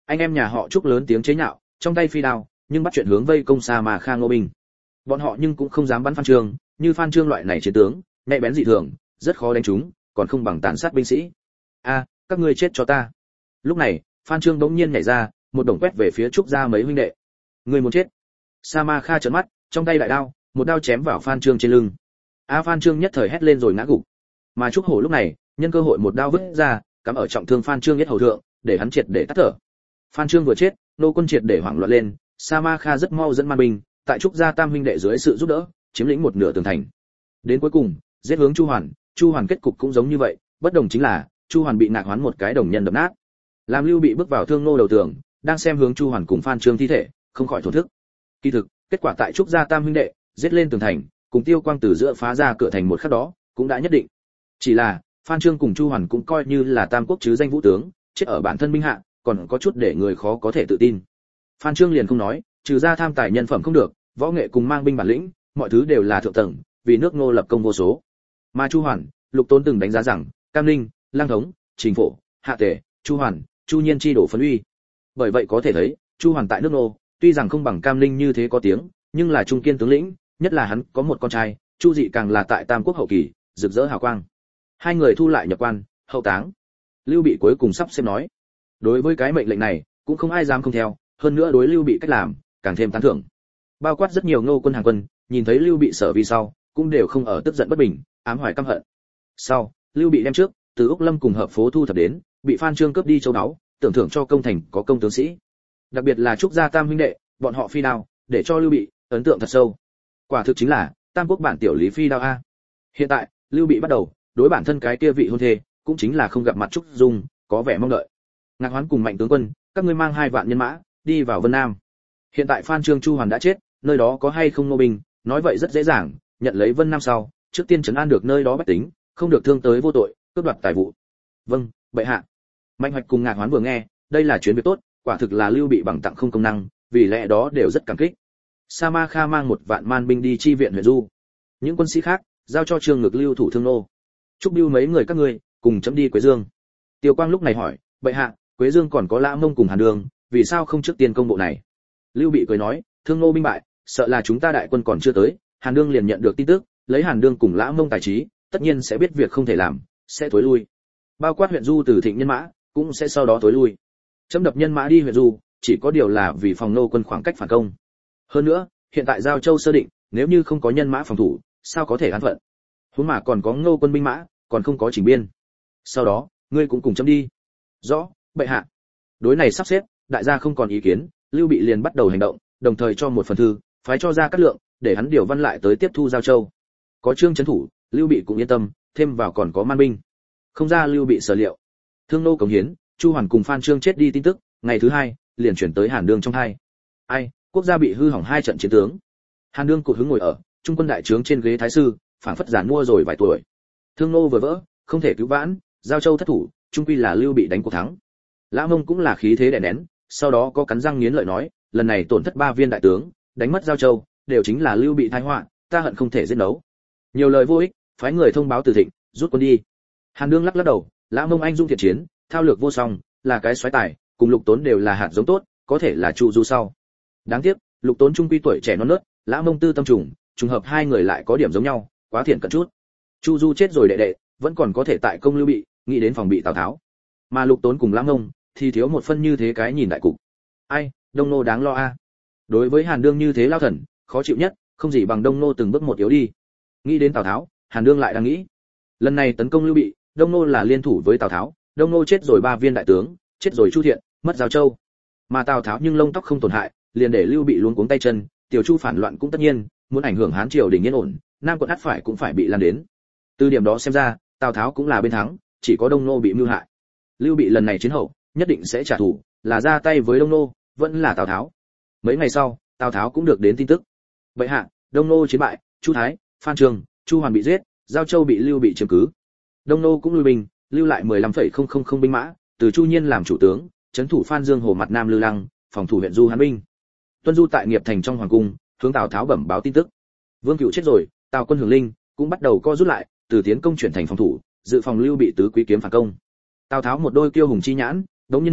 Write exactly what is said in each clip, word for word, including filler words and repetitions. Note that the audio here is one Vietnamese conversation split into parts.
Anh em nhà họ Trúc lớn tiếng chế nhạo, trong tay phi đao, nhưng bắt chuyện hướng vây công Sa Ma Kha Ngô binh. Bọn họ nhưng cũng không dám bắn Phan Trương, như Phan Trương loại này chiến tướng, nhạy bén dị thường, rất khó đánh trúng, còn không bằng tàn sát binh sĩ. A, các ngươi chết cho ta. Lúc này, Phan Trương bỗng nhiên nhảy ra, một đồng quét về phía Trúc gia mấy huynh đệ. Ngươi muốn chết? Sa Ma Kha trợn mắt, trong tay đại đao, một đao chém vào Phan Trương trên lưng. A Phan Trương nhất thời hét lên rồi ngã gục. Mà Trúc Hổ lúc này, nhân cơ hội một đao vứt ra, cắm ở trọng thương Phan Trương nhất hầu thượng, để hắn triệt để tắt thở. Phan Trương vừa chết, nô quân triệt để hoảng loạn lên, Sa Ma Kha rất mau dẫn man binh, tại Trúc gia tam huynh đệ dưới sự giúp đỡ, chiếm lĩnh một nửa tường thành. Đến cuối cùng, giết hướng Chu Hoàn, Chu Hoàn kết cục cũng giống như vậy, bất đồng chính là, Chu Hoàn bị Ngạc Hoán một cái đồng nhân đập nát. Làm Lưu Bị bước vào Thương Nô đầu tường, đang xem hướng Chu Hoàn cùng Phan Trương thi thể, không khỏi thổn thức. Kỳ thực, kết quả tại Trúc gia tam huynh đệ, giết lên tường thành, cùng Tiêu Quang từ giữa phá ra cửa thành một khắc đó, cũng đã nhất định. Chỉ là, Phan Trương cùng Chu Hoàn cũng coi như là tam quốc chứ danh vũ tướng, chết ở bản thân binh hạ, còn có chút để người khó có thể tự tin. Phan Trương liền không nói, trừ ra tham tài nhân phẩm không được, võ nghệ cùng mang binh bản lĩnh, mọi thứ đều là thượng tầng, vì nước Ngô lập công vô số. Mà Chu Hoàn, Lục Tôn từng đánh giá rằng, Cam Ninh, Lang Thống, Trình Phổ, Hạ Tề, Chu Hoàn, Chu Nhiên chi đổ phấn uy. Bởi vậy có thể thấy, Chu Hoàn tại nước Ngô, tuy rằng không bằng Cam Ninh như thế có tiếng, nhưng là trung kiên tướng lĩnh, nhất là hắn có một con trai, Chu Dị càng là tại Tam Quốc hậu kỳ, rực rỡ hào quang. Hai người thu lại nhập quan, hậu táng. Lưu Bị cuối cùng sắp xếp nói, đối với cái mệnh lệnh này, cũng không ai dám không theo, hơn nữa đối Lưu Bị cách làm, càng thêm tán thưởng. Bao quát rất nhiều Ngô quân hàng quân, nhìn thấy Lưu Bị sở vì sau, cũng đều không ở tức giận bất bình, ám hoài căm hận. Sau, Lưu Bị đem trước, từ Úc Lâm cùng hợp phố thu thập đến, bị Phan Trương cướp đi châu đáo, tưởng thưởng cho công thành có công tướng sĩ. Đặc biệt là Trúc gia tam huynh đệ, bọn họ phi đao, để cho Lưu Bị ấn tượng thật sâu. Quả thực chính là Tam Quốc bản tiểu lý phi đao a. Hiện tại, Lưu Bị bắt đầu đối bản thân cái kia vị hôn thê, cũng chính là không gặp mặt Trúc Dung, có vẻ mong đợi. Ngạc Hoán cùng Mạnh tướng quân, các ngươi mang hai vạn nhân mã, đi vào Vân Nam. Hiện tại Phan Trương Chu Hoàn đã chết, nơi đó có hay không nô binh, nói vậy rất dễ dàng, nhận lấy Vân Nam sau, trước tiên trấn an được nơi đó bách tính, không được thương tới vô tội, cướp đoạt tài vụ. Vâng, bệ hạ. Mạnh Hoạch cùng Ngạc Hoán vừa nghe, đây là chuyến việc tốt, quả thực là Lưu Bị bằng tặng không công năng, vì lẽ đó đều rất cảm kích. Sa Ma Kha mang một vạn man binh đi chi viện huyện Du. Những quân sĩ khác, giao cho Trương Ngực lưu thủ Thương Nô. Chúc Bưu mấy người các ngươi, cùng chấm đi Quế Dương. Tiêu Quang lúc này hỏi, bệ hạ, Quế Dương còn có Lã Mông cùng Hàn Đường, vì sao không trước tiên công bộ này? Lưu Bị cười nói, Thương Nô binh bại, sợ là chúng ta đại quân còn chưa tới, Hàn Đường liền nhận được tin tức, lấy Hàn Đường cùng Lã Mông tài trí, tất nhiên sẽ biết việc không thể làm, sẽ tối lui. Bao quát huyện Du từ Thịnh nhân mã, cũng sẽ sau đó tối lui. Chấm đập nhân mã đi huyện Du, chỉ có điều là vì phòng nô quân khoảng cách phản công. Hơn nữa, hiện tại Giao Châu sơ định, nếu như không có nhân mã phòng thủ, sao có thể an phận? Huống mà còn có Ngô quân binh mã, còn không có chỉnh biên. Sau đó, ngươi cũng cùng chấm đi. Rõ, bệ hạ. Đối này sắp xếp, đại gia không còn ý kiến, Lưu Bị liền bắt đầu hành động, đồng thời cho một phần thư, phái cho ra cát lượng, để hắn điều văn lại tới tiếp thu Giao Châu. Có Trương trấn thủ, Lưu Bị cũng yên tâm, thêm vào còn có man binh. Không ra Lưu Bị sở liệu. Thương Nô cống hiến, Chu Hoàn cùng Phan Trương chết đi tin tức, ngày thứ hai, liền chuyển tới Hàn Đường trong hai. Ai, quốc gia bị hư hỏng hai trận chiến tướng. Hàn Đường cụt hứng ngồi ở trung quân đại trướng trên ghế thái sư, phảng phất giàn mua rồi vài tuổi. Thương Nô vừa vỡ, không thể cứu vãn, Giao Châu thất thủ, trung quy là Lưu Bị đánh cuộc thắng. Lã Mông cũng là khí thế đè nén, sau đó có cắn răng nghiến lợi nói, lần này tổn thất ba viên đại tướng, đánh mất Giao Châu, đều chính là Lưu Bị tai họa, ta hận không thể giết đấu. Nhiều lời vô ích, phái người thông báo từ Thịnh, rút quân đi. Hàn Đường lắc lắc đầu, Lã Mông anh dung thiện chiến, thao lược vô song, là cái soái tài, cùng Lục Tốn đều là hạt giống tốt, có thể là Chu Du sau. Đáng tiếc, Lục Tốn trung quy tuổi trẻ non nớt, Lã Mông tư tâm trùng, trùng hợp hai người lại có điểm giống nhau, quá thiện cận chút. Chu Du chết rồi đệ đệ, vẫn còn có thể tại công Lưu Bị, nghĩ đến phòng bị Tào Tháo. Mà Lục Tốn cùng Lã Mông thì thiếu một phân như thế cái nhìn đại cục. Ai, Đông Nô đáng lo a. Đối với Hàn Đường như thế lao thần, khó chịu nhất, không gì bằng Đông Nô từng bước một yếu đi. Nghĩ đến Tào Tháo, Hàn Đường lại đang nghĩ. Lần này tấn công Lưu Bị, Đông Nô là liên thủ với Tào Tháo, Đông Nô chết rồi ba viên đại tướng, chết rồi Chu Thiện, mất Giao Châu. Mà Tào Tháo nhưng lông tóc không tổn hại, liền để Lưu Bị luống cuống tay chân, Tiểu Chu phản loạn cũng tất nhiên, muốn ảnh hưởng Hán triều đình yên ổn, Nam quận ắt phải cũng phải bị lan đến. Từ điểm đó xem ra, Tào Tháo cũng là bên thắng, chỉ có Đông Nô bị mưu hại. Lưu Bị lần này chiến hậu, nhất định sẽ trả thù, là ra tay với Đông Nô, vẫn là Tào Tháo. Mấy ngày sau, Tào Tháo cũng được đến tin tức. Bệ hạ, Đông Nô chiến bại, Chu Thái, Phan Trường, Chu Hoàn bị giết, Giao Châu bị Lưu Bị chiếm cứ. Đông Nô cũng lui binh, lưu lại mười lăm phẩy không không không binh mã, từ Chu Nhiên làm chủ tướng, trấn thủ Phan Dương Hồ mặt Nam Lư Lăng, phòng thủ huyện Du Hán binh. Tuân Du tại Nghiệp Thành trong hoàng cung, hướng Tào Tháo bẩm báo tin tức. Vương Cựu chết rồi, Tào quân Hưởng Linh cũng bắt đầu co rút lại, từ tiến công chuyển thành phòng thủ, dự phòng Lưu Bị tứ quý kiếm phản công. Tào Tháo một đôi kiêu hùng chi nhãn, đống nhiên mở,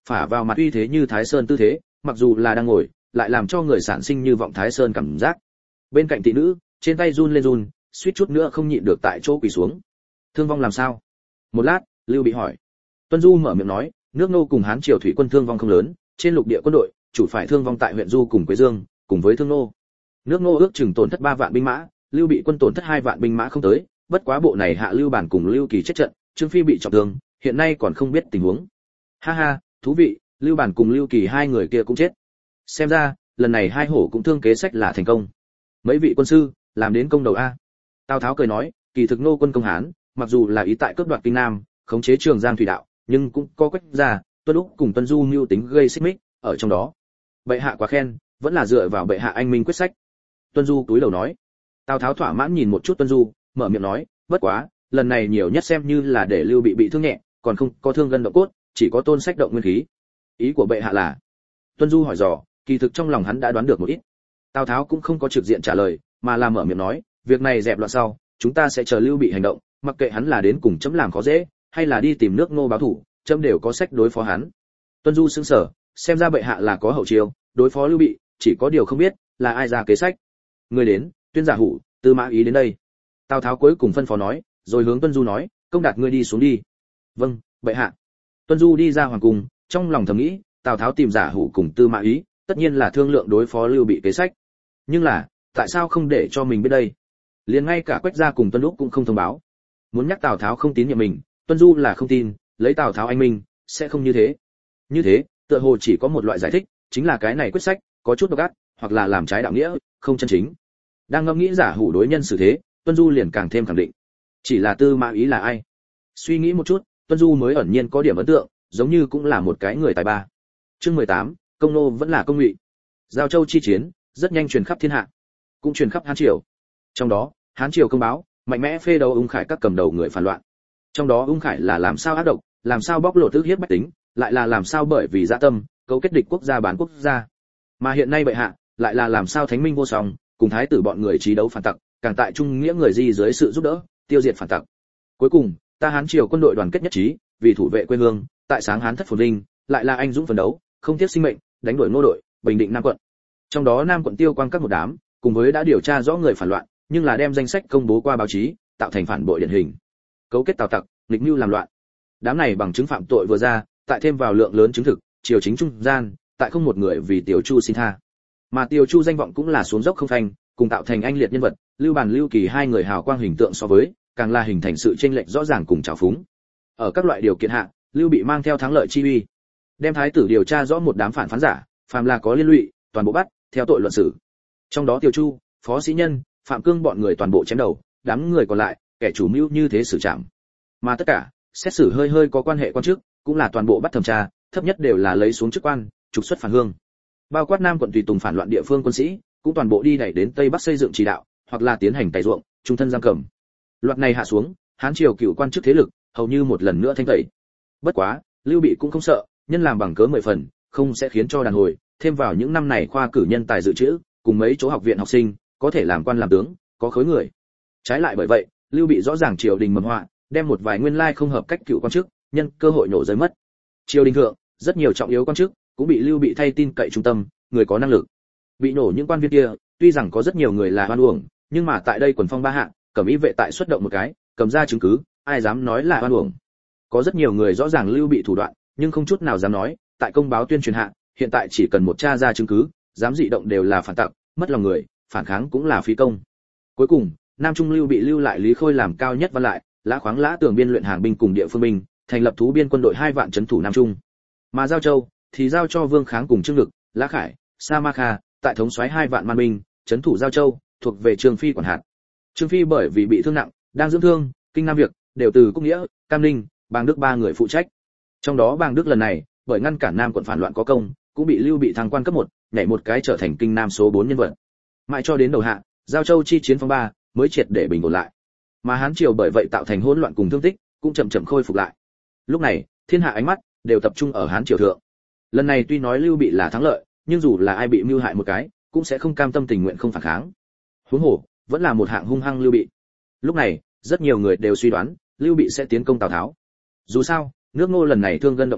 phả vào mặt uy thế như Thái Sơn tư thế, mặc dù là đang ngồi, lại làm cho người sản sinh như vọng Thái Sơn cảm giác. Bên cạnh thị nữ, trên tay run lên run, suýt chút nữa không nhịn được tại chỗ quỳ xuống. Thương vong làm sao? Một lát, Lưu Bị hỏi. Tuân Du mở miệng nói, nước Nô cùng Hán triều thủy quân thương vong không lớn, trên lục địa quân đội, chủ phải thương vong tại huyện Du cùng Quế Dương, cùng với Thương Nô. Nước Nô ước chừng tổn thất ba vạn binh mã, Lưu Bị quân tổn thất hai vạn binh mã không tới, bất quá bộ này hạ Lưu Bản cùng Lưu Kỳ chết trận, Trương Phi bị trọng thương, hiện nay còn không biết tình huống. Ha ha, thú vị, Lưu Bản cùng Lưu Kỳ hai người kia cũng chết. Xem ra, lần này hai hổ cũng thương kế sách là thành công. Mấy vị quân sư, làm đến công đầu a. Tào Tháo cười nói, kỳ thực Nô quân công Hán, mặc dù là ý tại cướp đoạt Kinh Nam, khống chế Trường Giang thủy đạo, nhưng cũng có Quách gia, Tuân Úc cùng Tuân Du mưu tính gây xích mích ở trong đó. Bệ hạ quá khen, vẫn là dựa vào bệ hạ anh minh quyết sách. Tuân Du túi đầu nói. Tào Tháo thỏa mãn nhìn một chút Tuân Du, mở miệng nói, bất quá, lần này nhiều nhất xem như là để Lưu Bị bị thương nhẹ, còn không có thương gân động cốt, chỉ có tôn sách động nguyên khí. Ý của bệ hạ là? Tuân Du hỏi dò, kỳ thực trong lòng hắn đã đoán được một ít. Tào Tháo cũng không có trực diện trả lời, mà là mở miệng nói, việc này dẹp loạn sau, chúng ta sẽ chờ Lưu Bị hành động, mặc kệ hắn là đến cùng chấm làm khó dễ, hay là đi tìm nước Ngô báo thủ, chấm đều có sách đối phó hắn. Tuân Du sững sờ, xem ra bệ hạ là có hậu chiêu, đối phó Lưu Bị, chỉ có điều không biết là ai ra kế sách. Người đến, Tuyên Giả Hủ, Tư Mã Ý đến đây. Tào Tháo cuối cùng phân phó nói, rồi hướng Tuân Du nói, công đạt ngươi đi xuống đi. Vâng, bệ hạ. Tuân Du đi ra hoàng cung, trong lòng thầm nghĩ, Tào Tháo tìm Giả Hủ cùng Tư Mã Ý, tất nhiên là thương lượng đối phó Lưu Bị kế sách. Nhưng là, tại sao không để cho mình biết đây? Liền ngay cả Quách gia cùng Tuân Úc cũng không thông báo. Muốn nhắc Tào Tháo không tín nhiệm mình, Tuân Du là không tin, lấy Tào Tháo anh minh, sẽ không như thế. Như thế, tựa hồ chỉ có một loại giải thích, chính là cái này quyết sách có chút độc ác, hoặc là làm trái đạo nghĩa, không chân chính. Đang ngẫm nghĩ Giả Hủ đối nhân xử thế, Tuân Du liền càng thêm khẳng định. Chỉ là Tư Mã Ý là ai? Suy nghĩ một chút, Tuân Du mới ẩn nhiên có điểm ấn tượng, giống như cũng là một cái người tài ba. Chương mười tám, công nô vẫn là công ngụy. Giao Châu chi chiến, rất nhanh truyền khắp thiên hạ, cũng truyền khắp Hán triều. Trong đó, Hán triều công báo, mạnh mẽ phê đấu Ung Khải các cầm đầu người phản loạn. Trong đó Ung Khải là làm sao ác độc, làm sao bóc lột ức hiếp bách tính, lại là làm sao bởi vì dạ tâm, cấu kết địch quốc gia bán quốc gia. Mà hiện nay bệ hạ, lại là làm sao thánh minh vô song, cùng thái tử bọn người trí đấu phản tặc, càng tại trung nghĩa người di dưới sự giúp đỡ, tiêu diệt phản tặc. Cuối cùng, ta Hán triều quân đội đoàn kết nhất trí, vì thủ vệ quê hương, tại sáng Hán thất phồn vinh, lại là anh dũng phấn đấu, không tiếc sinh mệnh, đánh đuổi Ngô đội, bình định Nam quận. Trong đó Nam quận Tiêu Quang các một đám, cùng với đã điều tra rõ người phản loạn, nhưng là đem danh sách công bố qua báo chí, tạo thành phản bội điển hình. Cấu kết tào tặc, nghịch mưu làm loạn. Đám này bằng chứng phạm tội vừa ra, tại thêm vào lượng lớn chứng thực, triều chính trung gian, tại không một người vì Tiểu Chu xin tha. Mà Tiểu Chu danh vọng cũng là xuống dốc không phanh, cùng tạo thành anh liệt nhân vật, Lưu Bản Lưu Kỳ hai người hào quang hình tượng so với, càng là hình thành sự chênh lệch rõ ràng cùng trào phúng. Ở các loại điều kiện hạ, Lưu Bị mang theo thắng lợi chi uy, đem thái tử điều tra rõ một đám phản phán giả, phàm là có liên lụy, toàn bộ bắt, theo tội luận xử. Trong đó Tiểu Chu, Phó Sĩ Nhân, Phạm Cương bọn người toàn bộ chém đầu, đám người còn lại, kẻ chủ mưu như thế xử trảm. Mà tất cả, xét xử hơi hơi có quan hệ quan chức, cũng là toàn bộ bắt thẩm tra, thấp nhất đều là lấy xuống chức quan, trục xuất phản hương. Bao quát Nam quận tùy tùng phản loạn địa phương quân sĩ, cũng toàn bộ đi đẩy đến Tây Bắc xây dựng chỉ đạo, hoặc là tiến hành tày ruộng, trung thân giam cầm. Loạt này hạ xuống, Hán triều cựu quan chức thế lực, hầu như một lần nữa thanh tẩy. Bất quá, Lưu Bị cũng không sợ, nhân làm bằng cớ mười phần, không sẽ khiến cho đàn hồi, thêm vào những năm này khoa cử nhân tài dự trữ, cùng mấy chỗ học viện học sinh, có thể làm quan làm tướng, có khối người. Trái lại bởi vậy, Lưu Bị rõ ràng triều đình mầm họa, đem một vài nguyên lai không hợp cách cựu quan chức, nhân cơ hội nổ rơi mất. Triều đình thượng, rất nhiều trọng yếu quan chức cũng bị Lưu Bị thay tin cậy trung tâm, người có năng lực. Bị nổ những quan viên kia, tuy rằng có rất nhiều người là oan uổng, nhưng mà tại đây quần phong ba hạng, cẩm ý vệ tại xuất động một cái, cầm ra chứng cứ, ai dám nói là oan uổng. Có rất nhiều người rõ ràng Lưu Bị thủ đoạn, nhưng không chút nào dám nói, tại công báo tuyên truyền hạ, hiện tại chỉ cần một tra ra chứng cứ, dám dị động đều là phản tặc, mất lòng người, phản kháng cũng là phí công. Cuối cùng, Nam Trung Lưu Bị lưu lại Lý Khôi làm cao nhất văn lại, lã khoáng lã tường biên luyện hàng binh cùng địa phương binh, thành lập thú biên quân đội hai vạn trấn thủ Nam Trung. Mà Giao Châu thì giao cho Vương Kháng cùng Trương Lực, Lã Khải, Sa Ma Kha, tại thống soái hai vạn man binh, trấn thủ Giao Châu, thuộc về Trương Phi quản hạt. Trương Phi bởi vì bị thương nặng, đang dưỡng thương, kinh nam việc đều từ Cúc Nghĩa, Cam Ninh, Bàng Đức ba người phụ trách. Trong đó Bàng Đức lần này, bởi ngăn cản Nam quận phản loạn có công, cũng bị Lưu Bị thăng quan cấp một, nhảy một cái trở thành kinh nam số bốn nhân vật. Mãi cho đến đầu hạ, Giao Châu chi chiến phong ba mới triệt để bình ổn lại. Mà Hán triều bởi vậy tạo thành hỗn loạn cùng thương tích, cũng chậm chậm khôi phục lại. Lúc này, thiên hạ ánh mắt đều tập trung ở Hán triều thượng. Lần này tuy nói Lưu Bị là thắng lợi, nhưng dù là ai bị mưu hại một cái, cũng sẽ không cam tâm tình nguyện không phản kháng. Huống hồ, vẫn là một hạng hung hăng Lưu Bị. Lúc này, rất nhiều người đều suy đoán, Lưu Bị sẽ tiến công Tào Tháo. Dù sao, nước Ngô lần này thương gân động cốt,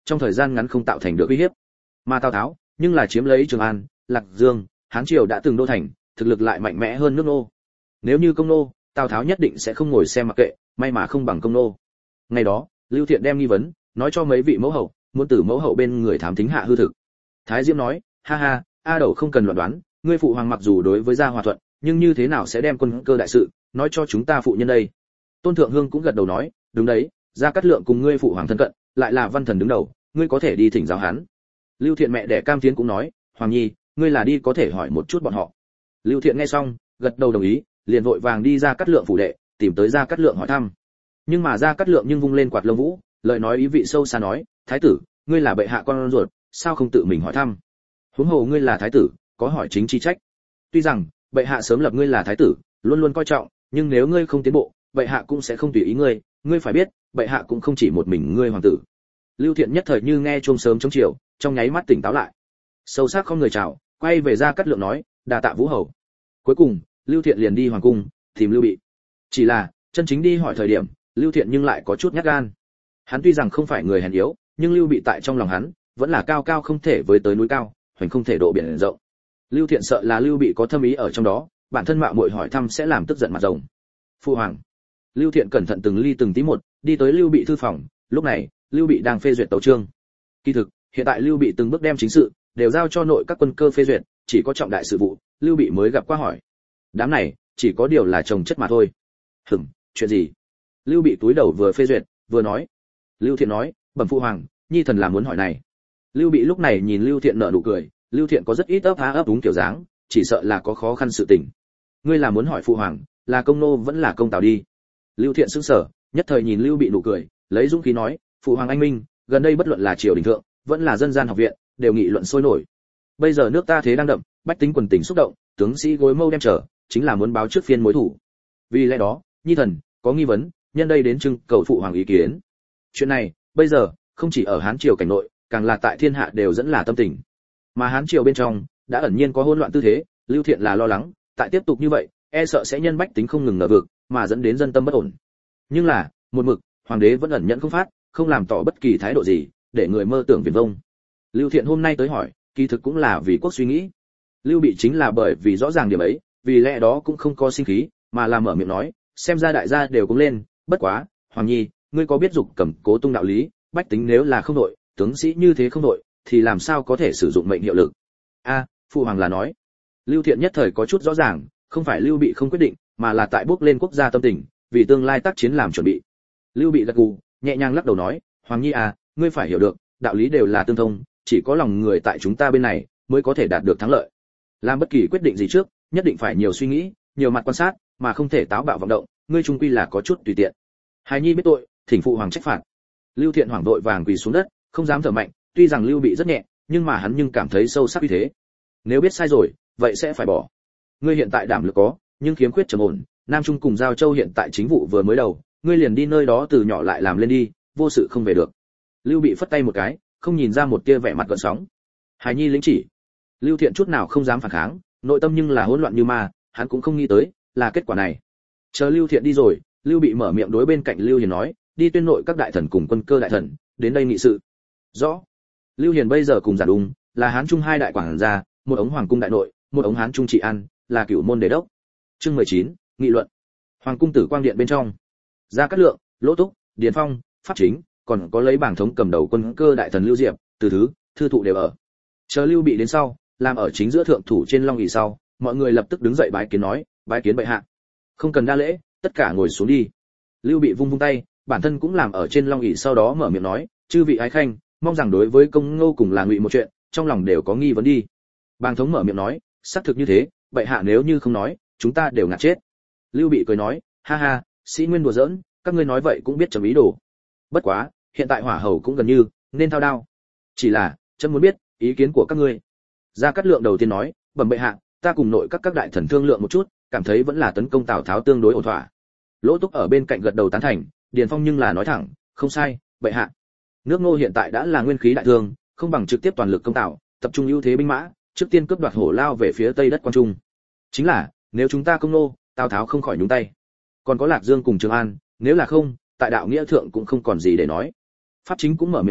trong thời gian ngắn không tạo thành được uy hiếp. Mà Tào Tháo nhưng là chiếm lấy Trường An, Lạc Dương, Hán triều đã từng đô thành, thực lực lại mạnh mẽ hơn nước nô. Nếu như công nô, Tào Tháo nhất định sẽ không ngồi xem mặc kệ, may mà không bằng công nô. Ngày đó, Lưu Thiện đem nghi vấn nói cho mấy vị mẫu hậu, muốn từ mẫu hậu bên người thám thính hạ hư thực. Thái Diễm nói, ha ha, a đầu không cần loạn đoán, ngươi phụ hoàng mặc dù đối với gia hòa thuận, nhưng như thế nào sẽ đem quân cơ đại sự nói cho chúng ta phụ nhân đây? Tôn Thượng Hương cũng gật đầu nói, đúng đấy, Gia Cát Lượng cùng ngươi phụ hoàng thân cận, lại là văn thần đứng đầu, ngươi có thể đi thỉnh giáo hắn. Lưu Thiện mẹ đẻ Cam Tiến cũng nói, Hoàng Nhi, ngươi là đi có thể hỏi một chút bọn họ. Lưu Thiện nghe xong, gật đầu đồng ý, liền vội vàng đi ra Cát Lượng phủ đệ, tìm tới Gia Cát Lượng hỏi thăm. Nhưng mà Gia Cát Lượng nhưng vung lên quạt lông vũ, lời nói ý vị sâu xa nói, thái tử, ngươi là bệ hạ con ruột, sao không tự mình hỏi thăm? Huống hồ ngươi là thái tử, có hỏi chính chi trách. Tuy rằng bệ hạ sớm lập ngươi là thái tử, luôn luôn coi trọng, nhưng nếu ngươi không tiến bộ, bệ hạ cũng sẽ không tùy ý ngươi, ngươi phải biết, bệ hạ cũng không chỉ một mình ngươi hoàng tử. Lưu Thiện nhất thời như nghe chuông sớm chống chiều, trong nháy mắt tỉnh táo lại. Sâu sắc không người chào, quay về Gia Cát Lượng nói, đa tạ Vũ hầu. Cuối cùng, Lưu Thiện liền đi hoàng cung tìm Lưu Bị. Chỉ là, chân chính đi hỏi thời điểm, Lưu Thiện nhưng lại có chút nhát gan. Hắn tuy rằng không phải người hèn yếu, nhưng Lưu Bị tại trong lòng hắn, vẫn là cao cao không thể với tới núi cao, hoành không thể độ biển rộng. Lưu Thiện sợ là Lưu Bị có thâm ý ở trong đó, bản thân mạo muội hỏi thăm sẽ làm tức giận mặt rồng. Phu hoàng. Lưu Thiện cẩn thận từng ly từng tí một, đi tới Lưu Bị thư phòng, lúc này, Lưu Bị đang phê duyệt tấu chương. Kỳ thực, hiện tại Lưu Bị từng bước đem chính sự đều giao cho nội các quân cơ phê duyệt, chỉ có trọng đại sự vụ, Lưu Bị mới gặp qua hỏi. Đám này, chỉ có điều là chồng chất mà thôi. Hửm, chuyện gì? Lưu Bị túi đầu vừa phê duyệt, vừa nói. Lưu Thiện nói, bẩm phu hoàng, nhi thần là muốn hỏi này. Lưu Bị lúc này nhìn Lưu Thiện nở nụ cười, Lưu Thiện có rất ít ấp há ấp đúng kiểu dáng, chỉ sợ là có khó khăn sự tình. Ngươi là muốn hỏi phu hoàng, là công nô vẫn là công tào đi? Lưu Thiện sững sờ, nhất thời nhìn Lưu Bị nụ cười, lấy dũng khí nói, phụ hoàng anh minh, gần đây bất luận là triều đình thượng, vẫn là dân gian học viện, đều nghị luận sôi nổi. Bây giờ nước ta thế đang đậm, bách tính quần tình xúc động, tướng sĩ gối mâu đem trở, chính là muốn báo trước phiên mối thủ. Vì lẽ đó, nhi thần có nghi vấn, nhân đây đến trưng cầu phụ hoàng ý kiến. Chuyện này, bây giờ không chỉ ở Hán triều cảnh nội, càng là tại thiên hạ đều dẫn là tâm tình. Mà Hán triều bên trong đã ẩn nhiên có hỗn loạn tư thế, Lưu Thiện là lo lắng, tại tiếp tục như vậy, e sợ sẽ nhân bách tính không ngừng ngờ vực, mà dẫn đến dân tâm bất ổn. Nhưng là, một mực, hoàng đế vẫn ẩn nhẫn không phát, không làm tỏ bất kỳ thái độ gì, để người mơ tưởng viển vông. Lưu Thiện hôm nay tới hỏi, kỳ thực cũng là vì quốc suy nghĩ. Lưu Bị chính là bởi vì rõ ràng điểm ấy, vì lẽ đó cũng không có sinh khí, mà là mở miệng nói, xem ra đại gia đều cũng lên, bất quá, Hoàng Nhi, ngươi có biết dục cầm cố tung đạo lý, bách tính nếu là không đội, tướng sĩ như thế không đội, thì làm sao có thể sử dụng mệnh hiệu lực? A, phụ hoàng là nói. Lưu Thiện nhất thời có chút rõ ràng, không phải Lưu Bị không quyết định, mà là tại bước lên quốc gia tâm tình, vì tương lai tác chiến làm chuẩn bị. Lưu Bị gật gù, nhẹ nhàng lắc đầu nói, Hoàng Nhi à, ngươi phải hiểu được, đạo lý đều là tương thông, chỉ có lòng người tại chúng ta bên này mới có thể đạt được thắng lợi. Làm bất kỳ quyết định gì trước, nhất định phải nhiều suy nghĩ, nhiều mặt quan sát, mà không thể táo bạo vọng động, ngươi chung quy là có chút tùy tiện. Hài Nhi biết tội, thỉnh phụ hoàng trách phạt. Lưu Thiện hoảng vội vàng quỳ xuống đất, không dám thở mạnh, tuy rằng Lưu Bị rất nhẹ, nhưng mà hắn nhưng cảm thấy sâu sắc như thế. Nếu biết sai rồi, vậy sẽ phải bỏ. Ngươi hiện tại đảm lực có, nhưng khiếm khuyết trầm ổn, Nam Trung cùng Giao Châu hiện tại chính vụ vừa mới đầu, ngươi liền đi nơi đó từ nhỏ lại làm lên đi, vô sự không về được. Lưu Bị phất tay một cái, không nhìn ra một tia vẻ mặt gợn sóng. Hài Nhi lĩnh chỉ. Lưu Thiện chút nào không dám phản kháng, nội tâm nhưng là hỗn loạn như ma, hắn cũng không nghĩ tới là kết quả này. Chờ Lưu Thiện đi rồi, Lưu Bị mở miệng đối bên cạnh Lưu Hiền nói, đi tuyên nội các đại thần cùng quân cơ đại thần, đến đây nghị sự. Rõ. Lưu Hiền bây giờ cùng Giản Ung là Hán Trung hai đại quảng gia, một ống hoàng cung đại nội, một ống Hán Trung trị an, là cửu môn đề đốc. Chương mười chín, nghị luận. Hoàng cung Tử Quang điện bên trong, Gia Cát Lượng, Lỗ Túc, Điền Phong, Pháp Chính, còn có lấy bảng thống cầm đầu quân cơ đại thần Lưu Diệp, Từ Thứ, Thư Thụ đều ở. Chờ Lưu Bị đến sau, làm ở chính giữa thượng thủ trên long ỷ sau, mọi người lập tức đứng dậy bái kiến nói, bái kiến bệ hạ. Không cần đa lễ, tất cả ngồi xuống đi. Lưu Bị vung vung tay, bản thân cũng làm ở trên long ỷ sau đó mở miệng nói, chư vị ái khanh, mong rằng đối với công ngô cùng là ngụy một chuyện, trong lòng đều có nghi vấn đi. Bàng thống mở miệng nói, xác thực như thế, bệ hạ nếu như không nói, chúng ta đều ngạt chết. Lưu Bị cười nói, ha ha, sĩ nguyên đùa giỡn, các ngươi nói vậy cũng biết chấm ý đồ. Bất quá, hiện tại hỏa hầu cũng gần như nên thao đao. Chỉ là, chấm muốn biết ý kiến của các ngươi. Gia Cát Lượng đầu tiên nói, bẩm bệ hạ, ta cùng nội các các đại thần thương lượng một chút, cảm thấy vẫn là tấn công Tào Tháo tương đối ổn thỏa. Lỗ Túc ở bên cạnh gật đầu tán thành, Điền Phong nhưng là nói thẳng, không sai, bệ hạ. Nước Ngô hiện tại đã là nguyên khí đại thương, không bằng trực tiếp toàn lực công Tào, tập trung ưu thế binh mã, trước tiên cướp đoạt hổ lao về phía tây đất Quan Trung. Chính là, nếu chúng ta công nô, Tào Tháo không khỏi nhúng tay. Còn có Lạc Dương cùng Trường An, nếu là không, tại đạo nghĩa thượng cũng không còn gì để nói. Pháp Chính cũng mở miệng nói,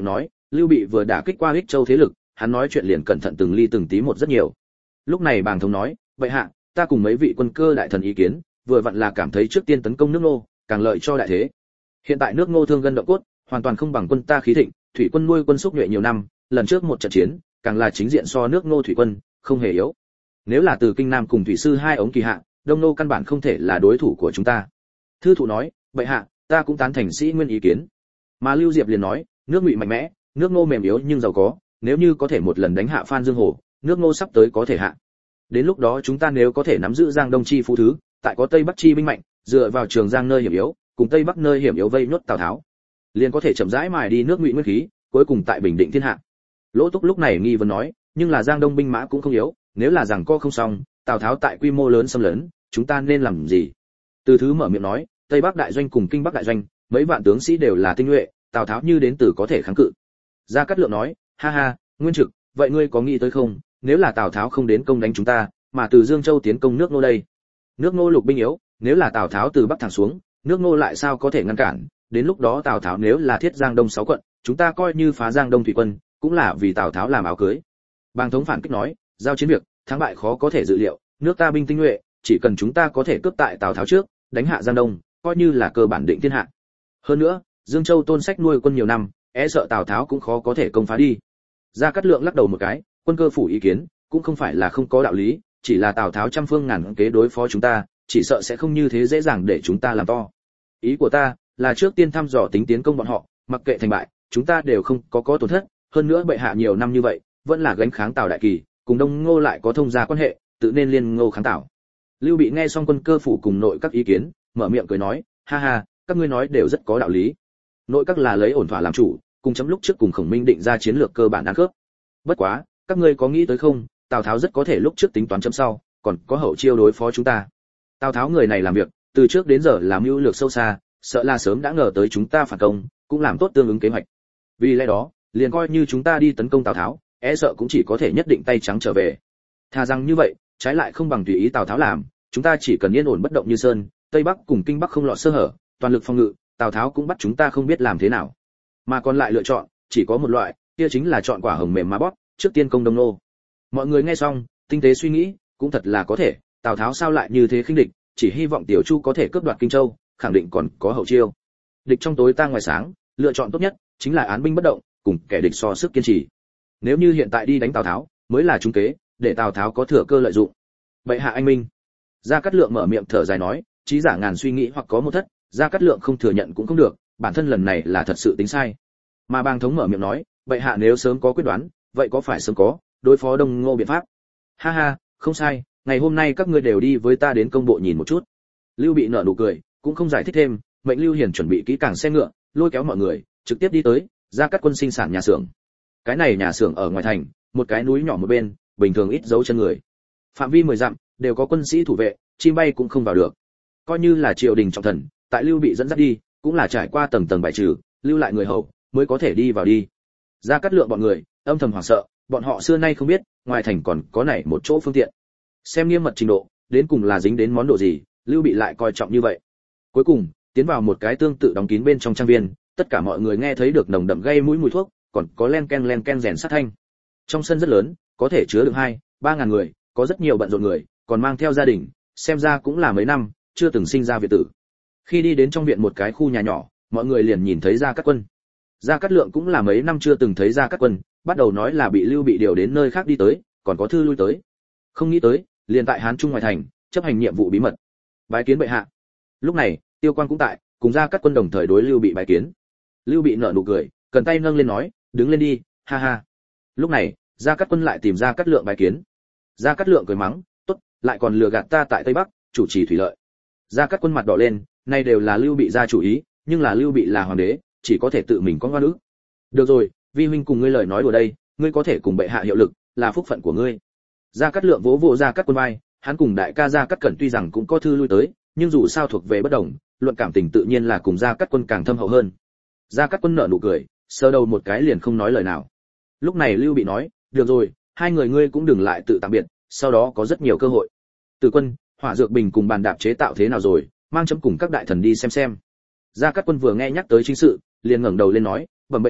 Lưu Bị vừa đả kích qua Ích Châu thế lực, hắn nói chuyện liền cẩn thận từng ly từng tí một rất nhiều. Lúc này Bàng Thống nói, vậy hạ, ta cùng mấy vị quân cơ đại thần ý kiến, vừa vặn là cảm thấy trước tiên tấn công nước Ngô, càng lợi cho đại thế. Hiện tại nước Ngô thương gân động cốt, hoàn toàn không bằng quân ta khí thịnh, thủy quân nuôi quân xúc nhuệ nhiều năm, lần trước một trận chiến, càng là chính diện so nước Ngô thủy quân, không hề yếu. Nếu là từ Kinh Nam cùng thủy sư hai ống kỳ hạ, Đông Nô căn bản không thể là đối thủ của chúng ta. Thư thụ nói, vậy hạ, ta cũng tán thành sĩ nguyên ý kiến. Mà Lưu Diệp liền nói, nước Ngụy mạnh mẽ, nước Ngô mềm yếu nhưng giàu có, nếu như có thể một lần đánh hạ Phan Dương Hồ, nước Ngô sắp tới có thể hạ. Đến lúc đó chúng ta nếu có thể nắm giữ Giang Đông chi phú thứ, tại có Tây Bắc chi binh mạnh, dựa vào Trường Giang nơi hiểm yếu, cùng Tây Bắc nơi hiểm yếu vây nhốt Tào Tháo, liền có thể chậm rãi mài đi nước Ngụy nguyên khí, cuối cùng tại bình định thiên hạ. Lỗ Túc lúc này nghi vấn nói, nhưng là Giang Đông binh mã cũng không yếu, nếu là rằng co không xong, Tào Tháo tại quy mô lớn xâm lấn, chúng ta nên làm gì? Từ Thứ mở miệng nói, Tây Bắc đại doanh cùng Kinh Bắc đại doanh, mấy vạn tướng sĩ đều là tinh nhuệ, Tào Tháo như đến từ có thể kháng cự. Gia Cát Lượng nói, ha ha, Nguyên Trực, vậy ngươi có nghĩ tới không, nếu là Tào Tháo không đến công đánh chúng ta, mà từ Dương Châu tiến công nước Ngô đây? Nước Ngô lục binh yếu, nếu là Tào Tháo từ Bắc thẳng xuống, nước Ngô lại sao có thể ngăn cản? Đến lúc đó Tào Tháo nếu là thiết Giang Đông sáu quận, chúng ta coi như phá Giang Đông thủy quân, cũng là vì Tào Tháo làm áo cưới. Bàng Thống phản kích nói, giao chiến việc, thắng bại khó có thể dự liệu, nước ta binh tinh nhuệ, chỉ cần chúng ta có thể cướp tại Tào Tháo trước, đánh hạ Giang Đông, coi như là cơ bản định thiên hạ. Hơn nữa, Dương Châu Tôn Sách nuôi quân nhiều năm, e sợ Tào Tháo cũng khó có thể công phá đi. Gia Cát Lượng lắc đầu một cái, quân cơ phủ ý kiến, cũng không phải là không có đạo lý, chỉ là Tào Tháo trăm phương ngàn kế đối phó chúng ta, chỉ sợ sẽ không như thế dễ dàng để chúng ta làm to. Ý của ta là trước tiên thăm dò tính tiến công bọn họ, mặc kệ thành bại, chúng ta đều không có có tổn thất, hơn nữa bệ hạ nhiều năm như vậy, vẫn là gánh kháng Tào đại kỳ, cùng Đông Ngô lại có thông gia quan hệ, tự nên liên Ngô kháng Tào. Lưu Bị nghe xong quân cơ phủ cùng nội các ý kiến, mở miệng cười nói, ha ha, các ngươi nói đều rất có đạo lý. Nội các là lấy ổn thỏa làm chủ, cùng chấm lúc trước cùng Khổng Minh định ra chiến lược cơ bản ăn khớp. Bất quá, các ngươi có nghĩ tới không, Tào Tháo rất có thể lúc trước tính toán chấm sau, còn có hậu chiêu đối phó chúng ta. Tào Tháo người này làm việc, từ trước đến giờ làm mưu lược sâu xa, sợ là sớm đã ngờ tới chúng ta phản công, cũng làm tốt tương ứng kế hoạch. Vì lẽ đó, liền coi như chúng ta đi tấn công Tào Tháo, e sợ cũng chỉ có thể nhất định tay trắng trở về. Thà rằng như vậy, trái lại không bằng tùy ý Tào Tháo làm, chúng ta chỉ cần yên ổn bất động như sơn, Tây Bắc cùng Kinh Bắc không lọt sơ hở, toàn lực phòng ngự, Tào Tháo cũng bắt chúng ta không biết làm thế nào. Mà còn lại lựa chọn, chỉ có một loại, kia chính là chọn quả hồng mềm mà bóp, trước tiên công Đông Nô. Mọi người nghe xong, tinh tế suy nghĩ, cũng thật là có thể, Tào Tháo sao lại như thế khinh địch, chỉ hy vọng Tiểu Chu có thể cướp đoạt Kinh Châu, khẳng định còn có hậu chiêu. Địch trong tối ta ngoài sáng, lựa chọn tốt nhất chính là án binh bất động, cùng kẻ địch so sức kiên trì. Nếu như hiện tại đi đánh Tào Tháo, mới là trúng kế, để Tào Tháo có thừa cơ lợi dụng. Bệ hạ anh minh. Gia Cát Lượng mở miệng thở dài nói, trí giả ngàn suy nghĩ hoặc có một thất, Gia Cát Lượng không thừa nhận cũng không được, bản thân lần này là thật sự tính sai. Mà Bàng Thống mở miệng nói, bệ hạ nếu sớm có quyết đoán, vậy có phải sớm có đối phó Đông Ngô biện pháp? Ha ha, không sai, ngày hôm nay các ngươi đều đi với ta đến công bộ nhìn một chút. Lưu Bị nở nụ cười, cũng không giải thích thêm, mệnh Lưu Hiền chuẩn bị kỹ càng xe ngựa, lôi kéo mọi người, trực tiếp đi tới Gia Cát quân sinh sản nhà xưởng. Cái này nhà xưởng ở ngoài thành, một cái núi nhỏ một bên, bình thường ít dấu chân người. Phạm vi mười dặm đều có quân sĩ thủ vệ, chim bay cũng không vào được. Coi như là triều đình trọng thần, tại Lưu Bị dẫn dắt đi, cũng là trải qua tầng tầng bài trừ, lưu lại người hầu mới có thể đi vào đi. Gia Cát Lượng bọn người âm thầm hoảng sợ, bọn họ xưa nay không biết, ngoài thành còn có này một chỗ phương tiện. Xem nghiêm mật trình độ, đến cùng là dính đến món đồ gì, Lưu Bị lại coi trọng như vậy. Cuối cùng, tiến vào một cái tương tự đóng kín bên trong trang viên, tất cả mọi người nghe thấy được nồng đậm gây mũi mùi thuốc, còn có len ken len ken rèn sắt thanh. Trong sân rất lớn, có thể chứa được hai, ba ngàn người, có rất nhiều bận rộn người, còn mang theo gia đình, xem ra cũng là mấy năm chưa từng sinh ra viện tử. Khi đi đến trong viện một cái khu nhà nhỏ, mọi người liền nhìn thấy Gia Cát Quân. Gia Cát Lượng cũng là mấy năm chưa từng thấy Gia Cát Quân, bắt đầu nói là bị Lưu Bị điều đến nơi khác đi tới, còn có thư lui tới. Không nghĩ tới, liền tại Hán Trung ngoài thành, chấp hành nhiệm vụ bí mật. Bái kiến bệ hạ. Lúc này, Tiêu Quan cũng tại, cùng Gia Cát Quân đồng thời đối Lưu Bị bái kiến. Lưu Bị nở nụ cười, cần tay nâng lên nói, đứng lên đi, ha ha. Lúc này, Gia Cát Quân lại tìm Gia Cát Lượng bái kiến. Gia Cát Lượng cười mắng, tốt, lại còn lừa gạt ta tại Tây Bắc, chủ trì thủy lợi. Gia Cát Quân mặt đỏ lên, này đều là Lưu Bị gia chủ ý, nhưng là Lưu Bị là hoàng đế, chỉ có thể tự mình có ngoan ước. Được rồi, vi huynh cùng ngươi lời nói đùa đây, ngươi có thể cùng bệ hạ hiệu lực, là phúc phận của ngươi. Gia Cát Lượng vỗ vỗ Gia Cát Quân vai, hắn cùng đại ca Gia Cát Cẩn tuy rằng cũng có thư lui tới, nhưng dù sao thuộc về bất đồng, luận cảm tình tự nhiên là cùng Gia Cát Quân càng thâm hậu hơn. Gia Cát Quân nở nụ cười, sờ đầu một cái liền không nói lời nào. Lúc này Lưu Bị nói, được rồi, hai người ngươi cũng đừng lại tự tạm biệt, sau đó có rất nhiều cơ hội. Từ Quân, hỏa dược bình cùng bàn đạp chế tạo thế nào rồi, mang chấm cùng các đại thần đi xem xem. Gia Cát Quân vừa nghe nhắc tới chính sự, liền ngẩng đầu lên nói, bẩm bệ hạ,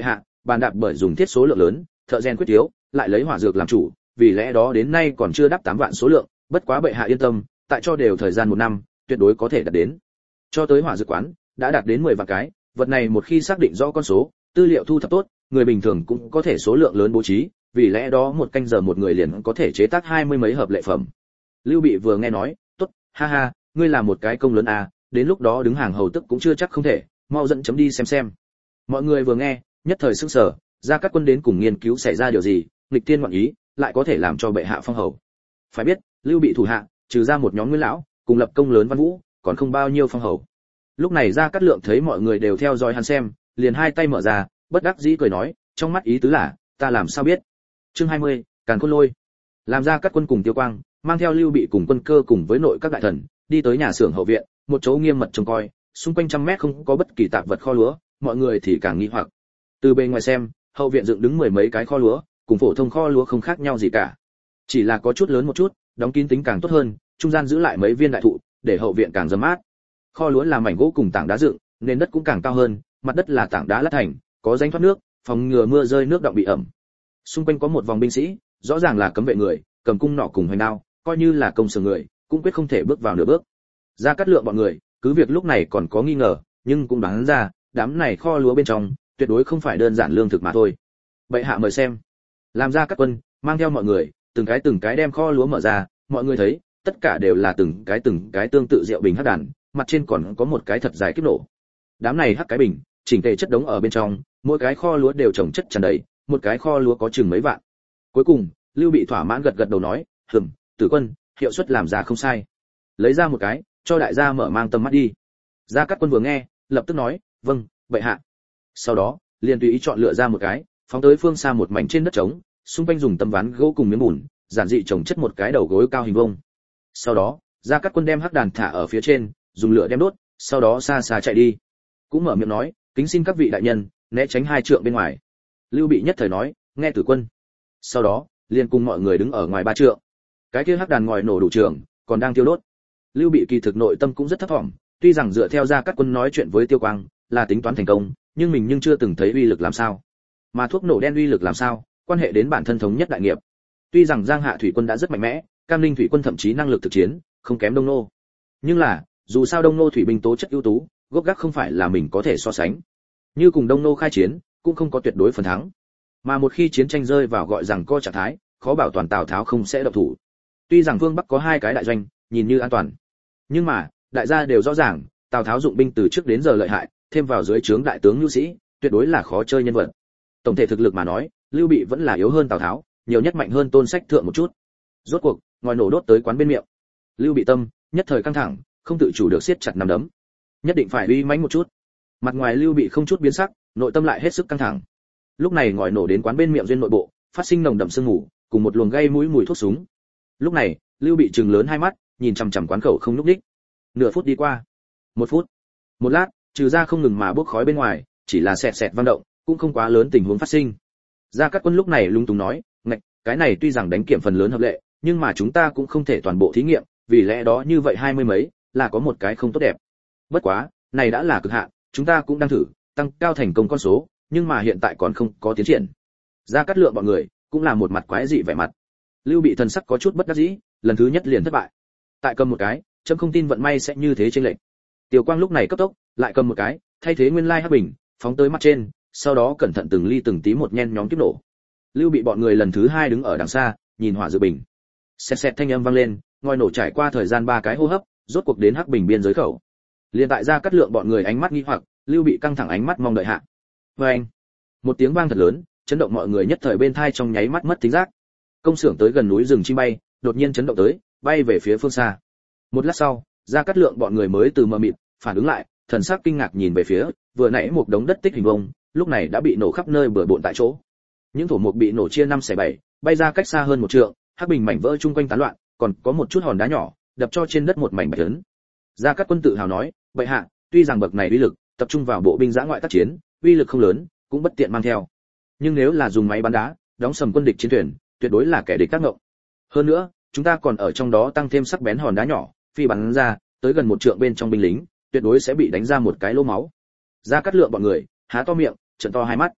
bàn đạp bởi dùng thiết số lượng lớn, thợ rèn quyết thiếu, lại lấy hỏa dược làm chủ, vì lẽ đó đến nay còn chưa đáp tám vạn số lượng, bất quá bệ hạ yên tâm, tại cho đều thời gian một năm, tuyệt đối có thể đạt đến. Cho tới hỏa dược quán, đã đạt đến mười vạn cái, vật này một khi xác định rõ con số, tư liệu thu thập tốt, người bình thường cũng có thể số lượng lớn bố trí, vì lẽ đó một canh giờ một người liền có thể chế tác hai mươi mấy hợp lệ phẩm. Lưu Bị vừa nghe nói, tốt, ha ha, ngươi là một cái công lớn à, đến lúc đó đứng hàng hầu tức cũng chưa chắc không thể, mau dẫn chấm đi xem xem. Mọi người vừa nghe, nhất thời sững sờ, ra các quân đến cùng nghiên cứu xảy ra điều gì, nghịch thiên ngoạn ý, lại có thể làm cho bệ hạ phong hầu. Phải biết, Lưu Bị thủ hạ, trừ ra một nhóm nguyên lão, cùng lập công lớn văn vũ, còn không bao nhiêu phong hầu. Lúc này ra cát lượng thấy mọi người đều theo dõi hắn xem, liền hai tay mở ra, bất đắc dĩ cười nói, trong mắt ý tứ là, ta làm sao biết. Chương hai mươi, Càn Khôn Lôi. Làm ra các quân cùng Tiêu Quang, mang theo Lưu Bị cùng quân cơ cùng với nội các đại thần, đi tới nhà xưởng hậu viện, một chỗ nghiêm mật trông coi, xung quanh trăm mét không có bất kỳ tạp vật kho lúa, mọi người thì càng nghi hoặc. Từ bên ngoài xem, hậu viện dựng đứng mười mấy cái kho lúa, cùng phổ thông kho lúa không khác nhau gì cả. Chỉ là có chút lớn một chút, đóng kín tính càng tốt hơn, trung gian giữ lại mấy viên đại thụ, để hậu viện càng râm mát. Kho lúa là mảnh gỗ cùng tảng đá dựng, nên đất cũng càng cao hơn, mặt đất là tảng đá lát thành, có rãnh thoát nước, phòng ngừa mưa rơi nước đọng bị ẩm. Xung quanh có một vòng binh sĩ, rõ ràng là cấm vệ người, cầm cung nỏ cùng hoành đao, coi như là công sở người, cũng quyết không thể bước vào nửa bước. Ra cắt lượng bọn người, cứ việc lúc này còn có nghi ngờ, nhưng cũng đoán ra, đám này kho lúa bên trong, tuyệt đối không phải đơn giản lương thực mà thôi. Bệ hạ mời xem. Làm ra các quân, mang theo mọi người, từng cái từng cái đem kho lúa mở ra, mọi người thấy, tất cả đều là từng cái từng cái tương tự rượu bình hắc đàn, mặt trên còn có một cái thật dài kiếp nổ. Đám này hắc cái bình, chỉnh tề chất đống ở bên trong, mỗi cái kho lúa đều trồng chất tràn đầy, một cái kho lúa có chừng mấy vạn. Cuối cùng, Lưu Bị thỏa mãn gật gật đầu nói, "Ừm, Tử Quân, hiệu suất làm ra không sai." Lấy ra một cái, cho đại gia mở mang tầm mắt đi. Gia Cát Quân vừa nghe, lập tức nói, "Vâng, bệ hạ." Sau đó, liền tùy ý chọn lựa ra một cái, phóng tới phương xa một mảnh trên đất trống, xung quanh dùng tấm ván gỗ cùng miếng bùn, giản dị trồng chất một cái đầu gối cao hình vuông. Sau đó, Gia Cát Quân đem hắc đàn thả ở phía trên, dùng lửa đem đốt, sau đó xa xa chạy đi. Cũng mở miệng nói, "Kính xin các vị đại nhân, né tránh hai trượng bên ngoài." Lưu Bị nhất thời nói, "Nghe Tử Quân." Sau đó, liền cùng mọi người đứng ở ngoài ba trượng. Cái kia hắc đàn ngòi nổ đủ trường, còn đang tiêu đốt. Lưu Bị kỳ thực nội tâm cũng rất thấp vọng, tuy rằng dựa theo Gia Cát Quân nói chuyện với Tiêu Quang, là tính toán thành công, nhưng mình nhưng chưa từng thấy uy lực làm sao. Mà thuốc nổ đen uy lực làm sao, quan hệ đến bản thân thống nhất đại nghiệp. Tuy rằng Giang Hạ thủy quân đã rất mạnh mẽ, Cam Ninh thủy quân thậm chí năng lực thực chiến không kém Đông Nô. Nhưng là, dù sao Đông Nô thủy binh tố chất ưu tú, gốc gác không phải là mình có thể so sánh. Như cùng Đông Nô khai chiến, cũng không có tuyệt đối phần thắng. Mà một khi chiến tranh rơi vào gọi rằng co trạng thái, khó bảo toàn Tào Tháo không sẽ động thủ. Tuy rằng Vương Bắc có hai cái đại doanh, nhìn như an toàn, nhưng mà, đại gia đều rõ ràng, Tào Tháo dụng binh từ trước đến giờ lợi hại, thêm vào dưới trướng đại tướng nhu sĩ, tuyệt đối là khó chơi nhân vật. Tổng thể thực lực mà nói, Lưu Bị vẫn là yếu hơn Tào Tháo, nhiều nhất mạnh hơn Tôn Sách thượng một chút. Rốt cuộc, ngòi nổ đốt tới quán bên miệng. Lưu Bị tâm nhất thời căng thẳng, không tự chủ được siết chặt nắm đấm. Nhất định phải uy mãnh một chút. Mặt ngoài Lưu Bị không chút biến sắc, nội tâm lại hết sức căng thẳng. Lúc này ngòi nổ đến quán bên miệng duyên nội bộ, phát sinh nồng đậm sương mù, cùng một luồng gây mũi mùi thuốc súng. Lúc này, Lưu Bị trừng lớn hai mắt, nhìn chằm chằm quán khẩu không lúc đích. Nửa phút đi qua, một phút, một lát, trừ ra không ngừng mà bốc khói bên ngoài, chỉ là sẹt sẹt vang động, cũng không quá lớn tình huống phát sinh. Gia Cát Quân lúc này lung tung nói, "Ngạch, cái này tuy rằng đánh kiểm phần lớn hợp lệ, nhưng mà chúng ta cũng không thể toàn bộ thí nghiệm, vì lẽ đó như vậy hai mươi mấy, là có một cái không tốt đẹp. Bất quá, này đã là cực hạn, chúng ta cũng đang thử, tăng cao thành công con số, nhưng mà hiện tại còn không có tiến triển." Gia Cát Lượng bọn người, cũng là một mặt quái dị vẻ mặt. Lưu Bị thần sắc có chút bất đắc dĩ, lần thứ nhất liền thất bại. Tại cầm một cái, chấm không tin vận may sẽ như thế trên lệnh. Tiểu Quang lúc này cấp tốc, lại cầm một cái, thay thế nguyên lai hắc bình, phóng tới mặt trên, sau đó cẩn thận từng ly từng tí một nhen nhóm kiếp nổ. Lưu Bị bọn người lần thứ hai đứng ở đằng xa, nhìn hỏa dự bình. Xẹt xẹt thanh âm vang lên, ngòi nổ trải qua thời gian ba cái hô hấp, rốt cuộc đến hắc bình biên giới khẩu. Liên tại Gia Cát Lượng bọn người ánh mắt nghi hoặc, Lưu Bị căng thẳng ánh mắt mong đợi hạ. Oeng! Một tiếng vang thật lớn, chấn động mọi người nhất thời bên thai trong nháy mắt mất thính giác. Công xưởng tới gần núi rừng chim bay, đột nhiên chấn động tới, bay về phía phương xa. Một lát sau, Gia Cát Lượng bọn người mới từ mờ mịt phản ứng lại, thần sắc kinh ngạc nhìn về phía, vừa nãy một đống đất tích hình vuông, lúc này đã bị nổ khắp nơi bừa bộn tại chỗ. Những thổ mục bị nổ chia năm xẻ bảy, bay ra cách xa hơn một trượng, hắc bình mảnh vỡ chung quanh tán loạn, còn có một chút hòn đá nhỏ đập cho trên đất một mảnh bạch lớn. Gia Cát Quân tự hào nói, "Bệ hạ, tuy rằng bậc này uy lực, tập trung vào bộ binh giã ngoại tác chiến, uy lực không lớn, cũng bất tiện mang theo. Nhưng nếu là dùng máy bắn đá, đóng sầm quân địch chiến thuyền, tuyệt đối là kẻ địch tác động. Hơn nữa, chúng ta còn ở trong đó tăng thêm sắc bén hòn đá nhỏ, phi bắn ra, tới gần một trượng bên trong binh lính, tuyệt đối sẽ bị đánh ra một cái lỗ máu." Gia Cát Lượng bọn người há to miệng, trợn to hai mắt.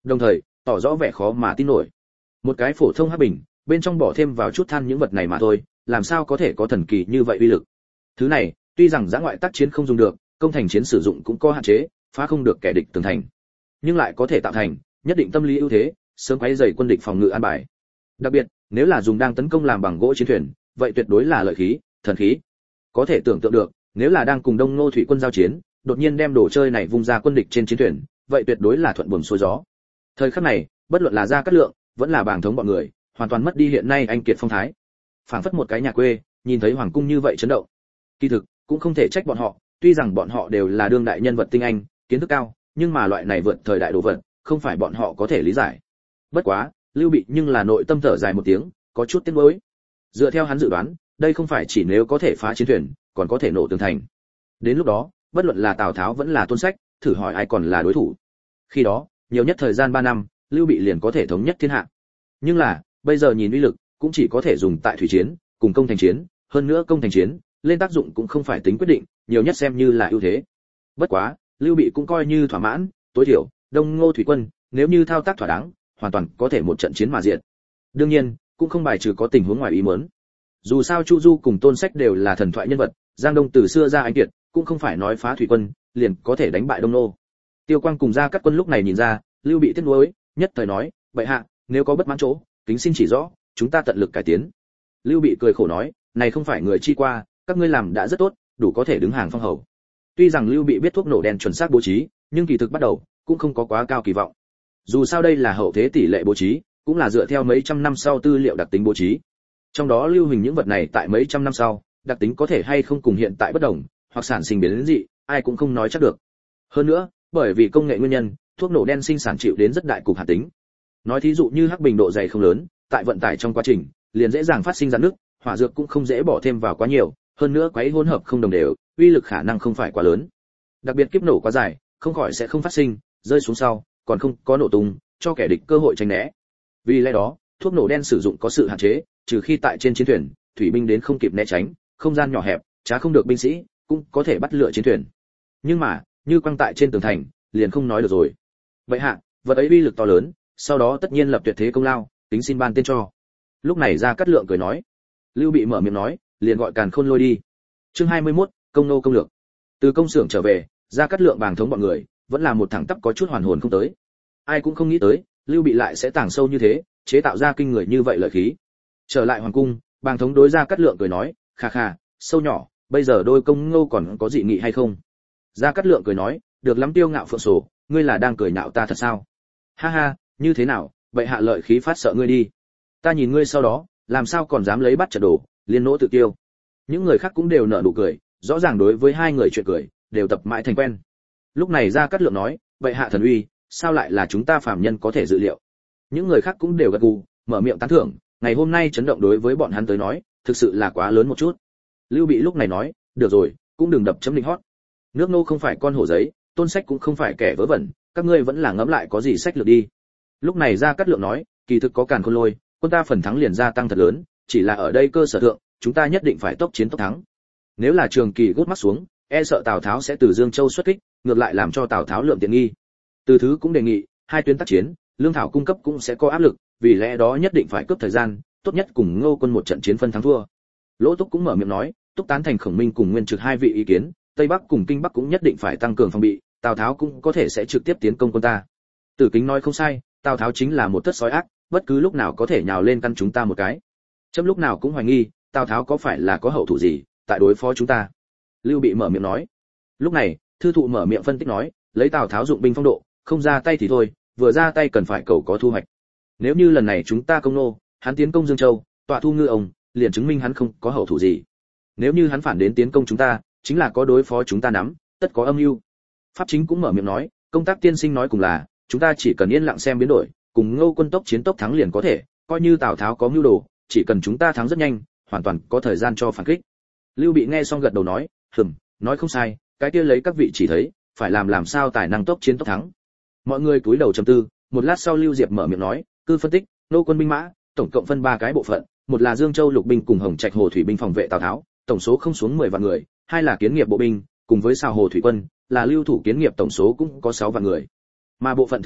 đồng thời tỏ rõ vẻ khó mà tin nổi. Một cái phổ thông hắc bình, bên trong bỏ thêm vào chút than những vật này mà thôi, làm sao có thể có thần kỳ như vậy uy lực. Thứ này, tuy rằng giã ngoại tác chiến không dùng được, công thành chiến sử dụng cũng có hạn chế, phá không được kẻ địch tường thành, nhưng lại có thể tạo thành nhất định tâm lý ưu thế, sớm quấy rầy quân địch phòng ngự an bài. Đặc biệt, nếu là dùng đang tấn công làm bằng gỗ chiến thuyền, vậy tuyệt đối là lợi khí, thần khí. Có thể tưởng tượng được, nếu là đang cùng Đông Ngô thủy quân giao chiến, đột nhiên đem đồ chơi này vung ra quân địch trên chiến thuyền, vậy tuyệt đối là thuận buồm xuôi gió. Thời khắc này, bất luận là Gia Cát Lượng, vẫn là Bàng Thống bọn người, hoàn toàn mất đi hiện nay anh kiệt phong thái. Phảng phất một cái nhà quê, nhìn thấy hoàng cung như vậy chấn động. Kỳ thực, cũng không thể trách bọn họ, tuy rằng bọn họ đều là đương đại nhân vật tinh anh, kiến thức cao, nhưng mà loại này vượt thời đại đồ vật, không phải bọn họ có thể lý giải. Bất quá, Lưu Bị nhưng là nội tâm thở dài một tiếng, có chút tiếc nuối. Dựa theo hắn dự đoán, đây không phải chỉ nếu có thể phá chiến thuyền, còn có thể nổ tường thành. Đến lúc đó, bất luận là Tào Tháo vẫn là Tôn Sách, thử hỏi ai còn là đối thủ. Khi đó, nhiều nhất thời gian ba năm, Lưu Bị liền có thể thống nhất thiên hạ. Nhưng là, bây giờ nhìn uy lực, cũng chỉ có thể dùng tại thủy chiến, cùng công thành chiến, hơn nữa công thành chiến, lên tác dụng cũng không phải tính quyết định, nhiều nhất xem như là ưu thế. Bất quá, Lưu Bị cũng coi như thỏa mãn, tối thiểu, Đông Ngô thủy quân, nếu như thao tác thỏa đáng, hoàn toàn có thể một trận chiến mà diệt. Đương nhiên, cũng không bài trừ có tình huống ngoài ý muốn. Dù sao Chu Du cùng Tôn Sách đều là thần thoại nhân vật, Giang Đông từ xưa ra anh kiệt, cũng không phải nói phá thủy quân, liền có thể đánh bại Đông Nô. Tiêu Quang cùng Gia Cát Quân lúc này nhìn ra, Lưu Bị tiếc nuối, nhất thời nói, "Bệ hạ, nếu có bất mãn chỗ, kính xin chỉ rõ, chúng ta tận lực cải tiến." Lưu Bị cười khổ nói, "Này không phải người chi qua, các ngươi làm đã rất tốt, đủ có thể đứng hàng phong hầu." Tuy rằng Lưu Bị biết thuốc nổ đen chuẩn xác bố trí, nhưng kỳ thực bắt đầu cũng không có quá cao kỳ vọng. Dù sao đây là hậu thế tỷ lệ bố trí, cũng là dựa theo mấy trăm năm sau tư liệu đặc tính bố trí. Trong đó lưu hình những vật này tại mấy trăm năm sau, đặc tính có thể hay không cùng hiện tại bất đồng, hoặc sản sinh biến dị, ai cũng không nói chắc được. Hơn nữa, bởi vì công nghệ nguyên nhân, thuốc nổ đen sinh sản chịu đến rất đại cục hạt tính. Nói thí dụ như hắc bình độ dày không lớn, tại vận tải trong quá trình, liền dễ dàng phát sinh rạn nước, hỏa dược cũng không dễ bỏ thêm vào quá nhiều, hơn nữa quấy hỗn hợp không đồng đều, uy lực khả năng không phải quá lớn. Đặc biệt kiếp nổ quá dài, không khỏi sẽ không phát sinh, rơi xuống sau, còn không có nổ tung, cho kẻ địch cơ hội tránh né. Vì lẽ đó, thuốc nổ đen sử dụng có sự hạn chế, trừ khi tại trên chiến thuyền, thủy binh đến không kịp né tránh, không gian nhỏ hẹp, chả không được binh sĩ, cũng có thể bắt lựa chiến thuyền. Nhưng mà, như quăng tại trên tường thành, liền không nói được rồi. Vậy hạ, vật ấy uy lực to lớn, sau đó tất nhiên lập tuyệt thế công lao, tính xin ban tên cho. Lúc này Gia Cát Lượng cười nói. Lưu Bị mở miệng nói, liền gọi Càn Khôn lôi đi. Chương hai mươi mốt, công nô công lược. Từ công xưởng trở về, Gia Cát Lượng Bàng Thống bọn người, vẫn là một thằng tắp có chút hoàn hồn không tới. Ai cũng không nghĩ tới, Lưu Bị lại sẽ tàng sâu như thế, chế tạo ra kinh người như vậy lợi khí. Trở lại hoàng cung, Bàng Thống đối Gia Cát Lượng cười nói, "Kha kha, sâu nhỏ, bây giờ đôi công ngô còn có dị nghị hay không?" Gia Cát Lượng cười nói, "Được lắm Tiêu Ngạo Phượng Sổ, ngươi là đang cười nhạo ta thật sao?" "Ha ha, như thế nào, bệ hạ lợi khí phát sợ ngươi đi. Ta nhìn ngươi sau đó, làm sao còn dám lấy bắt trận đồ, liên nỗ tự tiêu." Những người khác cũng đều nở nụ cười, rõ ràng đối với hai người chuyện cười, đều tập mãi thành quen. Lúc này Gia Cát Lượng nói, "Bệ hạ thần uy, sao lại là chúng ta phàm nhân có thể dự liệu?" Những người khác cũng đều gật gù, mở miệng tán thưởng, ngày hôm nay chấn động đối với bọn hắn tới nói, thực sự là quá lớn một chút. Lưu Bị lúc này nói, "Được rồi, cũng đừng đập chấm định hót. Nước nô không phải con hổ giấy, Tôn Sách cũng không phải kẻ vớ vẩn, các ngươi vẫn là ngẫm lại có gì sách lược đi." Lúc này Gia Cát Lượng nói, "Kỳ thực có Càn Khôn lôi, quân ta phần thắng liền gia tăng thật lớn, chỉ là ở đây cơ sở thượng, chúng ta nhất định phải tốc chiến tốc thắng. Nếu là trường kỳ gút mắt xuống, e sợ Tào Tháo sẽ từ Dương Châu xuất kích, ngược lại làm cho Tào Tháo lượm tiện nghi." Từ thứ cũng đề nghị, hai tuyến tác chiến, lương thảo cung cấp cũng sẽ có áp lực, vì lẽ đó nhất định phải cướp thời gian, tốt nhất cùng Ngô quân một trận chiến phân thắng thua. Lỗ Túc cũng mở miệng nói, Túc tán thành Khổng Minh cùng Nguyên Trực hai vị ý kiến, Tây Bắc cùng Kinh Bắc cũng nhất định phải tăng cường phòng bị, Tào Tháo cũng có thể sẽ trực tiếp tiến công quân ta. Tử Kính nói không sai, Tào Tháo chính là một thất sói ác, bất cứ lúc nào có thể nhào lên căn chúng ta một cái. Chấm lúc nào cũng hoài nghi, Tào Tháo có phải là có hậu thủ gì, tại đối phó chúng ta. Lưu Bị mở miệng nói. Lúc này, Thư Thụ mở miệng phân tích nói, lấy Tào Tháo dụng binh phong độ, không ra tay thì thôi, vừa ra tay cần phải cầu có thu hoạch. Nếu như lần này chúng ta công nô, hắn tiến công Dương Châu, tọa thu ngư ông, liền chứng minh hắn không có hậu thủ gì. Nếu như hắn phản đến tiến công chúng ta, chính là có đối phó chúng ta nắm, tất có âm mưu. Pháp Chính cũng mở miệng nói, công tác tiên sinh nói cùng là, chúng ta chỉ cần yên lặng xem biến đổi, cùng Ngô quân tốc chiến tốc thắng liền có thể, coi như Tào Tháo có mưu đồ, chỉ cần chúng ta thắng rất nhanh, hoàn toàn có thời gian cho phản kích. Lưu Bị nghe xong gật đầu nói, "Hừm, nói không sai, cái kia lấy các vị chỉ thấy, phải làm làm sao tài năng tốc chiến tốc thắng." Mọi người cúi đầu trầm tư, một lát sau Lưu Diệp mở miệng nói, "Cư phân tích, nô quân binh mã, tổng cộng phân ba cái bộ phận, một là Dương Châu lục binh cùng Hồng Trạch Hồ thủy binh phòng vệ Tào Tháo, tổng số không xuống mười vạn người, hai là kiến nghiệp bộ binh, cùng với Sào Hồ thủy quân, là lưu thủ kiến nghiệp tổng số cũng có sáu vạn người. Mà bộ phận thứ ba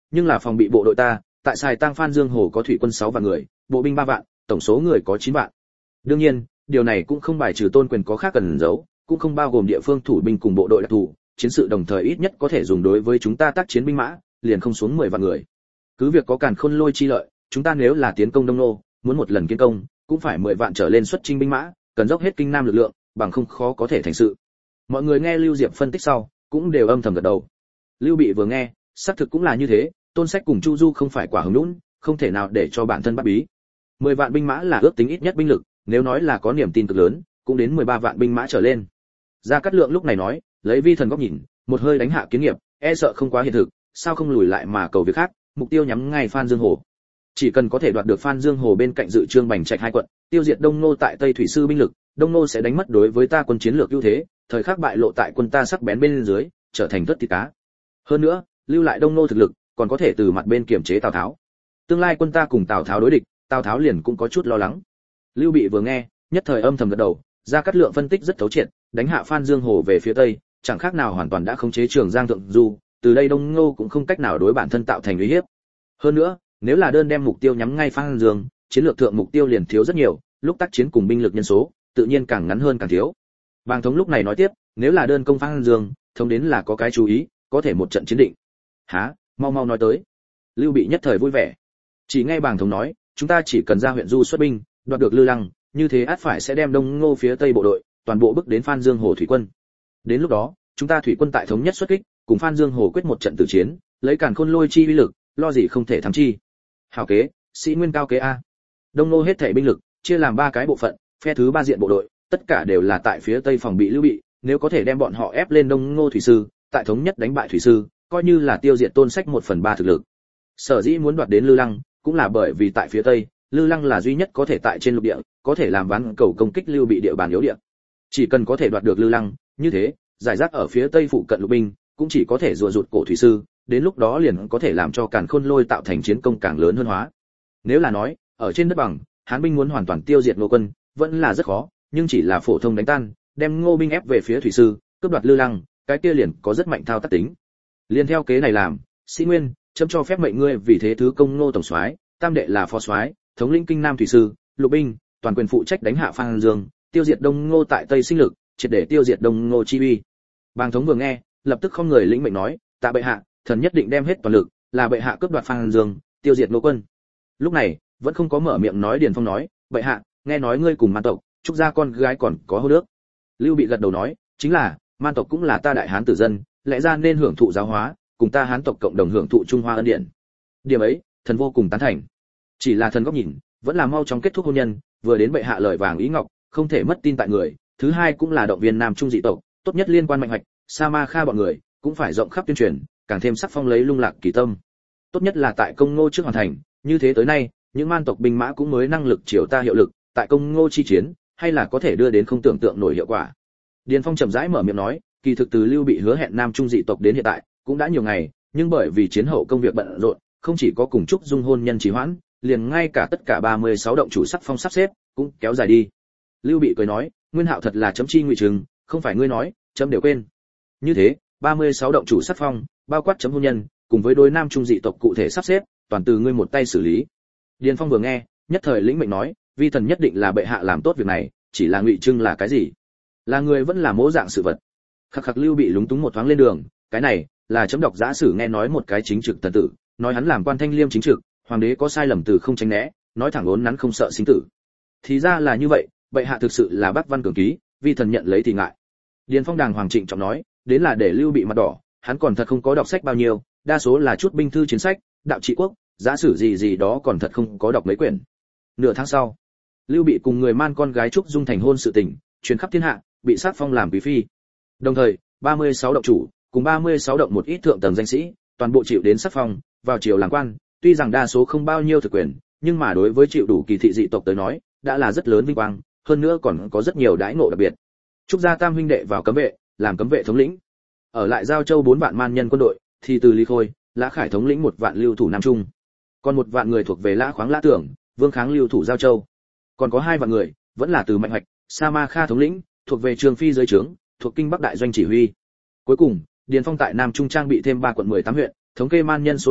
nhưng là phòng bị bộ đội ta, tại Sài Tang Phan Dương Hồ có thủy quân sáu vạn người, bộ binh ba vạn, tổng số người có chín vạn. Đương nhiên, điều này cũng không bài trừ Tôn Quyền có khác cần giấu, cũng không bao gồm địa phương thủ binh cùng bộ đội đặc thù, chiến sự đồng thời ít nhất có thể dùng đối với chúng ta tác chiến binh mã, liền không xuống mười vạn người. Cứ việc có Càn Khôn Lôi chi lợi, chúng ta nếu là tiến công Đông Nô, muốn một lần kiến công, cũng phải mười vạn trở lên xuất chinh binh mã, cần dốc hết kinh nam lực lượng, bằng không khó có thể thành sự. Mọi người nghe Lưu Diệp phân tích sau, cũng đều âm thầm gật đầu. Lưu Bị vừa nghe, xác thực cũng là như thế, Tôn Sách cùng Chu Du không phải quả hứng nhũn, không thể nào để cho bản thân bắt bí. mười vạn binh mã là ước tính ít nhất binh lực, nếu nói là có niềm tin cực lớn, cũng đến mười ba vạn binh mã trở lên. Gia Cát Lượng lúc này nói, lấy vi thần góc nhìn, một hơi đánh hạ kiến nghiệp, e sợ không quá hiện thực, sao không lùi lại mà cầu việc khác, mục tiêu nhắm ngay Phan Dương Hồ. Chỉ cần có thể đoạt được Phan Dương Hồ bên cạnh dự Trương Bành Trạch hai quận, tiêu diệt Đông Nô tại Tây Thủy Sư binh lực, Đông Nô sẽ đánh mất đối với ta quân chiến lược ưu thế, thời khắc bại lộ tại quân ta sắc bén bên dưới, trở thành tất thịt cá. Hơn nữa, lưu lại Đông Nô thực lực, còn có thể từ mặt bên kiểm chế Tào Tháo. Tương lai quân ta cùng Tào Tháo đối địch, Tào Tháo liền cũng có chút lo lắng. Lưu Bị vừa nghe, nhất thời âm thầm gật đầu, Gia Cát Lượng phân tích rất thấu triệt, đánh hạ Phan Dương Hồ về phía tây, chẳng khác nào hoàn toàn đã khống chế Trường Giang thượng du, từ đây Đông Ngô cũng không cách nào đối bản thân tạo thành uy hiếp. Hơn nữa, nếu là đơn đem mục tiêu nhắm ngay Phan Dương, chiến lược thượng mục tiêu liền thiếu rất nhiều, lúc tác chiến cùng binh lực nhân số, tự nhiên càng ngắn hơn càng thiếu. Bàng thống lúc này nói tiếp, nếu là đơn công Phan Dương, thống đến là có cái chú ý, có thể một trận chiến định. Hả? Mau mau nói tới. Lưu Bị nhất thời vui vẻ. Chỉ nghe Bàng thống nói, chúng ta chỉ cần ra huyện du xuất binh, đoạt được Lư Lăng, như thế ắt phải sẽ đem Đông Ngô phía tây bộ đội toàn bộ bước đến Phan Dương Hồ thủy quân. Đến lúc đó, chúng ta thủy quân tại thống nhất xuất kích, cùng Phan Dương Hồ quyết một trận tử chiến, lấy Càn Khôn Lôi chi uy lực, lo gì không thể thắng chi. Hảo kế, sĩ nguyên cao kế a. Đông Ngô hết thảy binh lực chia làm ba cái bộ phận, phe thứ ba diện bộ đội, tất cả đều là tại phía tây phòng bị Lưu Bị, nếu có thể đem bọn họ ép lên Đông Ngô thủy sư, tại thống nhất đánh bại thủy sư, coi như là tiêu diệt Tôn Sách một phần ba thực lực. Sở dĩ muốn đoạt đến Lư Lăng, cũng là bởi vì tại phía tây, Lư Lăng là duy nhất có thể tại trên lục địa, có thể làm ván cầu công kích Lưu Bị địa bàn yếu địa. Chỉ cần có thể đoạt được Lư Lăng, như thế, giải rác ở phía tây phụ cận lục binh, cũng chỉ có thể rùa rụt cổ thủy sư, đến lúc đó liền có thể làm cho Càn Khôn Lôi tạo thành chiến công càng lớn hơn hóa. Nếu là nói, ở trên đất bằng, Hán binh muốn hoàn toàn tiêu diệt Ngô quân, vẫn là rất khó, nhưng chỉ là phổ thông đánh tan, đem Ngô binh ép về phía thủy sư, cướp đoạt Lư Lăng, cái kia liền có rất mạnh thao tác tính. Liên theo kế này làm, Sĩ Nguyên, chấm cho phép mệnh ngươi vì thế thứ công Ngô tổng soái, tam đệ là phó soái, thống lĩnh kinh nam thủy sư, lục binh, toàn quyền phụ trách đánh hạ Phan Dương, tiêu diệt Đông Ngô tại Tây sinh lực, triệt để tiêu diệt Đông Ngô chi uy. Bàng thống vừa nghe, lập tức không người lĩnh mệnh nói, tạ bệ hạ, thần nhất định đem hết toàn lực, là bệ hạ cướp đoạt Phan Dương, tiêu diệt Ngô quân. Lúc này, vẫn không có mở miệng nói Điền Phong nói, bệ hạ, nghe nói ngươi cùng Man tộc, trúc gia con gái còn có hôn nước. Lưu Bị gật đầu nói, chính là, Man tộc cũng là ta đại hán tử dân, lẽ ra nên hưởng thụ giáo hóa, cùng ta Hán tộc cộng đồng hưởng thụ Trung Hoa ân điển. Điểm ấy, thần vô cùng tán thành. Chỉ là thần góc nhìn, vẫn là mau chóng kết thúc hôn nhân, vừa đến bệ hạ lời vàng ý ngọc, không thể mất tin tại người, thứ hai cũng là động viên Nam Trung dị tộc, tốt nhất liên quan mạnh hoạch, Sa Ma Kha bọn người, cũng phải rộng khắp tuyên truyền, càng thêm sắc phong lấy lung lạc kỳ tâm. Tốt nhất là tại Công Ngô trước hoàn thành, như thế tới nay, những man tộc binh mã cũng mới năng lực chiều ta hiệu lực, tại Công Ngô chi chiến, hay là có thể đưa đến không tưởng tượng nổi hiệu quả. Điền Phong chậm rãi mở miệng nói, kỳ thực từ Lưu Bị hứa hẹn Nam Trung dị tộc đến hiện tại, cũng đã nhiều ngày, nhưng bởi vì chiến hậu công việc bận rộn, không chỉ có cùng chúc dung hôn nhân trì hoãn, liền ngay cả tất cả ba mươi sáu động chủ sắc phong sắp xếp cũng kéo dài đi. Lưu Bị cười nói, Nguyên Hạo thật là chấm chi ngụy trừng, không phải ngươi nói, chấm đều quên. Như thế, ba mươi sáu động chủ sắc phong, bao quát chấm hôn nhân, cùng với đối Nam Trung dị tộc cụ thể sắp xếp, toàn từ ngươi một tay xử lý. Điền Phong vừa nghe, nhất thời lĩnh mệnh nói, vi thần nhất định là bệ hạ làm tốt việc này, chỉ là ngụy trưng là cái gì? Là người vẫn là mỗ dạng sự vật. Khắc khắc Lưu Bị lúng túng một thoáng lên đường, cái này là chấm đọc giả sử nghe nói một cái chính trực thần tử, nói hắn làm quan thanh liêm chính trực, hoàng đế có sai lầm từ không tránh né, nói thẳng ốn nắn không sợ sinh tử. Thì ra là như vậy, bệ hạ thực sự là Bắc Văn cường ký, vi thần nhận lấy thì ngại. Điền Phong đàng hoàng trịnh trọng nói, đến là để Lưu Bị mặt đỏ, hắn còn thật không có đọc sách bao nhiêu, đa số là chút binh thư chiến sách, đạo trị quốc, giả sử gì gì đó còn thật không có đọc mấy quyển. Nửa tháng sau, Lưu Bị cùng người man con gái Trúc Dung thành hôn sự tình, truyền khắp thiên hạ, bị sắc phong làm quý phi. Đồng thời, ba mươi sáu động chủ, cùng ba mươi sáu động một ít thượng tầng danh sĩ, toàn bộ chịu đến sắc phong, vào triều làm quan, tuy rằng đa số không bao nhiêu thực quyền, nhưng mà đối với chịu đủ kỳ thị dị tộc tới nói, đã là rất lớn vinh quang, hơn nữa còn có rất nhiều đãi ngộ đặc biệt. Trúc gia tam huynh đệ vào cấm vệ, làm cấm vệ thống lĩnh. Ở lại Giao Châu bốn vạn man nhân quân đội, thì từ Lý Khôi, Lã Khải thống lĩnh một vạn lưu thủ Nam Trung. Còn một vạn người thuộc về Lã Khoáng Lã Tưởng, Vương Kháng lưu thủ Giao Châu. Còn có hai vạn người, vẫn là từ Mạnh Hoạch, Sa Ma Kha thống lĩnh, thuộc về Trường Phi dưới trướng, thuộc kinh Bắc đại doanh chỉ huy. Cuối cùng, Điền Phong tại Nam Trung trang bị thêm ba quận mười tám huyện, thống kê man nhân số lượng,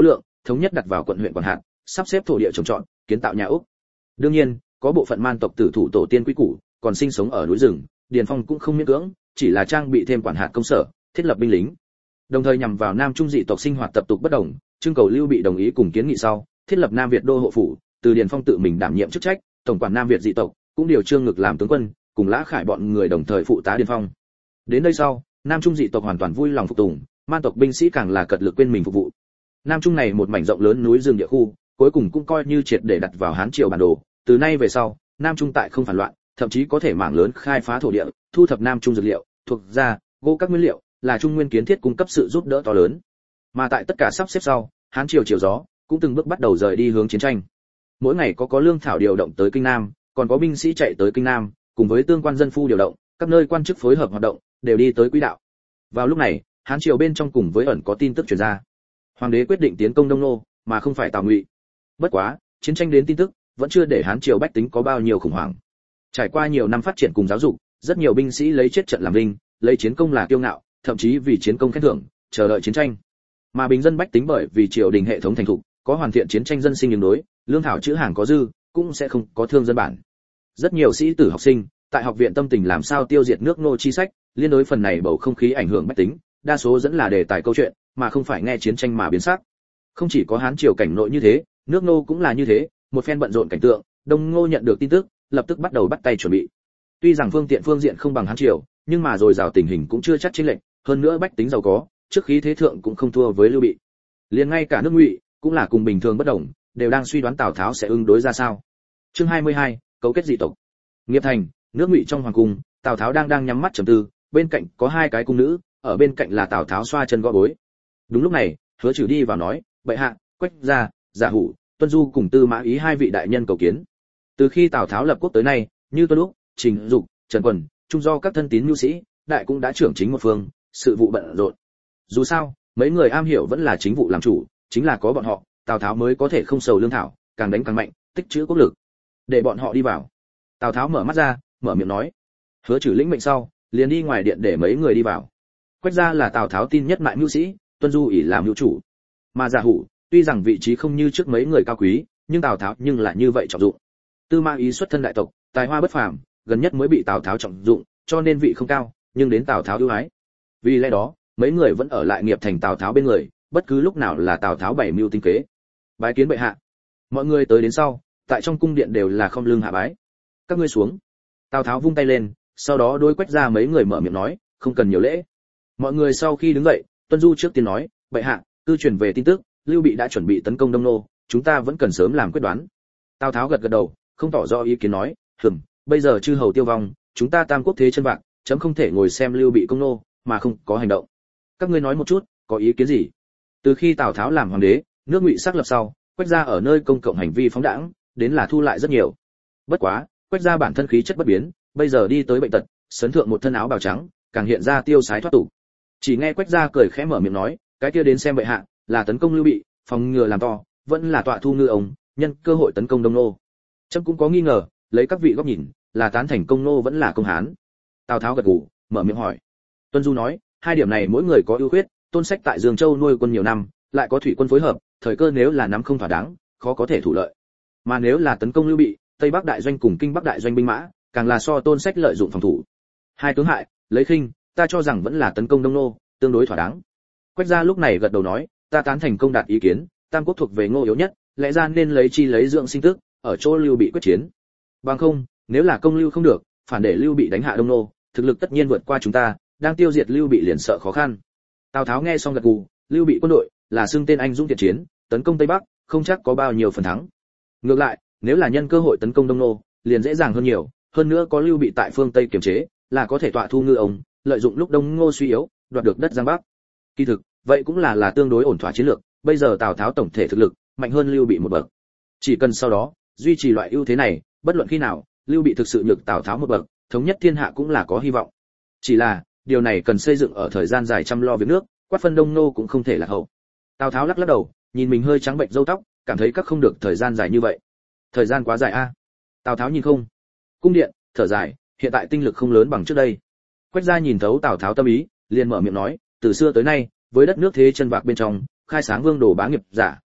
thống nhất đặt vào quận huyện quản hạt, sắp xếp thổ địa trồng trọt, kiến tạo nhà ốc. Đương nhiên, có bộ phận man tộc tử thủ tổ tiên quý củ, còn sinh sống ở núi rừng, Điền Phong cũng không miễn cưỡng, chỉ là trang bị thêm quản hạt công sở, thiết lập binh lính. Đồng thời nhằm vào Nam Trung dị tộc sinh hoạt tập tục bất đồng, trưng cầu Lưu Bị đồng ý cùng kiến nghị sau, thiết lập Nam Việt đô hộ phủ, từ Điền Phong tự mình đảm nhiệm chức trách, tổng quản Nam Việt dị tộc, cũng điều Trương Ngực làm tướng quân, cùng Lã Khải bọn người đồng thời phụ tá Điền Phong. Đến đây sau, Nam Trung dị tộc hoàn toàn vui lòng phục tùng, man tộc binh sĩ càng là cật lực quên mình phục vụ. Nam Trung này một mảnh rộng lớn núi rừng địa khu, cuối cùng cũng coi như triệt để đặt vào Hán triều bản đồ, từ nay về sau, Nam Trung tại không phản loạn, thậm chí có thể mảng lớn khai phá thổ địa, thu thập Nam Trung dược liệu, thuộc ra, gỗ các nguyên liệu, là Trung Nguyên kiến thiết cung cấp sự giúp đỡ to lớn. Mà tại tất cả sắp xếp sau, Hán triều chiều gió cũng từng bước bắt đầu rời đi hướng chiến tranh. Mỗi ngày có có lương thảo điều động tới Kinh Nam, còn có binh sĩ chạy tới Kinh Nam, cùng với tương quan dân phu điều động, các nơi quan chức phối hợp hoạt động, đều đi tới quỹ đạo. Vào lúc này, Hán triều bên trong cùng với ẩn có tin tức truyền ra. Hoàng đế quyết định tiến công Đông Nô, mà không phải Tào Ngụy. Bất quá, chiến tranh đến tin tức, vẫn chưa để Hán triều bách tính có bao nhiêu khủng hoảng. Trải qua nhiều năm phát triển cùng giáo dục, rất nhiều binh sĩ lấy chết trận làm vinh, lấy chiến công là kiêu ngạo, thậm chí vì chiến công khen thưởng, chờ đợi chiến tranh. Mà bình dân bách tính bởi vì triều đình hệ thống thành thục, có hoàn thiện chiến tranh dân sinh ứng đối, lương thảo chữ hàng có dư, cũng sẽ không có thương dân bản. Rất nhiều sĩ tử học sinh, tại học viện tâm tình làm sao tiêu diệt nước Nô chi sách, liên đối phần này bầu không khí ảnh hưởng bách tính, đa số dẫn là đề tài câu chuyện, mà không phải nghe chiến tranh mà biến sắc. Không chỉ có Hán triều cảnh nội như thế, nước Nô cũng là như thế, một phen bận rộn cảnh tượng, Đông Ngô nhận được tin tức, lập tức bắt đầu bắt tay chuẩn bị. Tuy rằng phương tiện phương diện không bằng Hán triều, nhưng mà rồi rào tình hình cũng chưa chắc chênh lệch, hơn nữa bách tính giàu có, trước khí thế thượng cũng không thua với Lưu Bị. Liền ngay cả nước Ngụy cũng là cùng bình thường bất đồng, đều đang suy đoán Tào Tháo sẽ ứng đối ra sao. Chương hai mươi hai, cấu kết dị tộc. Nghiệp Thành, nước Ngụy trong hoàng cung, Tào Tháo đang đang nhắm mắt trầm tư, bên cạnh có hai cái cung nữ, ở bên cạnh là Tào Tháo xoa chân gõ bối. Đúng lúc này, Hứa Trừ đi vào nói, bệ hạ, Quách gia, Giả Hủ, Tuân Du cùng Tư Mã Ý hai vị đại nhân cầu kiến. Từ khi Tào Tháo lập quốc tới nay, như Tuân Lúc, Trình Dục, Trần Quần, trung do các thân tín nhu sĩ, đại cũng đã trưởng chính một phương, sự vụ bận rộn. Dù sao, mấy người am hiểu vẫn là chính vụ làm chủ, chính là có bọn họ, Tào Tháo mới có thể không sầu lương thảo, càng đánh càng mạnh, tích trữ quốc lực. Để bọn họ đi vào. Tào Tháo mở mắt ra, mở miệng nói. Hứa Trừ lĩnh mệnh sau, liền đi ngoài điện để mấy người đi vào. Quách gia là Tào Tháo tin nhất mại mưu sĩ, Tuân Du ỷ làm mưu chủ. Mà Giả Hủ, tuy rằng vị trí không như trước mấy người cao quý, nhưng Tào Tháo nhưng lại như vậy trọng dụng. Tư Mã Ý xuất thân đại tộc, tài hoa bất phàm, gần nhất mới bị Tào Tháo trọng dụng, cho nên vị không cao, nhưng đến Tào Tháo ưu ái. Vì lẽ đó, mấy người vẫn ở lại Nghiệp Thành Tào Tháo bên người, bất cứ lúc nào là Tào Tháo bày mưu tính kế. Bái kiến bệ hạ. Mọi người tới đến sau, tại trong cung điện đều là không lưng hạ bái. Các ngươi xuống. Tào Tháo vung tay lên, sau đó đối Quách ra mấy người mở miệng nói, không cần nhiều lễ. Mọi người sau khi đứng dậy, Tuân Du trước tiên nói, bệ hạ, cư truyền về tin tức, Lưu Bị đã chuẩn bị tấn công Đông Nô, chúng ta vẫn cần sớm làm quyết đoán. Tào Tháo gật gật đầu, không tỏ rõ ý kiến nói, hừm, bây giờ chư hầu tiêu vong, chúng ta tam quốc thế chân vạc, chấm không thể ngồi xem Lưu Bị công nô mà không có hành động. Các ngươi nói một chút, có ý kiến gì? Từ khi Tào Tháo làm hoàng đế, nước Ngụy xác lập sau, Quách gia ở nơi công cộng hành vi phóng đãng, đến là thu lại rất nhiều. Bất quá, Quách gia bản thân khí chất bất biến, bây giờ đi tới bệnh tật, sấn thượng một thân áo bào trắng, càng hiện ra tiêu sái thoát tục. Chỉ nghe Quách gia cười khẽ mở miệng nói, cái kia đến xem bệ hạ, là tấn công Lưu Bị, phòng ngừa làm to, vẫn là tọa thu ngư ông, nhân cơ hội tấn công Đông Nô. Trẫm cũng có nghi ngờ, lấy các vị góc nhìn, là tán thành công nô vẫn là công hán. Tào Tháo gật gù, mở miệng hỏi. Tuân Du nói, hai điểm này mỗi người có ưu khuyết, Tôn Sách tại Dương Châu nuôi quân nhiều năm, lại có thủy quân phối hợp, thời cơ nếu là nắm không thỏa đáng, khó có thể thủ lợi. Mà nếu là tấn công Lưu Bị, Tây Bắc đại doanh cùng Kinh Bắc đại doanh binh mã, càng là so Tôn Sách lợi dụng phòng thủ. Hai tướng hại, lấy khinh, ta cho rằng vẫn là tấn công Đông Nô, tương đối thỏa đáng. Quách gia lúc này gật đầu nói, ta tán thành công đạt ý kiến, Tam Quốc thuộc về Ngô yếu nhất, lẽ ra nên lấy chi lấy dưỡng sinh tức, ở chỗ Lưu Bị quyết chiến. Bằng không, nếu là công Lưu không được, phản để Lưu Bị đánh hạ Đông Nô, thực lực tất nhiên vượt qua chúng ta, đang tiêu diệt Lưu Bị liền sợ khó khăn. Tào Tháo nghe xong gật gù, Lưu Bị quân đội là xưng tên anh dũng thiện chiến, tấn công Tây Bắc, không chắc có bao nhiêu phần thắng. Ngược lại, nếu là nhân cơ hội tấn công Đông Nô, liền dễ dàng hơn nhiều, hơn nữa có Lưu Bị tại phương Tây kiềm chế, là có thể tọa thu ngư ông, lợi dụng lúc Đông Ngô suy yếu, đoạt được đất Giang Bắc. Kỳ thực, vậy cũng là là tương đối ổn thỏa chiến lược, bây giờ Tào Tháo tổng thể thực lực mạnh hơn Lưu Bị một bậc. Chỉ cần sau đó duy trì loại ưu thế này, bất luận khi nào, Lưu Bị thực sự nhược Tào Tháo một bậc, thống nhất thiên hạ cũng là có hy vọng. Chỉ là, điều này cần xây dựng ở thời gian dài chăm lo việc nước, quát phân Đông Nô cũng không thể là hậu. Tào Tháo lắc lắc đầu, nhìn mình hơi trắng bệnh râu tóc, cảm thấy các không được thời gian dài như vậy. Thời gian quá dài a. À? Tào Tháo nhìn không. Cung điện, thở dài, hiện tại tinh lực không lớn bằng trước đây. Quách gia nhìn thấu Tào Tháo tâm ý, liền mở miệng nói, từ xưa tới nay, với đất nước thế chân vạc bên trong, khai sáng vương đồ bá nghiệp giả,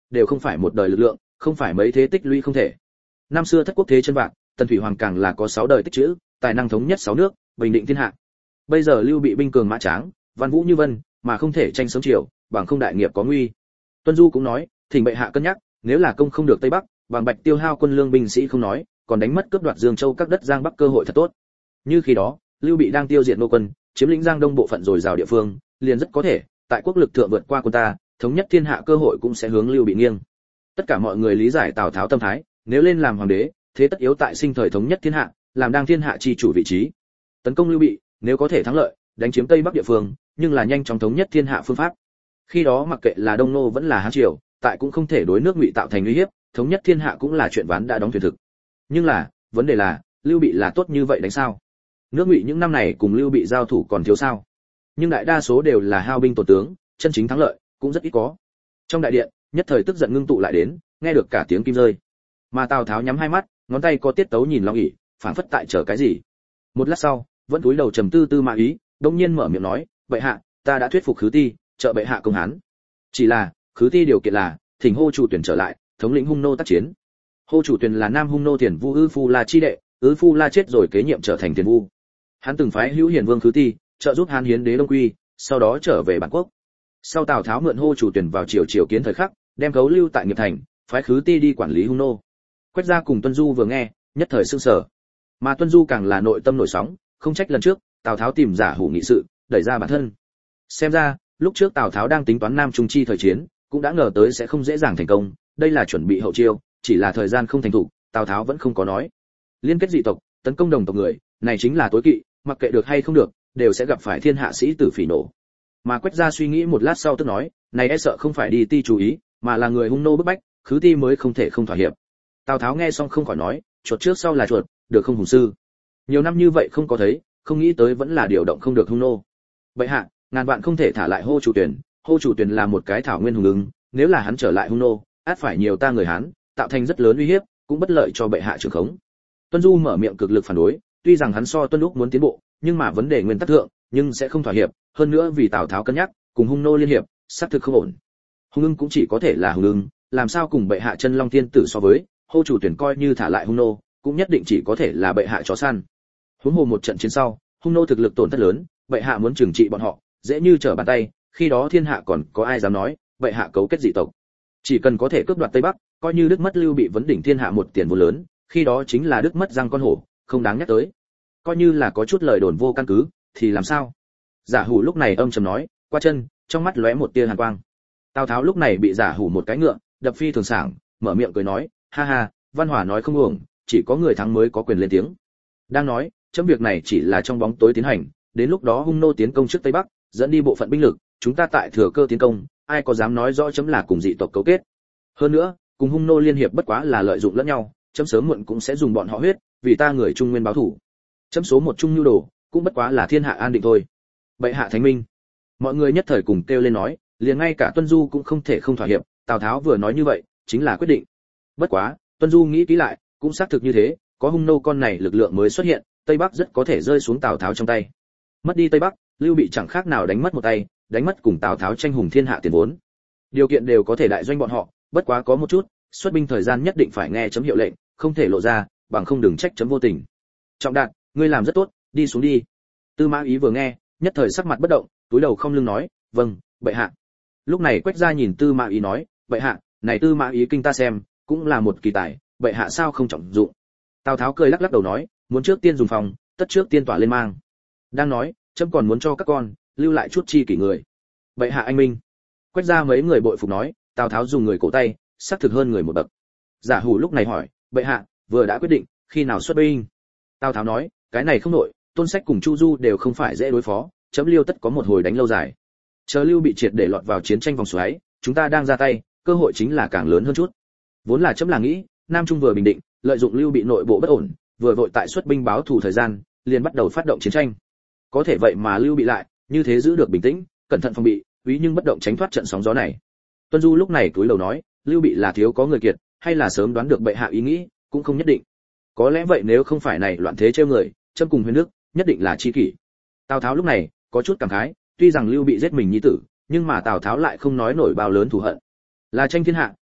đều không phải một đời lực lượng, không phải mấy thế tích lũy không thể. Năm xưa thất quốc thế chân vạc, Tần Thủy Hoàng càng là có sáu đời tích trữ, tài năng thống nhất sáu nước, bình định thiên hạ. Bây giờ Lưu Bị binh cường mã tráng, văn vũ như vân, mà không thể tranh sớm chiều, bằng không đại nghiệp có nguy. Tuân Du cũng nói, thỉnh bệ hạ cân nhắc, nếu là công không được Tây Bắc, bằng bạch tiêu hao quân lương binh sĩ không nói, còn đánh mất cướp đoạt Dương Châu các đất Giang Bắc cơ hội thật tốt. Như khi đó, Lưu Bị đang tiêu diệt nô quân, chiếm lĩnh Giang Đông bộ phận rồi rào địa phương, liền rất có thể, tại quốc lực thượng vượt qua quân ta, thống nhất thiên hạ cơ hội cũng sẽ hướng Lưu Bị nghiêng. Tất cả mọi người lý giải Tào Tháo tâm thái, nếu lên làm hoàng đế, thế tất yếu tại sinh thời thống nhất thiên hạ, làm đang thiên hạ chi chủ vị trí. Tấn công Lưu Bị, nếu có thể thắng lợi, đánh chiếm Tây Bắc địa phương, nhưng là nhanh chóng thống nhất thiên hạ phương pháp. Khi đó mặc kệ là Đông Nô vẫn là Hán triều, tại cũng không thể đối nước Ngụy tạo thành uy hiếp, thống nhất thiên hạ cũng là chuyện ván đã đóng thuyền thực. Nhưng là, vấn đề là, Lưu Bị là tốt như vậy đánh sao? Nước Ngụy những năm này cùng Lưu Bị giao thủ còn thiếu sao? Nhưng đại đa số đều là hao binh tổn tướng, chân chính thắng lợi cũng rất ít có. Trong đại điện, nhất thời tức giận ngưng tụ lại đến, nghe được cả tiếng kim rơi. Mà Tào Tháo nhắm hai mắt, ngón tay có tiết tấu nhìn Long ỉ, phảng phất tại chờ cái gì. Một lát sau, vẫn cúi đầu trầm tư Tư Mã Ý, đông nhiên mở miệng nói, "Bệ hạ, ta đã thuyết phục Khứ Ti, trợ bệ hạ công Hán. Chỉ là, Khứ Ti điều kiện là, thỉnh Hô chủ tuyển trở lại, thống lĩnh Hung nô tác chiến." Hô chủ tuyển là Nam Hung nô Tiền Vu Ư Phu La chi đệ, Ư Phu La chết rồi kế nhiệm trở thành Tiền Vu. Hắn từng phái Hữu Hiền Vương Khứ Ti, trợ giúp Hán hiến đế Đông Quy, sau đó trở về bản quốc. Sau Tào Tháo mượn Hô chủ tuyển vào triều triều kiến thời khắc, đem Cấu lưu tại Nghiệp Thành, phái Khứ Ti đi quản lý Hung nô. Quách gia cùng Tuân Du vừa nghe, nhất thời sửng sở. Mà Tuân Du càng là nội tâm nổi sóng, không trách lần trước, Tào Tháo tìm giả hủ nghị sự, đẩy ra bản thân. Xem ra, lúc trước Tào Tháo đang tính toán Nam Trung chi thời chiến, cũng đã ngờ tới sẽ không dễ dàng thành công, đây là chuẩn bị hậu chiêu, chỉ là thời gian không thành thủ, Tào Tháo vẫn không có nói. Liên kết dị tộc, tấn công đồng tộc người, này chính là tối kỵ, mặc kệ được hay không được, đều sẽ gặp phải thiên hạ sĩ tử phỉ nổ. Mà Quách gia suy nghĩ một lát sau tức nói, này e sợ không phải đi Ti chú ý, mà là người Hung nô bức bách, Khứ Ti mới không thể không thỏa hiệp. Tào Tháo nghe xong không khỏi nói, chuột trước sau là chuột, được không hùng sư? Nhiều năm như vậy không có thấy, không nghĩ tới vẫn là điều động không được Hung nô. Bệ hạ, ngàn vạn không thể thả lại Hô chủ tuyển, Hô chủ tuyển là một cái thảo nguyên hùng ứng, nếu là hắn trở lại Hung nô, át phải nhiều ta người Hán, tạo thành rất lớn uy hiếp, cũng bất lợi cho bệ hạ trưởng khống. Tuân Du mở miệng cực lực phản đối, tuy rằng hắn so Tuân Lúc muốn tiến bộ, nhưng mà vấn đề nguyên tắc thượng, nhưng sẽ không thỏa hiệp, hơn nữa vì Tào Tháo cân nhắc, cùng Hung nô liên hiệp, xác thực không ổn. Hung ưng cũng chỉ có thể là Hung ưng, làm sao cùng bệ hạ chân long thiên tử so với, Hô chủ tuyển coi như thả lại Hung nô, cũng nhất định chỉ có thể là bệ hạ chó săn. Huống hồ một trận chiến sau, Hung nô thực lực tổn thất lớn, bệ hạ muốn trừng trị bọn họ, dễ như trở bàn tay, khi đó thiên hạ còn có ai dám nói, bệ hạ cấu kết dị tộc. Chỉ cần có thể cướp đoạt Tây Bắc, coi như Đức mất Lưu Bị vấn đỉnh thiên hạ một tiền vô lớn, khi đó chính là Đức mất răng con hổ, không đáng nhắc tới. Coi như là có chút lời đồn vô căn cứ, thì làm sao? Giả Hủ lúc này âm trầm nói, qua chân, trong mắt lóe một tia hàn quang. Tào Tháo lúc này bị Giả Hủ một cái ngựa, đập phi thường sảng, mở miệng cười nói, ha ha, văn hòa nói không uổng, chỉ có người thắng mới có quyền lên tiếng. Đang nói, chấm việc này chỉ là trong bóng tối tiến hành, đến lúc đó Hung nô tiến công trước Tây Bắc, dẫn đi bộ phận binh lực, chúng ta tại thừa cơ tiến công, ai có dám nói rõ chấm là cùng dị tộc cấu kết. Hơn nữa, cùng Hung nô liên hiệp bất quá là lợi dụng lẫn nhau, chấm sớm muộn cũng sẽ dùng bọn họ huyết, vì ta người Trung Nguyên báo thủ. Chấm số một trung nhu đồ, cũng bất quá là thiên hạ an định thôi. Bệ hạ thánh minh. Mọi người nhất thời cùng kêu lên nói, liền ngay cả Tuân Du cũng không thể không thỏa hiệp, Tào Tháo vừa nói như vậy, chính là quyết định. Bất quá, Tuân Du nghĩ kỹ lại, cũng xác thực như thế, có Hung nô con này lực lượng mới xuất hiện, Tây Bắc rất có thể rơi xuống Tào Tháo trong tay. Mất đi Tây Bắc, Lưu Bị chẳng khác nào đánh mất một tay, đánh mất cùng Tào Tháo tranh hùng thiên hạ tiền vốn. Điều kiện đều có thể đại doanh bọn họ, bất quá có một chút, xuất binh thời gian nhất định phải nghe chấm hiệu lệnh, không thể lộ ra, bằng không đừng trách chấm vô tình. Trọng Đạt, ngươi làm rất tốt, đi xuống đi. Tư Mã Ý vừa nghe, nhất thời sắc mặt bất động, túi đầu không lưng nói, vâng, bệ hạ. Lúc này Quách gia nhìn Tư Mã Ý nói, bệ hạ, này Tư Mã Ý kinh ta xem, cũng là một kỳ tài, bệ hạ sao không trọng dụng. Tào Tháo cười lắc lắc đầu nói, muốn trước tiên dùng phòng, tất trước tiên tỏa lên mang. Đang nói, chấm còn muốn cho các con lưu lại chút chi kỷ người. Bệ hạ anh minh. Quách gia mấy người bội phục nói, Tào Tháo dùng người cổ tay, xác thực hơn người một bậc. Giả Hủ lúc này hỏi, bệ hạ, vừa đã quyết định, khi nào xuất binh? Tào Tháo nói, cái này không nội, Tôn Sách cùng Chu Du đều không phải dễ đối phó, chấm Liêu tất có một hồi đánh lâu dài. Chờ Lưu Bị triệt để lọt vào chiến tranh vòng xoáy, chúng ta đang ra tay, cơ hội chính là càng lớn hơn chút. Vốn là chấm là nghĩ, Nam Trung vừa bình định, lợi dụng Lưu Bị nội bộ bất ổn, vừa vội tại xuất binh báo thù thời gian, liền bắt đầu phát động chiến tranh. Có thể vậy mà Lưu Bị lại, như thế giữ được bình tĩnh, cẩn thận phòng bị, úy nhưng bất động tránh thoát trận sóng gió này. Tuân Du lúc này cúi đầu nói, Lưu Bị là thiếu có người kiệt, hay là sớm đoán được bệ hạ ý nghĩ, cũng không nhất định. Có lẽ vậy nếu không phải này loạn thế trêu người, châm cùng Huyền Đức, nhất định là chi kỷ. Tào Tháo lúc này có chút cảm khái, tuy rằng Lưu Bị giết mình nhi tử, nhưng mà Tào Tháo lại không nói nổi bao lớn thù hận. Là tranh thiên hạ,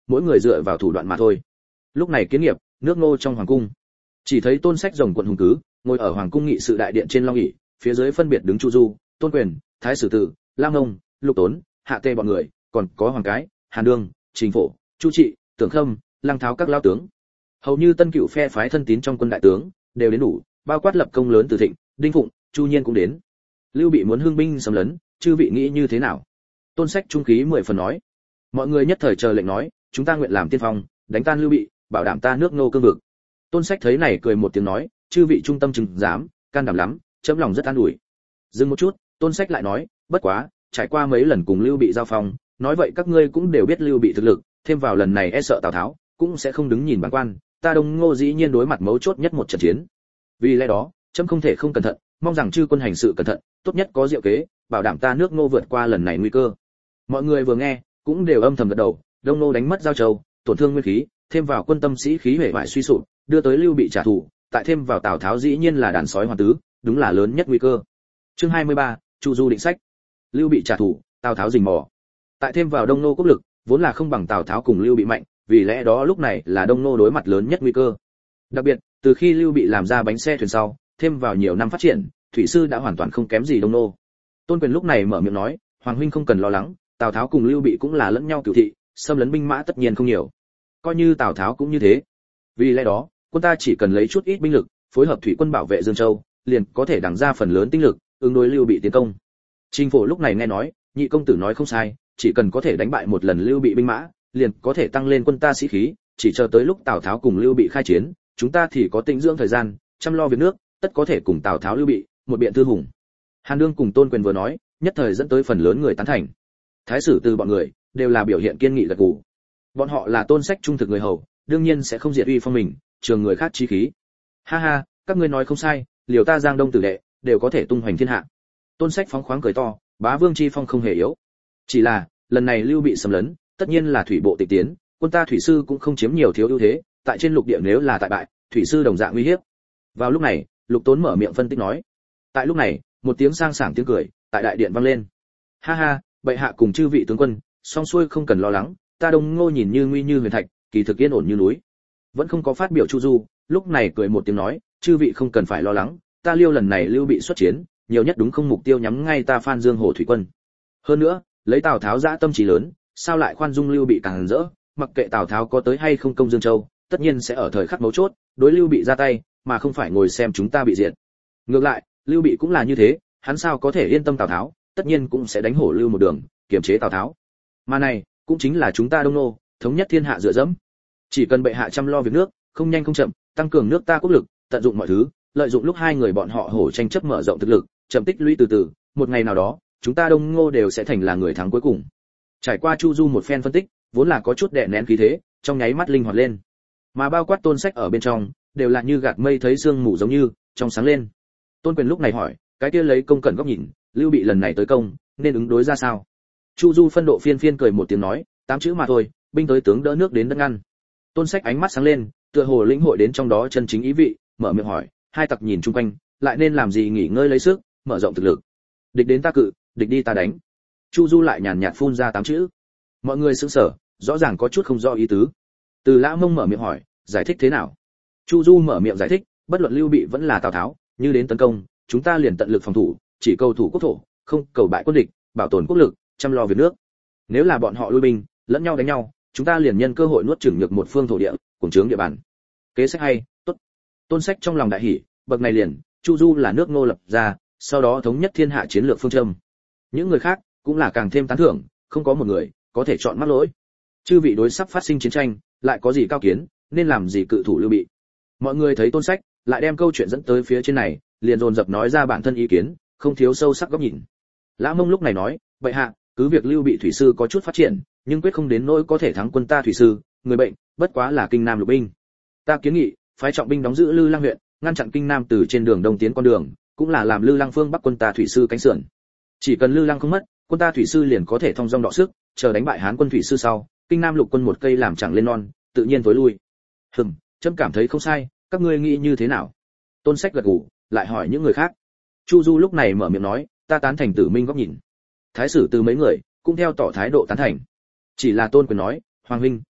mỗi người dựa vào thủ đoạn mà thôi. Lúc này kiến nghiệp, nước Ngô trong hoàng cung, chỉ thấy Tôn Sách rồng quận hùng cứ, ngồi ở hoàng cung nghị sự đại điện trên long ỷ, phía dưới phân biệt đứng Chu Du, Tôn Quyền, Thái Sử Tử, Lam Ngông, Lục Tốn, Hạ Tê bọn người, còn có Hoàng Cái, Hàn Đương, Trình Phổ, Chu Trị, Tưởng Khâm, Lăng Tháo các lao tướng. Hầu như tân cựu phe phái thân tín trong quân đại tướng đều đến đủ, bao quát lập công lớn Từ Thịnh, Đinh Phụng, Chu Nhiên cũng đến. Lưu Bị muốn hưng binh xâm lấn, chư vị nghĩ như thế nào? Tôn Sách trung khí mười phần nói. Mọi người nhất thời chờ lệnh nói, chúng ta nguyện làm tiên phong, đánh tan Lưu Bị, bảo đảm ta nước Ngô cương vực. Tôn Sách thấy này cười một tiếng nói, chư vị trung tâm chừng dám, can đảm lắm, chấm lòng rất an ủi. Dừng một chút, Tôn Sách lại nói, bất quá, trải qua mấy lần cùng Lưu Bị giao phong, nói vậy các ngươi cũng đều biết Lưu Bị thực lực, thêm vào lần này e sợ Tào Tháo cũng sẽ không đứng nhìn bản quan, ta Đông Ngô dĩ nhiên đối mặt mấu chốt nhất một trận chiến. Vì lẽ đó, chấm không thể không cẩn thận, mong rằng chư quân hành sự cẩn thận, tốt nhất có diệu kế, bảo đảm ta nước Ngô vượt qua lần này nguy cơ. Mọi người vừa nghe, cũng đều âm thầm gật đầu, Đông Ngô đánh mất giao châu, tổn thương nguyên khí, thêm vào quân tâm sĩ khí hề bại suy sụp, đưa tới Lưu Bị trả thù, tại thêm vào Tào Tháo dĩ nhiên là đàn sói hoàn tứ, đúng là lớn nhất nguy cơ. Chương hai mươi ba, Chu Du định sách. Lưu Bị trả thù, Tào Tháo rình mò. Tại thêm vào Đông Ngô quốc lực, vốn là không bằng Tào Tháo cùng Lưu Bị mạnh, vì lẽ đó lúc này là Đông Ngô đối mặt lớn nhất nguy cơ. Đặc biệt, từ khi Lưu Bị làm ra bánh xe thuyền sau, thêm vào nhiều năm phát triển, thủy sư đã hoàn toàn không kém gì Đông Ngô. Tôn Quyền lúc này mở miệng nói, Hoàng huynh không cần lo lắng, Tào Tháo cùng Lưu Bị cũng là lẫn nhau cửu thị, xâm lấn binh mã tất nhiên không nhiều. Coi như Tào Tháo cũng như thế. Vì lẽ đó, quân ta chỉ cần lấy chút ít binh lực, phối hợp thủy quân bảo vệ Dương Châu, liền có thể đằng ra phần lớn tinh lực, ứng đối Lưu Bị tiến công. Trình Phổ lúc này nghe nói, nhị công tử nói không sai, chỉ cần có thể đánh bại một lần Lưu Bị binh mã, liền có thể tăng lên quân ta sĩ khí, chỉ chờ tới lúc Tào Tháo cùng Lưu Bị khai chiến, chúng ta thì có tĩnh dưỡng thời gian, chăm lo việc nước, tất có thể cùng Tào Tháo Lưu Bị, một biện thư hùng. Hàn Đương cùng Tôn Quyền vừa nói, nhất thời dẫn tới phần lớn người tán thành. Thái Sử từ bọn người đều là biểu hiện kiên nghị gật gù. Bọn họ là Tôn Sách trung thực người hầu, đương nhiên sẽ không diệt uy phong mình, trường người khác chí khí. Ha ha, các ngươi nói không sai, liều ta Giang Đông tử đệ, đều có thể tung hoành thiên hạ. Tôn Sách phóng khoáng cười to, bá vương chi phong không hề yếu. Chỉ là, lần này Lưu Bị xâm lấn, tất nhiên là thủy bộ tịch tiến, quân ta thủy sư cũng không chiếm nhiều thiếu ưu thế, tại trên lục địa nếu là tại bại, thủy sư đồng dạng nguy hiểm. Vào lúc này, Lục Tốn mở miệng phân tích nói. Tại lúc này, một tiếng sang sảng tiếng cười tại đại điện vang lên. Ha ha, bệ hạ cùng chư vị tướng quân, song xuôi không cần lo lắng, ta Đông Ngô nhìn như nguy như huyền thạch, kỳ thực yên ổn như núi. Vẫn không có phát biểu Chu Du, lúc này cười một tiếng nói, chư vị không cần phải lo lắng, ta Liêu lần này Lưu Bị xuất chiến, nhiều nhất đúng không mục tiêu nhắm ngay ta Phan Dương Hồ thủy quân. Hơn nữa, lấy Tào Tháo dã tâm trí lớn, sao lại khoan dung Lưu Bị càng rỡ, mặc kệ Tào Tháo có tới hay không công Dương Châu, tất nhiên sẽ ở thời khắc mấu chốt, đối Lưu Bị ra tay, mà không phải ngồi xem chúng ta bị diệt. Ngược lại, Lưu Bị cũng là như thế, hắn sao có thể yên tâm Tào Tháo, tất nhiên cũng sẽ đánh hổ Lưu một đường, kiềm chế Tào Tháo. Mà này, cũng chính là chúng ta Đông Nô, thống nhất thiên hạ dựa dẫm. Chỉ cần bệ hạ chăm lo việc nước, không nhanh không chậm, tăng cường nước ta quốc lực, tận dụng mọi thứ, lợi dụng lúc hai người bọn họ hổ tranh chấp mở rộng thực lực, chậm tích lũy từ từ, một ngày nào đó, chúng ta Đông Ngô đều sẽ thành là người thắng cuối cùng. Trải qua Chu Du một phen phân tích, vốn là có chút đè nén khí thế, trong nháy mắt linh hoạt lên. Mà bao quát Tôn Sách ở bên trong, đều là như gạt mây thấy sương mù giống như, trong sáng lên. Tôn Quyền lúc này hỏi, cái kia lấy công cẩn góc nhìn, Lưu Bị lần này tới công, nên ứng đối ra sao? Chu Du phân độ phiên phiên cười một tiếng nói, tám chữ mà thôi, binh tới tướng đỡ nước đến đất ngăn. Tôn Sách ánh mắt sáng lên, tựa hồ lĩnh hội đến trong đó chân chính ý vị, mở miệng hỏi, hai tặc nhìn chung quanh, lại nên làm gì nghỉ ngơi lấy sức, mở rộng thực lực. Địch đến ta cự, địch đi ta đánh. Chu Du lại nhàn nhạt phun ra tám chữ. Mọi người sững sờ, rõ ràng có chút không rõ ý tứ. Từ Lã Mông mở miệng hỏi, giải thích thế nào? Chu Du mở miệng giải thích, bất luận Lưu Bị vẫn là Tào Tháo, như đến tấn công, chúng ta liền tận lực phòng thủ, chỉ cầu thủ quốc thổ, không cầu bại quân địch, bảo tồn quốc lực, chăm lo việc nước. Nếu là bọn họ lui binh, lẫn nhau đánh nhau, chúng ta liền nhân cơ hội nuốt chửng nhược một phương thổ địa, cùng chướng địa bàn. Kế sách hay, tốt. Tôn Sách trong lòng đại hỉ, bậc này liền, Chu Du là nước Ngô lập ra, sau đó thống nhất thiên hạ chiến lược phương châm. Những người khác cũng là càng thêm tán thưởng, không có một người có thể chọn mắc lỗi. Chư vị đối sắp phát sinh chiến tranh, lại có gì cao kiến, nên làm gì cự thủ Lưu Bị. Mọi người thấy Tôn Sách, lại đem câu chuyện dẫn tới phía trên này, liền dồn dập nói ra bản thân ý kiến, không thiếu sâu sắc góc nhìn. Lã Mông lúc này nói, vậy hạ, cứ việc Lưu Bị thủy sư có chút phát triển, nhưng quyết không đến nỗi có thể thắng quân ta thủy sư, người bệnh, bất quá là kinh nam lục binh. Ta kiến nghị, phái trọng binh đóng giữ Lư Lăng huyện, ngăn chặn kinh nam từ trên đường đông tiến con đường, cũng là làm Lư Lăng phương bắc quân ta thủy sư cánh sườn. Chỉ cần Lư Lăng không mất, quân ta thủy sư liền có thể thông dong đọ sức, chờ đánh bại Hán quân thủy sư sau, kinh nam lục quân một cây làm chẳng lên non, tự nhiên tối lui. Hừm, trẫm cảm thấy không sai, các ngươi nghĩ như thế nào? Tôn Sách gật gù, lại hỏi những người khác. Chu Du lúc này mở miệng nói, ta tán thành Tử Minh góc nhìn. Thái Sử từ mấy người cũng theo tỏ thái độ tán thành. Chỉ là Tôn Quyền nói, Hoàng huynh,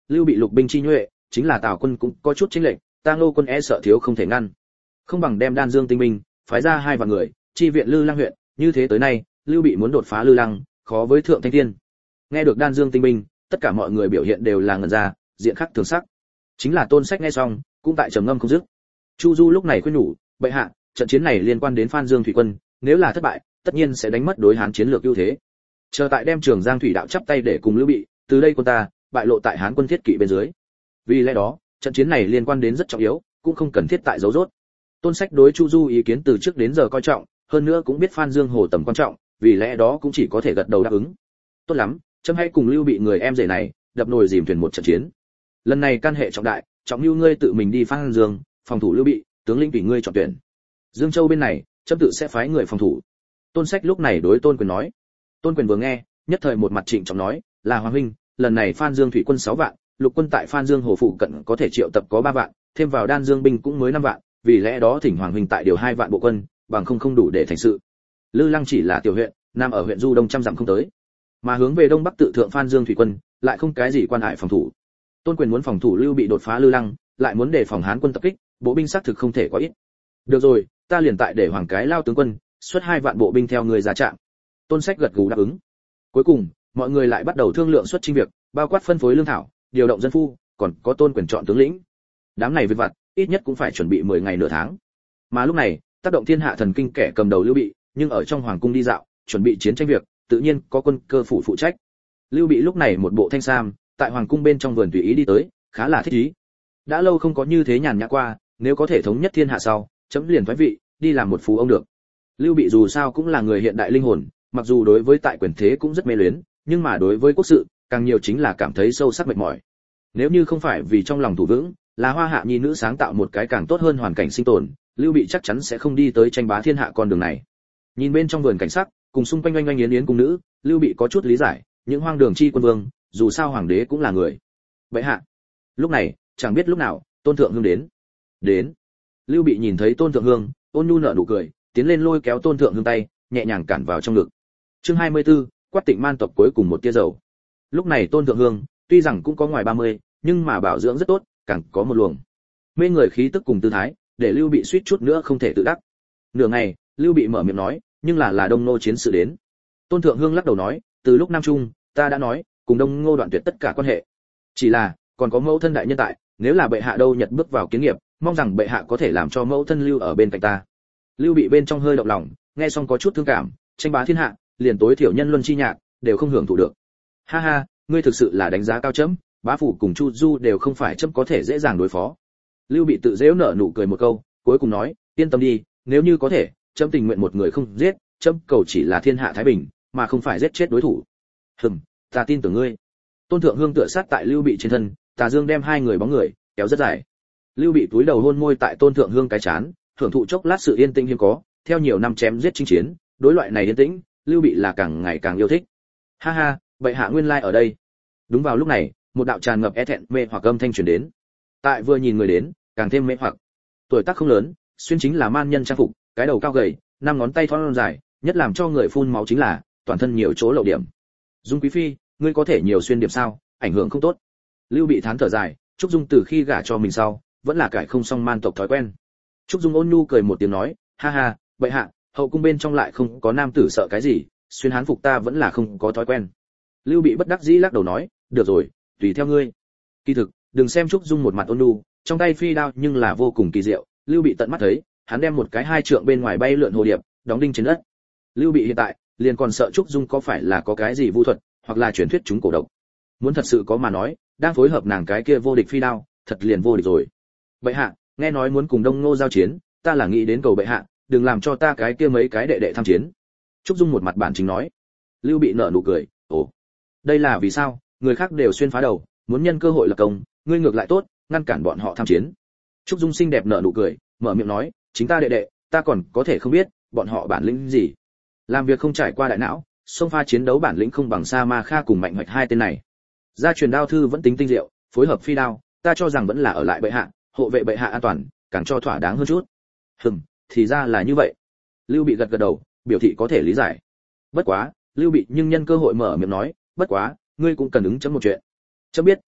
Lưu Bị lục binh chi nhuệ, chính là Tào quân cũng có chút chênh lệch, ta Ngô quân e sợ thiếu không thể ngăn. Không bằng đem Đan Dương tinh binh, phái ra hai vạn người, chi viện Lư Lăng huyện, như thế tới nay, Lưu Bị muốn đột phá Lư Lăng, khó với thượng thanh thiên. Nghe được Đan Dương tinh binh, tất cả mọi người biểu hiện đều là ngẩn ra, diện khác thường sắc. Chính là Tôn Sách nghe xong, cũng tại trầm ngâm không dứt. Chu Du lúc này khuyên nhủ, bệ hạ, trận chiến này liên quan đến Phan Dương thủy quân, nếu là thất bại, tất nhiên sẽ đánh mất đối Hán chiến lược ưu thế. Chờ tại đem Trường Giang thủy đạo chắp tay để cùng Lưu Bị, từ đây quân ta bại lộ tại Hán quân thiết kỵ bên dưới. Vì lẽ đó, trận chiến này liên quan đến rất trọng yếu, cũng không cần thiết tại dấu rốt. Tôn Sách đối Chu Du ý kiến từ trước đến giờ coi trọng, hơn nữa cũng biết Phan Dương Hồ tầm quan trọng, vì lẽ đó cũng chỉ có thể gật đầu đáp ứng. Tốt lắm, chấm hãy cùng Lưu Bị người em rể này, đập nồi dìm thuyền một trận chiến. Lần này can hệ trọng đại, trọng lưu ngươi tự mình đi Phan Dương, phòng thủ Lưu Bị, tướng lĩnh tùy ngươi chọn tuyển. Dương Châu bên này, chấm tự sẽ phái người phòng thủ. Tôn Sách lúc này đối Tôn Quyền nói. Tôn Quyền vừa nghe, nhất thời một mặt trịnh trọng nói, là hoàng huynh, lần này Phan Dương thủy quân sáu vạn, lục quân tại Phan Dương hồ phụ cận có thể triệu tập có ba vạn, thêm vào Đan Dương binh cũng mới năm vạn, vì lẽ đó thỉnh hoàng huynh tại điều hai vạn bộ quân, bằng không không đủ để thành sự. Lư Lăng chỉ là tiểu huyện, nằm ở huyện Du Đông trăm dặm không tới, mà hướng về đông bắc tự thượng Phan Dương thủy quân, lại không cái gì quan hại phòng thủ. Tôn Quyền muốn phòng thủ Lưu Bị đột phá Lư Lăng, lại muốn đề phòng Hán quân tập kích, bộ binh xác thực không thể quá ít. Được rồi, ta liền tại để hoàng cái lao tướng quân, xuất hai vạn bộ binh theo người ra trạm. Tôn Sách gật gù đáp ứng. Cuối cùng, mọi người lại bắt đầu thương lượng xuất chinh việc, bao quát phân phối lương thảo, điều động dân phu, còn có Tôn Quyền chọn tướng lĩnh. Đám này việc vặt, ít nhất cũng phải chuẩn bị mười ngày nửa tháng. Mà lúc này, tác động thiên hạ thần kinh kẻ cầm đầu Lưu Bị, nhưng ở trong hoàng cung đi dạo, chuẩn bị chiến tranh việc, tự nhiên có quân cơ phủ phụ trách. Lưu Bị lúc này một bộ thanh sam, tại hoàng cung bên trong vườn tùy ý đi tới, khá là thích ý. Đã lâu không có như thế nhàn nhã qua, nếu có thể thống nhất thiên hạ sau, chấm liền thoái vị, đi làm một phú ông được. Lưu Bị dù sao cũng là người hiện đại linh hồn, mặc dù đối với tại quyền thế cũng rất mê luyến, nhưng mà đối với quốc sự, càng nhiều chính là cảm thấy sâu sắc mệt mỏi. Nếu như không phải vì trong lòng thủ vững, là Hoa Hạ nhi nữ sáng tạo một cái càng tốt hơn hoàn cảnh sinh tồn, Lưu Bị chắc chắn sẽ không đi tới tranh bá thiên hạ con đường này. Nhìn bên trong vườn cảnh sắc, cùng xung quanh oanh oanh yến yến cung nữ, Lưu Bị có chút lý giải, những hoang đường chi quân vương, dù sao hoàng đế cũng là người. Vậy hạ. Lúc này, chẳng biết lúc nào, Tôn Thượng Hương đến. Đến. Lưu Bị nhìn thấy Tôn Thượng Hương, ôn nhu nở nụ cười, tiến lên lôi kéo Tôn Thượng Hương tay, nhẹ nhàng cản vào trong ngực. Chương hai mươi tư, Quát Tịnh Man tộc cuối cùng một tia dầu. Lúc này Tôn Thượng Hương, tuy rằng cũng có ngoài ba mươi, nhưng mà bảo dưỡng rất tốt, càng có một luồng mê người khí tức cùng tư thái, để Lưu Bị suýt chút nữa không thể tự đắc. Nửa ngày, Lưu Bị mở miệng nói, nhưng là là Đông Ngô chiến sự đến. Tôn Thượng Hương lắc đầu nói, từ lúc Nam Trung, ta đã nói, cùng Đông Ngô đoạn tuyệt tất cả quan hệ. Chỉ là, còn có mẫu thân đại nhân tại, nếu là bệ hạ đâu nhật bước vào kiến nghiệp, mong rằng bệ hạ có thể làm cho mẫu thân lưu ở bên cạnh ta. Lưu Bị bên trong hơi động lòng, nghe xong có chút thương cảm, tranh bá thiên hạ, liền tối thiểu nhân luân chi nhạc, đều không hưởng thụ được. Ha ha, ngươi thực sự là đánh giá cao chấm, bá phủ cùng Chu Du đều không phải chấm có thể dễ dàng đối phó. Lưu Bị tự giễu nở nụ cười một câu, cuối cùng nói, yên tâm đi, nếu như có thể, chấm tình nguyện một người không giết, chấm cầu chỉ là thiên hạ thái bình, mà không phải giết chết đối thủ. Hừm, ta tin tưởng ngươi. Tôn Thượng Hương tựa sát tại Lưu Bị trên thân, Tà Dương đem hai người bóng người kéo rất dài. Lưu Bị túi đầu hôn môi tại Tôn Thượng Hương cái chán, hưởng thụ chốc lát sự yên tĩnh hiếm có, theo nhiều năm chém giết chinh chiến, đối loại này yên tĩnh, Lưu Bị là càng ngày càng yêu thích. Ha ha, bệ hạ nguyên lai ở đây. Đúng vào lúc này, một đạo tràn ngập e thẹn mê hoặc âm thanh truyền đến. Tại vừa nhìn người đến, càng thêm mê hoặc. Tuổi tác không lớn, xuyên chính là man nhân trang phục, cái đầu cao gầy, năm ngón tay thon dài, nhất làm cho người phun máu chính là toàn thân nhiều chỗ lậu điểm. Dung quý phi, ngươi có thể nhiều xuyên điểm sao, ảnh hưởng không tốt. Lưu Bị thán thở dài, Trúc Dung từ khi gả cho mình sau, vẫn là cải không xong man tộc thói quen. Trúc Dung ôn nhu cười một tiếng nói, ha ha, bệ hạ, hậu cung bên trong lại không có nam tử sợ cái gì, xuyên hán phục ta vẫn là không có thói quen. Lưu Bị bất đắc dĩ lắc đầu nói, được rồi, tùy theo ngươi. Kỳ thực, đừng xem Trúc Dung một mặt ôn nhu, trong tay phi đao nhưng là vô cùng kỳ diệu. Lưu Bị tận mắt thấy, hắn đem một cái hai trượng bên ngoài bay lượn hồ điệp, đóng đinh trên đất. Lưu Bị hiện tại, liền còn sợ Trúc Dung có phải là có cái gì vu thuật, hoặc là truyền thuyết chúng cổ độc. Muốn thật sự có mà nói, đang phối hợp nàng cái kia vô địch phi đao, thật liền vô địch rồi. Bệ hạ, nghe nói muốn cùng Đông Ngô giao chiến, ta là nghĩ đến cầu bệ hạ, đừng làm cho ta cái kia mấy cái đệ đệ tham chiến. Trúc Dung một mặt bản chính nói. Lưu Bị nở nụ cười, ồ, đây là vì sao? Người khác đều xuyên phá đầu, muốn nhân cơ hội lập công, ngươi ngược lại tốt, ngăn cản bọn họ tham chiến. Trúc Dung xinh đẹp nở nụ cười, mở miệng nói, chính ta đệ đệ, ta còn có thể không biết, bọn họ bản lĩnh gì? Làm việc không trải qua đại não, xông pha chiến đấu bản lĩnh không bằng Sa Ma Kha cùng Mạnh Hoạch hai tên này. Gia truyền đao thư vẫn tính tinh diệu, phối hợp phi đao, ta cho rằng vẫn là ở lại bệ hạ, hộ vệ bệ hạ an toàn, càng cho thỏa đáng hơn chút. Hừm, thì ra là như vậy. Lưu Bị gật gật đầu, biểu thị có thể lý giải. Bất quá, Lưu Bị nhưng nhân cơ hội mở miệng nói, bất quá, ngươi cũng cần ứng chấm một chuyện. Chấm biết,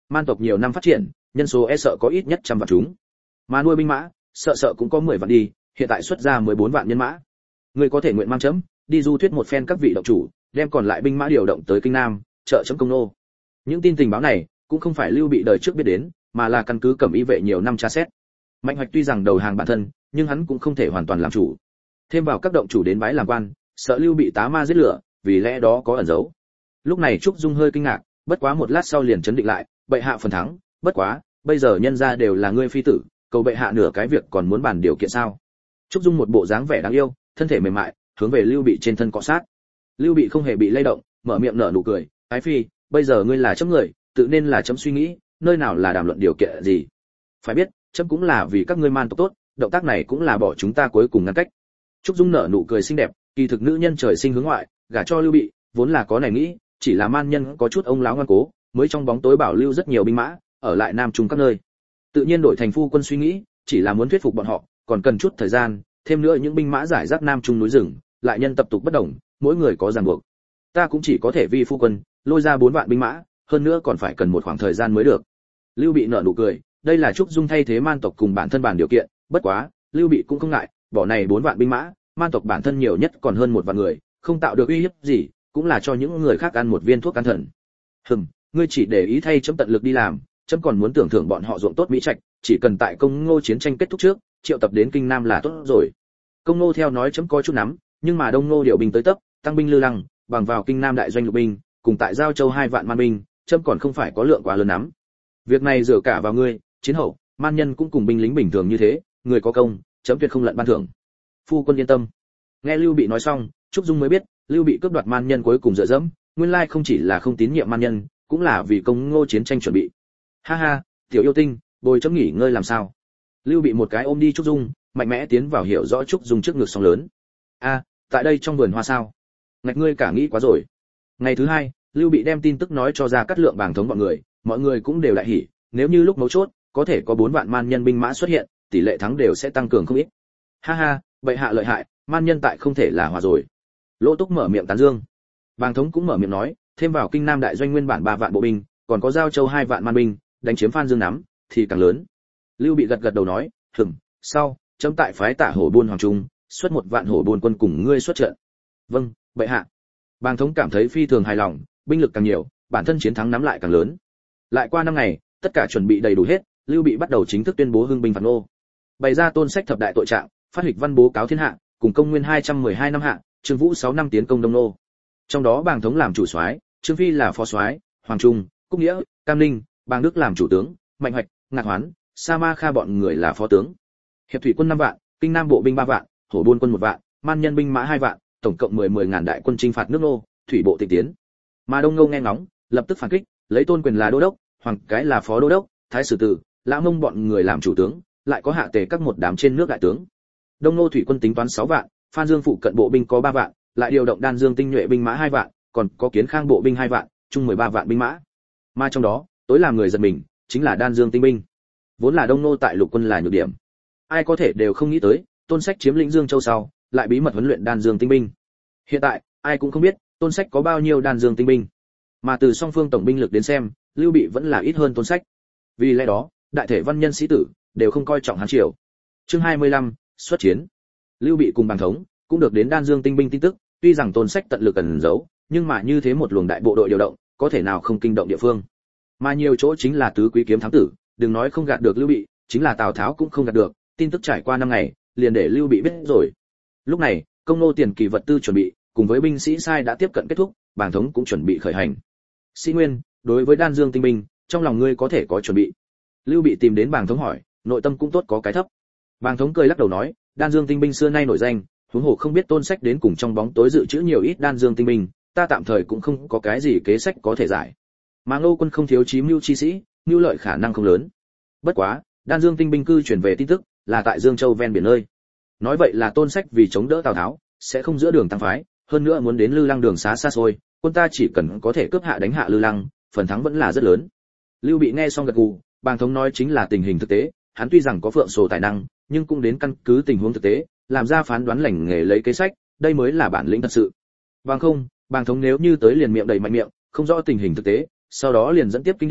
man tộc nhiều năm phát triển, nhân số e sợ có ít nhất trăm vạn chúng. Mà nuôi binh mã, sợ sợ cũng có mười vạn đi, hiện tại xuất ra mười bốn vạn nhân mã. Ngươi có thể nguyện mang chấm, đi du thuyết một phen các vị động chủ, đem còn lại binh mã điều động tới kinh nam, trợ chấm công nô. Những tin tình báo này cũng không phải Lưu Bị đời trước biết đến, mà là căn cứ Cẩm Y vệ nhiều năm tra xét. Mạnh Hoạch tuy rằng đầu hàng bản thân, nhưng hắn cũng không thể hoàn toàn làm chủ. Thêm vào các động chủ đến bái làm quan, sợ Lưu Bị tá ma giết lửa, vì lẽ đó có ẩn giấu. Lúc này Trúc Dung hơi kinh ngạc, bất quá một lát sau liền chấn định lại, bệ hạ phần thắng, bất quá, bây giờ nhân gia đều là ngươi phi tử, cầu bệ hạ nửa cái việc còn muốn bàn điều kiện sao? Trúc Dung một bộ dáng vẻ đáng yêu, thân thể mềm mại, hướng về Lưu Bị trên thân cọ sát. Lưu Bị không hề bị lay động, mở miệng nở nụ cười, "Ái phi, bây giờ ngươi là chấm người, tự nên là chấm suy nghĩ, nơi nào là đàm luận điều kiện gì? Phải biết, chấm cũng là vì các ngươi man tộc tốt, động tác này cũng là bỏ chúng ta cuối cùng ngăn cách." Trúc Dung nở nụ cười xinh đẹp, kỳ thực nữ nhân trời sinh hướng ngoại, gả cho Lưu Bị, vốn là có này nghĩ, chỉ là man nhân có chút ông lão ngoan cố, mới trong bóng tối bảo lưu rất nhiều binh mã, ở lại nam trung các nơi. Tự nhiên đổi thành phu quân suy nghĩ, chỉ là muốn thuyết phục bọn họ, còn cần chút thời gian, thêm nữa những binh mã giải rác nam trung núi rừng, lại nhân tập tục bất đồng, mỗi người có ràng buộc. Ta cũng chỉ có thể vì phu quân, lôi ra bốn vạn binh mã, hơn nữa còn phải cần một khoảng thời gian mới được. Lưu Bị nở nụ cười, đây là Trúc Dung thay thế man tộc cùng bản thân bàn điều kiện, bất quá, Lưu Bị cũng không ngại, bỏ này bốn vạn binh mã, man tộc bản thân nhiều nhất còn hơn một vạn người, không tạo được uy hiếp gì, cũng là cho những người khác ăn một viên thuốc can thần. Hừm, ngươi chỉ để ý thay chấm tận lực đi làm, chấm còn muốn tưởng thưởng bọn họ ruộng tốt mỹ trạch, chỉ cần tại Công Ngô chiến tranh kết thúc trước, triệu tập đến kinh nam là tốt rồi. Công Ngô theo nói chấm coi chút nắm, nhưng mà Đông Ngô điều binh tới tấp, tăng binh Lư Lăng, bằng vào kinh nam đại doanh lục binh, cùng tại Giao Châu hai vạn man binh, chấm còn không phải có lượng quá lớn lắm. Việc này dựa cả vào ngươi, chiến hậu, man nhân cũng cùng binh lính bình thường như thế, người có công, chấm tuyệt không lận ban thưởng. Phu quân yên tâm. Nghe Lưu Bị nói xong, Trúc Dung mới biết, Lưu Bị cướp đoạt man nhân cuối cùng dựa dẫm, nguyên lai không chỉ là không tín nhiệm man nhân, cũng là vì Công Ngô chiến tranh chuẩn bị. Ha ha, tiểu yêu tinh, bồi chấm nghỉ ngơi làm sao? Lưu Bị một cái ôm đi Trúc Dung, mạnh mẽ tiến vào hiểu rõ Trúc Dung trước ngực sóng lớn. A, tại đây trong vườn hoa sao? Ngạch ngươi cả nghĩ quá rồi. Ngày thứ hai, Lưu Bị đem tin tức nói cho ra cắt lượng bảng thống mọi người, mọi người cũng đều đại hỉ, nếu như lúc mấu chốt, có thể có bốn vạn man nhân binh mã xuất hiện, tỷ lệ thắng đều sẽ tăng cường không ít. Ha ha, bệ hạ lợi hại, man nhân tại không thể là hòa rồi. Lỗ Túc mở miệng tán dương. Bàng thống cũng mở miệng nói, thêm vào kinh nam đại doanh nguyên bản ba vạn bộ binh, còn có Giao Châu hai vạn man binh, đánh chiếm Phan Dương nắm, thì càng lớn. Lưu Bị gật gật đầu nói, "Hừm, sau, chấm tại phái Tả Hổ Buôn hoàng trung, xuất một vạn hổ buôn quân cùng ngươi xuất trận." "Vâng, bệ hạ." Bàng thống cảm thấy phi thường hài lòng, binh lực càng nhiều, bản thân chiến thắng nắm lại càng lớn. Lại qua năm ngày, tất cả chuẩn bị đầy đủ hết, Lưu Bị bắt đầu chính thức tuyên bố hưng binh phạt nô. Bày ra tôn sách thập đại tội trạng, phát hịch văn bố cáo thiên hạ, cùng công nguyên hai trăm mười hai năm hạ, Trương Vũ sáu năm tiến công Đông Nô. Trong đó Bàng thống làm chủ soái, Trương Phi là phó soái, Hoàng Trung, Cúc Nghĩa, Cam Ninh, Bàng Đức làm chủ tướng, Mạnh Hoạch, Ngạc Hoán, Sa Ma Kha bọn người là phó tướng. Hiệp thủy quân năm vạn, kinh nam bộ binh ba vạn, hổ buôn quân một vạn, man nhân binh mã hai vạn, tổng cộng mười mười ngàn đại quân chinh phạt nước Nô, thủy bộ tịch tiến. Mà Đông Ngô nghe ngóng, lập tức phản kích, lấy Tôn Quyền là đô đốc, Hoàng Cái là phó đô đốc, Thái sử tử, Lã Mông bọn người làm chủ tướng, lại có Hạ Tề các một đám trên nước đại tướng. Đông Ngô thủy quân tính toán sáu vạn, Phan Dương phụ cận bộ binh có ba vạn, lại điều động Đan Dương tinh nhuệ binh mã hai vạn, còn có Kiến Khang bộ binh hai vạn, chung mười ba vạn binh mã. Mà trong đó, tối làm người giật mình, chính là Đan Dương tinh binh. Vốn là Đông Ngô tại lục quân là nhược điểm. Ai có thể đều không nghĩ tới, Tôn Sách chiếm lĩnh Dương Châu sau, lại bí mật huấn luyện Đan Dương tinh binh. Hiện tại, ai cũng không biết, Tôn Sách có bao nhiêu Đan Dương tinh binh. Mà từ song phương tổng binh lực đến xem, Lưu Bị vẫn là ít hơn Tôn Sách. Vì lẽ đó, đại thể văn nhân sĩ tử đều không coi trọng Hán triều. Chương hai mươi lăm, xuất chiến. Lưu Bị cùng Bàng thống cũng được đến Đan Dương tinh binh tin tức, tuy rằng Tôn Sách tận lực ẩn giấu, nhưng mà như thế một luồng đại bộ đội điều động, có thể nào không kinh động địa phương. Mà nhiều chỗ chính là tứ quý kiếm thám tử, đừng nói không gạt được Lưu Bị, chính là Tào Tháo cũng không gạt được, tin tức trải qua năm ngày, liền để Lưu Bị biết rồi. Lúc này, công nô tiền kỳ vật tư chuẩn bị, cùng với binh sĩ sai đã tiếp cận kết thúc, Bàng thống cũng chuẩn bị khởi hành. Sĩ Nguyên, đối với Đan Dương tinh binh, trong lòng ngươi có thể có chuẩn bị. Lưu Bị tìm đến Bàng thống hỏi, nội tâm cũng tốt có cái thấp. Bàng thống cười lắc đầu nói, Đan Dương tinh binh xưa nay nổi danh, huống hồ không biết Tôn Sách đến cùng trong bóng tối dự trữ nhiều ít Đan Dương tinh binh, ta tạm thời cũng không có cái gì kế sách có thể giải. Mà Ngô quân không thiếu chí mưu chi sĩ, mưu lợi khả năng không lớn. Bất quá, Đan Dương tinh binh cư truyền về tin tức, là tại Dương Châu ven biển nơi. Nói vậy là Tôn Sách vì chống đỡ Tào Tháo, sẽ không giữa đường tăng phái, hơn nữa muốn đến Lư Lăng đường xá xa xôi, quân ta chỉ cần có thể cướp hạ đánh hạ Lư Lăng, phần thắng vẫn là rất lớn. Lưu Bị nghe xong gật gù, Bàng thống nói chính là tình hình thực tế, hắn tuy rằng có phượng sổ tài năng, nhưng cũng đến căn cứ tình huống thực tế, làm ra phán đoán lành nghề lấy kế sách, đây mới là bản lĩnh thật sự. Bằng không, Bàng thống nếu như tới liền miệng đầy mạnh miệng, không rõ tình hình thực tế, sau đó liền dẫn tiếp kinh điển,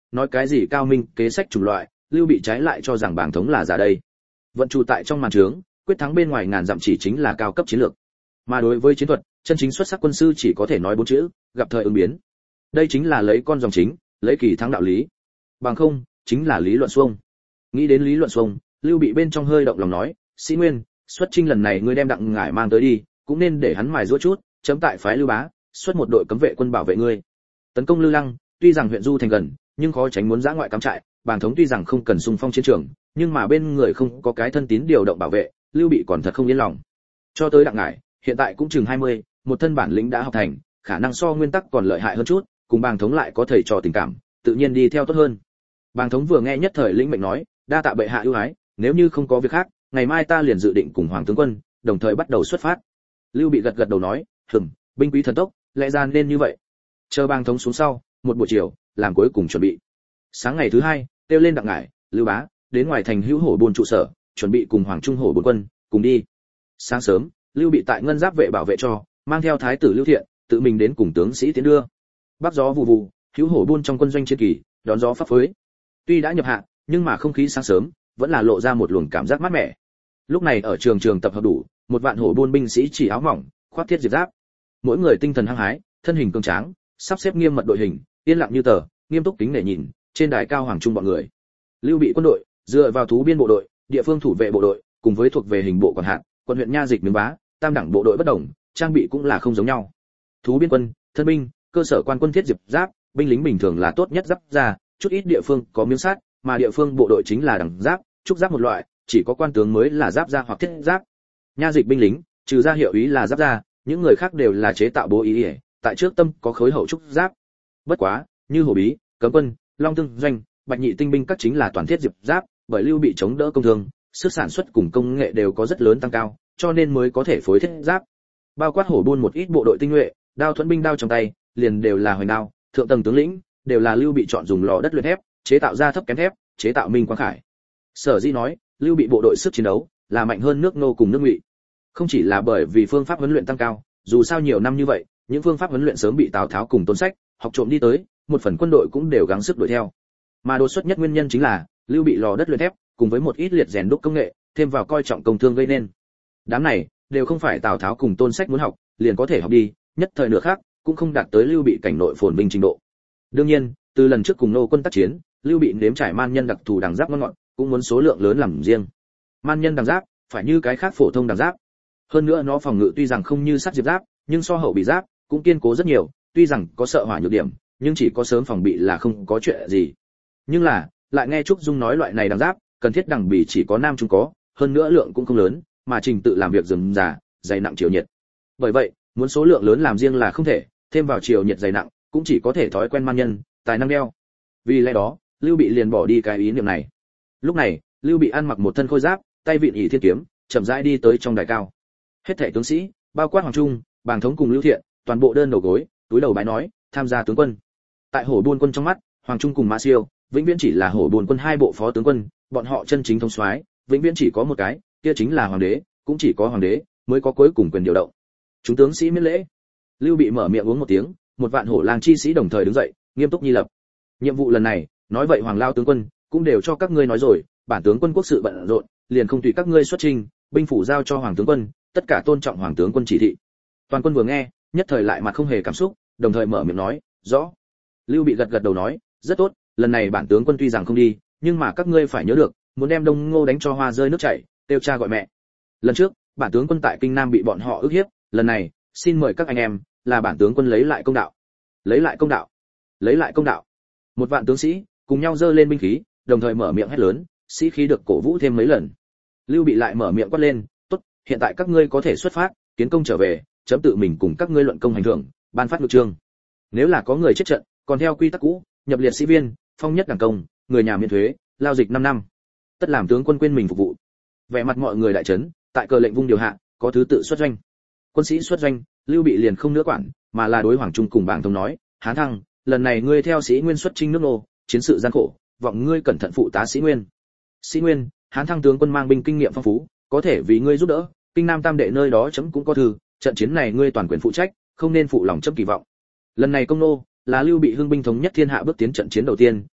nói cái gì cao minh kế sách chủng loại, Lưu Bị trái lại cho rằng Bàng Thống là giả đây. Vận trụ tại trong màn trướng, quyết thắng bên ngoài ngàn dặm chỉ chính là cao cấp chiến lược. Mà đối với chiến thuật, chân chính xuất sắc quân sư chỉ có thể nói bốn chữ, gặp thời ứng biến. Đây chính là lấy con dòng chính, lấy kỳ thắng đạo lý. Bằng không, chính là lý luận xuông. Nghĩ đến lý luận xuông, Lưu Bị bên trong hơi động lòng nói, Sĩ Nguyên, xuất chinh lần này ngươi đem Đặng Ngải mang tới đi, cũng nên để hắn mài giũa chút, chấm tại phái Lưu Bá, xuất một đội cấm vệ quân bảo vệ ngươi. Tấn công Lư Lăng, tuy rằng huyện du thành gần, nhưng khó tránh muốn giã ngoại cắm trại, Bàng Thống tuy rằng không cần xung phong chiến trường, nhưng mà bên người không có cái thân tín điều động bảo vệ, Lưu Bị còn thật không yên lòng. Cho tới Đặng Ngải, hiện tại cũng chừng hai mươi, một thân bản lĩnh đã học thành, khả năng so nguyên tắc còn lợi hại hơn chút, cùng Bàng Thống lại có thầy trò tình cảm, tự nhiên đi theo tốt hơn. Bàng Thống vừa nghe nhất thời lĩnh mệnh nói, đa tạ bệ hạ ưu ái, nếu như không có việc khác, ngày mai ta liền dự định cùng Hoàng tướng quân, đồng thời bắt đầu xuất phát. Lưu Bị gật gật đầu nói, hừm, binh quý thần tốc, lẽ ra nên như vậy. Chờ Bàng Thống xuống sau, một buổi chiều, làm cuối cùng chuẩn bị. Sáng ngày thứ hai, kêu lên Đặng Ngải, Lưu Bá, đến ngoài thành Hữu Hổ Bồn trụ sở, chuẩn bị cùng Hoàng Trung Hổ Bồn quân, cùng đi. Sáng sớm, Lưu Bị tại ngân giáp vệ bảo vệ cho, mang theo thái tử Lưu Thiện, tự mình đến cùng tướng sĩ tiến đưa. Bắc gió vù vù, Hữu Hổ Bồn trong quân doanh chiến kỳ, đón gió phấp phới. Tuy đã nhập hạ, nhưng mà không khí sáng sớm, vẫn là lộ ra một luồng cảm giác mát mẻ. Lúc này ở trường trường tập hợp đủ, một vạn hổ Bồn binh sĩ chỉ áo mỏng, khoác thiết diệp giáp. Mỗi người tinh thần hăng hái, thân hình cường tráng, sắp xếp nghiêm mật đội hình, yên lặng như tờ, nghiêm túc kính nể nhìn, trên đài cao Hoàng Trung bọn người. Lưu Bị quân đội, dựa vào thú biên bộ đội, địa phương thủ vệ bộ đội, cùng với thuộc về hình bộ quản hạt, quận huyện nha dịch miếng bá, tam đẳng bộ đội bất đồng, trang bị cũng là không giống nhau. Thú biên quân, thân binh, cơ sở quan quân thiết diệp giáp, binh lính bình thường là tốt nhất giáp ra, chút ít địa phương có miếng sắt, mà địa phương bộ đội chính là đẳng giáp, trúc giáp một loại, chỉ có quan tướng mới là giáp ra hoặc thiết giáp. Nha dịch binh lính, trừ ra hiệu ý là giáp ra, những người khác đều là chế tạo bố ý, ý tại trước tâm có khối hậu trúc giáp. Bất quá, như Hổ Bí, Cấm quân, Long Tương doanh, Bạch Nhị tinh binh các chính là toàn thiết diệp giáp, bởi Lưu Bị chống đỡ công thương, sức sản xuất cùng công nghệ đều có rất lớn tăng cao, cho nên mới có thể phối thiết giáp. Bao quát Hổ Bôn một ít bộ đội tinh nhuệ, đao thuẫn binh đao trong tay, liền đều là hoành đao, thượng tầng tướng lĩnh, đều là Lưu Bị chọn dùng lò đất luyện thép, chế tạo ra thấp kém thép, chế tạo minh quang khải. Sở dĩ nói, Lưu Bị bộ đội sức chiến đấu là mạnh hơn nước Ngô cùng nước Ngụy. Không chỉ là bởi vì phương pháp huấn luyện tăng cao, dù sao nhiều năm như vậy, những phương pháp huấn luyện sớm bị Tào Tháo cùng Tôn Sách học trộm đi tới, một phần quân đội cũng đều gắng sức đuổi theo. Mà đột xuất nhất nguyên nhân chính là Lưu Bị lò đất luyện thép, cùng với một ít liệt rèn đúc công nghệ, thêm vào coi trọng công thương gây nên. Đám này đều không phải Tào Tháo cùng Tôn Sách muốn học, liền có thể học đi, nhất thời nửa khác cũng không đạt tới Lưu Bị cảnh nội phồn vinh trình độ. Đương nhiên, từ lần trước cùng nô quân tác chiến, Lưu Bị nếm trải man nhân đặc thù đằng giáp ngon ngọt, cũng muốn số lượng lớn làm riêng. Man nhân đằng giáp, phải như cái khác phổ thông đằng giáp. Hơn nữa nó phòng ngự tuy rằng không như sắt diệp giáp, nhưng so hậu bị giáp cũng kiên cố rất nhiều, tuy rằng có sợ hỏa nhược điểm, nhưng chỉ có sớm phòng bị là không có chuyện gì. Nhưng là, lại nghe Trúc Dung nói loại này đằng giáp, cần thiết đằng bì chỉ có nam trung có, hơn nữa lượng cũng không lớn, mà trình tự làm việc rườm rà, dày nặng chiều nhiệt. Bởi vậy, muốn số lượng lớn làm riêng là không thể, thêm vào chiều nhiệt dày nặng, cũng chỉ có thể thói quen man nhân, tài năng đeo. Vì lẽ đó, Lưu Bị liền bỏ đi cái ý niệm này. Lúc này, Lưu Bị ăn mặc một thân khôi giáp, tay vịn ỷ thiên kiếm, chậm rãi đi tới trong đài cao. Hết thảy tướng sĩ, bao quát Hoàng Trung, Bàng Thống cùng Lưu Thiện, toàn bộ đơn đầu gối, túi đầu bái nói, tham gia tướng quân. Tại Hổ Buôn quân trong mắt, Hoàng Trung cùng Mã Siêu, vĩnh viễn chỉ là Hổ Buôn quân hai bộ phó tướng quân, bọn họ chân chính thống soái, vĩnh viễn chỉ có một cái, kia chính là hoàng đế, cũng chỉ có hoàng đế mới có cuối cùng quyền điều động. Chúng tướng sĩ miễn lễ. Lưu Bị mở miệng uống một tiếng, một vạn hổ lang chi sĩ đồng thời đứng dậy, nghiêm túc nhi lập. Nhiệm vụ lần này, nói vậy Hoàng lao tướng quân cũng đều cho các ngươi nói rồi, bản tướng quân quốc sự bận rộn, liền không tùy các ngươi xuất trình, binh phủ giao cho Hoàng tướng quân, tất cả tôn trọng Hoàng tướng quân chỉ thị. Toàn quân vừa nghe, nhất thời lại mặt không hề cảm xúc, đồng thời mở miệng nói, rõ. Lưu Bị gật gật đầu nói, rất tốt, lần này bản tướng quân tuy rằng không đi, nhưng mà các ngươi phải nhớ được, muốn đem Đông Ngô đánh cho hoa rơi nước chảy, tiêu cha gọi mẹ. Lần trước, bản tướng quân tại Kinh Nam bị bọn họ ức hiếp, lần này, xin mời các anh em, là bản tướng quân lấy lại công đạo. Lấy lại công đạo. Lấy lại công đạo. Một vạn tướng sĩ cùng nhau giơ lên binh khí, đồng thời mở miệng hét lớn, sĩ khí được cổ vũ thêm mấy lần. Lưu Bị lại mở miệng quát lên, tốt, hiện tại các ngươi có thể xuất phát, kiến công trở về, chấm tự mình cùng các ngươi luận công hành thưởng, ban phát ngự trương. Nếu là có người chết trận, còn theo quy tắc cũ, nhập liệt sĩ viên, phong nhất đảng công, người nhà miễn thuế, lao dịch năm năm. Tất làm tướng quân quên mình phục vụ. Vẻ mặt mọi người đại chấn, tại cờ lệnh vung điều hạ, có thứ tự xuất doanh. Quân sĩ xuất doanh, Lưu Bị liền không nữa quản, mà là đối Hoàng Trung cùng Bàng Thống nói, Hán Thăng, lần này ngươi theo sĩ Nguyên xuất chinh nước Nô, chiến sự gian khổ, vọng ngươi cẩn thận phụ tá sĩ Nguyên. Sĩ Nguyên, Hán Thăng tướng quân mang binh kinh nghiệm phong phú, có thể vì ngươi giúp đỡ, Kinh Nam Tam đệ nơi đó chấm cũng có thư, trận chiến này ngươi toàn quyền phụ trách, không nên phụ lòng chấm kỳ vọng. Lần này công nô, là Lưu Bị hưng binh thống nhất thiên hạ bước tiến trận chiến đầu tiên,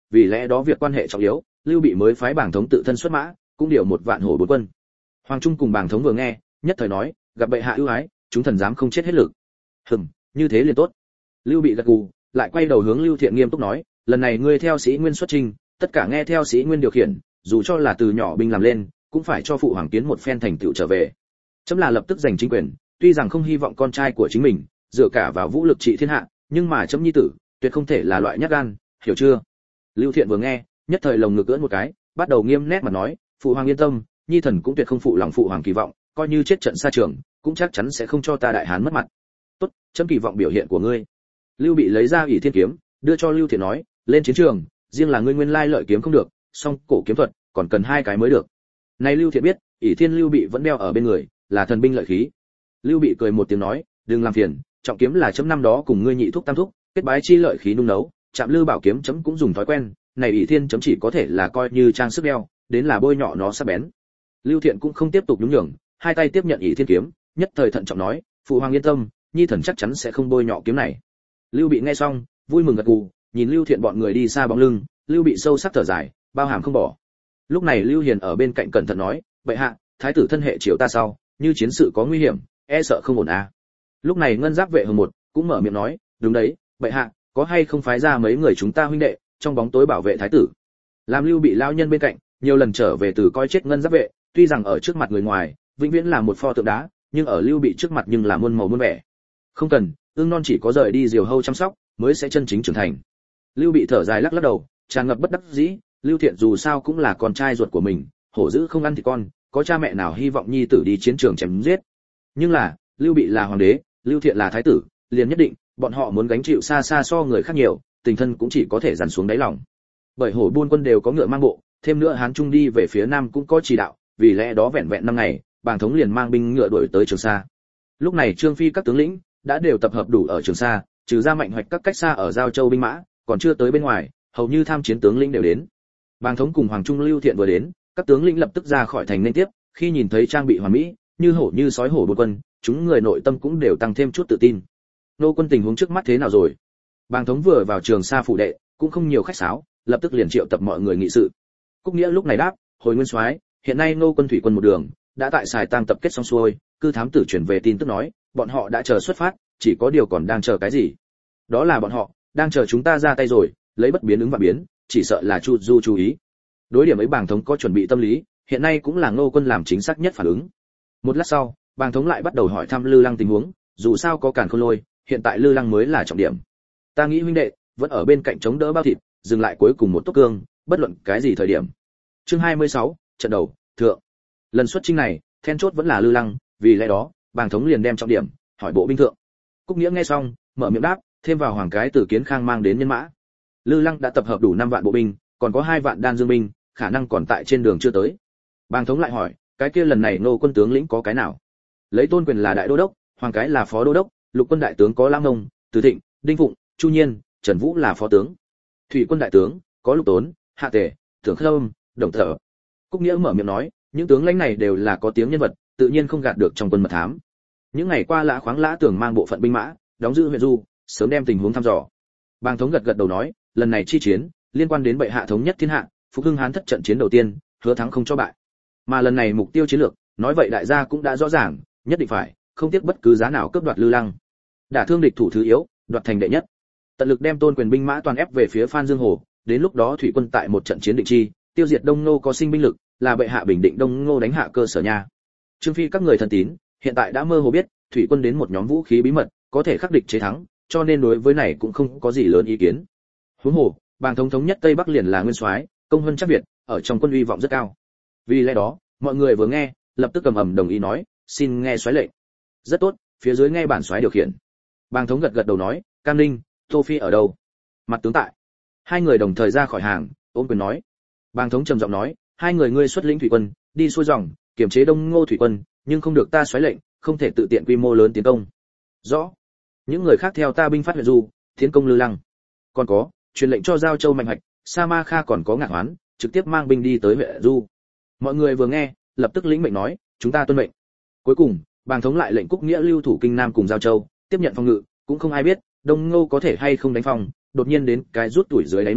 vì lẽ đó việc quan hệ trọng yếu, Lưu Bị mới phái Bàng Thống tự thân xuất mã, cũng điều một vạn hổ bốn quân. Hoàng Trung cùng Bàng Thống vừa nghe, nhất thời nói, gặp bệ hạ ưu ái, chúng thần dám không chết hết lực. Hừm, như thế liền tốt. Lưu Bị gật gù, lại quay đầu hướng Lưu Thiện nghiêm túc nói, lần này ngươi theo sĩ nguyên xuất chinh, tất cả nghe theo sĩ nguyên điều khiển, dù cho là từ nhỏ binh làm lên, cũng phải cho phụ hoàng kiến một phen thành tựu trở về. Chấm là lập tức giành chính quyền, tuy rằng không hy vọng con trai của chính mình dựa cả vào vũ lực trị thiên hạ, nhưng mà chấm nhi tử tuyệt không thể là loại nhát gan, hiểu chưa? Lưu Thiện vừa nghe, nhất thời lồng ngực ưỡn một cái, bắt đầu nghiêm nét mà nói, phụ hoàng yên tâm, nhi thần cũng tuyệt không phụ lòng phụ hoàng kỳ vọng, coi như chết trận xa trường, cũng chắc chắn sẽ không cho ta đại hán mất mặt. Tốt, chấm kỳ vọng biểu hiện của ngươi. Lưu Bị lấy ra ỷ thiên kiếm, đưa cho Lưu Thiện nói, lên chiến trường, riêng là ngươi nguyên lai lợi kiếm không được, song cổ kiếm thuật còn cần hai cái mới được. Này Lưu Thiện biết, ỷ thiên Lưu Bị vẫn đeo ở bên người, là thần binh lợi khí. Lưu Bị cười một tiếng nói, đừng làm phiền, trọng kiếm là chấm năm đó cùng ngươi nhị thúc tam thúc, kết bái chi lợi khí nung nấu, chạm lư bảo kiếm chấm cũng dùng thói quen, này ỷ thiên chấm chỉ có thể là coi như trang sức đeo, đến là bôi nhọ nó sắc bén. Lưu Thiện cũng không tiếp tục nhún nhường, hai tay tiếp nhận ỷ thiên kiếm, nhất thời thận trọng nói, phụ hoàng yên tâm, nhi thần chắc chắn sẽ không bôi nhọ kiếm này. Lưu Bị nghe xong, vui mừng gật gù, nhìn Lưu Thiện bọn người đi xa bóng lưng, Lưu Bị sâu sắc thở dài, bao hàm không bỏ. Lúc này Lưu Hiền ở bên cạnh cẩn thận nói, vậy hạ, thái tử thân hệ chiều ta sau, như chiến sự có nguy hiểm, e sợ không ổn à. Lúc này Ngân Giáp vệ hồng một cũng mở miệng nói, đúng đấy, vậy hạ, có hay không phái ra mấy người chúng ta huynh đệ trong bóng tối bảo vệ thái tử. Làm Lưu Bị lao nhân bên cạnh, nhiều lần trở về từ coi chết Ngân Giáp vệ, tuy rằng ở trước mặt người ngoài vĩnh viễn là một pho tượng đá, nhưng ở Lưu Bị trước mặt nhưng là muôn màu muôn vẻ. Không cần, ương non chỉ có rời đi diều hâu chăm sóc mới sẽ chân chính trưởng thành. Lưu Bị thở dài lắc lắc đầu, tràn ngập bất đắc dĩ, Lưu Thiện dù sao cũng là con trai ruột của mình, hổ dữ không ăn thì con, có cha mẹ nào hy vọng nhi tử đi chiến trường chém giết. Nhưng là, Lưu Bị là hoàng đế, Lưu Thiện là thái tử, liền nhất định bọn họ muốn gánh chịu xa xa so người khác nhiều, tình thân cũng chỉ có thể dằn xuống đáy lòng. Bởi hổ buôn quân đều có ngựa mang bộ, thêm nữa Hán Trung đi về phía nam cũng có chỉ đạo, vì lẽ đó vẹn vẹn năm ngày, Bàng Thống liền mang binh ngựa đuổi tới Trường Sa. Lúc này Trương Phi các tướng lĩnh đã đều tập hợp đủ ở Trường Sa, trừ ra Mạnh Hoạch các cách xa ở Giao Châu binh mã, còn chưa tới bên ngoài, hầu như tham chiến tướng lĩnh đều đến. Bàng Thống cùng Hoàng Trung Lưu Thiện vừa đến, các tướng lĩnh lập tức ra khỏi thành nên tiếp, khi nhìn thấy trang bị hoàn mỹ, như hổ như sói hổ buôn quân, chúng người nội tâm cũng đều tăng thêm chút tự tin. Nô quân tình huống trước mắt thế nào rồi? Bàng Thống vừa vào Trường Sa phủ đệ, cũng không nhiều khách sáo, lập tức liền triệu tập mọi người nghị sự. Cúc Nghĩa lúc này đáp, hồi nguyên soái, hiện nay nô quân thủy quân một đường đã tại Sài Tang tập kết xong xuôi, cư thám tử chuyển về tin tức nói, bọn họ đã chờ xuất phát, chỉ có điều còn đang chờ cái gì? Đó là bọn họ đang chờ chúng ta ra tay rồi, lấy bất biến ứng và biến, chỉ sợ là Chu Du chú ý. Đối điểm ấy Bàng Thống có chuẩn bị tâm lý, hiện nay cũng là nô quân làm chính xác nhất phản ứng. Một lát sau, Bàng Thống lại bắt đầu hỏi thăm Lư Lăng tình huống, dù sao có Càn Khôn Lôi, hiện tại Lư Lăng mới là trọng điểm. Ta nghĩ huynh đệ vẫn ở bên cạnh chống đỡ bao thịt, dừng lại cuối cùng một tốc cương, bất luận cái gì thời điểm. Chương hai mươi sáu, trận đầu, thượng. Lần xuất chinh này, then chốt vẫn là Lư Lăng, vì lẽ đó, Bàng Thống liền đem trọng điểm hỏi bộ binh thượng. Cúc Nghĩa nghe xong, mở miệng đáp, thêm vào Hoàng cái từ Kiến Khang mang đến nhân mã. Lư Lăng đã tập hợp đủ năm vạn bộ binh, còn có hai vạn đan dương binh, khả năng còn tại trên đường chưa tới. Bàng Thống lại hỏi, cái kia lần này nô quân tướng lĩnh có cái nào? Lấy Tôn Quyền là đại đô đốc, Hoàng cái là phó đô đốc, lục quân đại tướng có Lam Ngông, Từ Thịnh, Đinh Phụng, Chu Nhiên, Trần Vũ là phó tướng. Thủy quân đại tướng có Lục Tốn, Hạ Tề, Tưởng Khâm, Đồng Thở. Cúc Nghĩa mở miệng nói, những tướng lãnh này đều là có tiếng nhân vật, tự nhiên không gạt được trong quân mật thám. Những ngày qua Lã Khoáng Lã Tưởng mang bộ phận binh mã, đóng giữ huyện Du, sớm đem tình huống thăm dò. Bàng Thống gật gật đầu nói, lần này chi chiến liên quan đến bệ hạ thống nhất thiên hạ, phục hưng Hán thất trận chiến đầu tiên, hứa thắng không cho bại. Mà lần này mục tiêu chiến lược, nói vậy đại gia cũng đã rõ ràng, nhất định phải không tiếc bất cứ giá nào cướp đoạt Lư Lăng, đả thương địch thủ thứ yếu, đoạt thành đệ nhất. Tận lực đem Tôn Quyền binh mã toàn ép về phía Phan Dương Hồ, đến lúc đó thủy quân tại một trận chiến định chi, tiêu diệt Đông Ngô có sinh binh lực, là bệ hạ bình định Đông Ngô đánh hạ cơ sở nha. Trương Phi các người thân tín, hiện tại đã mơ hồ biết, thủy quân đến một nhóm vũ khí bí mật, có thể khắc địch chế thắng, cho nên đối với này cũng không có gì lớn ý kiến. Huống hồ, Bàng Thống thống nhất Tây Bắc liền là nguyên soái, công hơn chắc Việt, ở trong quân uy vọng rất cao. Vì lẽ đó, mọi người vừa nghe, lập tức cầm ầm đồng ý nói, xin nghe soái lệnh. Rất tốt, phía dưới nghe bản soái điều khiển. Bàng Thống gật gật đầu nói, Cam Ninh, Tô Phi ở đâu? Mặt tướng tại. Hai người đồng thời ra khỏi hàng, ôm quyền nói. Bàng Thống trầm giọng nói, hai người ngươi xuất lĩnh thủy quân, đi xuôi dòng, kiểm chế Đông Ngô thủy quân, nhưng không được ta soái lệnh, không thể tự tiện quy mô lớn tiến công. Rõ. Những người khác theo ta binh phát huyện Du, tiến công Lư Lăng. Còn có, truyền lệnh cho Giao Châu Mạnh Hoạch, Sa Ma Kha còn có Ngạc Hoán, trực tiếp mang binh đi tới huyện Du. Mọi người vừa nghe, lập tức lĩnh mệnh nói, chúng ta tuân mệnh. Cuối cùng, Bàng Thống lại lệnh Cúc Nghĩa lưu thủ Kinh Nam cùng Giao Châu, tiếp nhận phòng ngự, cũng không ai biết Đông Ngô có thể hay không đánh phòng, đột nhiên đến cái rút tuổi dưới đáy nổi,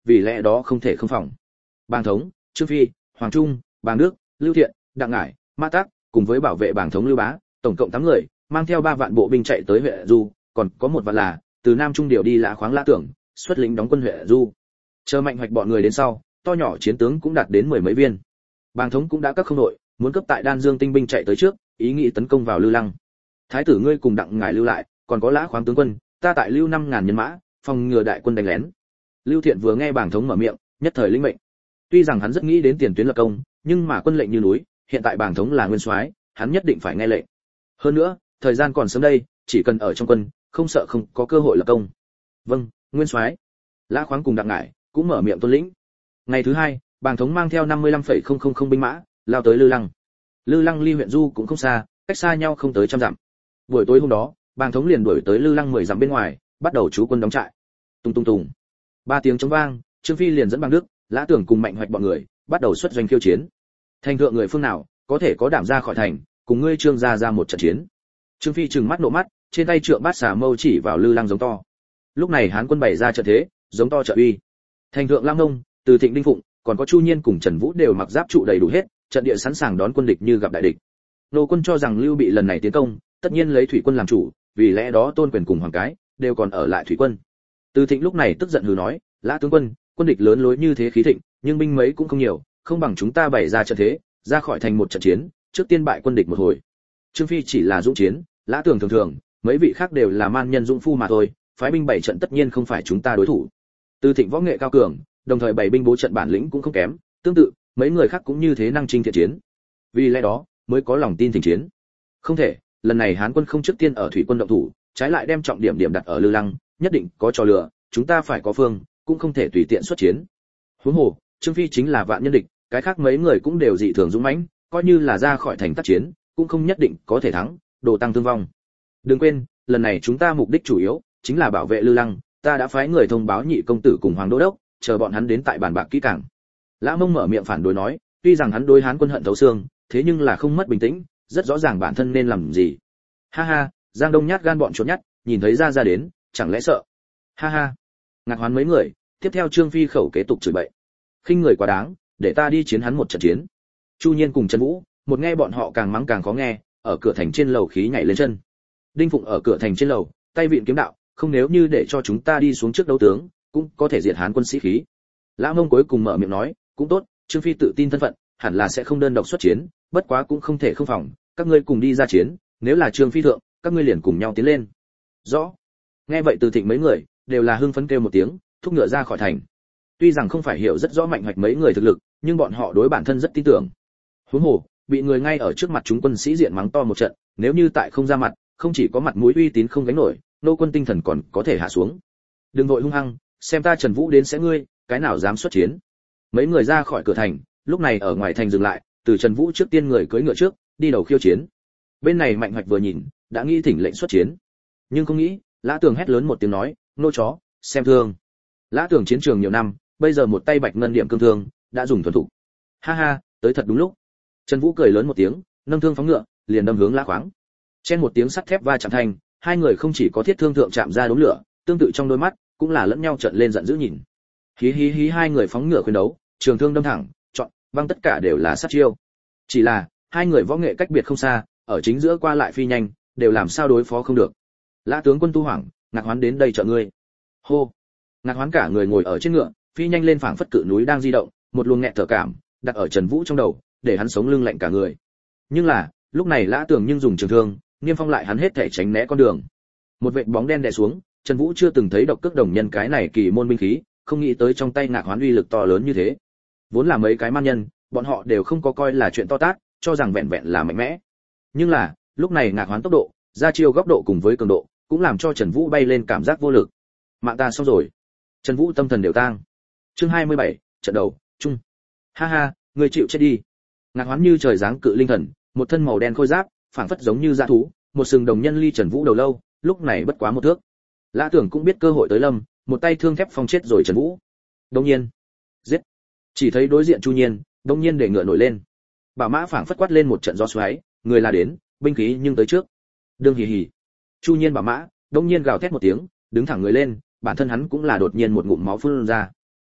vì lẽ đó không thể không phòng. Bàng Thống, Trương Phi, Hoàng Trung, Bàng Đức, Lưu Thiện, Đặng Ngải, Mã Tắc, cùng với bảo vệ Bàng Thống Lưu Bá, tổng cộng tám người, mang theo ba vạn bộ binh chạy tới huyện Du, còn có một vạn là từ Nam Trung điều đi Lã Khoáng Lã Tưởng, xuất lính đóng quân huyện Du. Chờ Mạnh Hoạch bọn người đến sau, to nhỏ chiến tướng cũng đạt đến mười mấy viên. Bàng Thống cũng đã các không đội, muốn cấp tại Đan Dương tinh binh chạy tới trước, ý nghĩ tấn công vào Lư Lăng. Thái tử ngươi cùng Đặng Ngải lưu lại, còn có Lã Khoáng tướng quân, ta tại lưu năm ngàn nhân mã, phòng ngừa đại quân đánh lén. Lưu Thiện vừa nghe Bàng Thống mở miệng, nhất thời lĩnh mệnh. Tuy rằng hắn rất nghĩ đến tiền tuyến lập công, nhưng mà quân lệnh như núi, hiện tại Bàng Thống là nguyên soái, hắn nhất định phải nghe lệnh. Hơn nữa, thời gian còn sớm đây, chỉ cần ở trong quân, không sợ không có cơ hội lập công. Vâng, nguyên soái. Lã Khoáng cùng Đặng Ngải cũng mở miệng tuân lĩnh. Ngày thứ hai, Bàng Thống mang theo năm mươi lăm phẩy không không không binh mã, lao tới Lư Lăng. Lư Lăng ly huyện Du cũng không xa, cách xa nhau không tới trăm dặm. Buổi tối hôm đó, Bàng Thống liền đuổi tới Lư Lăng mười dặm bên ngoài, bắt đầu trú quân đóng trại. Tung tung tùng. Ba tiếng trống vang, Trương Phi liền dẫn Bàng Đức, Lã Tưởng cùng Mạnh Hoạch bọn người, bắt đầu xuất doanh khiêu chiến. Thành thượng người phương nào, có thể có đảm ra khỏi thành, cùng ngươi Trương gia ra một trận chiến. Trương Phi trừng mắt nộ mắt, trên tay trượng bát xà mâu chỉ vào Lư Lăng giống to. Lúc này Hán quân bày ra trận thế, giống to trợ uy. Thành thượng Lam Nông, từ Thịnh Đinh Phụng, còn có Chu Nhiên cùng Trần Vũ đều mặc giáp trụ đầy đủ hết, trận địa sẵn sàng đón quân địch như gặp đại địch. Nô quân cho rằng Lưu Bị lần này tiến công, tất nhiên lấy thủy quân làm chủ, vì lẽ đó Tôn Quyền cùng Hoàng Cái đều còn ở lại thủy quân. Từ Thịnh lúc này tức giận hừ nói, Lã tướng quân, quân địch lớn lối như thế khí thịnh, nhưng binh mấy cũng không nhiều, không bằng chúng ta bày ra trận thế, ra khỏi thành một trận chiến, trước tiên bại quân địch một hồi. Trương Phi chỉ là dũng chiến, Lã Tưởng thường thường, mấy vị khác đều là man nhân dũng phu mà thôi, phái binh bảy trận tất nhiên không phải chúng ta đối thủ. Từ Thịnh võ nghệ cao cường, đồng thời bảy binh bố trận bản lĩnh cũng không kém, tương tự, mấy người khác cũng như thế năng trinh thiện chiến. Vì lẽ đó, mới có lòng tin thịnh chiến. Không thể, lần này Hán quân không trước tiên ở thủy quân động thủ, trái lại đem trọng điểm điểm đặt ở Lư Lăng, nhất định có trò lừa, chúng ta phải có phương, cũng không thể tùy tiện xuất chiến. Huống hồ, Trương Phi chính là vạn nhân địch, cái khác mấy người cũng đều dị thường dũng mãnh, coi như là ra khỏi thành tác chiến, cũng không nhất định có thể thắng, đồ tăng thương vong. Đừng quên, lần này chúng ta mục đích chủ yếu chính là bảo vệ Lư Lăng, ta đã phái người thông báo nhị công tử cùng Hoàng đô đốc, chờ bọn hắn đến tại bàn bạc kỹ càng. Lã Mông mở miệng phản đối nói, tuy rằng hắn đối Hán quân hận thấu xương, thế nhưng là không mất bình tĩnh, rất rõ ràng bản thân nên làm gì. Ha ha, Giang Đông nhát gan bọn trốn nhát, nhìn thấy ra ra đến, chẳng lẽ sợ? Ha ha. Ngạc Hoán mấy người, tiếp theo Trương Phi khẩu kế tục chửi bậy. Khinh người quá đáng, để ta đi chiến hắn một trận chiến. Chu Nhiên cùng Trần Vũ, một nghe bọn họ càng mắng càng khó nghe, ở cửa thành trên lầu khí nhảy lên chân. Đinh Phụng ở cửa thành trên lầu, tay vịn kiếm đạo, không nếu như để cho chúng ta đi xuống trước đấu tướng, cũng có thể diệt Hán quân sĩ khí. Lã Mông cuối cùng mở miệng nói, cũng tốt, Trương Phi tự tin thân phận, hẳn là sẽ không đơn độc xuất chiến, bất quá cũng không thể không phòng, các ngươi cùng đi ra chiến, nếu là Trương Phi thượng, các ngươi liền cùng nhau tiến lên. Rõ. Nghe vậy Từ Thịnh mấy người đều là hưng phấn kêu một tiếng, thúc ngựa ra khỏi thành. Tuy rằng không phải hiểu rất rõ Mạnh Hoạch mấy người thực lực, nhưng bọn họ đối bản thân rất tin tưởng. Huống hồ, bị người ngay ở trước mặt chúng quân sĩ diện mắng to một trận, nếu như tại không ra mặt, không chỉ có mặt mũi uy tín không gánh nổi, nô quân tinh thần còn có thể hạ xuống. Đừng vội hung hăng, xem ta Trần Vũ đến sẽ ngươi, cái nào dám xuất chiến. Mấy người ra khỏi cửa thành, lúc này ở ngoài thành dừng lại, từ Trần Vũ trước tiên người cưỡi ngựa trước, đi đầu khiêu chiến. Bên này Mạnh Hoạch vừa nhìn, đã nghĩ thỉnh lệnh xuất chiến, nhưng không nghĩ, Lã Tường hét lớn một tiếng nói, nô chó, xem thương. Lã Tường chiến trường nhiều năm, bây giờ một tay bạch ngân điểm cương thương, đã dùng thuần thục. Ha ha, tới thật đúng lúc. Trần Vũ cười lớn một tiếng, nâng thương phóng ngựa, liền đâm hướng Lã Khoáng. Chen một tiếng sắt thép va chạm thành, hai người không chỉ có thiết thương thượng chạm ra đốm lửa, tương tự trong đôi mắt cũng là lẫn nhau trợn lên giận dữ nhìn. Hí hí hí, hai người phóng ngựa khuyên đấu, trường thương đâm thẳng, chọn, văng tất cả đều là sát chiêu. Chỉ là, hai người võ nghệ cách biệt không xa, ở chính giữa qua lại phi nhanh, đều làm sao đối phó không được. Lã tướng quân tu hoảng, Ngạc Hoán đến đây trợ ngươi. Hô. Ngạc Hoán cả người ngồi ở trên ngựa, phi nhanh lên phảng phất cự núi đang di động, một luồng nghẹt thở cảm đặt ở Trần Vũ trong đầu, để hắn sống lưng lạnh cả người. Nhưng là, lúc này Lã Tường nhưng dùng trường thương, niêm phong lại hắn hết thể tránh né con đường. Một vệt bóng đen đè xuống, Trần Vũ chưa từng thấy độc cước đồng nhân cái này kỳ môn binh khí, không nghĩ tới trong tay Ngạc Hoán uy lực to lớn như thế. Vốn là mấy cái man nhân, bọn họ đều không có coi là chuyện to tát, cho rằng vẹn vẹn là mạnh mẽ. Nhưng là, lúc này Ngạc Hoán tốc độ, ra chiêu góc độ cùng với cường độ, cũng làm cho Trần Vũ bay lên cảm giác vô lực. Mạng ta xong rồi. Trần Vũ tâm thần đều tang. Chương hai mươi bảy, trận đầu, chung. Ha ha, người chịu chết đi. Ngạc Hoán như trời giáng cự linh thần, một thân màu đen khôi giáp, phảng phất giống như dã thú, một sừng đồng nhân ly Trần Vũ đầu lâu, lúc này bất quá một thước. Lã Tưởng cũng biết cơ hội tới lâm, một tay thương thép phong chết rồi Trần Vũ. Đông nhiên, giết. Chỉ thấy đối diện Chu Nhiên, đông nhiên để ngựa nổi lên. Bảo mã phảng phất quát lên một trận gió xoáy, người là đến, binh khí nhưng tới trước. Đương hì hì. Chu Nhiên bảo mã, đông nhiên gào thét một tiếng, đứng thẳng người lên, bản thân hắn cũng là đột nhiên một ngụm máu phun ra.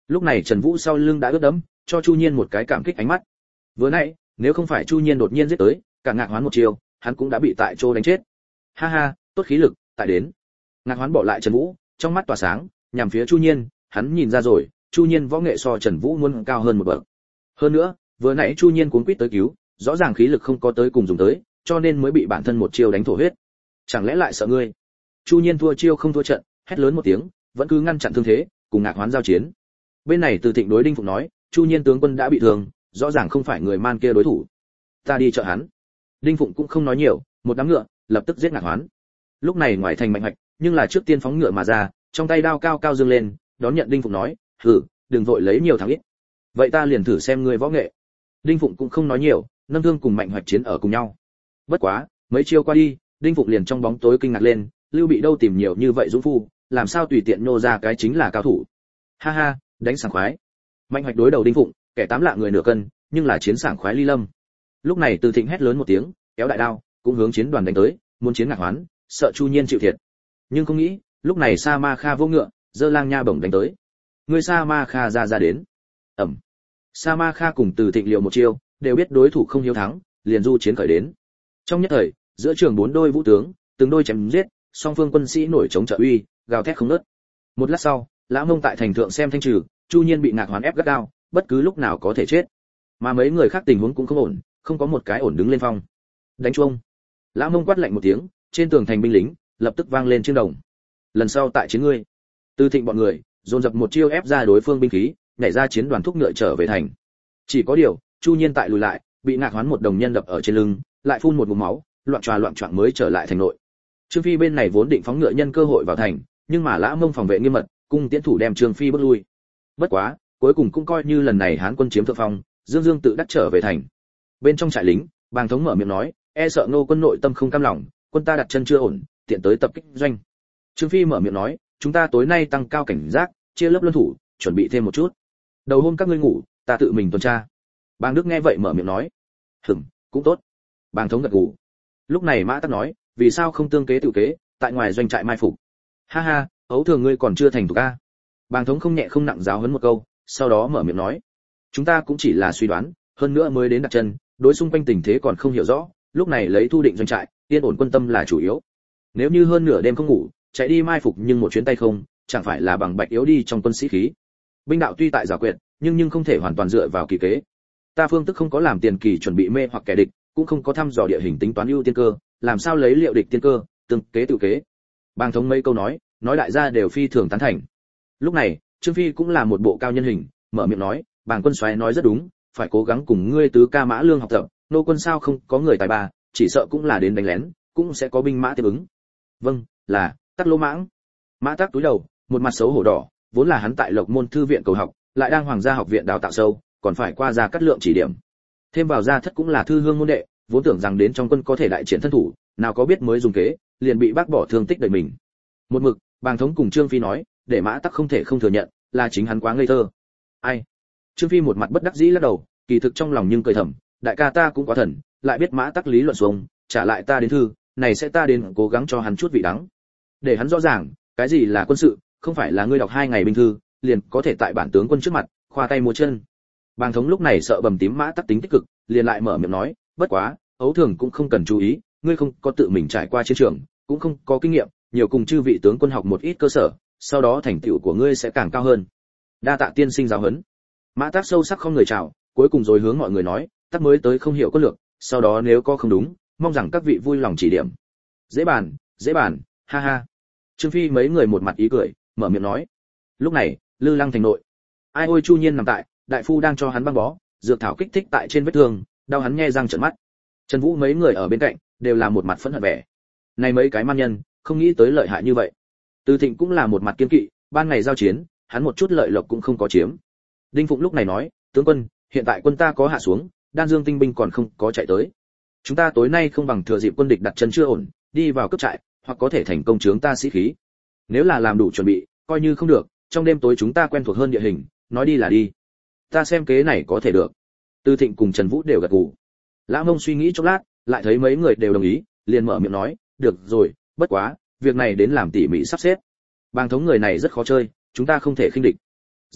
Lúc này Trần Vũ sau lưng đã ướt đẫm, cho Chu Nhiên một cái cảm kích ánh mắt. Vừa nãy, nếu không phải Chu Nhiên đột nhiên giết tới, cả Ngạc Hoán một chiều, hắn cũng đã bị tại chỗ đánh chết. Ha ha, tốt khí lực, tại đến. Ngạc Hoán bỏ lại Trần Vũ, trong mắt tỏa sáng, nhằm phía Chu Nhiên, hắn nhìn ra rồi, Chu Nhiên võ nghệ so Trần Vũ muốn cao hơn một bậc. Hơn nữa, vừa nãy Chu Nhiên cuống quýt tới cứu, rõ ràng khí lực không có tới cùng dùng tới, cho nên mới bị bản thân một chiêu đánh thổ huyết. Chẳng lẽ lại sợ ngươi? Chu Nhiên thua chiêu không thua trận, hét lớn một tiếng, vẫn cứ ngăn chặn thương thế, cùng Ngạc Hoán giao chiến. Bên này Từ Thịnh đối Đinh Phụng nói, Chu Nhiên tướng quân đã bị thương, rõ ràng không phải người man kia đối thủ. Ta đi trợ hắn. Đinh Phụng cũng không nói nhiều, một đám ngựa, lập tức giết Ngạc Hoán. Lúc này ngoài thành Mạnh Hoạch, nhưng là trước tiên phóng ngựa mà ra, trong tay đao cao cao dương lên, đón nhận Đinh Phụng nói, "Hừ, đừng vội lấy nhiều thắng ít. Vậy ta liền thử xem ngươi võ nghệ." Đinh Phụng cũng không nói nhiều, nâng thương cùng Mạnh Hoạch chiến ở cùng nhau. Bất quá, mấy chiêu qua đi, Đinh Phụng liền trong bóng tối kinh ngạc lên, Lưu Bị đâu tìm nhiều như vậy dũng phu, làm sao tùy tiện nô ra cái chính là cao thủ. Ha ha, đánh sảng khoái. Mạnh Hoạch đối đầu Đinh Phụng, kẻ tám lạ người nửa cân, nhưng là chiến sảng khoái ly lâm. Lúc này Từ Thịnh hét lớn một tiếng, kéo đại đao, cũng hướng chiến đoàn đánh tới, muốn chiến Ngạc Hoán, sợ Chu Nhiên chịu thiệt. Nhưng không nghĩ, lúc này Sa Ma Kha vô ngựa, giơ lang nha bổng đánh tới. Người Sa Ma Kha ra ra đến. Ầm. Sa Ma Kha cùng Từ Thịnh liều một chiêu, đều biết đối thủ không hiếu thắng, liền du chiến khởi đến. Trong nhất thời, giữa trường bốn đôi vũ tướng, từng đôi chém giết, song phương quân sĩ nổi chống trợ uy, gào thét không ngớt. Một lát sau, Lã Mông tại thành thượng xem thanh trừ, Chu Nhiên bị Ngạc Hoán ép gắt gao, bất cứ lúc nào có thể chết. Mà mấy người khác tình huống cũng không ổn, không có một cái ổn đứng lên phong. Đánh chuông. Lã Mông quát lạnh một tiếng, trên tường thành binh lính lập tức vang lên chiêng đồng. Lần sau tại chiến ngươi. Từ Thịnh bọn người dồn dập một chiêu ép ra đối phương binh khí, nhảy ra chiến đoàn thúc ngựa trở về thành. Chỉ có điều, Chu Nhiên tại lùi lại, bị Ngạc Hoán một đồng nhân đập ở trên lưng, lại phun một ngụm máu, loạn tròa loạn choạng mới trở lại thành nội. Trương Phi bên này vốn định phóng ngựa nhân cơ hội vào thành, nhưng mà Lã Mông phòng vệ nghiêm mật, cung tiễn thủ đem Trương Phi bước lui. Bất quá, cuối cùng cũng coi như lần này Hán quân chiếm thượng phong, Dương Dương tự đắc trở về thành. Bên trong trại lính, Bàng Thống mở miệng nói, e sợ Ngô quân nội tâm không cam lòng, quân ta đặt chân chưa ổn, tiện tới tập kích doanh. Trương Phi mở miệng nói, chúng ta tối nay tăng cao cảnh giác, chia lớp luân thủ, chuẩn bị thêm một chút. Đầu hôm các ngươi ngủ, ta tự mình tuần tra. Bàng Đức nghe vậy mở miệng nói, hừm, cũng tốt. Bàng Thống gật gù. Lúc này Mã Tắc nói, vì sao không tương kế tự kế, tại ngoài doanh trại mai phục. Ha ha, ấu thường ngươi còn chưa thành thục a. Bàng Thống không nhẹ không nặng giáo huấn một câu, sau đó mở miệng nói, chúng ta cũng chỉ là suy đoán, hơn nữa mới đến đặt chân, đối xung quanh tình thế còn không hiểu rõ, lúc này lấy thu định doanh trại, yên ổn quân tâm là chủ yếu. Nếu như hơn nửa đêm không ngủ, chạy đi mai phục nhưng một chuyến tay không, chẳng phải là bằng bạch yếu đi trong quân sĩ khí. Binh đạo tuy tại giảo quyệt, nhưng nhưng không thể hoàn toàn dựa vào kỳ kế. Ta phương tức không có làm tiền kỳ chuẩn bị mê hoặc kẻ địch, cũng không có thăm dò địa hình tính toán ưu tiên cơ, làm sao lấy liệu địch tiên cơ, tương kế tự kế. Bàng Thống mấy câu nói, nói đại gia đều phi thường tán thành. Lúc này, Trương Phi cũng là một bộ cao nhân hình, mở miệng nói, Bàng quân soái nói rất đúng, phải cố gắng cùng ngươi tứ ca Mã Lương học tập, nô quân sao không có người tài ba, chỉ sợ cũng là đến đánh lén, cũng sẽ có binh mã tiếp ứng. Vâng, là Tắc Lỗ Mãng. Mã Tắc túi đầu, một mặt xấu hổ đỏ, vốn là hắn tại Lộc Môn thư viện cầu học, lại đang Hoàng gia học viện đào tạo sâu, còn phải qua ra cắt lượng chỉ điểm. Thêm vào gia thất cũng là thư hương môn đệ, vốn tưởng rằng đến trong quân có thể đại triển thân thủ, nào có biết mới dùng kế, liền bị bác bỏ thương tích đời mình. Một mực, Bàng Thống cùng Trương Phi nói, để Mã Tắc không thể không thừa nhận, là chính hắn quá ngây thơ. Ai? Trương Phi một mặt bất đắc dĩ lắc đầu, kỳ thực trong lòng nhưng cười thầm, đại ca ta cũng quá thần, lại biết Mã Tắc lý luận xuống, trả lại ta đến thư, này sẽ ta đến cố gắng cho hắn chút vị đắng. Để hắn rõ ràng, cái gì là quân sự, không phải là ngươi đọc hai ngày binh thư, liền có thể tại bản tướng quân trước mặt, khoa tay múa chân. Bàng Thống lúc này sợ bầm tím Mã Tắc tính tích cực, liền lại mở miệng nói, bất quá, ấu thường cũng không cần chú ý, ngươi không có tự mình trải qua chiến trường, cũng không có kinh nghiệm, nhiều cùng chư vị tướng quân học một ít cơ sở, sau đó thành tựu của ngươi sẽ càng cao hơn. Đa tạ tiên sinh giáo huấn. Mã Tắc sâu sắc không người chào, cuối cùng rồi hướng mọi người nói, Tắc mới tới không hiểu quân lược, sau đó nếu có không đúng, mong rằng các vị vui lòng chỉ điểm. Dễ bàn, dễ bàn, ha ha. Trương Phi mấy người một mặt ý cười, mở miệng nói. Lúc này, Lư Lăng thành nội, ai ôi Chu Nhiên nằm tại, đại phu đang cho hắn băng bó, dược thảo kích thích tại trên vết thương, đau hắn nhe răng trợn mắt. Trần Vũ mấy người ở bên cạnh đều là một mặt phẫn hận vẻ. Này mấy cái man nhân, không nghĩ tới lợi hại như vậy. Từ Thịnh cũng là một mặt kiên kỵ, ban ngày giao chiến, hắn một chút lợi lộc cũng không có chiếm. Đinh Phụng lúc này nói, tướng quân, hiện tại quân ta có hạ xuống, Đan Dương tinh binh còn không có chạy tới. Chúng ta tối nay không bằng thừa dịp quân địch đặt chân chưa ổn, đi vào cướp trại, hoặc có thể thành công chướng ta sĩ khí. Nếu là làm đủ chuẩn bị, coi như không được, trong đêm tối chúng ta quen thuộc hơn địa hình, nói đi là đi. Ta xem kế này có thể được. Từ Thịnh cùng Trần Vũ đều gật gù. Lã Mông suy nghĩ chốc lát, lại thấy mấy người đều đồng ý, liền mở miệng nói, được rồi, bất quá, việc này đến làm tỉ mỉ sắp xếp. Bàng Thống người này rất khó chơi, chúng ta không thể khinh địch. Giờ,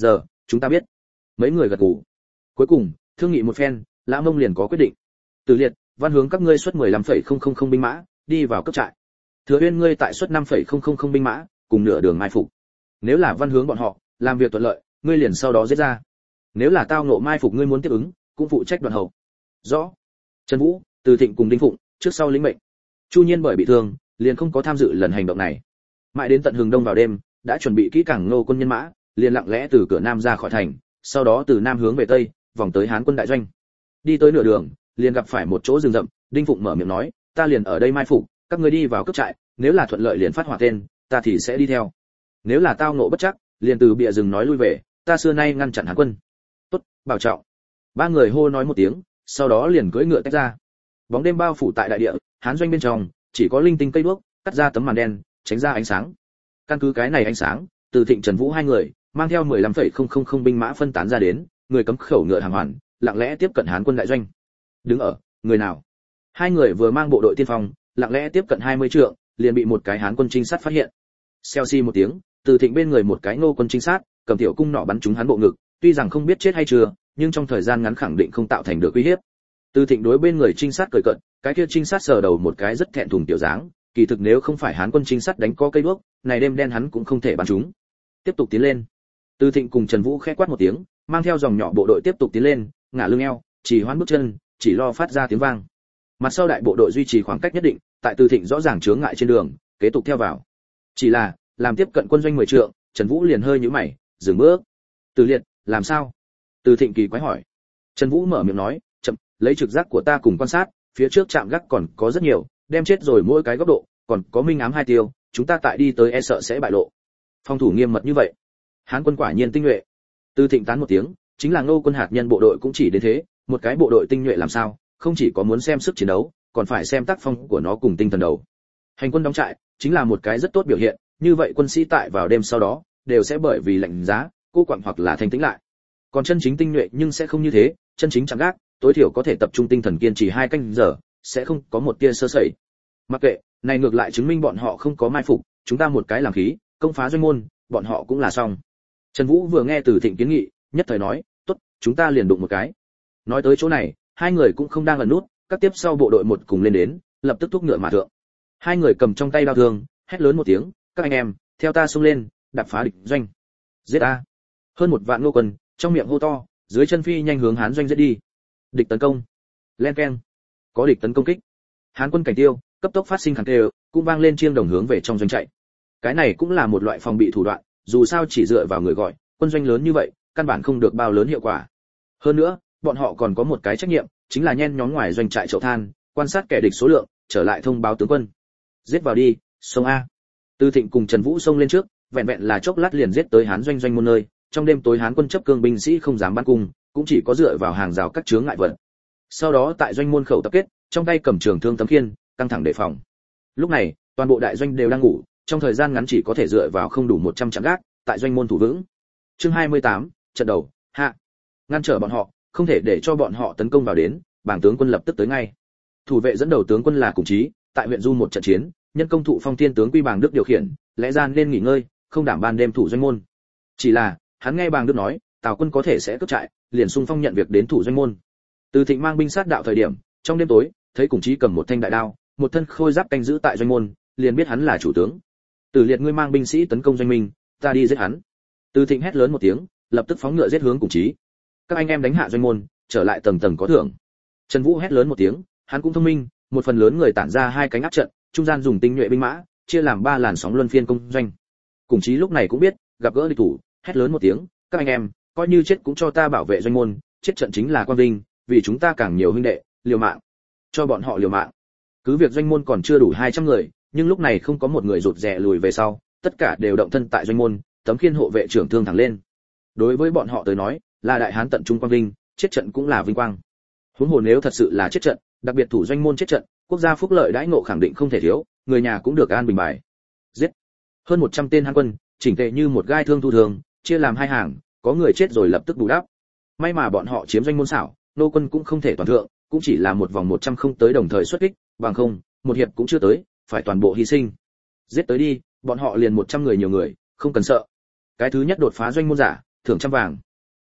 chúng ta biết. Mấy người gật gù. Cuối cùng, thương nghị một phen, Lã Mông liền có quyết định. Từ Liệt, Văn Hướng các ngươi xuất mười lăm phẩy không không không binh mã, đi vào cấp trại. Thừa Uyên ngươi tại xuất năm phẩy không không không binh mã, cùng nửa đường mai phục. Nếu là Văn Hướng bọn họ, làm việc thuận lợi, ngươi liền sau đó giết ra. Nếu là tao ngộ mai phục ngươi muốn tiếp ứng, cũng phụ trách đoạn hậu. Rõ. Trần Vũ, Từ Thịnh cùng Đinh Phụng, trước sau lĩnh mệnh. Chu Nhiên bởi bị thương, liền không có tham dự lần hành động này. Mãi đến tận hừng đông vào đêm, đã chuẩn bị kỹ càng nô quân nhân mã, liền lặng lẽ từ cửa nam ra khỏi thành, sau đó từ nam hướng về tây, vòng tới Hán quân đại doanh. Đi tới nửa đường, liền gặp phải một chỗ rừng rậm, Đinh Phụng mở miệng nói, ta liền ở đây mai phục, các ngươi đi vào cướp trại, nếu là thuận lợi liền phát hỏa tên, ta thì sẽ đi theo. Nếu là tao ngộ bất chắc, liền từ bìa rừng nói lui về, ta xưa nay ngăn chặn Hán quân. Tốt, bảo trọng. Ba người hô nói một tiếng, sau đó liền cưỡi ngựa tách ra. Bóng đêm bao phủ tại đại địa, Hán doanh bên trong chỉ có linh tinh cây đuốc, cắt ra tấm màn đen, tránh ra ánh sáng. Căn cứ cái này ánh sáng, Từ Thịnh Trần Vũ hai người mang theo mười lăm phẩy không không không binh mã phân tán ra đến, người cấm khẩu ngựa hàng hoàn, lặng lẽ tiếp cận Hán quân đại doanh. Đứng ở, người nào? Hai người vừa mang bộ đội tiên phong, lặng lẽ tiếp cận hai mươi trượng, liền bị một cái Hán quân trinh sát phát hiện. Xèo xi một tiếng, Từ Thịnh bên người một cái Ngô quân trinh sát, cầm tiểu cung nỏ bắn trúng hắn bộ ngực, tuy rằng không biết chết hay chưa, nhưng trong thời gian ngắn khẳng định không tạo thành được uy hiếp. Từ Thịnh đối bên người trinh sát cười cợt, cái kia trinh sát sờ đầu một cái rất thẹn thùng tiểu dáng, kỳ thực nếu không phải Hán quân trinh sát đánh có cây đuốc, này đêm đen hắn cũng không thể bắn trúng. Tiếp tục tiến lên. Từ Thịnh cùng Trần Vũ khẽ quát một tiếng, mang theo dòng nhỏ bộ đội tiếp tục tiến lên, ngả lưng eo, chỉ hoãn bước chân, chỉ lo phát ra tiếng vang. Mặt sau đại bộ đội duy trì khoảng cách nhất định, tại Từ Thịnh rõ ràng chướng ngại trên đường, kế tục theo vào. Chỉ là, làm tiếp cận quân doanh mười trượng, Trần Vũ liền hơi nhíu mày, dừng bước. Từ Liệt, làm sao? Từ Thịnh kỳ quái hỏi. Trần Vũ mở miệng nói, chậm, lấy trực giác của ta cùng quan sát, phía trước trạm gác còn có rất nhiều, đem chết rồi mỗi cái góc độ, còn có minh ám hai tiêu, chúng ta tại đi tới e sợ sẽ bại lộ. Phòng thủ nghiêm mật như vậy, Hán quân quả nhiên tinh nhuệ. Từ Thịnh tán một tiếng, chính là Ngô quân hạt nhân bộ đội cũng chỉ đến thế, một cái bộ đội tinh nhuệ làm sao, không chỉ có muốn xem sức chiến đấu, còn phải xem tác phong của nó cùng tinh thần đầu. Hành quân đóng trại chính là một cái rất tốt biểu hiện, như vậy quân sĩ tại vào đêm sau đó đều sẽ bởi vì lạnh giá, cô quặn hoặc là thanh tĩnh lại. Còn chân chính tinh nhuệ nhưng sẽ không như thế, chân chính chẳng gác, tối thiểu có thể tập trung tinh thần kiên trì hai canh giờ, sẽ không có một tia sơ sẩy. Mặc kệ, này ngược lại chứng minh bọn họ không có mai phục, chúng ta một cái làm khí, công phá doanh môn, bọn họ cũng là xong. Trần Vũ vừa nghe Từ Thịnh kiến nghị, nhất thời nói, tốt, chúng ta liền đụng một cái. Nói tới chỗ này, hai người cũng không đang ẩn nút, các tiếp sau bộ đội một cùng lên đến, lập tức thúc ngựa mà thượng. Hai người cầm trong tay đao thương, hét lớn một tiếng, các anh em, theo ta xông lên, đạp phá địch doanh. Giết a! Hơn một vạn Ngô quân, trong miệng hô to, dưới chân phi nhanh hướng Hán doanh giết đi. Địch tấn công. Len keng. Có địch tấn công kích. Hán quân cảnh tiêu, cấp tốc phát sinh khàn kêu, cũng vang lên chiêng đồng hướng về trong doanh chạy. Cái này cũng là một loại phòng bị thủ đoạn, dù sao chỉ dựa vào người gọi, quân doanh lớn như vậy, căn bản không được bao lớn hiệu quả. Hơn nữa, bọn họ còn có một cái trách nhiệm, chính là nhen nhóm ngoài doanh trại chậu than, quan sát kẻ địch số lượng, trở lại thông báo tướng quân. Giết vào đi, sông a. Từ Thịnh cùng Trần Vũ xông lên trước, vẹn vẹn là chốc lát liền giết tới Hán doanh doanh môn nơi, trong đêm tối Hán quân chấp cương binh sĩ không dám bắn cung, cũng chỉ có dựa vào hàng rào các chướng ngại vật. Sau đó tại doanh môn khẩu tập kết, trong tay cầm trường thương tấm khiên, căng thẳng đề phòng. Lúc này, toàn bộ đại doanh đều đang ngủ, trong thời gian ngắn chỉ có thể dựa vào không đủ một trăm trạm gác, tại doanh môn thủ vững. Chương hai mươi tám, trận đầu, hạ. Ngăn trở bọn họ, không thể để cho bọn họ tấn công vào đến, bảng tướng quân lập tức tới ngay. Thủ vệ dẫn đầu tướng quân là Cùng Chí, tại huyện Du một trận chiến, nhân công thụ phong thiên tướng Quy Bàng Đức điều khiển, lẽ ra nên nghỉ ngơi, không đảm ban đêm thủ doanh môn. Chỉ là, hắn nghe Bàng Đức nói, Tào quân có thể sẽ cướp trại, liền xung phong nhận việc đến thủ doanh môn. Từ Thịnh mang binh sát đạo thời điểm, trong đêm tối, thấy Cùng Chí cầm một thanh đại đao, một thân khôi giáp canh giữ tại doanh môn, liền biết hắn là chủ tướng. Từ Liệt ngươi mang binh sĩ tấn công doanh minh, ta đi giết hắn. Từ Thịnh hét lớn một tiếng, lập tức phóng ngựa giết hướng Cùng Chí. Các anh em đánh hạ doanh môn, trở lại tầng tầng có thưởng. Trần Vũ hét lớn một tiếng, hắn cũng thông minh, một phần lớn người tản ra hai cánh áp trận, trung gian dùng tinh nhuệ binh mã, chia làm ba làn sóng luân phiên công doanh. Cùng Chí lúc này cũng biết, gặp gỡ địch thủ, hét lớn một tiếng, các anh em, coi như chết cũng cho ta bảo vệ doanh môn, chết trận chính là quang vinh, vì chúng ta càng nhiều huynh đệ, liều mạng. Cho bọn họ liều mạng. Cứ việc doanh môn còn chưa đủ hai trăm người, nhưng lúc này không có một người rụt rè lùi về sau, tất cả đều động thân tại doanh môn, tấm khiên hộ vệ trưởng thương thẳng lên. Đối với bọn họ tới nói, là đại hán tận trung quang vinh, chết trận cũng là vinh quang. Huống hồ nếu thật sự là chết trận, đặc biệt thủ doanh môn chết trận, quốc gia phúc lợi đãi ngộ khẳng định không thể thiếu, người nhà cũng được an bình bài. Giết. Hơn một trăm tên Hán quân, chỉnh tề như một gai thương thu thường, chia làm hai hàng, có người chết rồi lập tức bù đắp. May mà bọn họ chiếm doanh môn xảo, nô quân cũng không thể toàn thượng, cũng chỉ là một vòng một trăm không tới đồng thời xuất kích, bằng không, một hiệp cũng chưa tới, phải toàn bộ hy sinh. Giết tới đi, bọn họ liền một trăm người nhiều người, không cần sợ. Cái thứ nhất đột phá doanh môn giả, thưởng trăm vàng.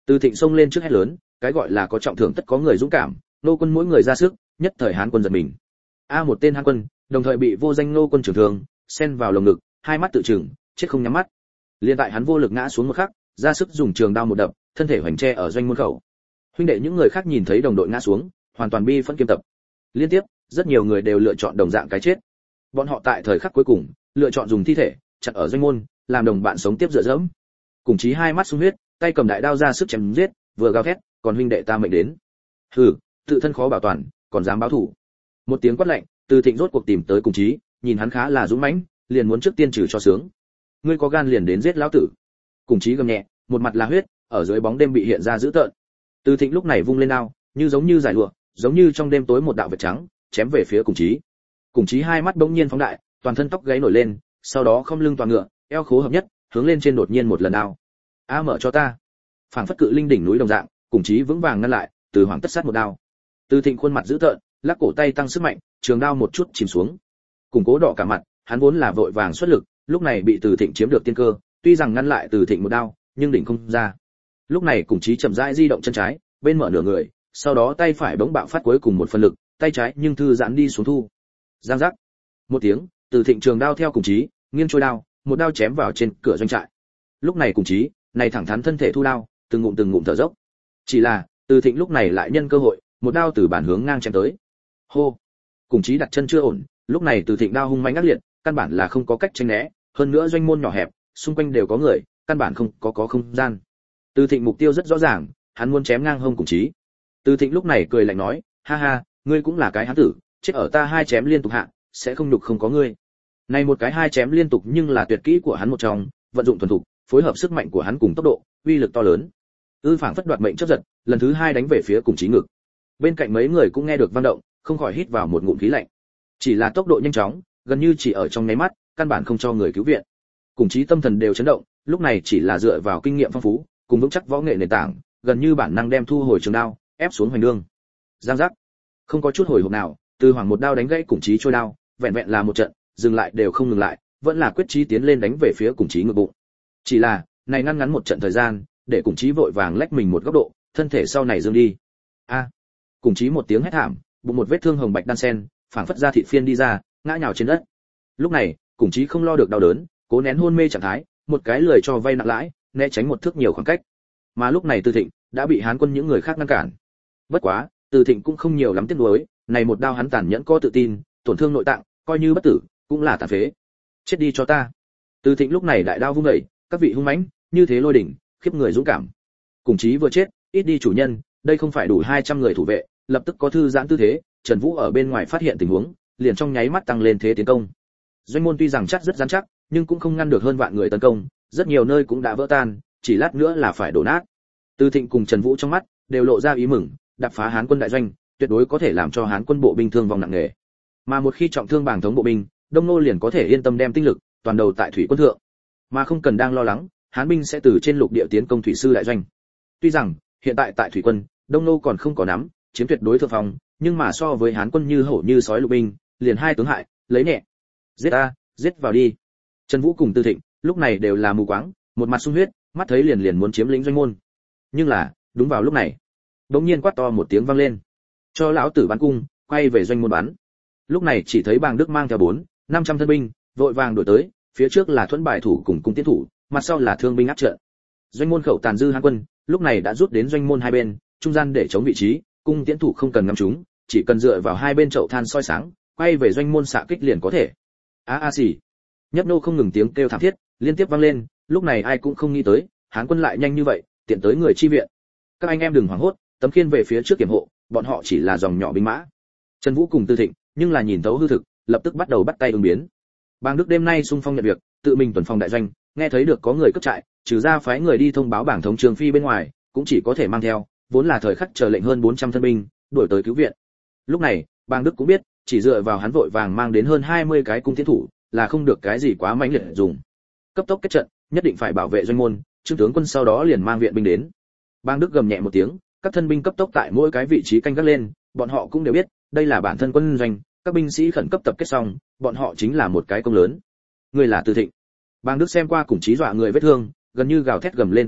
Từ Thịnh xông lên trước hét lớn, cái gọi là có trọng thưởng tất có người dũng cảm, nô quân mỗi người ra sức, nhất thời Hán quân giật mình. A một tên Hán quân, đồng thời bị vô danh nô quân trưởng thương, xen vào lồng ngực, hai mắt tự trừng, chết không nhắm mắt. Liên tại hắn vô lực ngã xuống một khắc, ra sức dùng trường đao một đập, thân thể hoành tre ở doanh môn khẩu. Huynh đệ những người khác nhìn thấy đồng đội ngã xuống, hoàn toàn bi phẫn kiêm tập. Liên tiếp, rất nhiều người đều lựa chọn đồng dạng cái chết. Bọn họ tại thời khắc cuối cùng, lựa chọn dùng thi thể chặt ở doanh môn, làm đồng bạn sống tiếp dựa dẫm. Cùng chí hai mắt sung huyết, tay cầm đại đao ra sức chém giết, vừa gào thét, còn huynh đệ ta mệnh đến. Hừ, tự thân khó bảo toàn, còn dám báo thù. Một tiếng quát lạnh, Từ Thịnh rốt cuộc tìm tới Cùng Chí, nhìn hắn khá là dũng mãnh, liền muốn trước tiên trừ cho sướng. Ngươi có gan liền đến giết lão tử. Cùng Chí gầm nhẹ, một mặt là huyết, ở dưới bóng đêm bị hiện ra dữ tợn. Từ Thịnh lúc này vung lên đao, như giống như giải lụa, giống như trong đêm tối một đạo vệt trắng, chém về phía Cùng Chí. Cùng Chí hai mắt bỗng nhiên phóng đại, toàn thân tóc gáy nổi lên, sau đó không lưng toàn ngựa, eo khố hợp nhất, hướng lên trên đột nhiên một lần đao. A mở cho ta. Phảng phất cự linh đỉnh núi đồng dạng, Cùng Chí vững vàng ngăn lại, Từ Hoàng tất sát một đao. Từ Thịnh khuôn mặt dữ tợn, lắc cổ tay tăng sức mạnh, trường đao một chút chìm xuống. Củng cố đỏ cả mặt, hắn vốn là vội vàng xuất lực, lúc này bị Từ Thịnh chiếm được tiên cơ, tuy rằng ngăn lại Từ Thịnh một đao, nhưng đỉnh không ra. Lúc này Cùng Chí chậm rãi di động chân trái, bên mở nửa người, sau đó tay phải bỗng bạo phát cuối cùng một phần lực, tay trái nhưng thư giãn đi xuống thu. Giang giác. Một tiếng, Từ Thịnh trường đao theo Cùng Chí, nghiêng trôi đao, một đao chém vào trên cửa doanh trại. Lúc này Cùng Chí, này thẳng thắn thân thể thu đao, từng ngụm từng ngụm thở dốc. Chỉ là, Từ Thịnh lúc này lại nhân cơ hội, một đao từ bản hướng ngang chém tới. Hô. Cùng Chí đặt chân chưa ổn, lúc này Từ Thịnh đao hung mãnh ác liệt, căn bản là không có cách tránh né, hơn nữa doanh môn nhỏ hẹp, xung quanh đều có người, căn bản không có có không gian. Từ Thịnh mục tiêu rất rõ ràng, hắn muốn chém ngang hông Cùng Chí. Từ Thịnh lúc này cười lạnh nói, ha ha, ngươi cũng là cái hán tử, chết ở ta hai chém liên tục hạ, sẽ không nhục không có ngươi. Này một cái hai chém liên tục nhưng là tuyệt kỹ của hắn một trong, vận dụng thuần thục, phối hợp sức mạnh của hắn cùng tốc độ, uy lực to lớn. Ư phảng phất đoạt mệnh chớp giật, lần thứ hai đánh về phía Cùng Chí ngực. Bên cạnh mấy người cũng nghe được vang động, không khỏi hít vào một ngụm khí lạnh. Chỉ là tốc độ nhanh chóng, gần như chỉ ở trong nháy mắt, căn bản không cho người cứu viện. Cùng Chí tâm thần đều chấn động, lúc này chỉ là dựa vào kinh nghiệm phong phú, cùng vững chắc võ nghệ nền tảng, gần như bản năng đem thu hồi trường đao, ép xuống hoành đương. Giang giác. Không có chút hồi hộp nào, Từ Hoàng một đao đánh gãy Cùng Chí trôi đao, vẹn vẹn là một trận, dừng lại đều không ngừng lại, vẫn là quyết chí tiến lên đánh về phía Cùng Chí ngực bụng. Chỉ là, này ngăn ngắn một trận thời gian, để Cùng Chí vội vàng lách mình một góc độ, thân thể sau này dương đi. A. Cùng Chí một tiếng hét thảm, bụng một vết thương hồng bạch đan sen, phảng phất ra thịt phiên đi ra, ngã nhào trên đất. Lúc này, Cùng Chí không lo được đau đớn, cố nén hôn mê trạng thái, một cái lười cho vay nặng lãi, né tránh một thước nhiều khoảng cách. Mà lúc này Từ Thịnh đã bị Hán quân những người khác ngăn cản. Bất quá, Từ Thịnh cũng không nhiều lắm tiếc nuối, này một đao hắn tàn nhẫn có tự tin, tổn thương nội tạng, coi như bất tử, cũng là tàn phế. Chết đi cho ta. Từ Thịnh lúc này đại đao vung dậy, các vị hung mãnh, như thế lôi đỉnh, khiếp người dũng cảm. Cùng Chí vừa chết, ít đi chủ nhân, đây không phải đủ hai trăm người thủ vệ, lập tức có thư giãn tư thế, Trần Vũ ở bên ngoài phát hiện tình huống, liền trong nháy mắt tăng lên thế tiến công. Doanh môn tuy rằng chắc rất rắn chắc, nhưng cũng không ngăn được hơn vạn người tấn công, rất nhiều nơi cũng đã vỡ tan, chỉ lát nữa là phải đổ nát. Từ Thịnh cùng Trần Vũ trong mắt đều lộ ra ý mừng, đập phá Hán quân đại doanh, tuyệt đối có thể làm cho Hán quân bộ binh thương vong nặng nề. Mà một khi trọng thương bảng thống bộ binh, Đông Nô liền có thể yên tâm đem tinh lực toàn đầu tại thủy quân thượng, mà không cần đang lo lắng Hán binh sẽ từ trên lục địa tiến công thủy sư đại doanh. Tuy rằng hiện tại tại thủy quân, Đông Nô còn không có nắm chiếm tuyệt đối thượng phong, nhưng mà so với Hán quân như hổ như sói lục binh, liền hai tướng hại, lấy nhẹ. Giết ta, giết vào đi. Trần Vũ cùng Từ Thịnh lúc này đều là mù quáng, một mặt sung huyết, mắt thấy liền liền muốn chiếm lĩnh doanh môn. Nhưng là, đúng vào lúc này, đột nhiên quát to một tiếng vang lên. Cho lão tử bắn cung, quay về doanh môn bắn. Lúc này chỉ thấy Bàng Đức mang theo bốn, năm trăm thân binh, vội vàng đuổi tới, phía trước là Thuẫn Bài thủ cùng cung tiến thủ, mặt sau là thương binh áp trận. Doanh môn khẩu tàn dư Hán quân, lúc này đã rút đến doanh môn hai bên, trung gian để chống vị trí, cung tiến thủ không cần ngắm chúng, chỉ cần dựa vào hai bên chậu than soi sáng, quay về doanh môn xạ kích liền có thể. A a xì. Nhấp nô không ngừng tiếng kêu thảm thiết, liên tiếp vang lên, lúc này ai cũng không nghĩ tới, Hán quân lại nhanh như vậy, tiện tới người chi viện. Các anh em đừng hoảng hốt, tấm khiên về phía trước kiểm hộ, bọn họ chỉ là dòng nhỏ binh mã. Trần Vũ cùng Từ Thịnh, nhưng là nhìn thấu hư thực, lập tức bắt đầu bắt tay ứng biến. Bàng Đức đêm nay xung phong nhận việc, tự mình tuần phòng đại doanh, nghe thấy được có người cướp trại, trừ ra phái người đi thông báo bảng thống Trường Phi bên ngoài, cũng chỉ có thể mang theo, vốn là thời khắc chờ lệnh hơn bốn trăm thân binh, đuổi tới cứu viện. Lúc này, Bàng Đức cũng biết, chỉ dựa vào hắn vội vàng mang đến hơn hai mươi cái cung tiến thủ, là không được cái gì quá mãnh liệt dùng. Cấp tốc kết trận, nhất định phải bảo vệ doanh môn, Trương tướng quân sau đó liền mang viện binh đến. Bàng Đức gầm nhẹ một tiếng, các thân binh cấp tốc tại mỗi cái vị trí canh gác lên, bọn họ cũng đều biết, đây là bản thân quân doanh, các binh sĩ khẩn cấp tập kết xong, bọn họ chính là một cái công lớn. Người là Từ Thịnh. Bàng Đức xem qua cùng Chí dọa người vết thương, gần như gào thét gầm lên Từ Thịnh,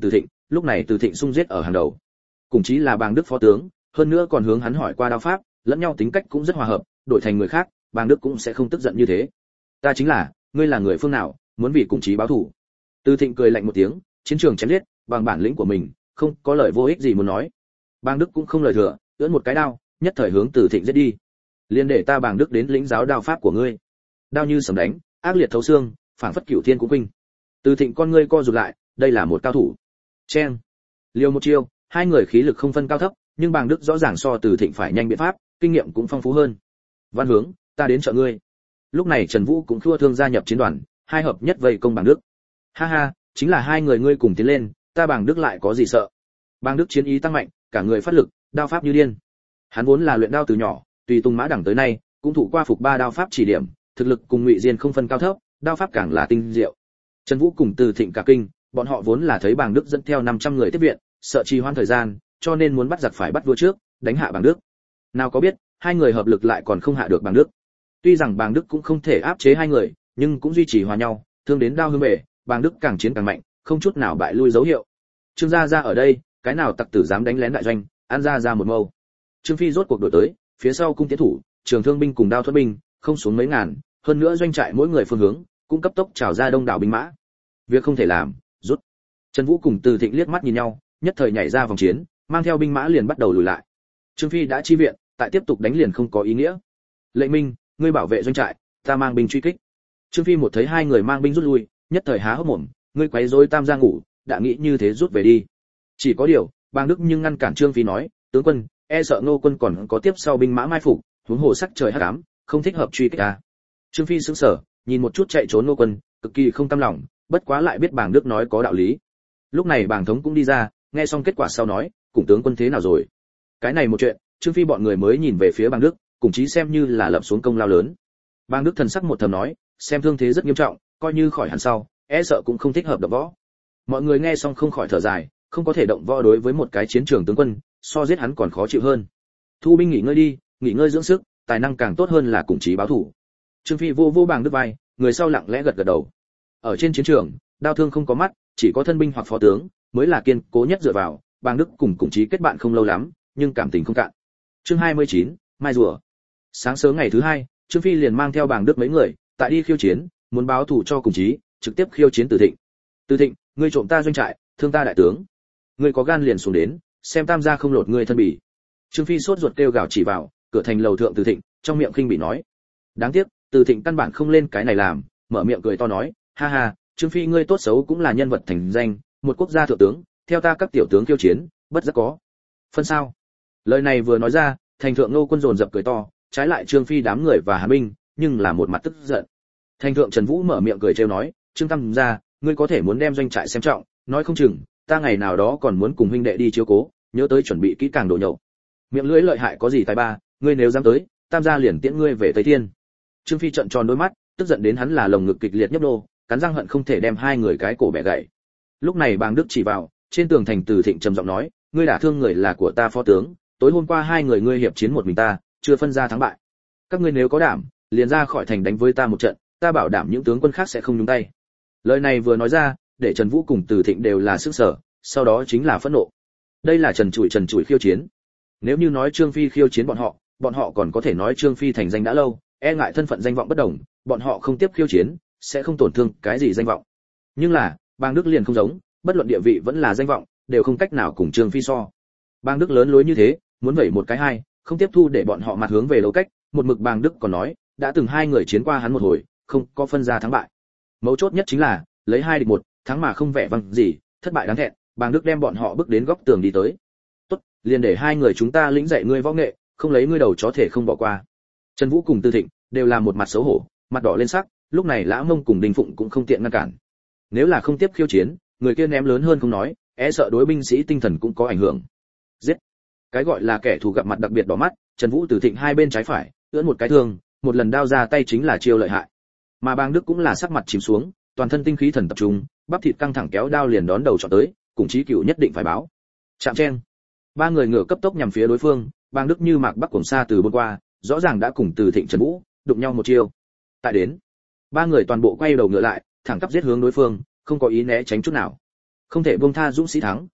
lúc này Từ Thịnh xung giết ở hàng đầu. Cùng chí là Bàng Đức phó tướng, hơn nữa còn hướng hắn hỏi qua đao pháp, lẫn nhau tính cách cũng rất hòa hợp, đổi thành người khác, Bàng Đức cũng sẽ không tức giận như thế. Ta chính là, ngươi là người phương nào, muốn vì cùng chí báo thù? Từ Thịnh cười lạnh một tiếng, chiến trường chém giết, bằng bản lĩnh của mình, không có lời vô ích gì muốn nói. Bàng Đức cũng không lời thừa, ưỡn một cái đao, nhất thời hướng Từ Thịnh giết đi. Liên để ta Bàng Đức đến lĩnh giáo đao pháp của ngươi. Đao như sấm đánh, ác liệt thấu xương, phảng phất cửu thiên cũng kinh. Từ Thịnh con ngươi co rụt lại, đây là một cao thủ. Chen, liều một chiêu, hai người khí lực không phân cao thấp, nhưng Bàng Đức rõ ràng so Từ Thịnh phải nhanh biện pháp, kinh nghiệm cũng phong phú hơn. Văn Hướng, ta đến trợ ngươi. Lúc này Trần Vũ cũng khua thương gia nhập chiến đoàn, hai hợp nhất vây công Bàng Đức. Ha ha, chính là hai người ngươi cùng tiến lên, ta Bàng Đức lại có gì sợ? Bàng Đức chiến ý tăng mạnh, cả người phát lực, đao pháp như điên. Hắn vốn là luyện đao từ nhỏ, tùy tung mã đẳng tới nay, cũng thụ qua phục ba đao pháp chỉ điểm, thực lực cùng Ngụy Diên không phân cao thấp, đao pháp càng là tinh diệu. Trần Vũ cùng Từ Thịnh cả kinh, bọn họ vốn là thấy Bàng Đức dẫn theo năm trăm người tiếp viện, sợ trì hoãn thời gian, cho nên muốn bắt giặc phải bắt vua trước, đánh hạ Bàng Đức. Nào có biết, hai người hợp lực lại còn không hạ được Bàng Đức. Tuy rằng Bàng Đức cũng không thể áp chế hai người, nhưng cũng duy trì hòa nhau, thương đến đao hương bể, Bàng Đức càng chiến càng mạnh, không chút nào bại lui dấu hiệu. Trương gia gia ở đây, cái nào tặc tử dám đánh lén đại doanh, ăn ra ra một mâu. Trương Phi rốt cuộc đổi tới, phía sau cung tiến thủ, trường thương binh cùng đao thuẫn binh, không xuống mấy ngàn, hơn nữa doanh trại mỗi người phương hướng, cũng cấp tốc trào ra đông đảo binh mã. Việc không thể làm, rút. Trần Vũ cùng Từ Thịnh liếc mắt nhìn nhau, nhất thời nhảy ra vòng chiến, mang theo binh mã liền bắt đầu lùi lại. Trương Phi đã chi viện, tại tiếp tục đánh liền không có ý nghĩa. Lệnh Minh, ngươi bảo vệ doanh trại, ta mang binh truy kích. Trương Phi một thấy hai người mang binh rút lui, nhất thời há hốc mồm, ngươi quấy rối Tam gia ngủ, đã nghĩ như thế rút về đi. Chỉ có điều, Bàng Đức nhưng ngăn cản Trương Phi nói, tướng quân, e sợ Ngô quân còn có tiếp sau binh mã mai phục, huống hồ sắc trời hắc ám, không thích hợp truy kích ta. Trương Phi sững sờ, nhìn một chút chạy trốn Ngô quân, cực kỳ không tâm lòng, bất quá lại biết Bàng Đức nói có đạo lý. Lúc này Bàng thống cũng đi ra, nghe xong kết quả sau nói, cùng tướng quân thế nào rồi? Cái này một chuyện, Trương Phi bọn người mới nhìn về phía Bàng Đức, cùng chí xem như là lập xuống công lao lớn. Bàng Đức thần sắc một thầm nói, xem thương thế rất nghiêm trọng, coi như khỏi hẳn sau, e sợ cũng không thích hợp động võ. Mọi người nghe xong không khỏi thở dài, không có thể động võ đối với một cái chiến trường tướng quân, so giết hắn còn khó chịu hơn. Thu binh nghỉ ngơi đi, nghỉ ngơi dưỡng sức, tài năng càng tốt hơn là cùng chí báo thủ. Trương Phi vô vô Bàng Đức vai, người sau lặng lẽ gật gật đầu. Ở trên chiến trường, đao thương không có mắt, chỉ có thân binh hoặc phó tướng mới là kiên cố nhất dựa vào. Bàng Đức cùng cùng chí kết bạn không lâu lắm, nhưng cảm tình không cạn. Chương hai mươi chín, mai rùa. Sáng sớm ngày thứ hai, Trương Phi liền mang theo Bàng Đức mấy người, tại đi khiêu chiến, muốn báo thù cho cùng chí, trực tiếp khiêu chiến Từ Thịnh. Từ Thịnh, ngươi trộm ta doanh trại, thương ta đại tướng, ngươi có gan liền xuống đến, xem Tam gia không lột ngươi thân bỉ. Trương Phi sốt ruột kêu gào chỉ vào cửa thành lầu thượng Từ Thịnh, trong miệng khinh bỉ nói. Đáng tiếc, Từ Thịnh căn bản không lên cái này làm, mở miệng cười to nói, ha ha, Trương Phi ngươi tốt xấu cũng là nhân vật thành danh, một quốc gia thượng tướng, theo ta các tiểu tướng khiêu chiến, bất giác có phân sao. Lời này vừa nói ra, thành thượng Nô quân dồn dập cười to, trái lại Trương Phi đám người và Hà binh, nhưng là một mặt tức giận. Thành thượng Trần Vũ mở miệng cười trêu nói, Trương Tam gia, ngươi có thể muốn đem doanh trại xem trọng, nói không chừng ta ngày nào đó còn muốn cùng huynh đệ đi chiếu cố, nhớ tới chuẩn bị kỹ càng đồ nhậu. Miệng lưỡi lợi hại có gì tài ba, ngươi nếu dám tới, Tam gia liền tiễn ngươi về Tây Thiên. Trương Phi trợn tròn đôi mắt, tức giận đến hắn là lồng ngực kịch liệt nhấp nô, cắn răng hận không thể đem hai người cái cổ bẻ gãy. Lúc này Bàng Đức chỉ vào, trên tường thành Từ Thịnh trầm giọng nói, ngươi đả thương người là của ta phó tướng, tối hôm qua hai người ngươi hiệp chiến một mình ta, chưa phân ra thắng bại. Các ngươi nếu có đảm, liền ra khỏi thành đánh với ta một trận, ta bảo đảm những tướng quân khác sẽ không nhúng tay. Lời này vừa nói ra, để Trần Vũ cùng Từ Thịnh đều là sức sở, sau đó chính là phẫn nộ. Đây là Trần Trụi Trần Trụi khiêu chiến. Nếu như nói Trương Phi khiêu chiến bọn họ, bọn họ còn có thể nói Trương Phi thành danh đã lâu, e ngại thân phận danh vọng bất đồng, bọn họ không tiếp khiêu chiến, sẽ không tổn thương cái gì danh vọng. Nhưng là, Bàng Đức liền không giống, bất luận địa vị vẫn là danh vọng, đều không cách nào cùng Trương Phi so. Bàng Đức lớn lối như thế, muốn vẩy một cái hai, không tiếp thu để bọn họ mặt hướng về đấu cách, một mực Bàng Đức còn nói, đã từng hai người chiến qua hắn một hồi, không có phân ra thắng bại. Mấu chốt nhất chính là, lấy hai địch một, thắng mà không vẻ vang gì, thất bại đáng thẹn, Bàng Đức đem bọn họ bước đến góc tường đi tới. Tốt, liền để hai người chúng ta lĩnh dạy ngươi võ nghệ, không lấy ngươi đầu chó thể không bỏ qua. Trần Vũ cùng Từ Thịnh đều là một mặt xấu hổ, mặt đỏ lên sắc, lúc này Lã Mông cùng Đinh Phụng cũng không tiện ngăn cản. Nếu là không tiếp khiêu chiến, người kia ném lớn hơn không nói, e sợ đối binh sĩ tinh thần cũng có ảnh hưởng. Giết. Cái gọi là kẻ thù gặp mặt đặc biệt đỏ mắt, Trần Vũ Từ Thịnh hai bên trái phải, ưỡn một cái thương, một lần đao ra tay chính là chiêu lợi hại. Mà Bàng Đức cũng là sắc mặt chìm xuống, toàn thân tinh khí thần tập trung, bắp thịt căng thẳng kéo đao liền đón đầu chọn tới, cùng chí cửu nhất định phải báo. Chạm chen. Ba người ngửa cấp tốc nhằm phía đối phương, Bàng Đức như mạc bắc cuồng xa từ bên qua, rõ ràng đã cùng Từ Thịnh Trần Vũ đụng nhau một chiêu. Tại đến, ba người toàn bộ quay đầu ngựa lại, thẳng tắp giết hướng đối phương, không có ý né tránh chút nào. Không thể buông tha dũng sĩ thắng,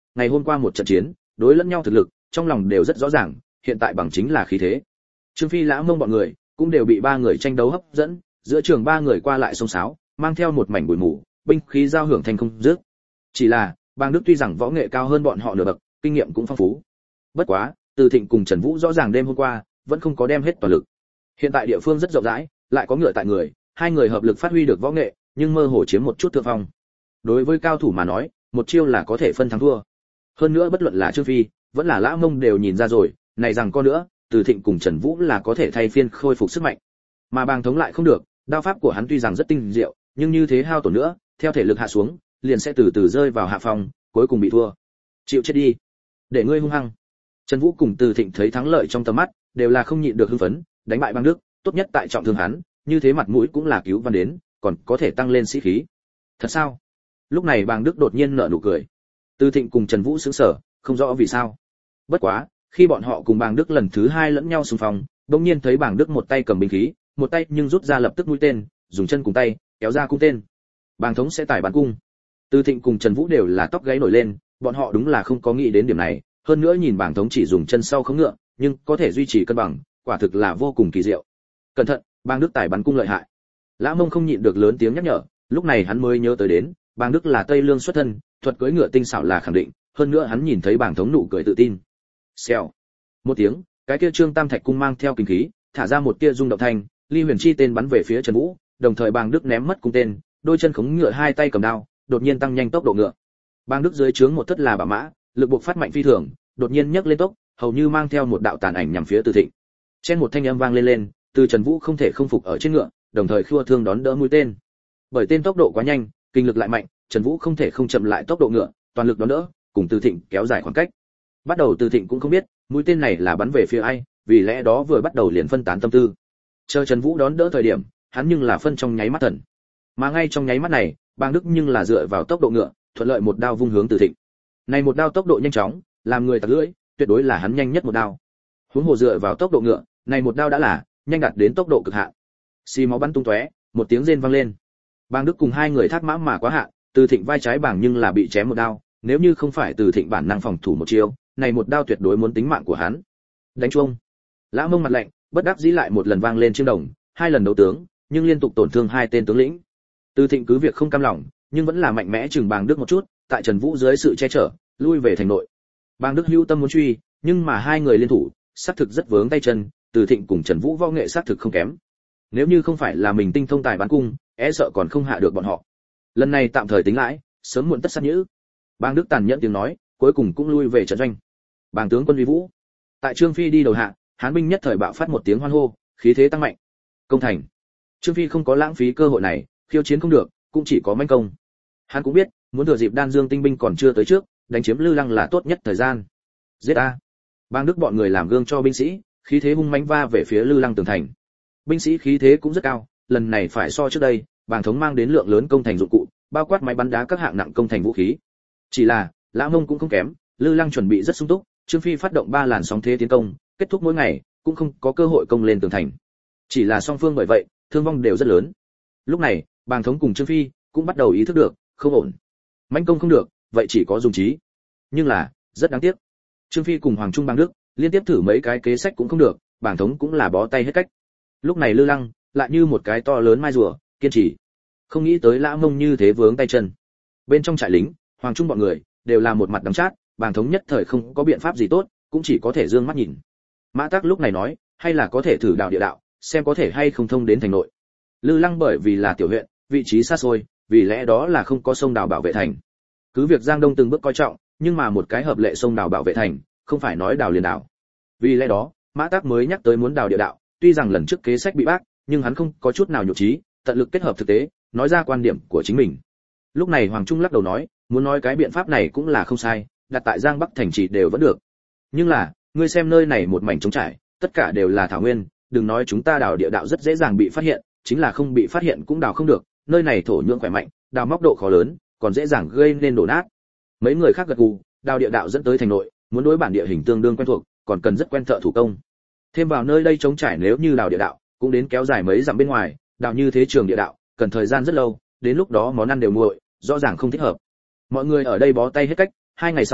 ngày hôm qua một trận chiến, đối lẫn nhau thực lực, trong lòng đều rất rõ ràng, hiện tại bằng chính là khí thế. Trương Phi Lã Mông bọn người cũng đều bị ba người tranh đấu hấp dẫn, giữa trường ba người qua lại xông xáo, mang theo một mảnh bụi mù, binh khí giao hưởng thành không dứt. Chỉ là, Bàng Đức tuy rằng võ nghệ cao hơn bọn họ nửa bậc, kinh nghiệm cũng phong phú. Bất quá, Từ Thịnh cùng Trần Vũ rõ ràng đêm hôm qua vẫn không có đem hết toàn lực. Hiện tại địa phương rất rộng rãi, lại có ngựa tại người, hai người hợp lực phát huy được võ nghệ, nhưng mơ hồ chiếm một chút thượng phong. Đối với cao thủ mà nói, một chiêu là có thể phân thắng thua. Hơn nữa bất luận là Trương Phi, vẫn là Lã Mông đều nhìn ra rồi, này rằng có nữa, Từ Thịnh cùng Trần Vũ là có thể thay phiên khôi phục sức mạnh. Mà Bàng Thống lại không được, đao pháp của hắn tuy rằng rất tinh diệu, nhưng như thế hao tổn nữa, theo thể lực hạ xuống, liền sẽ từ từ rơi vào hạ phong, cuối cùng bị thua. Chịu chết đi, để ngươi hung hăng. Trần Vũ cùng Từ Thịnh thấy thắng lợi trong tầm mắt, đều là không nhịn được hưng phấn, đánh bại Bàng Đức, tốt nhất tại trọng thương hắn, như thế mặt mũi cũng là cứu văn đến, còn có thể tăng lên sĩ khí. Thật sao? Lúc này Bàng Đức đột nhiên nở nụ cười. Từ Thịnh cùng Trần Vũ sững sờ, không rõ vì sao. Bất quá, khi bọn họ cùng Bàng Đức lần thứ hai lẫn nhau xung phong, đột nhiên thấy Bàng Đức một tay cầm binh khí, một tay nhưng rút ra lập tức mũi tên, dùng chân cùng tay kéo ra cung tên. Bàng Thống sẽ tải bắn cung. Từ Thịnh cùng Trần Vũ đều là tóc gáy nổi lên, bọn họ đúng là không có nghĩ đến điểm này, hơn nữa nhìn Bàng Thống chỉ dùng chân sau không ngựa, nhưng có thể duy trì cân bằng, quả thực là vô cùng kỳ diệu. Cẩn thận, Bàng Đức tải bắn cung lợi hại. Lã Mông không nhịn được lớn tiếng nhắc nhở, lúc này hắn mới nhớ tới đến, Bàng Đức là Tây Lương xuất thân, thuật cưỡi ngựa tinh xảo là khẳng định, hơn nữa hắn nhìn thấy Bàng Thống nụ cười tự tin. Xèo. Một tiếng, cái kia Trương Tam Thạch cung mang theo kinh khí, thả ra một tia rung động thanh, Ly Huyền Chi tên bắn về phía Trần Vũ, đồng thời Bàng Đức ném mất cung tên, đôi chân khống ngựa hai tay cầm đao, đột nhiên tăng nhanh tốc độ ngựa. Bàng Đức dưới trướng một thất là bả mã, lực buộc phát mạnh phi thường, đột nhiên nhấc lên tốc, hầu như mang theo một đạo tàn ảnh nhằm phía Từ Thịnh. Trên một thanh âm vang lên lên, từ Trần Vũ không thể không phục ở trên ngựa, đồng thời khua thương đón đỡ mũi tên. Bởi tên tốc độ quá nhanh, kinh lực lại mạnh, Trần Vũ không thể không chậm lại tốc độ ngựa, toàn lực đón đỡ, cùng Từ Thịnh kéo dài khoảng cách. Bắt đầu Từ Thịnh cũng không biết, mũi tên này là bắn về phía ai, vì lẽ đó vừa bắt đầu liền phân tán tâm tư. Chờ Trần Vũ đón đỡ thời điểm, hắn nhưng là phân trong nháy mắt thần. Mà ngay trong nháy mắt này, Bàng Đức nhưng là dựa vào tốc độ ngựa, thuận lợi một đao vung hướng Từ Thịnh. Này một đao tốc độ nhanh chóng, làm người tặc lưỡi, tuyệt đối là hắn nhanh nhất một đao. Huống hồ dựa vào tốc độ ngựa, này một đao đã là nhanh đạt đến tốc độ cực hạn. Xì máu bắn tung tóe, một tiếng rên vang lên. Bàng Đức cùng hai người thác mã mà quá hạn, Từ Thịnh vai trái bảng nhưng là bị chém một đao, nếu như không phải Từ Thịnh bản năng phòng thủ một chiêu, này một đao tuyệt đối muốn tính mạng của hắn. Đánh chuông. Lã Mông mặt lạnh, bất đắc dĩ lại một lần vang lên chiêng đồng, hai lần đấu tướng, nhưng liên tục tổn thương hai tên tướng lĩnh. Từ Thịnh cứ việc không cam lòng, nhưng vẫn là mạnh mẽ chừng Bàng Đức một chút, tại Trần Vũ dưới sự che chở, lui về thành nội. Bàng Đức hữu tâm muốn truy, nhưng mà hai người liên thủ, xác thực rất vướng tay chân, Từ Thịnh cùng Trần Vũ võ nghệ xác thực không kém. Nếu như không phải là mình tinh thông tài bắn cung, e sợ còn không hạ được bọn họ. Lần này tạm thời tính lãi, sớm muộn tất sát nhữ. Bàng Đức tàn nhẫn tiếng nói, cuối cùng cũng lui về trận doanh. Bàng tướng quân uy vũ. Tại Trương Phi đi đầu hạ, Hán binh nhất thời bạo phát một tiếng hoan hô, khí thế tăng mạnh. Công thành. Trương Phi không có lãng phí cơ hội này, khiêu chiến không được, cũng chỉ có manh công. Hắn cũng biết, muốn thừa dịp Đan Dương tinh binh còn chưa tới trước, đánh chiếm Lư Lăng là tốt nhất thời gian. Giết a! Bàng Đức bọn người làm gương cho binh sĩ, khí thế hung mãnh va về phía Lư Lăng tường thành. Binh sĩ khí thế cũng rất cao, lần này phải so trước đây, Bàng Thống mang đến lượng lớn công thành dụng cụ, bao quát máy bắn đá các hạng nặng công thành vũ khí. Chỉ là, Lã Mông cũng không kém, Lư Lăng chuẩn bị rất sung túc, Trương Phi phát động ba làn sóng thế tiến công, kết thúc mỗi ngày, cũng không có cơ hội công lên tường thành. Chỉ là song phương bởi vậy, thương vong đều rất lớn. Lúc này, Bàng Thống cùng Trương Phi cũng bắt đầu ý thức được, không ổn. Mãnh công không được, vậy chỉ có dùng trí. Nhưng là, rất đáng tiếc. Trương Phi cùng Hoàng Trung Bàng Đức liên tiếp thử mấy cái kế sách cũng không được, Bàng Thống cũng là bó tay hết cách. Lúc này Lư Lăng lại như một cái to lớn mai rùa, kiên trì. Không nghĩ tới Lã Mông như thế vướng tay chân. Bên trong trại lính, Hoàng Trung bọn người đều là một mặt đắng chát, Bàng Thống nhất thời không có biện pháp gì tốt, cũng chỉ có thể dương mắt nhìn. Mã Tắc lúc này nói, hay là có thể thử đạo địa đạo, xem có thể hay không thông đến thành nội. Lư Lăng bởi vì là tiểu huyện, vị trí xa xôi, vì lẽ đó là không có sông đào bảo vệ thành. Cứ việc Giang Đông từng bước coi trọng, nhưng mà một cái hợp lệ sông đào bảo vệ thành, không phải nói đào liền đào. Vì lẽ đó, Mã Tắc mới nhắc tới muốn đào địa đạo, tuy rằng lần trước kế sách bị bác, nhưng hắn không có chút nào nhục trí, tận lực kết hợp thực tế, nói ra quan điểm của chính mình. Lúc này Hoàng Trung lắc đầu nói, muốn nói cái biện pháp này cũng là không sai, đặt tại Giang Bắc thành trì đều vẫn được. Nhưng là, ngươi xem nơi này một mảnh trống trải, tất cả đều là thảo nguyên, đừng nói chúng ta đào địa đạo rất dễ dàng bị phát hiện, chính là không bị phát hiện cũng đào không được, nơi này thổ nhưỡng khỏe mạnh, đào móc độ khó lớn, còn dễ dàng gây nên đổ nát. Mấy người khác gật gù, đào địa đạo dẫn tới thành nội, muốn đối bản địa hình tương đương quen thuộc, còn cần rất quen thợ thủ công. Thêm vào nơi đây trống trải, nếu như đào địa đạo, cũng đến kéo dài mấy dặm bên ngoài, đào như thế trường địa đạo, cần thời gian rất lâu, đến lúc đó món ăn đều nguội, rõ ràng không thích hợp. Mọi người ở đây bó tay hết cách, hai ngày sau,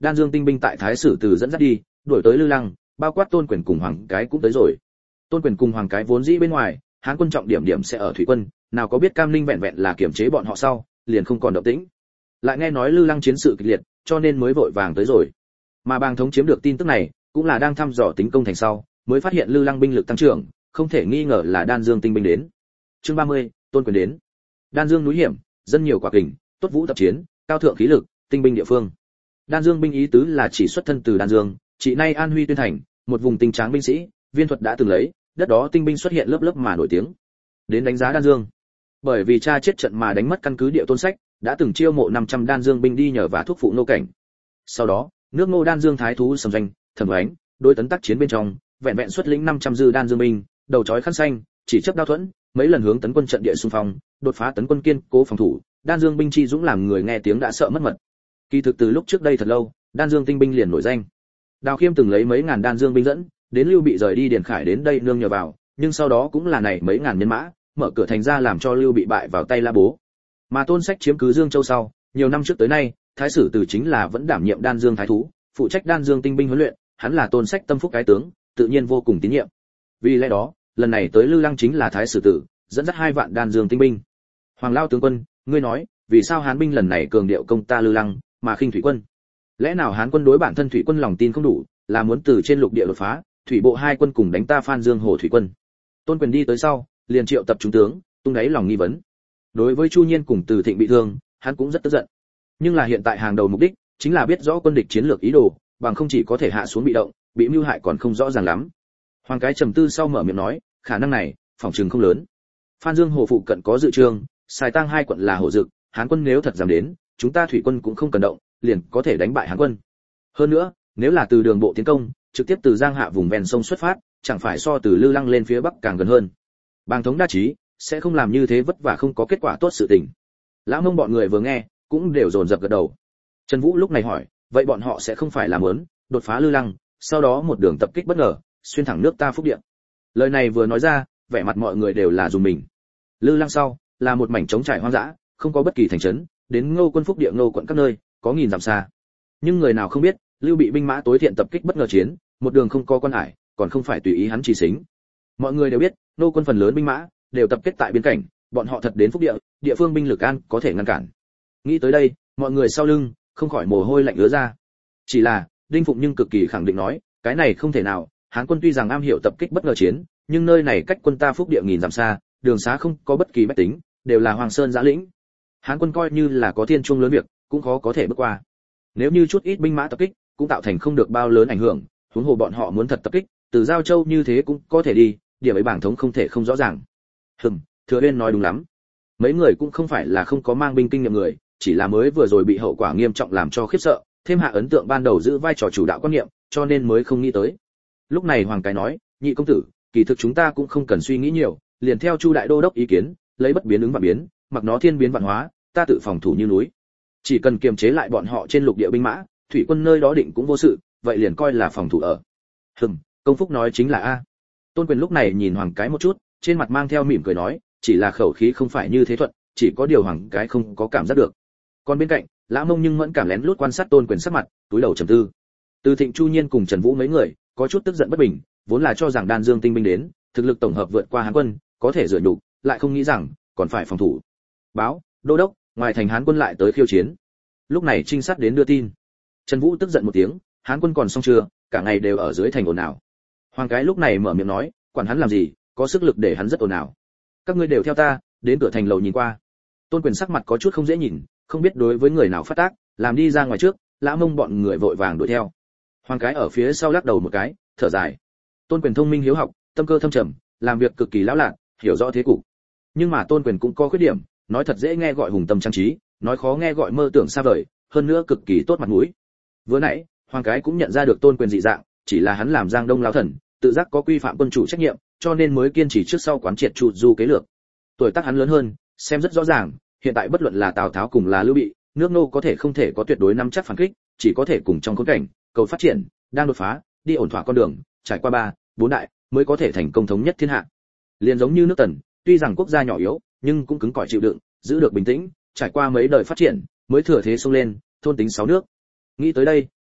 Đan Dương tinh binh tại Thái Sử Từ dẫn dắt đi, đuổi tới Lư Lăng, bao quát Tôn Quyền cùng Hoàng Cái cũng tới rồi. Tôn Quyền cùng Hoàng Cái vốn dĩ bên ngoài, Hán quân trọng điểm điểm sẽ ở thủy quân, nào có biết Cam Ninh vẹn vẹn là kiểm chế bọn họ sau, liền không còn động tĩnh. Lại nghe nói Lư Lăng chiến sự kịch liệt, cho nên mới vội vàng tới rồi. Mà Bàng Thống chiếm được tin tức này, cũng là đang thăm dò tính công thành sau, mới phát hiện Lư Lăng binh lực tăng trưởng, không thể nghi ngờ là Đan Dương tinh binh đến. Chương ba mươi, Tôn Quyền đến. Đan Dương núi hiểm, dân nhiều quả kình, tốt vũ tập chiến, cao thượng khí lực, tinh binh địa phương. Đan Dương binh ý tứ là chỉ xuất thân từ Đan Dương, chỉ nay An Huy Tuyên Thành, một vùng tinh tráng binh sĩ, viên thuật đã từng lấy, đất đó tinh binh xuất hiện lớp lớp mà nổi tiếng. Đến đánh giá Đan Dương. Bởi vì cha chết trận mà đánh mất căn cứ địa Tôn Sách, đã từng chiêu mộ năm trăm Đan Dương binh đi nhờ vả thuốc phụ nô cảnh. Sau đó, nước Ngô Đan Dương thái thú sầm doanh, Thẩm Oánh, đối tấn tác chiến bên trong, vẹn vẹn xuất lĩnh năm trăm dư Đan Dương binh, đầu chói khăn xanh, chỉ chấp đao thuẫn, mấy lần hướng tấn quân trận địa xung phong, đột phá tấn quân kiên cố phòng thủ, Đan Dương binh chi dũng làm người nghe tiếng đã sợ mất mật. Kỳ thực từ lúc trước đây thật lâu, Đan Dương tinh binh liền nổi danh. Đào Khiêm từng lấy mấy ngàn Đan Dương binh dẫn, đến Lưu Bị rời đi Điền Khải đến đây nương nhờ vào, nhưng sau đó cũng là này mấy ngàn nhân mã, mở cửa thành ra làm cho Lưu Bị bại vào tay La Bố. Mà Tôn Sách chiếm cứ Dương Châu sau, nhiều năm trước tới nay, Thái Sử Từ chính là vẫn đảm nhiệm Đan Dương thái thú, phụ trách Đan Dương tinh binh huấn luyện, hắn là Tôn Sách tâm phúc cái tướng, tự nhiên vô cùng tín nhiệm. Vì lẽ đó, lần này tới Lư Lăng chính là Thái Sử Tử, dẫn dắt hai vạn Đan Dương tinh binh. Hoàng Lao tướng quân, ngươi nói, vì sao Hán binh lần này cường điệu công ta Lư Lăng, mà khinh thủy quân? Lẽ nào Hán quân đối bản thân thủy quân lòng tin không đủ, là muốn từ trên lục địa đột phá, thủy bộ hai quân cùng đánh ta Phan Dương Hồ thủy quân? Tôn Quyền đi tới sau, liền triệu tập trung tướng, tung đáy lòng nghi vấn. Đối với Chu Nhiên cùng Từ Thịnh bị thương, hắn cũng rất tức giận. Nhưng là hiện tại hàng đầu mục đích chính là biết rõ quân địch chiến lược ý đồ, bằng không chỉ có thể hạ xuống bị động, bị mưu hại còn không rõ ràng lắm. Hoàng Cái trầm tư sau mở miệng nói, khả năng này, phòng trường không lớn. Phan Dương Hồ phụ cận có dự trương, Sài Tang hai quận là hộ dực, Hán quân nếu thật dám đến, chúng ta thủy quân cũng không cần động, liền có thể đánh bại Hán quân. Hơn nữa, nếu là từ đường bộ tiến công, trực tiếp từ Giang Hạ vùng ven sông xuất phát, chẳng phải so từ Lư Lăng lên phía bắc càng gần hơn. Bàng Thống đa trí, sẽ không làm như thế vất vả không có kết quả tốt sự tình. Lão Mông bọn người vừa nghe, cũng đều dồn dập gật đầu. Trần Vũ lúc này hỏi, vậy bọn họ sẽ không phải làm muốn đột phá Lư Lăng, sau đó một đường tập kích bất ngờ, xuyên thẳng nước ta Phúc Điện? Lời này vừa nói ra, vẻ mặt mọi người đều là dùng mình. Lư Lăng sau là một mảnh trống trải hoang dã, không có bất kỳ thành trấn, đến Ngô quân Phúc Địa Ngô quận các nơi, có nghìn dặm xa. Nhưng người nào không biết, Lưu Bị binh mã tối thiện tập kích bất ngờ chiến, một đường không có quan hải, còn không phải tùy ý hắn chỉ xính. Mọi người đều biết, Ngô quân phần lớn binh mã đều tập kết tại biên cảnh, bọn họ thật đến Phúc Địa, địa phương binh lực an có thể ngăn cản. Nghĩ tới đây, mọi người sau lưng không khỏi mồ hôi lạnh ứa ra. Chỉ là, Đinh Phụng nhưng cực kỳ khẳng định nói, cái này không thể nào, Hán quân tuy rằng am hiểu tập kích bất ngờ chiến, nhưng nơi này cách quân ta Phúc Địa nghìn dặm xa, đường xá không có bất kỳ bách tính, đều là Hoàng Sơn giã lĩnh. Hán quân coi như là có thiên chuông lớn việc, cũng khó có thể bước qua. Nếu như chút ít binh mã tập kích, cũng tạo thành không được bao lớn ảnh hưởng, huống hồ bọn họ muốn thật tập kích, từ Giao Châu như thế cũng có thể đi, điểm ấy Bàng Thống không thể không rõ ràng. Hừm, Thừa Uyên nói đúng lắm. Mấy người cũng không phải là không có mang binh kinh nghiệm người, chỉ là mới vừa rồi bị hậu quả nghiêm trọng làm cho khiếp sợ, thêm hạ ấn tượng ban đầu giữ vai trò chủ đạo quan niệm, cho nên mới không nghĩ tới. Lúc này Hoàng Cái nói, nhị công tử, kỳ thực chúng ta cũng không cần suy nghĩ nhiều, liền theo Chu đại đô đốc ý kiến, lấy bất biến ứng vạn biến, mặc nó thiên biến vạn hóa, ta tự phòng thủ như núi. Chỉ cần kiềm chế lại bọn họ trên lục địa binh mã, thủy quân nơi đó định cũng vô sự, vậy liền coi là phòng thủ ở. Hừm, công phúc nói chính là a. Tôn Quyền lúc này nhìn Hoàng Cái một chút, trên mặt mang theo mỉm cười nói, chỉ là khẩu khí không phải như thế thuận, chỉ có điều Hoàng Cái không có cảm giác được. Còn bên cạnh, Lã Mông nhưng mẫn cảm lén lút quan sát Tôn Quyền sắc mặt, túi đầu trầm tư. Từ Thịnh, Chu Nhiên cùng Trần Vũ mấy người, có chút tức giận bất bình, vốn là cho rằng Đan Dương tinh binh đến, thực lực tổng hợp vượt qua Hán quân, có thể dựa nhục, lại không nghĩ rằng còn phải phòng thủ. Báo, đô đốc, ngoài thành Hán quân lại tới khiêu chiến. Lúc này trinh sát đến đưa tin. Trần Vũ tức giận một tiếng, Hán quân còn xong chưa, cả ngày đều ở dưới thành ồn ào. Hoàng Cái lúc này mở miệng nói, quản hắn làm gì, có sức lực để hắn rất ồn ào. Các ngươi đều theo ta, đến cửa thành lầu nhìn qua. Tôn Quyền sắc mặt có chút không dễ nhìn, không biết đối với người nào phát tác, làm đi ra ngoài trước, Lã Mông bọn người vội vàng đuổi theo. Hoàng Cái ở phía sau lắc đầu một cái, thở dài. Tôn Quyền thông minh hiếu học, tâm cơ thâm trầm, làm việc cực kỳ lão lạn, hiểu rõ thế cục. Nhưng mà Tôn Quyền cũng có khuyết điểm, nói thật dễ nghe gọi hùng tâm trang trí, nói khó nghe gọi mơ tưởng xa vời, hơn nữa cực kỳ tốt mặt mũi. Vừa nãy, Hoàng Cái cũng nhận ra được Tôn Quyền dị dạng, chỉ là hắn làm Giang Đông lão thần, tự giác có quy phạm quân chủ trách nhiệm, cho nên mới kiên trì trước sau quán triệt trụ du kế lược. Tuổi tác hắn lớn hơn, xem rất rõ ràng, hiện tại bất luận là Tào Tháo cùng là Lưu Bị, nước Nô có thể không thể có tuyệt đối nắm chắc phản kích, chỉ có thể cùng trong khốn cảnh, cầu phát triển, đang đột phá, đi ổn thỏa con đường, trải qua ba, bốn đại, mới có thể thành công thống nhất thiên hạ. Liền giống như nước Tần, tuy rằng quốc gia nhỏ yếu, nhưng cũng cứng cỏi chịu đựng, giữ được bình tĩnh, trải qua mấy đời phát triển, mới thừa thế xông lên, thôn tính sáu nước. Nghĩ tới đây,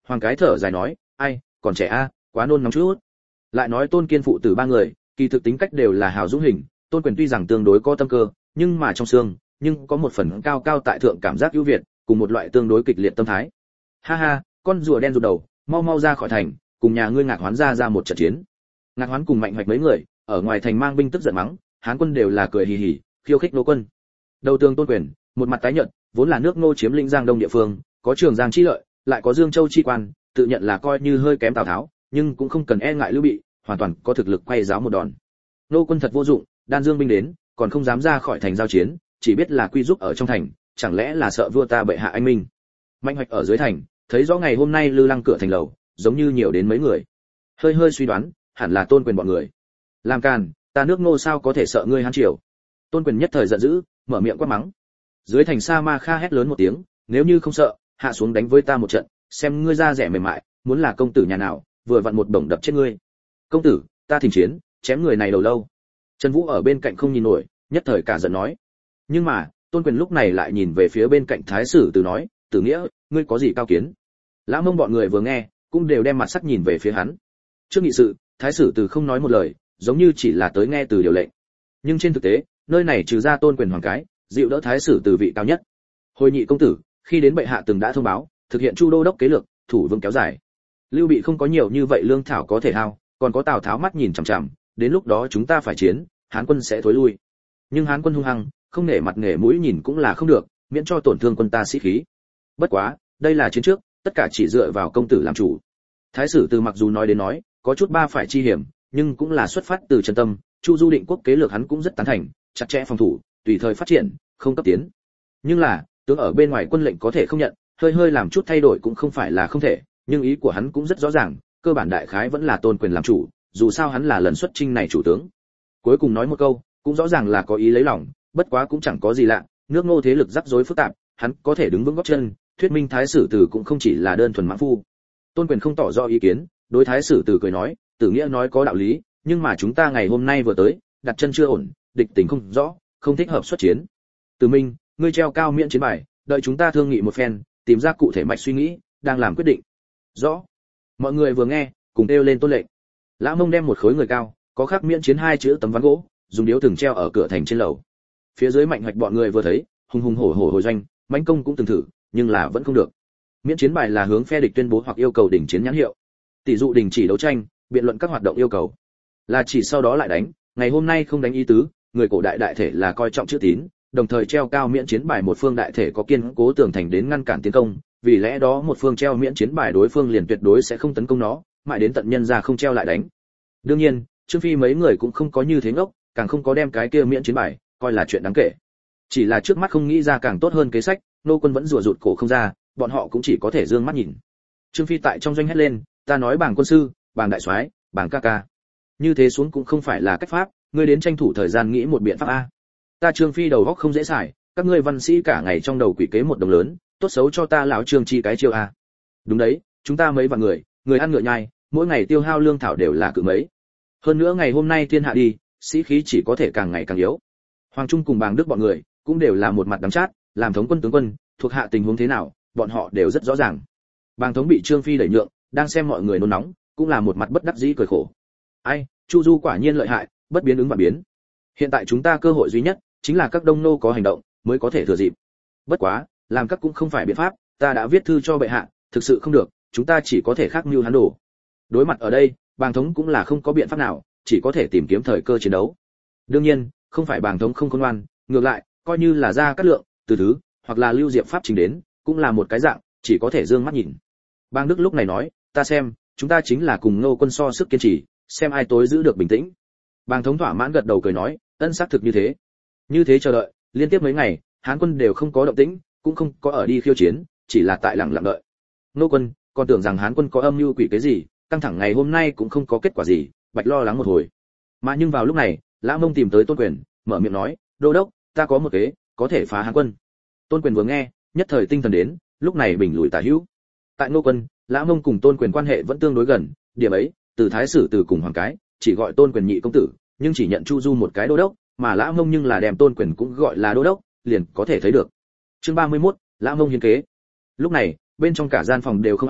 Hoàng cái thở dài nói, ai, còn trẻ a, quá nôn nóng chút. Lại nói Tôn Kiên phụ tử ba người, kỳ thực tính cách đều là hào dũng hình, Tôn Quyền tuy rằng tương đối có tâm cơ, nhưng mà trong xương, nhưng có một phần cao cao tại thượng cảm giác ưu việt, cùng một loại tương đối kịch liệt tâm thái. Ha ha, con rùa đen rụt đầu, mau mau ra khỏi thành, cùng nhà ngươi Ngạc Hoán ra ra một trận chiến. Ngạc Hoán cùng Mạnh Hoạch mấy người, ở ngoài thành mang binh tức giận mắng, Hán quân đều là cười hì hì, khiêu khích Nô quân. Đầu tường Tôn Quyền, một mặt tái nhợt, vốn là nước Ngô chiếm lĩnh Giang Đông địa phương, có Trường Giang chi lợi, lại có Dương Châu chi quan, tự nhận là coi như hơi kém Tào Tháo, nhưng cũng không cần e ngại Lưu Bị, hoàn toàn có thực lực quay giáo một đòn. Nô quân thật vô dụng, đan dương binh đến, còn không dám ra khỏi thành giao chiến, chỉ biết là quy giúp ở trong thành, chẳng lẽ là sợ vua ta bệ hạ anh minh. Mạnh Hoạch ở dưới thành, thấy rõ ngày hôm nay Lư Lăng cửa thành lầu, giống như nhiều đến mấy người. Hơi hơi suy đoán, hẳn là Tôn Quyền bọn người. Làm càn, ta nước Ngô sao có thể sợ ngươi Hán triều. Tôn Quyền nhất thời giận dữ, mở miệng quát mắng. Dưới thành Sa Ma Kha hét lớn một tiếng, nếu như không sợ, hạ xuống đánh với ta một trận, xem ngươi ra rẻ mềm mại, muốn là công tử nhà nào, vừa vặn một bổng đập chết ngươi. Công tử, ta thỉnh chiến, chém người này đầu lâu. Trần Vũ ở bên cạnh không nhìn nổi, nhất thời cả giận nói. Nhưng mà, Tôn Quyền lúc này lại nhìn về phía bên cạnh Thái Sử Từ nói, Tử Nghĩa, ngươi có gì cao kiến? Lã Mông bọn người vừa nghe, cũng đều đem mặt sắc nhìn về phía hắn. Trước nghị sự, Thái Sử Từ không nói một lời, giống như chỉ là tới nghe từ điều lệnh. Nhưng trên thực tế, nơi này trừ ra Tôn Quyền hoàng cái, dịu đỡ Thái Sử Từ vị cao nhất. Hồi nhị công tử, khi đến bệ hạ từng đã thông báo, thực hiện Chu Đô đốc kế lược, thủ vương kéo dài. Lưu Bị không có nhiều như vậy lương thảo có thể hao, còn có Tào Tháo mắt nhìn chằm chằm, đến lúc đó chúng ta phải chiến, Hán quân sẽ thối lui. Nhưng Hán quân hung hăng, không nể mặt nể mũi nhìn cũng là không được, miễn cho tổn thương quân ta sĩ khí. Bất quá, đây là chiến trước, tất cả chỉ dựa vào công tử làm chủ. Thái Sử Từ mặc dù nói đến nói, có chút ba phải chi hiểm, nhưng cũng là xuất phát từ chân tâm, Chu Du định quốc kế lược hắn cũng rất tán thành, chặt chẽ phòng thủ, tùy thời phát triển, không cấp tiến. Nhưng là, tướng ở bên ngoài quân lệnh có thể không nhận, hơi hơi làm chút thay đổi cũng không phải là không thể, nhưng ý của hắn cũng rất rõ ràng, cơ bản đại khái vẫn là Tôn Quyền làm chủ, dù sao hắn là lần xuất chinh này chủ tướng. Cuối cùng nói một câu, cũng rõ ràng là có ý lấy lòng, bất quá cũng chẳng có gì lạ, nước Ngô thế lực rắc rối phức tạp, hắn có thể đứng vững gót chân, thuyết minh Thái Sử Từ cũng không chỉ là đơn thuần mãn phu. Tôn Quyền không tỏ rõ ý kiến, đối Thái Sử Từ cười nói, Tử Nghĩa nói có đạo lý, nhưng mà chúng ta ngày hôm nay vừa tới, đặt chân chưa ổn, địch tình không rõ, không thích hợp xuất chiến. Từ Minh, ngươi treo cao miễn chiến bài, đợi chúng ta thương nghị một phen, tìm ra cụ thể mạch suy nghĩ, đang làm quyết định. Rõ. Mọi người vừa nghe, cùng kêu lên tôn lệnh. Lã Mông đem một khối người cao, có khắc miễn chiến hai chữ tấm ván gỗ, dùng điếu từng treo ở cửa thành trên lầu. Phía dưới Mạnh Hoạch bọn người vừa thấy, hùng hùng hổ hổ hồi doanh, mãnh công cũng từng thử, nhưng là vẫn không được. Miễn chiến bài là hướng phe địch tuyên bố hoặc yêu cầu đình chiến nhãn hiệu. Tỷ dụ đình chỉ đấu tranh, biện luận các hoạt động yêu cầu. Là chỉ sau đó lại đánh, ngày hôm nay không đánh ý tứ, người cổ đại đại thể là coi trọng chữ tín, đồng thời treo cao miễn chiến bài một phương đại thể có kiên cố tường thành đến ngăn cản tiến công, vì lẽ đó một phương treo miễn chiến bài đối phương liền tuyệt đối sẽ không tấn công nó, mãi đến tận nhân ra không treo lại đánh. Đương nhiên, Trương Phi mấy người cũng không có như thế ngốc, càng không có đem cái kia miễn chiến bài coi là chuyện đáng kể. Chỉ là trước mắt không nghĩ ra càng tốt hơn kế sách, nô quân vẫn rùa rụt cổ không ra, bọn họ cũng chỉ có thể dương mắt nhìn. Trương Phi tại trong doanh hét lên, ta nói bảng quân sư, bảng đại soái, bảng ca ca. Như thế xuống cũng không phải là cách pháp, ngươi đến tranh thủ thời gian nghĩ một biện pháp a. Ta Trương Phi đầu óc không dễ xài, các ngươi văn sĩ cả ngày trong đầu quỷ kế một đồng lớn, tốt xấu cho ta lão Trương chi cái chiêu a. Đúng đấy, chúng ta mấy vạn người, người ăn ngựa nhai, mỗi ngày tiêu hao lương thảo đều là cự mấy. Hơn nữa ngày hôm nay thiên hạ đi, sĩ khí chỉ có thể càng ngày càng yếu. Hoàng Trung cùng Bàng Đức bọn người cũng đều là một mặt đắng chát, làm thống quân tướng quân, thuộc hạ tình huống thế nào, bọn họ đều rất rõ ràng. Bàng thống bị Trương Phi đẩy nhượng, đang xem mọi người nôn nóng, cũng là một mặt bất đắc dĩ cười khổ. Ai, Chu Du quả nhiên lợi hại, bất biến ứng và biến. Hiện tại chúng ta cơ hội duy nhất chính là các đông nô có hành động, mới có thể thừa dịp. Bất quá, làm các cũng không phải biện pháp, ta đã viết thư cho bệ hạ, thực sự không được, chúng ta chỉ có thể khác mưu hắn đổ. Đối mặt ở đây, Bàng thống cũng là không có biện pháp nào, chỉ có thể tìm kiếm thời cơ chiến đấu. Đương nhiên, không phải Bàng thống không khôn ngoan, ngược lại, coi như là ra cát lượng, từ thứ, hoặc là Lưu Diệp pháp trình đến, cũng là một cái dạng, chỉ có thể dương mắt nhìn. Bang Đức lúc này nói, ta xem, chúng ta chính là cùng Ngô quân so sức kiên trì, xem ai tối giữ được bình tĩnh. Bàng thống thỏa mãn gật đầu cười nói, ân xác thực như thế. Như thế chờ đợi, liên tiếp mấy ngày, Hán quân đều không có động tĩnh, cũng không có ở đi khiêu chiến, chỉ là tại lặng lặng đợi. Ngô quân, còn tưởng rằng Hán quân có âm mưu quỷ cái gì, căng thẳng ngày hôm nay cũng không có kết quả gì, bạch lo lắng một hồi. Mà nhưng vào lúc này, Lã Mông tìm tới Tôn Quyền, mở miệng nói, đô đốc, ta có một kế, có thể phá Hán quân. Tôn Quyền vừa nghe, nhất thời tinh thần đến, lúc này bình lùi tả hữu. Tại Ngô quân, Lã Mông cùng Tôn Quyền quan hệ vẫn tương đối gần, điểm ấy, từ Thái Sử từ cùng Hoàng cái, chỉ gọi Tôn Quyền nhị công tử, nhưng chỉ nhận Chu Du một cái đô đốc, mà Lã Mông nhưng là đem Tôn Quyền cũng gọi là đô đốc, liền có thể thấy được. Chương ba mươi mốt, Lã Mông hiến kế. Lúc này, bên trong cả gian phòng đều không ai,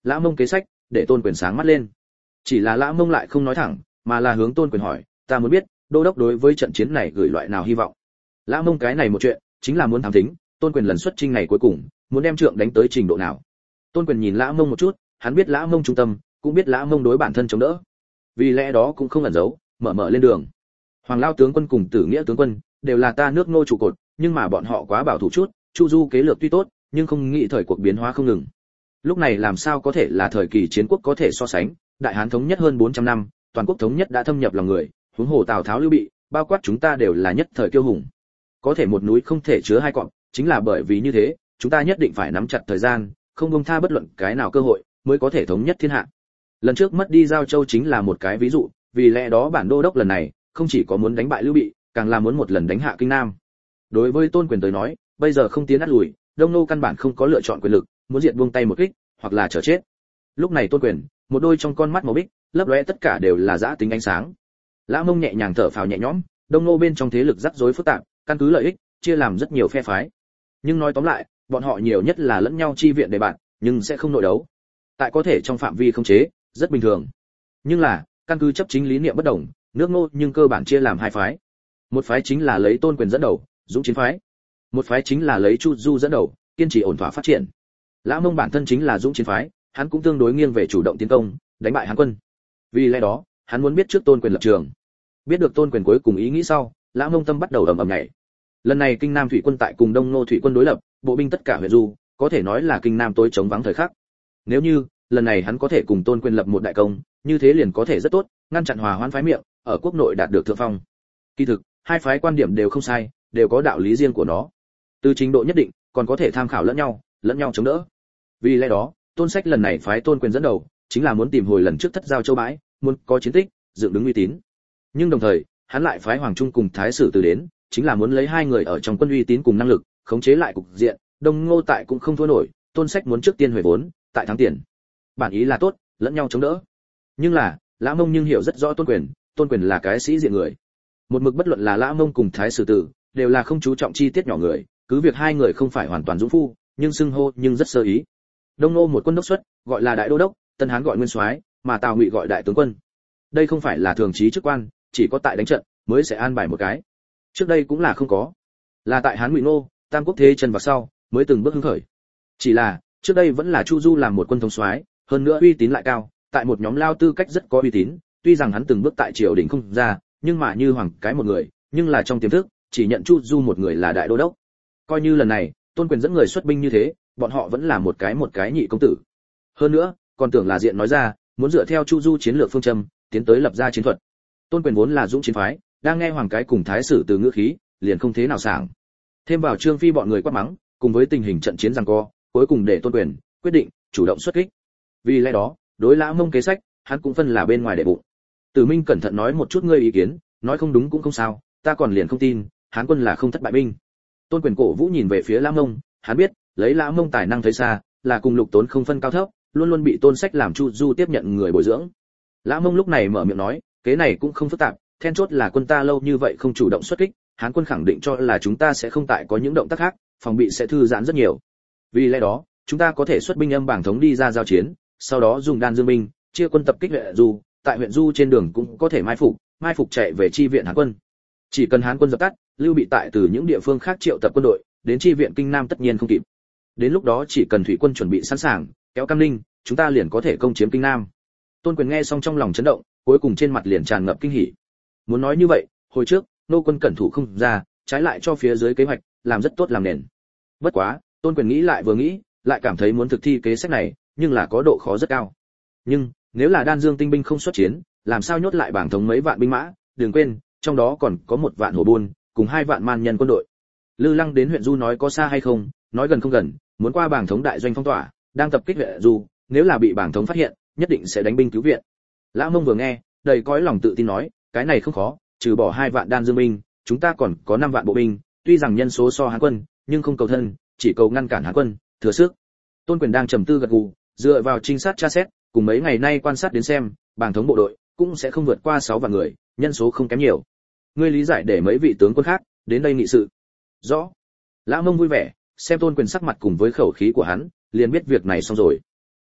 Lã Mông kế sách để Tôn Quyền sáng mắt lên. Chỉ là Lã Mông lại không nói thẳng, mà là hướng Tôn Quyền hỏi, ta muốn biết, đô đốc đối với trận chiến này gửi loại nào hy vọng. Lã Mông cái này một chuyện, chính là muốn thám thính, Tôn Quyền lần xuất chinh này cuối cùng, muốn đem trượng đánh tới trình độ nào. Tôn Quyền nhìn Lã Mông một chút, hắn biết Lã Mông trung tâm, cũng biết Lã Mông đối bản thân chống đỡ. Vì lẽ đó cũng không ẩn giấu, mở mở lên đường. Hoàng Lao tướng quân cùng Tử Nghĩa tướng quân đều là ta nước Ngô trụ cột, nhưng mà bọn họ quá bảo thủ chút, Chu Du kế lược tuy tốt, nhưng không nghĩ thời cuộc biến hóa không ngừng. Lúc này làm sao có thể là thời kỳ chiến quốc có thể so sánh, Đại Hán thống nhất hơn bốn trăm năm, toàn quốc thống nhất đã thâm nhập lòng người, huống hồ Tào Tháo Lưu Bị, bao quát chúng ta đều là nhất thời kiêu hùng. Có thể một núi không thể chứa hai cọp, chính là bởi vì như thế, chúng ta nhất định phải nắm chặt thời gian, không buông tha bất luận cái nào cơ hội, mới có thể thống nhất thiên hạ. Lần trước mất đi Giao Châu chính là một cái ví dụ, vì lẽ đó bản đô đốc lần này, không chỉ có muốn đánh bại Lưu Bị, càng là muốn một lần đánh hạ Kinh Nam. Đối với Tôn Quyền tới nói, bây giờ không tiến át lùi, Đông Nô căn bản không có lựa chọn quyền lực, muốn diệt buông tay một kích, hoặc là chờ chết. Lúc này Tôn Quyền, một đôi trong con mắt màu bích, lấp lóe tất cả đều là dã tính ánh sáng. Lã Mông nhẹ nhàng thở phào nhẹ nhõm, Đông Nô bên trong thế lực rắc rối phức tạp, căn cứ lợi ích, chia làm rất nhiều phe phái. Nhưng nói tóm lại, bọn họ nhiều nhất là lẫn nhau chi viện để bạn, nhưng sẽ không nội đấu. Tại có thể trong phạm vi không chế, rất bình thường. Nhưng là, căn cứ chấp chính lý niệm bất đồng, nước Ngô nhưng cơ bản chia làm hai phái. Một phái chính là lấy Tôn Quyền dẫn đầu, dũng chiến phái. Một phái chính là lấy Chu Du dẫn đầu, kiên trì ổn thỏa phát triển. Lã Mông bản thân chính là dũng chiến phái, hắn cũng tương đối nghiêng về chủ động tiến công, đánh bại Hán quân. Vì lẽ đó, hắn muốn biết trước Tôn Quyền lập trường. Biết được Tôn Quyền cuối cùng ý nghĩ sau, Lã Mông tâm bắt đầu ầm ầm nhảy. Lần này Kinh Nam thủy quân tại cùng Đông Nô thủy quân đối lập, bộ binh tất cả huyện du, có thể nói là Kinh Nam tối chống vắng thời khắc. Nếu như lần này hắn có thể cùng Tôn Quyền lập một đại công, như thế liền có thể rất tốt, ngăn chặn hòa hoãn phái miệng, ở quốc nội đạt được thượng phong. Kỳ thực, hai phái quan điểm đều không sai, đều có đạo lý riêng của nó. Từ trình độ nhất định, còn có thể tham khảo lẫn nhau, lẫn nhau chống đỡ. Vì lẽ đó, Tôn Sách lần này phái Tôn Quyền dẫn đầu, chính là muốn tìm hồi lần trước thất giao châu bãi, muốn có chiến tích, dựng đứng uy tín. Nhưng đồng thời, hắn lại phái Hoàng Trung cùng Thái Sử Từ đến, chính là muốn lấy hai người ở trong quân uy tín cùng năng lực, khống chế lại cục diện, Đông Ngô tại cũng không thua nổi, Tôn Sách muốn trước tiên huề vốn, tại thắng tiền. Bản ý là tốt, lẫn nhau chống đỡ. Nhưng là, Lã Mông nhưng hiểu rất rõ Tôn Quyền, Tôn Quyền là cái sĩ diện người. Một mực bất luận là Lã Mông cùng Thái Sử Tử, đều là không chú trọng chi tiết nhỏ người, cứ việc hai người không phải hoàn toàn dũng phu, nhưng xưng hô nhưng rất sơ ý. Đông Nô một quân đốc xuất, gọi là đại đô đốc, Tân Hán gọi nguyên soái, mà Tào Ngụy gọi đại tướng quân. Đây không phải là thường trí chức quan, chỉ có tại đánh trận mới sẽ an bài một cái. Trước đây cũng là không có, là tại Hán Ngụy Nô, Tam Quốc thế chân vào sau, mới từng bước hưng khởi. Chỉ là, trước đây vẫn là Chu Du làm một quân thống soái, hơn nữa uy tín lại cao, tại một nhóm lao tư cách rất có uy tín, tuy rằng hắn từng bước tại triều đình không ra, nhưng mà như hoàng cái một người, nhưng là trong tiềm thức, chỉ nhận Chu Du một người là đại đô đốc. Coi như lần này, Tôn Quyền dẫn người xuất binh như thế, bọn họ vẫn là một cái một cái nhị công tử. Hơn nữa, còn tưởng là diện nói ra, muốn dựa theo Chu Du chiến lược phương châm, tiến tới lập ra chiến thuật. Tôn Quyền vốn là dũng chiến phái, đang nghe hoàng cái cùng Thái Sử Từ ngữ khí, liền không thế nào sảng. Thêm vào Trương Phi bọn người quát mắng, cùng với tình hình trận chiến giằng co, cuối cùng để Tôn Quyền quyết định chủ động xuất kích. Vì lẽ đó, đối Lã Mông kế sách, hắn cũng phân là bên ngoài để bụng. Tử Minh cẩn thận nói một chút ngươi ý kiến, nói không đúng cũng không sao, ta còn liền không tin, Hán quân là không thất bại binh. Tôn Quyền cổ vũ nhìn về phía Lã Mông, hắn biết, lấy Lã Mông tài năng thấy xa, là cùng Lục Tốn không phân cao thấp, luôn luôn bị Tôn Sách làm Chu Du tiếp nhận người bồi dưỡng. Lã Mông lúc này mở miệng nói, kế này cũng không phức tạp, then chốt là quân ta lâu như vậy không chủ động xuất kích, Hán quân khẳng định cho là chúng ta sẽ không tại có những động tác khác, phòng bị sẽ thư giãn rất nhiều. Vì lẽ đó, chúng ta có thể xuất binh âm bảng thống đi ra giao chiến, sau đó dùng đan dương binh, chia quân tập kích huyện Du, tại huyện Du trên đường cũng có thể mai phục, mai phục chạy về chi viện Hán quân. Chỉ cần Hán quân dập tắt, Lưu Bị tại từ những địa phương khác triệu tập quân đội, đến chi viện Kinh Nam tất nhiên không kịp. Đến lúc đó chỉ cần thủy quân chuẩn bị sẵn sàng, kéo Cam Ninh, chúng ta liền có thể công chiếm Kinh Nam. Tôn Quyền nghe xong trong lòng chấn động, cuối cùng trên mặt liền tràn ngập kinh hỉ. Muốn nói như vậy, hồi trước, nô quân cẩn thủ không ra, trái lại cho phía dưới kế hoạch, làm rất tốt làm nền. Bất quá, Tôn Quyền nghĩ lại vừa nghĩ, lại cảm thấy muốn thực thi kế sách này, nhưng là có độ khó rất cao. Nhưng, nếu là Đan Dương tinh binh không xuất chiến, làm sao nhốt lại bảng thống mấy vạn binh mã, đừng quên, trong đó còn có một vạn hổ buôn, cùng hai vạn man nhân quân đội. Lư Lăng đến huyện Du nói có xa hay không, nói gần không gần, muốn qua bảng thống đại doanh phong tỏa, đang tập kích huyện Du, nếu là bị bảng thống phát hiện, nhất định sẽ đánh binh cứu viện. Lã Mông vừa nghe, đầy cõi lòng tự tin nói, cái này không khó, trừ bỏ hai vạn đan dương binh, chúng ta còn có năm vạn bộ binh, tuy rằng nhân số so Hán quân, nhưng không cầu thân, chỉ cầu ngăn cản Hán quân, thừa sức. Tôn Quyền đang trầm tư gật gù, dựa vào trinh sát tra xét, cùng mấy ngày nay quan sát đến xem, bảng thống bộ đội cũng sẽ không vượt qua sáu vạn người, nhân số không kém nhiều. Ngươi lý giải để mấy vị tướng quân khác đến đây nghị sự. Rõ. Lã Mông vui vẻ, xem Tôn Quyền sắc mặt cùng với khẩu khí của hắn, liền biết việc này xong rồi.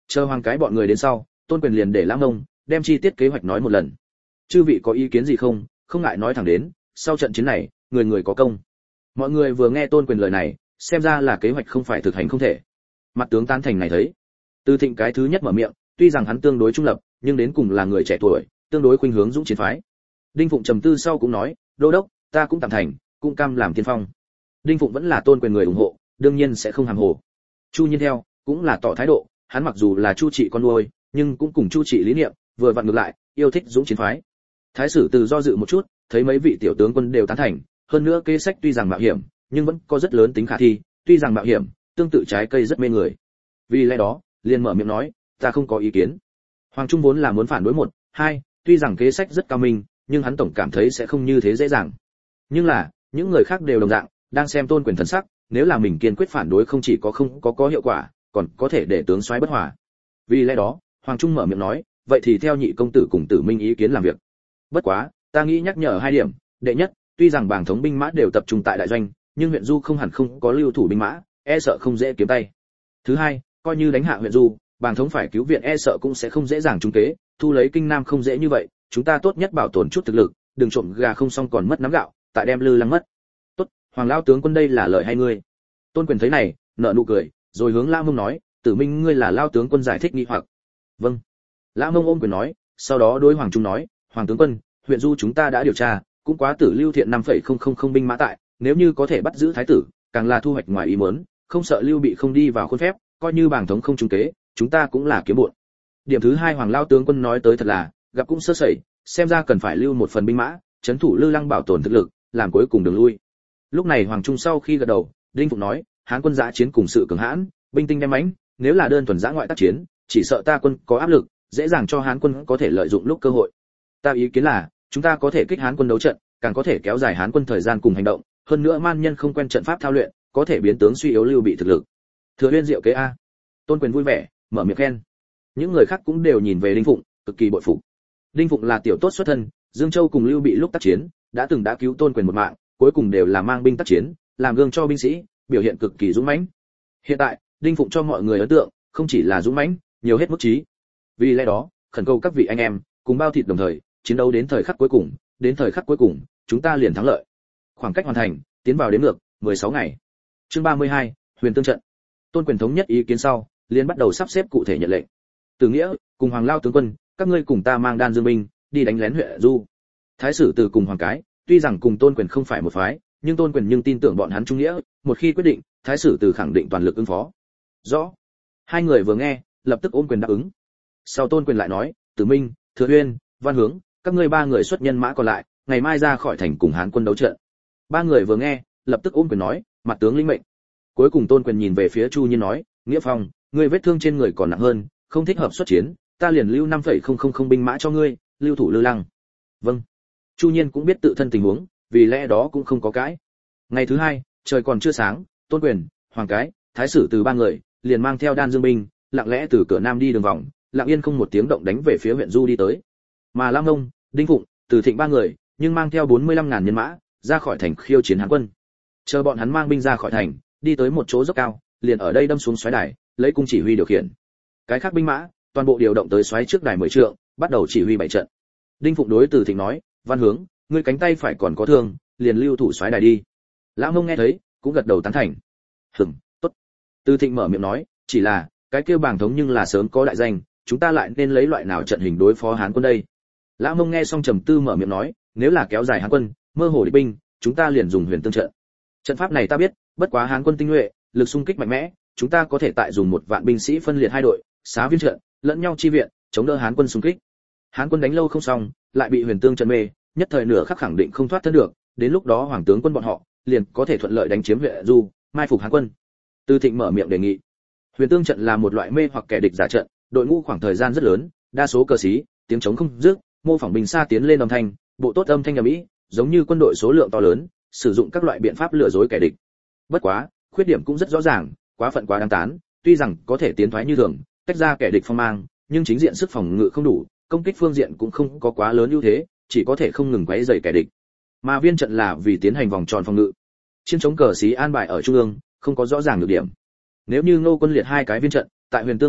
Chờ Hoàng cái bọn người đến sau, Tôn Quyền liền để Lã Mông đem chi tiết kế hoạch nói một lần. Chư vị có ý kiến gì không, không ngại nói thẳng đến, sau trận chiến này, người người có công. Mọi người vừa nghe Tôn Quyền lời này, xem ra là kế hoạch không phải thực hành không thể. Mặt tướng tán thành này thấy. Từ Thịnh cái thứ nhất mở miệng, tuy rằng hắn tương đối trung lập, nhưng đến cùng là người trẻ tuổi, tương đối khuynh hướng dũng chiến phái. Đinh Phụng trầm tư sau cũng nói, đô đốc, ta cũng tán thành, cũng cam làm tiên phong. Đinh Phụng vẫn là Tôn Quyền người ủng hộ, đương nhiên sẽ không hàm hồ. Chu Nhiên theo, cũng là tỏ thái độ, hắn mặc dù là Chu Trị con nuôi, nhưng cũng cùng Chu Trị lý niệm, vừa vặn ngược lại, yêu thích dũng chiến phái. Thái sử Từ do dự một chút, thấy mấy vị tiểu tướng quân đều tán thành, hơn nữa kế sách tuy rằng mạo hiểm, nhưng vẫn có rất lớn tính khả thi, tuy rằng mạo hiểm, tương tự trái cây rất mê người. Vì lẽ đó, liền mở miệng nói, ta không có ý kiến. Hoàng Trung vốn là muốn phản đối một, hai, tuy rằng kế sách rất cao minh, nhưng hắn tổng cảm thấy sẽ không như thế dễ dàng. Nhưng là, những người khác đều đồng dạng, đang xem Tôn Quyền thần sắc, nếu là mình kiên quyết phản đối không chỉ có không có có hiệu quả, còn có thể để tướng soái bất hòa. Vì lẽ đó, Hoàng Trung mở miệng nói, vậy thì theo nhị công tử cùng Tử Minh ý kiến làm việc. Bất quá, ta nghĩ nhắc nhở hai điểm, đệ nhất, tuy rằng bảng thống binh mã đều tập trung tại đại doanh, nhưng huyện Du không hẳn không có lưu thủ binh mã, e sợ không dễ kiếm tay. Thứ hai, coi như đánh hạ huyện Du, bảng thống phải cứu viện e sợ cũng sẽ không dễ dàng trúng kế, thu lấy kinh nam không dễ như vậy, chúng ta tốt nhất bảo tồn chút thực lực, đừng trộm gà không xong còn mất nắm gạo, tại đem lư lăng mất. Tốt, Hoàng lão tướng quân đây là lời hay ngươi. Tôn Quyền thấy này, nở nụ cười, rồi hướng Lã Mông nói, Tử Minh ngươi là lao tướng quân giải thích nghi hoặc. Vâng. Lã Mông ôm quyền nói, sau đó đối Hoàng Trung nói, Hoàng tướng quân, huyện Du chúng ta đã điều tra, cũng quá tử lưu thiện năm phẩy không không không binh mã tại, nếu như có thể bắt giữ thái tử, càng là thu hoạch ngoài ý muốn, không sợ Lưu Bị không đi vào khuôn phép, coi như bảng thống không trúng kế, chúng ta cũng là kiếm bộn. Điểm thứ hai Hoàng lao tướng quân nói tới thật là, gặp cũng sơ sẩy, xem ra cần phải lưu một phần binh mã, trấn thủ Lư Lăng bảo tồn thực lực, làm cuối cùng đường lui. Lúc này Hoàng Trung sau khi gật đầu, Đinh Phụng nói, Hán quân dã chiến cùng sự cường hãn, binh tinh đem mãnh, nếu là đơn thuần dã ngoại tác chiến, chỉ sợ ta quân có áp lực, dễ dàng cho Hán quân có thể lợi dụng lúc cơ hội. Ta ý kiến là, chúng ta có thể kích Hán quân đấu trận, càng có thể kéo dài Hán quân thời gian cùng hành động, hơn nữa man nhân không quen trận pháp thao luyện, có thể biến tướng suy yếu Lưu Bị thực lực. Thừa Uyên diệu kế a. Tôn Quyền vui vẻ, mở miệng khen. Những người khác cũng đều nhìn về Đinh Phụng, cực kỳ bội phục. Đinh Phụng là tiểu tốt xuất thân, Dương Châu cùng Lưu Bị lúc tác chiến, đã từng đã cứu Tôn Quyền một mạng, cuối cùng đều là mang binh tác chiến, làm gương cho binh sĩ, biểu hiện cực kỳ dũng mãnh. Hiện tại, Đinh Phụng cho mọi người ấn tượng, không chỉ là dũng mãnh, nhiều hết mức trí. Vì lẽ đó, khẩn cầu các vị anh em, cùng bao thịt đồng thời, chiến đấu đến thời khắc cuối cùng, đến thời khắc cuối cùng, chúng ta liền thắng lợi. Khoảng cách hoàn thành, tiến vào đến ngược, mười sáu ngày. Chương ba mươi hai, Huyền Tương trận. Tôn Quyền thống nhất ý kiến sau, liền bắt đầu sắp xếp cụ thể nhận lệnh. Từ Nghĩa, cùng Hoàng lao tướng quân, các ngươi cùng ta mang đan dương binh, đi đánh lén huyện Du. Thái sử Từ cùng Hoàng cái, tuy rằng cùng Tôn Quyền không phải một phái, nhưng Tôn Quyền nhưng tin tưởng bọn hắn trung nghĩa, một khi quyết định, Thái sử Từ khẳng định toàn lực ứng phó. Rõ. Hai người vừa nghe, lập tức ôm quyền đáp ứng. Sau Tôn Quyền lại nói, Tử Minh, Thừa Uyên, Văn Hướng, các ngươi ba người xuất nhân mã còn lại, ngày mai ra khỏi thành cùng Hán quân đấu trận. Ba người vừa nghe, lập tức ôm quyền nói, mặt tướng linh mệnh. Cuối cùng Tôn Quyền nhìn về phía Chu Nhiên nói, Nghĩa Phong, ngươi vết thương trên người còn nặng hơn, không thích hợp xuất chiến, ta liền lưu năm phẩy không không không binh mã cho ngươi, lưu thủ Lư Lăng. Vâng. Chu Nhiên cũng biết tự thân tình huống, vì lẽ đó cũng không có cãi. Ngày thứ hai, trời còn chưa sáng, Tôn Quyền, Hoàng cái, Thái sử Từ ba người, liền mang theo đan dương binh, lặng lẽ từ cửa nam đi đường vòng, lặng yên không một tiếng động đánh về phía huyện Du đi tới. Mà Lam Ngông, Đinh Phụng, Từ Thịnh ba người, nhưng mang theo bốn mươi lăm ngàn nhân mã, ra khỏi thành khiêu chiến Hán quân. Chờ bọn hắn mang binh ra khỏi thành, đi tới một chỗ dốc cao, liền ở đây đâm xuống xoáy đài, lấy cung chỉ huy điều khiển. Cái khác binh mã, toàn bộ điều động tới xoáy trước đài mười trượng, bắt đầu chỉ huy bảy trận. Đinh Phụng đối Từ Thịnh nói, Văn Hướng, ngươi cánh tay phải còn có thương, liền lưu thủ xoáy đài đi. Lão Ngông nghe thấy, cũng gật đầu tán thành. Hừm, tốt. Từ Thịnh mở miệng nói, chỉ là, cái kia bảng thống nhưng là sớm có đại danh, chúng ta lại nên lấy loại nào trận hình đối phó Hán quân đây? Lão Ngông nghe xong trầm tư mở miệng nói, nếu là kéo dài Hán quân, mơ hồ địch binh, chúng ta liền dùng Huyền Tương trận. Trận pháp này ta biết, bất quá Hán quân tinh nhuệ, lực xung kích mạnh mẽ, chúng ta có thể tại dùng một vạn binh sĩ phân liệt hai đội, xá viên trận, lẫn nhau chi viện, chống đỡ Hán quân xung kích. Hán quân đánh lâu không xong, lại bị Huyền Tương trận mê, nhất thời nửa khắc khẳng định không thoát thân được, đến lúc đó hoàng tướng quân bọn họ liền có thể thuận lợi đánh chiếm huyện Du, mai phục Hán quân. Từ Thịnh mở miệng đề nghị. Huyền Tương trận là một loại mê hoặc kẻ địch giả trận, đội ngũ khoảng thời gian rất lớn, đa số cờ xí, tiếng trống không dứt, mô phỏng bình xa tiến lên âm thanh, bộ tốt âm thanh ầm ĩ, giống như quân đội số lượng to lớn, sử dụng các loại biện pháp lừa dối kẻ địch. Bất quá, khuyết điểm cũng rất rõ ràng, quá phận quá đáng tán, tuy rằng có thể tiến thoái như thường, tách ra kẻ địch phong mang, nhưng chính diện sức phòng ngự không đủ, công kích phương diện cũng không có quá lớn ưu thế, chỉ có thể không ngừng quấy rầy kẻ địch. Mà viên trận là vì tiến hành vòng tròn phòng ngự. Chiến chống cờ xí an bài ở trung ương, không có rõ ràng nhược điểm. Nếu như Ngô quân liệt hai cái viên trận, tại Huyền Tương trong trận,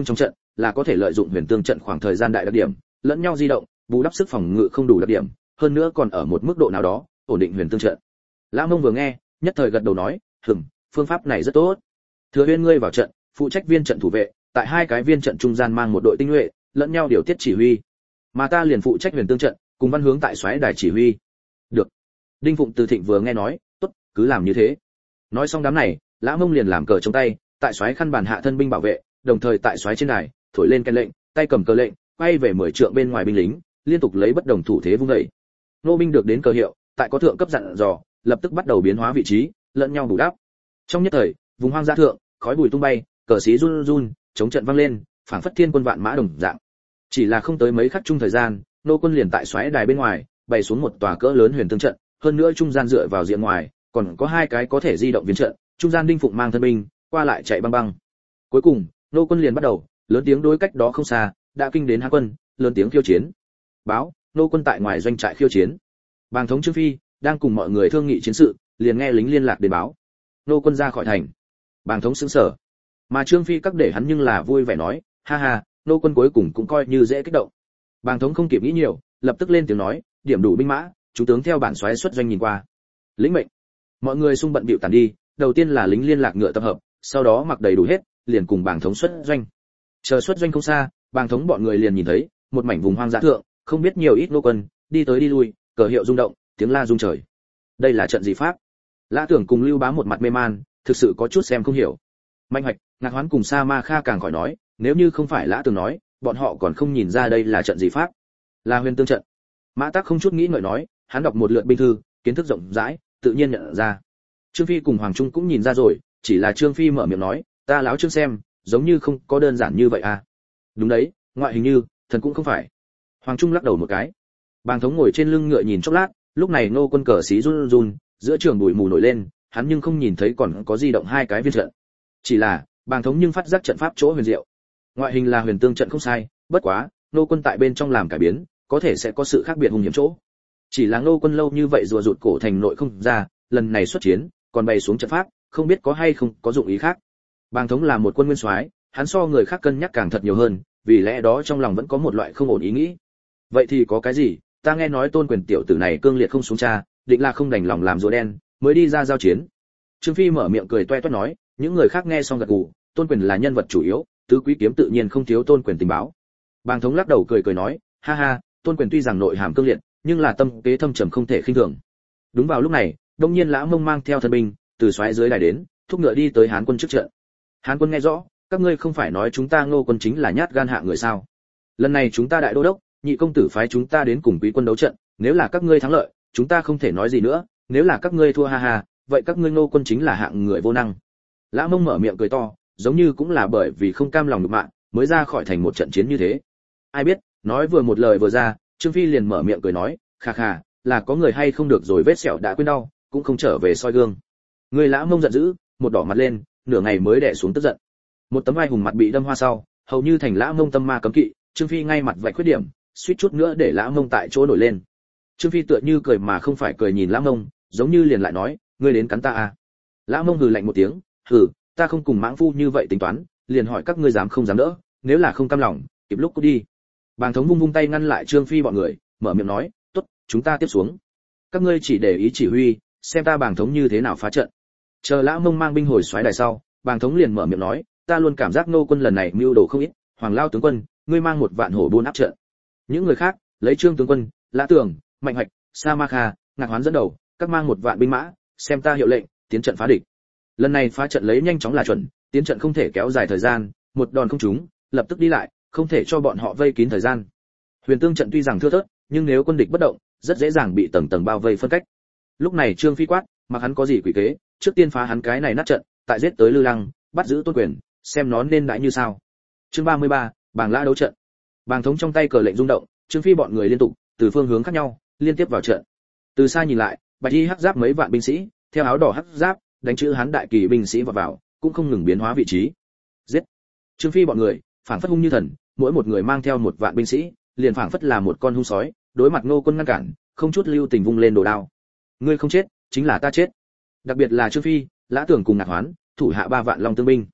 là có thể lợi dụng huyền tương trận khoảng thời gian đại đặc điểm, lẫn nhau di động, bù đắp sức phòng ngự không đủ đặc điểm, hơn nữa còn ở một mức độ nào đó ổn định huyền tương trận. Lã Mông vừa nghe, nhất thời gật đầu nói, "Ừm, phương pháp này rất tốt. Thừa Uyên ngươi vào trận, phụ trách viên trận thủ vệ, tại hai cái viên trận trung gian mang một đội tinh nhuệ, lẫn nhau điều tiết chỉ huy. Mà ta liền phụ trách huyền tương trận, cùng Văn Hướng tại xoáy đài chỉ huy." Được. Đinh Phụng Từ Thịnh vừa nghe nói, "Tốt, cứ làm như thế." Nói xong đám này, Lã Mông liền làm cờ trong tay, tại xoáy khăn bàn hạ thân binh bảo vệ, đồng thời tại xoáy trên đài, thổi lên cái lệnh, tay cầm cờ lệnh, quay về mười trượng bên ngoài binh lính, liên tục lấy bất đồng thủ thế vung dậy. Nô binh được đến cờ hiệu, tại có thượng cấp dặn dò, lập tức bắt đầu biến hóa vị trí, lẫn nhau bù đắp. Trong nhất thời, vùng hoang dã thượng, khói bụi tung bay, cờ xí run run, chống trận vang lên, phảng phất thiên quân vạn mã đồng dạng. Chỉ là không tới mấy khắc chung thời gian, nô quân liền tại xoáy đài bên ngoài, bày xuống một tòa cỡ lớn huyền tương trận, hơn nữa trung gian dựa vào diện ngoài, còn có hai cái có thể di động viên trận, trung gian Đinh Phụng mang thân binh, qua lại chạy băng băng. Cuối cùng, nô quân liền bắt đầu, lớn tiếng đối cách đó không xa, đã kinh đến Hán quân, lớn tiếng khiêu chiến. Báo, nô quân tại ngoài doanh trại khiêu chiến. Bàng thống Trương Phi đang cùng mọi người thương nghị chiến sự, liền nghe lính liên lạc đến báo. Nô quân ra khỏi thành. Bàng thống sững sờ. Mà Trương Phi các để hắn nhưng là vui vẻ nói, ha ha, nô quân cuối cùng cũng coi như dễ kích động. Bàng thống không kịp nghĩ nhiều, lập tức lên tiếng nói, điểm đủ binh mã, chúng tướng theo bản soái xuất doanh nhìn qua. Lĩnh mệnh. Mọi người xung bận bịu tản đi, đầu tiên là lính liên lạc ngựa tập hợp, sau đó mặc đầy đủ hết, liền cùng Bàng thống xuất doanh. Chờ xuất doanh không xa, Bàng thống bọn người liền nhìn thấy một mảnh vùng hoang dã thượng, không biết nhiều ít nô quân, đi tới đi lui, cờ hiệu rung động, tiếng la rung trời. Đây là trận gì pháp? Lã Tưởng cùng Lưu Bá một mặt mê man, thực sự có chút xem không hiểu. Mạnh Hoạch, Ngạc Hoán cùng Sa Ma Kha càng khỏi nói, nếu như không phải Lã Tưởng nói, bọn họ còn không nhìn ra đây là trận gì pháp. Là huyền tương trận. Mã Tắc không chút nghĩ ngợi nói, hắn đọc một lượt binh thư, kiến thức rộng rãi, tự nhiên nhận ra. Trương Phi cùng Hoàng Trung cũng nhìn ra rồi, chỉ là Trương Phi mở miệng nói, ta láo Trương xem, giống như không có đơn giản như vậy à. Đúng đấy, ngoại hình như, thần cũng không phải. Hoàng Trung lắc đầu một cái. Bàng thống ngồi trên lưng ngựa nhìn chốc lát, lúc này nô quân cờ xí run run, giữa trường bụi mù nổi lên, hắn nhưng không nhìn thấy còn có di động hai cái viên trận. Chỉ là, Bàng thống nhưng phát giác trận pháp chỗ huyền diệu. Ngoại hình là huyền tương trận không sai, bất quá, nô quân tại bên trong làm cải biến, có thể sẽ có sự khác biệt hung hiểm chỗ. Chỉ là nô quân lâu như vậy rùa rụt cổ thành nội không ra, lần này xuất chiến, còn bày xuống trận pháp, không biết có hay không có dụng ý khác. Bàng thống là một quân nguyên soái, hắn so người khác cân nhắc càng thật nhiều hơn, vì lẽ đó trong lòng vẫn có một loại không ổn ý nghĩ. Vậy thì có cái gì? Ta nghe nói Tôn Quyền tiểu tử này cương liệt không xuống cha, định là không đành lòng làm rùa đen, mới đi ra giao chiến. Trương Phi mở miệng cười toe toét nói, những người khác nghe xong gật gù, Tôn Quyền là nhân vật chủ yếu, tứ quý kiếm tự nhiên không thiếu Tôn Quyền tình báo. Bàng thống lắc đầu cười cười nói, ha ha, Tôn Quyền tuy rằng nội hàm cương liệt, nhưng là tâm kế thâm trầm không thể khinh thường. Đúng vào lúc này, đông nhiên Lã Mông mang theo thân binh, từ xoáy dưới đài đến, thúc ngựa đi tới Hán quân trước trận. Hán quân nghe rõ, các ngươi không phải nói chúng ta Ngô quân chính là nhát gan hạ người sao? Lần này chúng ta đại đô đốc, nhị công tử phái chúng ta đến cùng quý quân đấu trận, nếu là các ngươi thắng lợi, chúng ta không thể nói gì nữa, nếu là các ngươi thua ha ha, vậy các ngươi Ngô quân chính là hạng người vô năng. Lã Mông mở miệng cười to, giống như cũng là bởi vì không cam lòng nhục mạ, mới ra khỏi thành một trận chiến như thế. Ai biết, nói vừa một lời vừa ra, Trương Phi liền mở miệng cười nói, khà khà, là có người hay không được rồi vết sẹo đã quên đau, cũng không trở về soi gương. Người Lã Mông giận dữ, một đỏ mặt lên, nửa ngày mới đè xuống tức giận. Một tấm vai hùng mặt bị đâm hoa sau, hầu như thành Lã Mông tâm ma cấm kỵ, Trương Phi ngay mặt vạch khuyết điểm, suýt chút nữa để Lã Mông tại chỗ nổi lên. Trương Phi tựa như cười mà không phải cười nhìn Lã Mông, giống như liền lại nói, ngươi đến cắn ta à? Lã Mông hừ lạnh một tiếng, hừ, ta không cùng mãng phu như vậy tính toán, liền hỏi các ngươi dám không dám đỡ, nếu là không cam lòng, kịp lúc cút đi. Bàng thống vung vung tay ngăn lại Trương Phi bọn người, mở miệng nói, tốt, chúng ta tiếp xuống. Các ngươi chỉ để ý chỉ huy, xem ta Bàng thống như thế nào phá trận. Chờ Lã Mông mang binh hồi xoáy đài sau, Bàng thống liền mở miệng nói, ta luôn cảm giác Nô quân lần này mưu đồ không ít, Hoàng lao tướng quân, ngươi mang một vạn hổ buôn áp trận. Những người khác, lấy Trương tướng quân, Lã Tưởng, Mạnh Hoạch, Sa Ma Kha, Ngạc Hoán dẫn đầu, các mang một vạn binh mã, xem ta hiệu lệnh, tiến trận phá địch. Lần này phá trận lấy nhanh chóng là chuẩn, tiến trận không thể kéo dài thời gian, một đòn không trúng, lập tức đi lại, không thể cho bọn họ vây kín thời gian. Huyền tương trận tuy rằng thưa thớt, nhưng nếu quân địch bất động, rất dễ dàng bị tầng tầng bao vây phân cách. Lúc này Trương Phi quát, mặc hắn có gì quỷ kế, trước tiên phá hắn cái này nát trận, tại giết tới Lư Lăng, bắt giữ Tôn Quyền, xem nó nên đãi như sao. Chương ba mươi ba, Bàng Lã đấu trận. Bàng thống trong tay cờ lệnh rung động, Trương Phi bọn người liên tục từ phương hướng khác nhau liên tiếp vào trận. Từ xa nhìn lại, bạch y hắc giáp mấy vạn binh sĩ, theo áo đỏ hắc giáp, đánh chữ hán đại kỳ binh sĩ vào vào, cũng không ngừng biến hóa vị trí. Giết! Trương Phi bọn người, phảng phất hung như thần, mỗi một người mang theo một vạn binh sĩ, liền phảng phất là một con hung sói, đối mặt Ngô quân ngăn cản, không chút lưu tình vung lên đồ đao. Ngươi không chết, chính là ta chết. Đặc biệt là Trương Phi, Lã Tưởng cùng Ngạc Hoán, thủ hạ ba vạn long tương binh.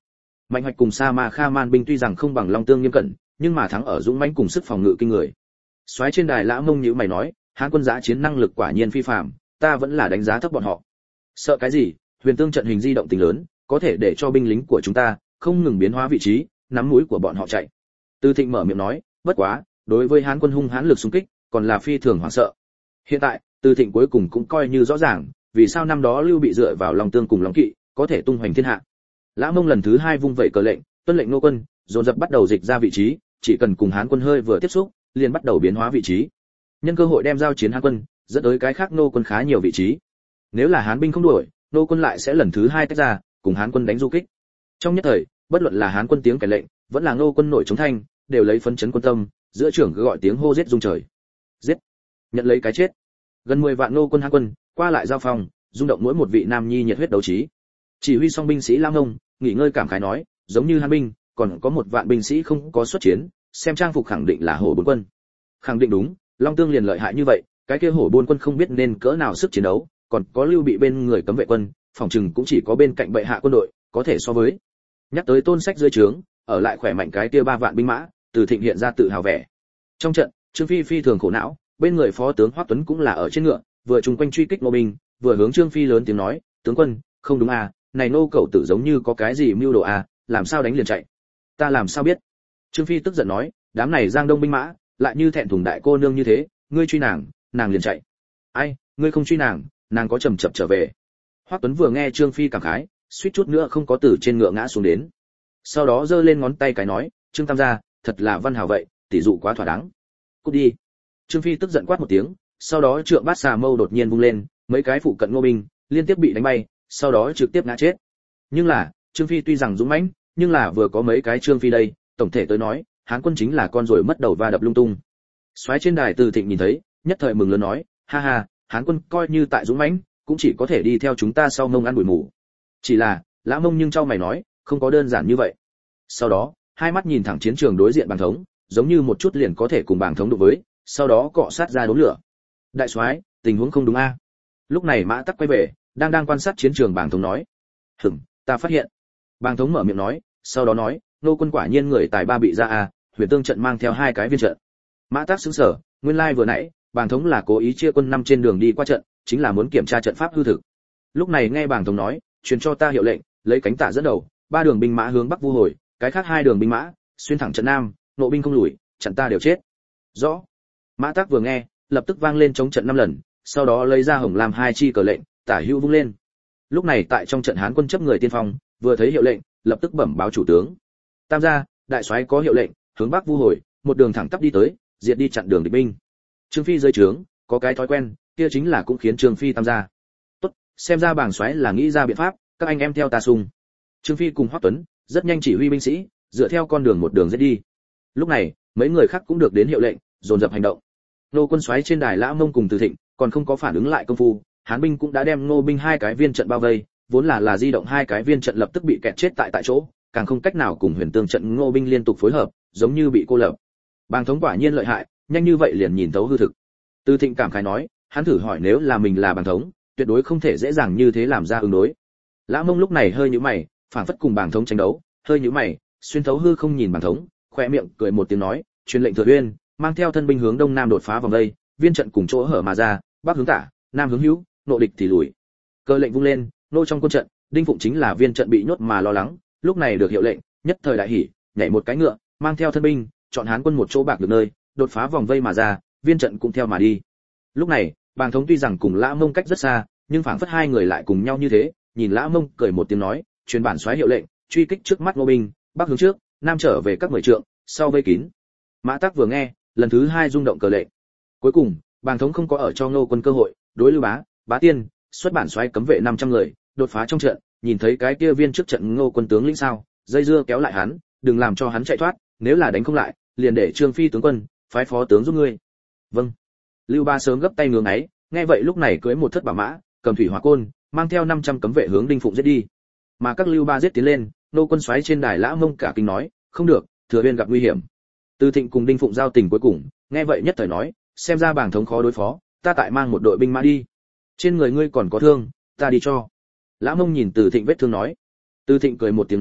Mạnh Hoạch cùng Sa Ma Kha Man binh tuy rằng không bằng Long Tương nghiêm cẩn, nhưng mà thắng ở dũng mãnh cùng sức phòng ngự kinh người. Soái trên đài Lã Mông nhíu mày nói, Hán quân giã chiến năng lực quả nhiên phi phàm, ta vẫn là đánh giá thấp bọn họ. Sợ cái gì? Huyền Tương trận hình di động tính lớn, có thể để cho binh lính của chúng ta không ngừng biến hóa vị trí, nắm mũi của bọn họ chạy. Từ Thịnh mở miệng nói, bất quá, đối với Hán quân hung hãn lực xung kích, còn là phi thường hoảng sợ. Hiện tại, Từ Thịnh cuối cùng cũng coi như rõ ràng, vì sao năm đó Lưu Bị dựa vào Long Tương cùng Long Kỵ, có thể tung hoành thiên hạ. Lã Mông lần thứ hai vung vẩy cờ lệnh, tuân lệnh nô quân, dồn dập bắt đầu dịch ra vị trí, chỉ cần cùng Hán quân hơi vừa tiếp xúc, liền bắt đầu biến hóa vị trí. Nhân cơ hội đem giao chiến Hán quân, dẫn tới cái khác nô quân khá nhiều vị trí. Nếu là Hán binh không đuổi, nô quân lại sẽ lần thứ hai tách ra, cùng Hán quân đánh du kích. Trong nhất thời, bất luận là Hán quân tiếng còi lệnh, vẫn là nô quân nổi chống thanh, đều lấy phấn chấn quân tâm, giữa trưởng cứ gọi tiếng hô giết rung trời. Giết! Nhận lấy cái chết. Gần mười vạn nô quân Hán quân, qua lại giao phòng, rung động mỗi một vị nam nhi nhiệt huyết đấu trí. Chỉ huy xong binh sĩ Lam Ngông, nghỉ ngơi cảm khái nói, giống như Hán binh, còn có một vạn binh sĩ không có xuất chiến, xem trang phục khẳng định là hổ bốn quân. Khẳng định đúng, Long Tương liền lợi hại như vậy, cái kia hổ bốn quân không biết nên cỡ nào sức chiến đấu, còn có Lưu Bị bên người cấm vệ quân, phòng trừng cũng chỉ có bên cạnh bệ hạ quân đội có thể so với. Nhắc tới tôn sách dưới trướng, ở lại khỏe mạnh cái kia ba vạn binh mã, Từ Thịnh hiện ra tự hào vẻ. Trong trận, Trương Phi phi thường khổ não, bên người phó tướng Hoắc Tuấn cũng là ở trên ngựa, vừa chung quanh truy kích nô binh, vừa hướng Trương Phi lớn tiếng nói, tướng quân, không đúng à, này nô cậu tử giống như có cái gì mưu đồ à, làm sao đánh liền chạy? Ta làm sao biết? Trương Phi tức giận nói, đám này Giang Đông binh mã, lại như thẹn thùng đại cô nương như thế, ngươi truy nàng, nàng liền chạy. Ai, ngươi không truy nàng, nàng có chậm chậm trở về. Hoắc Tuấn vừa nghe Trương Phi cảm khái, suýt chút nữa không có từ trên ngựa ngã xuống đến. Sau đó giơ lên ngón tay cái nói, Trương Tam gia, thật là văn hào vậy, tỷ dụ quá thỏa đáng. Cút đi. Trương Phi tức giận quát một tiếng, sau đó trượng bát xà mâu đột nhiên vung lên, mấy cái phụ cận ngô binh liên tiếp bị đánh bay, sau đó trực tiếp ngã chết. Nhưng là, Trương Phi tuy rằng dũng mãnh, nhưng là vừa có mấy cái Trương Phi đây, tổng thể tới nói, Hán quân chính là con rồi mất đầu va đập lung tung. Soái trên đài Từ Thịnh nhìn thấy, nhất thời mừng lớn nói, ha ha, Hán quân coi như tại dũng mãnh, cũng chỉ có thể đi theo chúng ta sau mông ăn bụi mù. Chỉ là, Lã Mông nhưng trao mày nói, không có đơn giản như vậy. Sau đó, hai mắt nhìn thẳng chiến trường đối diện Bàng Thống, giống như một chút liền có thể cùng Bàng Thống đụng với, sau đó cọ sát ra đốn lửa. Đại soái, tình huống không đúng a. Lúc này Mã Tắc quay về, đang đang quan sát chiến trường Bàng Thống nói, hửm, ta phát hiện. Bàng Thống mở miệng nói, sau đó nói, nô quân quả nhiên người tài ba bị ra a, Huyền Tương trận mang theo hai cái viên trận. Mã Tắc sững sờ, nguyên lai like vừa nãy, Bàng Thống là cố ý chia quân năm trên đường đi qua trận, chính là muốn kiểm tra trận pháp hư thực. Lúc này nghe Bàng Thống nói, truyền cho ta hiệu lệnh, lấy cánh tả dẫn đầu, ba đường binh mã hướng bắc vu hồi, cái khác hai đường binh mã xuyên thẳng trận nam, nộ binh không lùi, chặn ta đều chết. Rõ. Mã Tắc vừa nghe, lập tức vang lên chống trận năm lần, sau đó lấy ra hồng lam hai chi cờ lệnh, tả hữu vung lên. Lúc này tại trong trận Hán quân chấp người tiên phong, vừa thấy hiệu lệnh, lập tức bẩm báo chủ tướng. Tam gia, đại soái có hiệu lệnh, hướng bắc vu hồi, một đường thẳng tắp đi tới, diệt đi chặn đường địch binh. Trương Phi dưới trướng, có cái thói quen, kia chính là cũng khiến Trương Phi tam gia. Tốt, xem ra Bàng soái là nghĩ ra biện pháp, các anh em theo ta xung. Trương Phi cùng Hoắc Tuấn rất nhanh chỉ huy binh sĩ, dựa theo con đường một đường giết đi. Lúc này, mấy người khác cũng được đến hiệu lệnh, dồn dập hành động. Nô quân soái trên đài Lã Mông cùng Từ Thịnh, còn không có phản ứng lại công phu, Hán binh cũng đã đem nô binh hai cái viên trận bao vây, vốn là là di động hai cái viên trận lập tức bị kẹt chết tại tại chỗ, càng không cách nào cùng Huyền Tương trận Ngô binh liên tục phối hợp, giống như bị cô lập. Bàng Thống quả nhiên lợi hại, nhanh như vậy liền nhìn thấu hư thực. Từ Thịnh cảm khái nói, hắn thử hỏi nếu là mình là Bàng Thống, tuyệt đối không thể dễ dàng như thế làm ra ứng đối. Lã Mông lúc này hơi nhíu mày, phảng phất cùng Bàng Thống tranh đấu, hơi nhíu mày, xuyên thấu hư không nhìn Bàng Thống, khóe miệng cười một tiếng nói, truyền lệnh Thừa Uyên, mang theo thân binh hướng đông nam đột phá vòng đây, viên trận cùng chỗ hở mà ra, bắc hướng tả, nam hướng hữu, nộ địch thì lùi. Cơ lệnh vung lên, nô trong quân trận, Đinh Phụng chính là viên trận bị nhốt mà lo lắng, lúc này được hiệu lệnh, nhất thời đại hỉ, nhảy một cái ngựa, mang theo thân binh, chọn Hán quân một chỗ bạc được nơi, đột phá vòng vây mà ra, viên trận cũng theo mà đi. Lúc này, Bàng Thống tuy rằng cùng Lã Mông cách rất xa, nhưng phảng phất hai người lại cùng nhau như thế, nhìn Lã Mông cười một tiếng nói, truyền bản soái hiệu lệnh, truy kích trước mắt Ngô binh, bắc hướng trước, nam trở về các mười trượng, sau vây kín. Mã Tắc vừa nghe, lần thứ hai rung động cờ lệnh. Cuối cùng, Bàng Thống không có ở cho Ngô quân cơ hội, đối Lưu Bá, Bá Tiên, xuất bản soái cấm vệ năm trăm người, đột phá trong trận, nhìn thấy cái kia viên trước trận Ngô quân tướng lĩnh sao, dây dưa kéo lại hắn, đừng làm cho hắn chạy thoát, nếu là đánh không lại, liền để Trương Phi tướng quân, phái phó tướng giúp ngươi. Vâng. Lưu Bá sớm gấp tay ngưỡng ấy, nghe vậy lúc này cưỡi một thất bảo mã, cầm thủy hỏa côn, mang theo năm trăm cấm vệ hướng Đinh Phụng giết đi. Mà các Lưu Ba giết tiến lên, nô quân soái trên đài Lã Mông cả kinh nói, không được, Thừa Uyên gặp nguy hiểm. Từ Thịnh cùng Đinh Phụng giao tình cuối cùng, nghe vậy nhất thời nói, xem ra Bàng Thống khó đối phó, ta tại mang một đội binh mã đi. Trên người ngươi còn có thương, ta đi cho. Lã Mông nhìn Từ Thịnh vết thương nói. Từ Thịnh cười một tiếng nói,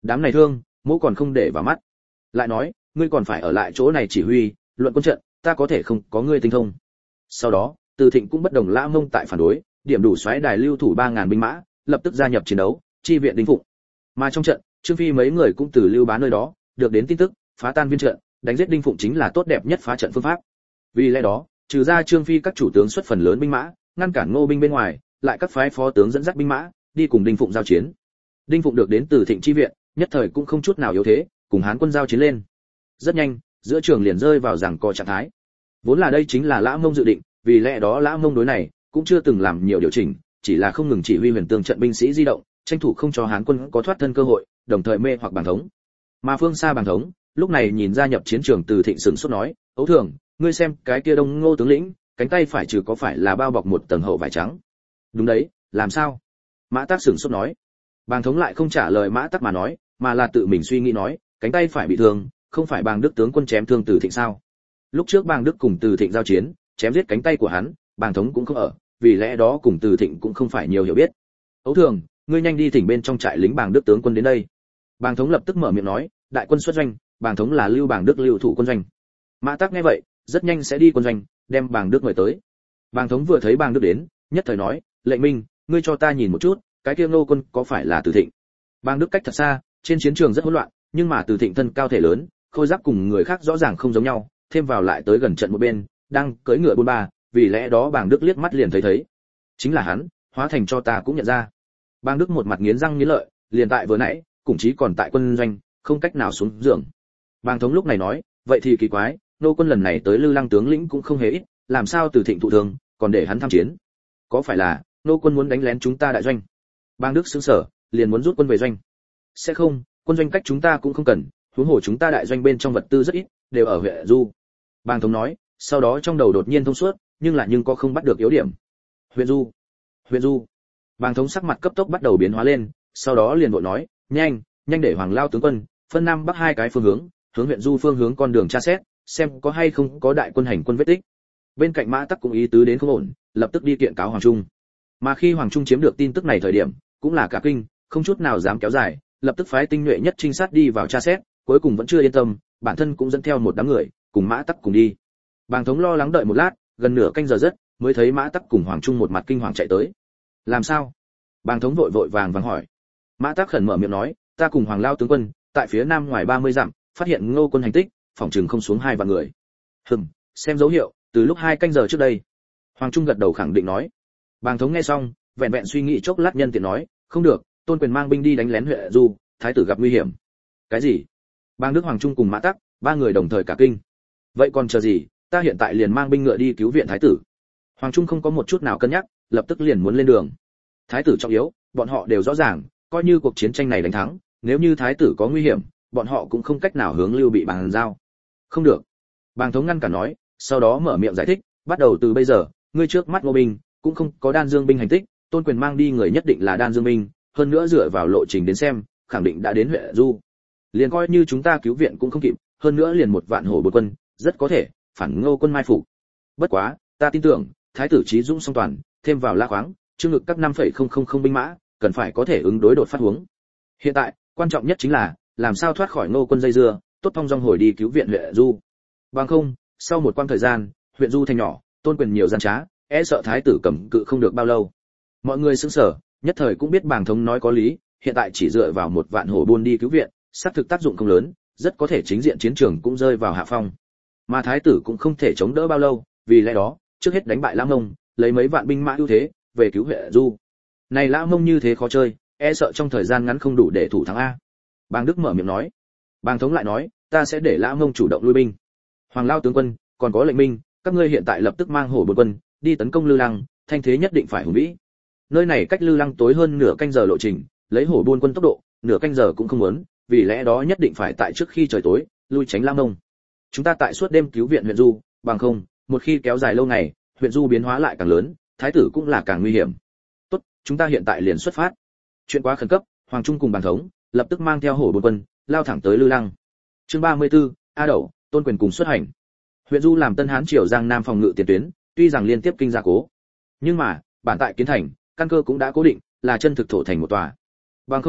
Đám này thương, mỗ còn không để vào mắt. Lại nói, ngươi còn phải ở lại chỗ này chỉ huy, luận quân trận, ta có thể không có ngươi tinh thông. Sau đó, Từ Thịnh cũng bất đồng Lã Mông tại phản đối, điểm đủ xoáy đài lưu thủ ba ngàn binh mã, lập tức gia nhập chiến đấu, chi viện Đinh Phụng. Mà trong trận, Trương Phi mấy người cũng từ Lưu Bá nơi đó được đến tin tức, phá tan viên trận, đánh giết Đinh Phụng chính là tốt đẹp nhất phá trận phương pháp. Vì lẽ đó, trừ ra Trương Phi các chủ tướng xuất phần lớn binh mã, ngăn cản Ngô binh bên ngoài, lại các phái phó tướng dẫn dắt binh mã đi cùng Đinh Phụng giao chiến. Đinh Phụng được đến từ Thịnh chi viện, nhất thời cũng không chút nào yếu thế, cùng Hán quân giao chiến lên. Rất nhanh, giữa trường liền rơi vào giằng co trạng thái. Vốn là đây chính là Lã Mông dự định, vì lẽ đó Lã Mông đối này cũng chưa từng làm nhiều điều chỉnh, chỉ là không ngừng chỉ huy huyền tương trận binh sĩ di động, tranh thủ không cho Hán quân có thoát thân cơ hội, đồng thời mê hoặc Bàng Thống. Mà phương xa Bàng Thống, lúc này nhìn ra nhập chiến trường Từ Thịnh sửng sốt nói, "Ấu Thường, ngươi xem, cái kia Đông Ngô tướng lĩnh, cánh tay phải trừ có phải là bao bọc một tầng hậu vải trắng?" "Đúng đấy, làm sao?" Mã Tắc sửng sốt nói. Bàng Thống lại không trả lời Mã Tắc mà nói, mà là tự mình suy nghĩ nói, cánh tay phải bị thương, không phải Bàng Đức tướng quân chém thương Từ Thịnh sao? Lúc trước Bàng Đức cùng Từ Thịnh giao chiến, chém giết cánh tay của hắn, Bàng Thống cũng không ở, vì lẽ đó cùng Từ Thịnh cũng không phải nhiều hiểu biết. "Ấu Thường, ngươi nhanh đi thỉnh bên trong trại lính Bàng Đức tướng quân đến đây." Bàng Thống lập tức mở miệng nói, "Đại quân xuất doanh, Bàng Thống là Lưu Bàng Đức lưu thủ quân doanh." Mã Tắc nghe vậy, rất nhanh sẽ đi quân doanh, đem Bàng Đức mời tới. Bàng Thống vừa thấy Bàng Đức đến, nhất thời nói, "Lệnh Minh, ngươi cho ta nhìn một chút, cái kia Ngô quân có phải là Từ Thịnh?" Bàng Đức cách thật xa, trên chiến trường rất hỗn loạn, nhưng mà Từ Thịnh thân cao thể lớn, khôi giáp cùng người khác rõ ràng không giống nhau, thêm vào lại tới gần trận một bên, đang cưỡi ngựa bôn ba, vì lẽ đó Bàng Đức liếc mắt liền thấy thấy. Chính là hắn, hóa thành cho ta cũng nhận ra. Bàng Đức một mặt nghiến răng nghiến lợi, liền tại vừa nãy, cùng chí còn tại quân doanh, không cách nào xuống giường. Bàng Thống lúc này nói, vậy thì kỳ quái, nô quân lần này tới Lư Lăng tướng lĩnh cũng không hề ít, làm sao Từ Thịnh thụ thương, còn để hắn tham chiến? Có phải là nô quân muốn đánh lén chúng ta đại doanh? Bàng Đức sững sờ, liền muốn rút quân về doanh. Sẽ không, quân doanh cách chúng ta cũng không cần, huống hồ chúng ta đại doanh bên trong vật tư rất ít, đều ở huyện Du. Bàng Thống nói, sau đó trong đầu đột nhiên thông suốt, nhưng lại nhưng có không bắt được yếu điểm. Huyện Du, huyện Du. Bàng Thống sắc mặt cấp tốc bắt đầu biến hóa lên, sau đó liền vội nói, nhanh, nhanh để Hoàng Lao tướng quân phân nam bắc hai cái phương hướng, hướng huyện Du phương hướng con đường tra xét, xem có hay không có đại quân hành quân vết tích. Bên cạnh Mã Tắc cũng ý tứ đến không ổn, lập tức đi kiện cáo Hoàng Trung. Mà khi Hoàng Trung chiếm được tin tức này thời điểm, cũng là cả kinh, không chút nào dám kéo dài, lập tức phái tinh nhuệ nhất trinh sát đi vào tra xét, cuối cùng vẫn chưa yên tâm, bản thân cũng dẫn theo một đám người, cùng Mã Tắc cùng đi. Bàng Thống lo lắng đợi một lát, gần nửa canh giờ rất, mới thấy Mã Tắc cùng Hoàng Trung một mặt kinh hoàng chạy tới. Làm sao? Bàng Thống vội vội vàng vàng hỏi. Mã Tắc khẩn mở miệng nói, ta cùng Hoàng Lao tướng quân, tại phía nam ngoài ba mươi dặm, phát hiện Ngô quân hành tích, phòng trường không xuống hai vạn người. Hừm, xem dấu hiệu, từ lúc hai canh giờ trước đây. Hoàng Trung gật đầu khẳng định nói. Bàng Thống nghe xong, vẹn vẹn suy nghĩ chốc lát nhân tiện nói, không được, Tôn Quyền mang binh đi đánh lén huyện Du, thái tử gặp nguy hiểm. Cái gì? Bàng Đức, Hoàng Trung cùng Mã Tắc, ba người đồng thời cả kinh. Vậy còn chờ gì, ta hiện tại liền mang binh ngựa đi cứu viện thái tử. Hoàng Trung không có một chút nào cân nhắc, lập tức liền muốn lên đường. Thái tử trọng yếu, bọn họ đều rõ ràng, coi như cuộc chiến tranh này đánh thắng, nếu như thái tử có nguy hiểm, bọn họ cũng không cách nào hướng Lưu Bị bàn giao. Không được. Bàng Thống ngăn cả nói, sau đó mở miệng giải thích, bắt đầu từ bây giờ, ngươi trước mắt Ngô binh, cũng không có Đan Dương binh hành tích, Tôn Quyền mang đi người nhất định là Đan Dương binh, hơn nữa dựa vào lộ trình đến xem, khẳng định đã đến huyện Du. Liền coi như chúng ta cứu viện cũng không kịp, hơn nữa liền một vạn hổ bốn quân, rất có thể phản Ngô quân mai phục. Bất quá, ta tin tưởng, thái tử trí dũng song toàn, thêm vào La Khoáng, Trương Ngực các năm phẩy không không không binh mã, cần phải có thể ứng đối đột phát huống. Hiện tại, quan trọng nhất chính là làm sao thoát khỏi Ngô quân dây dưa, tốt thông dong hồi đi cứu viện huyện Du. Bằng không, sau một quãng thời gian, huyện Du thành nhỏ, Tôn Quyền nhiều gian trá, e sợ thái tử cầm cự không được bao lâu. Mọi người sững sờ, nhất thời cũng biết Bàng Thống nói có lý, hiện tại chỉ dựa vào một vạn hổ buôn đi cứu viện, xác thực tác dụng không lớn, rất có thể chính diện chiến trường cũng rơi vào hạ phong. Mà thái tử cũng không thể chống đỡ bao lâu, vì lẽ đó, trước hết đánh bại Lã Mông, lấy mấy vạn binh mã ưu thế, về cứu huyện Du. Này Lã Mông như thế khó chơi, e sợ trong thời gian ngắn không đủ để thủ thắng a. Bàng Đức mở miệng nói. Bàng Thống lại nói, ta sẽ để Lã Mông chủ động lui binh. Hoàng Lao tướng quân, còn có lệnh Minh, các ngươi hiện tại lập tức mang hổ bốn quân đi tấn công Lư Lăng, thanh thế nhất định phải hùng vĩ. Nơi này cách Lư Lăng tối hơn nửa canh giờ lộ trình, lấy hổ buôn quân tốc độ, nửa canh giờ cũng không muốn, vì lẽ đó nhất định phải tại trước khi trời tối, lui tránh Lã Mông. Chúng ta tại suốt đêm cứu viện huyện Du, bằng không, một khi kéo dài lâu ngày, huyện Du biến hóa lại càng lớn, thái tử cũng là càng nguy hiểm. Tốt, chúng ta hiện tại liền xuất phát. Chuyện quá khẩn cấp, Hoàng Trung cùng Bàng Thống lập tức mang theo hổ bốn quân, lao thẳng tới Lư Lăng. Chương ba mươi tư, A Đậu, Tôn Quyền cùng xuất hành. Huyện Du làm Tân Hán triều Giang Nam phòng ngự tiền tuyến, tuy rằng liên tiếp kinh gia cố, nhưng mà, bản tại kiến thành, căn cơ cũng đã cố định, là chân thực thổ thành một tòa. Bằng không,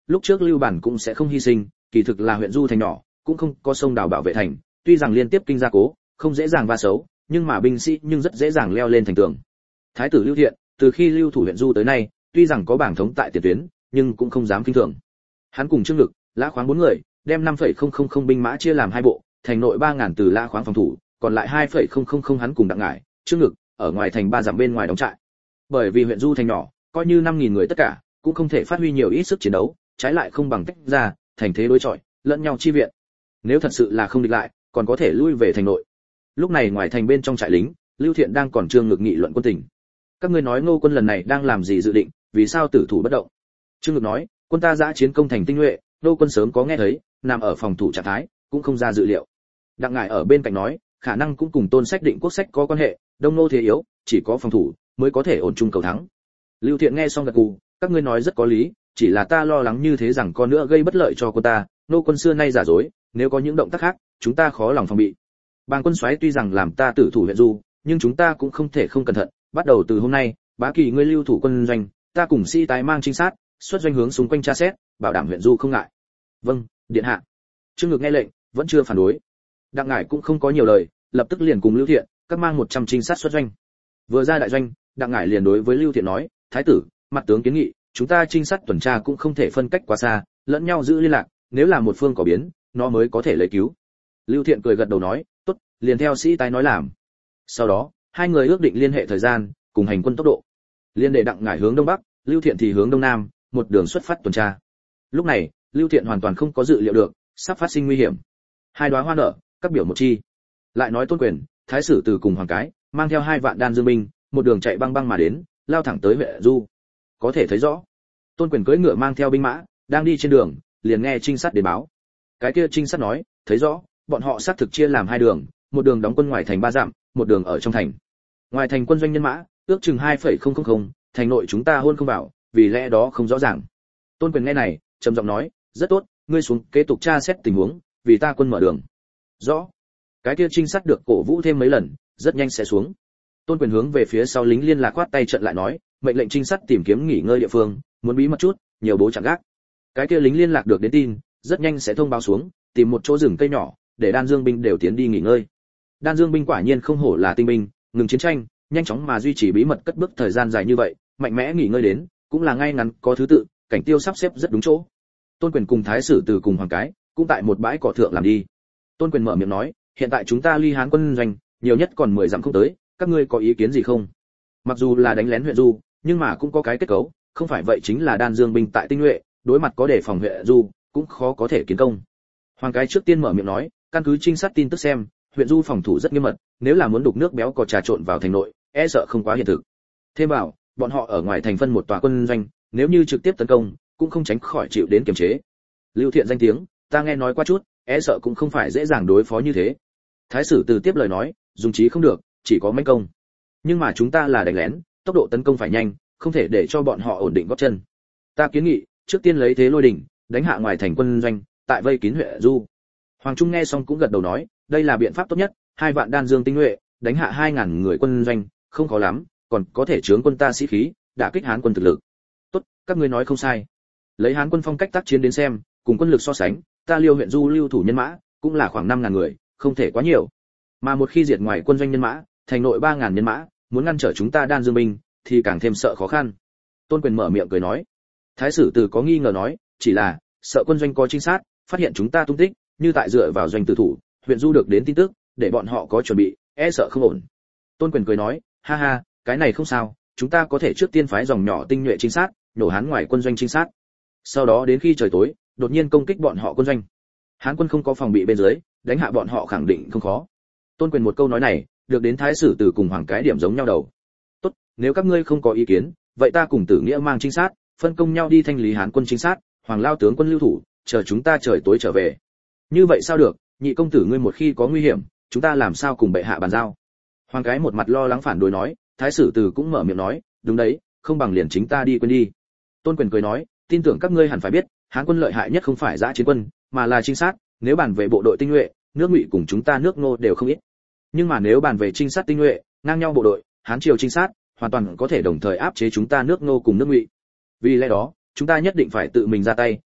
lúc trước Lưu Bản cũng sẽ không hy sinh, kỳ thực là huyện du thành nhỏ, cũng không có sông đào bảo vệ thành, tuy rằng liên tiếp kinh gia cố, không dễ dàng va xấu, nhưng mà binh sĩ nhưng rất dễ dàng leo lên thành tường. Thái tử Lưu Thiện, từ khi lưu thủ huyện du tới nay, tuy rằng có bảng thống tại tiền tuyến, nhưng cũng không dám kinh thường. Hắn cùng Trương Lực, Lã Khoáng bốn người, đem năm phẩy không không không binh mã chia làm hai bộ, thành nội ba nghìn từ Lã Khoáng phòng thủ, còn lại hai phẩy không không không hắn cùng Đặng Ngải, Trương Lực, ở ngoài thành ba dặm bên ngoài đóng trại. Bởi vì huyện du thành nhỏ, coi như năm nghìn người tất cả, cũng không thể phát huy nhiều ít sức chiến đấu, trái lại không bằng tách ra, thành thế đối chọi, lẫn nhau chi viện. Nếu thật sự là không địch lại, còn có thể lui về thành nội. Lúc này ngoài thành bên trong trại lính, Lưu Thiện đang còn Trương Ngực nghị luận quân tình. Các ngươi nói Ngô quân lần này đang làm gì dự định, vì sao tử thủ bất động? Trương Ngực nói, quân ta dã chiến công thành tinh nhuệ, Ngô quân sớm có nghe thấy, nằm ở phòng thủ trạng thái, cũng không ra dự liệu. Đặng Ngải ở bên cạnh nói, khả năng cũng cùng Tôn Sách định quốc sách có quan hệ, Đông Nô thế yếu, chỉ có phòng thủ mới có thể ổn trung cầu thắng. Lưu Thiện nghe xong gật gù, các ngươi nói rất có lý, chỉ là ta lo lắng như thế rằng con nữa gây bất lợi cho quân ta, Nô quân xưa nay giả dối, nếu có những động tác khác, chúng ta khó lòng phòng bị. Bàng quân soái tuy rằng làm ta tử thủ huyện du, nhưng chúng ta cũng không thể không cẩn thận, bắt đầu từ hôm nay, Bá Kỳ ngươi lưu thủ quân doanh, ta cùng sĩ tái mang trinh sát, xuất doanh hướng xung quanh tra xét, bảo đảm huyện du không ngại. Vâng, điện hạ. Trương Ngực nghe lệnh, vẫn chưa phản đối. Đặng Ngải cũng không có nhiều lời, lập tức liền cùng Lưu Thiện, các mang một trăm trinh sát xuất doanh. Vừa ra đại doanh, Đặng Ngải liền đối với Lưu Thiện nói, thái tử, mặt tướng kiến nghị, chúng ta trinh sát tuần tra cũng không thể phân cách quá xa, lẫn nhau giữ liên lạc, nếu là một phương có biến, nó mới có thể lấy cứu. Lưu Thiện cười gật đầu nói, tốt, liền theo sĩ tái nói làm. Sau đó, hai người ước định liên hệ thời gian, cùng hành quân tốc độ. Liên để Đặng Ngải hướng đông bắc, Lưu Thiện thì hướng đông nam, một đường xuất phát tuần tra. Lúc này, Lưu Thiện hoàn toàn không có dự liệu được, sắp phát sinh nguy hiểm. Hai đóa hoa nở, các biểu một chi. Lại nói Tôn Quyền, Thái sử Từ cùng Hoàng Cái, mang theo hai vạn đan dương binh, một đường chạy băng băng mà đến, lao thẳng tới huyện du. Có thể thấy rõ, Tôn Quyền cưỡi ngựa mang theo binh mã, đang đi trên đường, liền nghe trinh sát đến báo. Cái kia trinh sát nói, thấy rõ, bọn họ xác thực chia làm hai đường, một đường đóng quân ngoài thành ba dặm, một đường ở trong thành. Ngoài thành quân doanh nhân mã, ước chừng hai phẩy không không không, thành nội chúng ta hôn không vào, vì lẽ đó không rõ ràng. Tôn Quyền nghe này, trầm giọng nói, rất tốt, ngươi xuống kế tục tra xét tình huống, vì ta quân mở đường. Rõ. Cái kia trinh sát được cổ vũ thêm mấy lần, rất nhanh sẽ xuống. Tôn Quyền hướng về phía sau lính liên lạc quát tay trận lại nói, mệnh lệnh trinh sát tìm kiếm nghỉ ngơi địa phương, muốn bí mật chút, nhiều bố chặn gác. Cái kia lính liên lạc được đến tin, rất nhanh sẽ thông báo xuống, tìm một chỗ rừng cây nhỏ, để Đan Dương binh đều tiến đi nghỉ ngơi. Đan Dương binh quả nhiên không hổ là tinh binh, ngừng chiến tranh, nhanh chóng mà duy trì bí mật cất bước thời gian dài như vậy, mạnh mẽ nghỉ ngơi đến, cũng là ngay ngắn có thứ tự, cảnh tiêu sắp xếp rất đúng chỗ. Tôn Quyền cùng Thái sử Từ cùng Hoàng Cái, cũng tại một bãi cỏ thượng làm đi. Tôn Quyền mở miệng nói, hiện tại chúng ta ly Hán quân doanh, nhiều nhất còn mười dặm không tới, các ngươi có ý kiến gì không? Mặc dù là đánh lén huyện du, nhưng mà cũng có cái kết cấu, không phải vậy chính là Đan Dương binh tại tinh nhuệ, đối mặt có đề phòng huyện du, cũng khó có thể kiến công. Hoàng Cái trước tiên mở miệng nói, căn cứ trinh sát tin tức xem, huyện du phòng thủ rất nghiêm mật, nếu là muốn đục nước béo cò trà trộn vào thành nội, e sợ không quá hiện thực. Thêm vào, bọn họ ở ngoài thành phân một tòa quân doanh, nếu như trực tiếp tấn công, cũng không tránh khỏi chịu đến kiềm chế. Lưu Thiện danh tiếng, ta nghe nói qua chút, e sợ cũng không phải dễ dàng đối phó như thế. Thái sử Từ tiếp lời nói, dùng trí không được, chỉ có mãnh công. Nhưng mà chúng ta là đánh lén, tốc độ tấn công phải nhanh, không thể để cho bọn họ ổn định gót chân. Ta kiến nghị, trước tiên lấy thế lôi đỉnh, đánh hạ ngoài thành quân doanh, tại vây kín huyện du. Hoàng Trung nghe xong cũng gật đầu nói, đây là biện pháp tốt nhất, hai vạn đan dương tinh nhuệ, đánh hạ hai ngàn người quân doanh, không khó lắm, còn có thể chướng quân ta sĩ khí, đả kích Hán quân thực lực. Tốt, các ngươi nói không sai. Lấy Hán quân phong cách tác chiến đến xem, cùng quân lực so sánh, ta Liêu huyện du lưu thủ nhân mã, cũng là khoảng năm ngàn người, không thể quá nhiều. Mà một khi diệt ngoài quân doanh nhân mã, thành nội ba ngàn nhân mã, muốn ngăn trở chúng ta đan dương binh, thì càng thêm sợ khó khăn. Tôn Quyền mở miệng cười nói. Thái sử Từ có nghi ngờ nói, chỉ là sợ quân doanh có trinh sát, phát hiện chúng ta tung tích, như tại dựa vào doanh tử thủ, huyện du được đến tin tức, để bọn họ có chuẩn bị, e sợ không ổn. Tôn Quyền cười nói, ha ha, cái này không sao, chúng ta có thể trước tiên phái dòng nhỏ tinh nhuệ trinh sát, nổ Hán ngoài quân doanh trinh sát. Sau đó đến khi trời tối, đột nhiên công kích bọn họ quân doanh. Hán quân không có phòng bị bên dưới, đánh hạ bọn họ khẳng định không khó. Tôn Quyền một câu nói này, được đến Thái sử Từ cùng Hoàng Cái điểm giống nhau đầu. Tốt, nếu các ngươi không có ý kiến, vậy ta cùng Tử Nghĩa mang trinh sát, phân công nhau đi thanh lý Hán quân trinh sát, Hoàng lao tướng quân lưu thủ, chờ chúng ta trời tối trở về. Như vậy sao được, nhị công tử ngươi một khi có nguy hiểm, chúng ta làm sao cùng bệ hạ bàn giao? Hoàng Cái một mặt lo lắng phản đối nói, Thái sử Từ cũng mở miệng nói, đúng đấy, không bằng liền chính ta đi quên đi. Tôn Quyền cười nói, tin tưởng các ngươi hẳn phải biết, Hán quân lợi hại nhất không phải dã chiến quân, mà là trinh sát, nếu bàn về bộ đội tinh nhuệ, nước Ngụy cùng chúng ta nước Ngô đều không ít. Nhưng mà nếu bàn về trinh sát tinh nhuệ, ngang nhau bộ đội, Hán triều trinh sát, hoàn toàn có thể đồng thời áp chế chúng ta nước Ngô cùng nước Ngụy. Vì lẽ đó, chúng ta nhất định phải tự mình ra tay,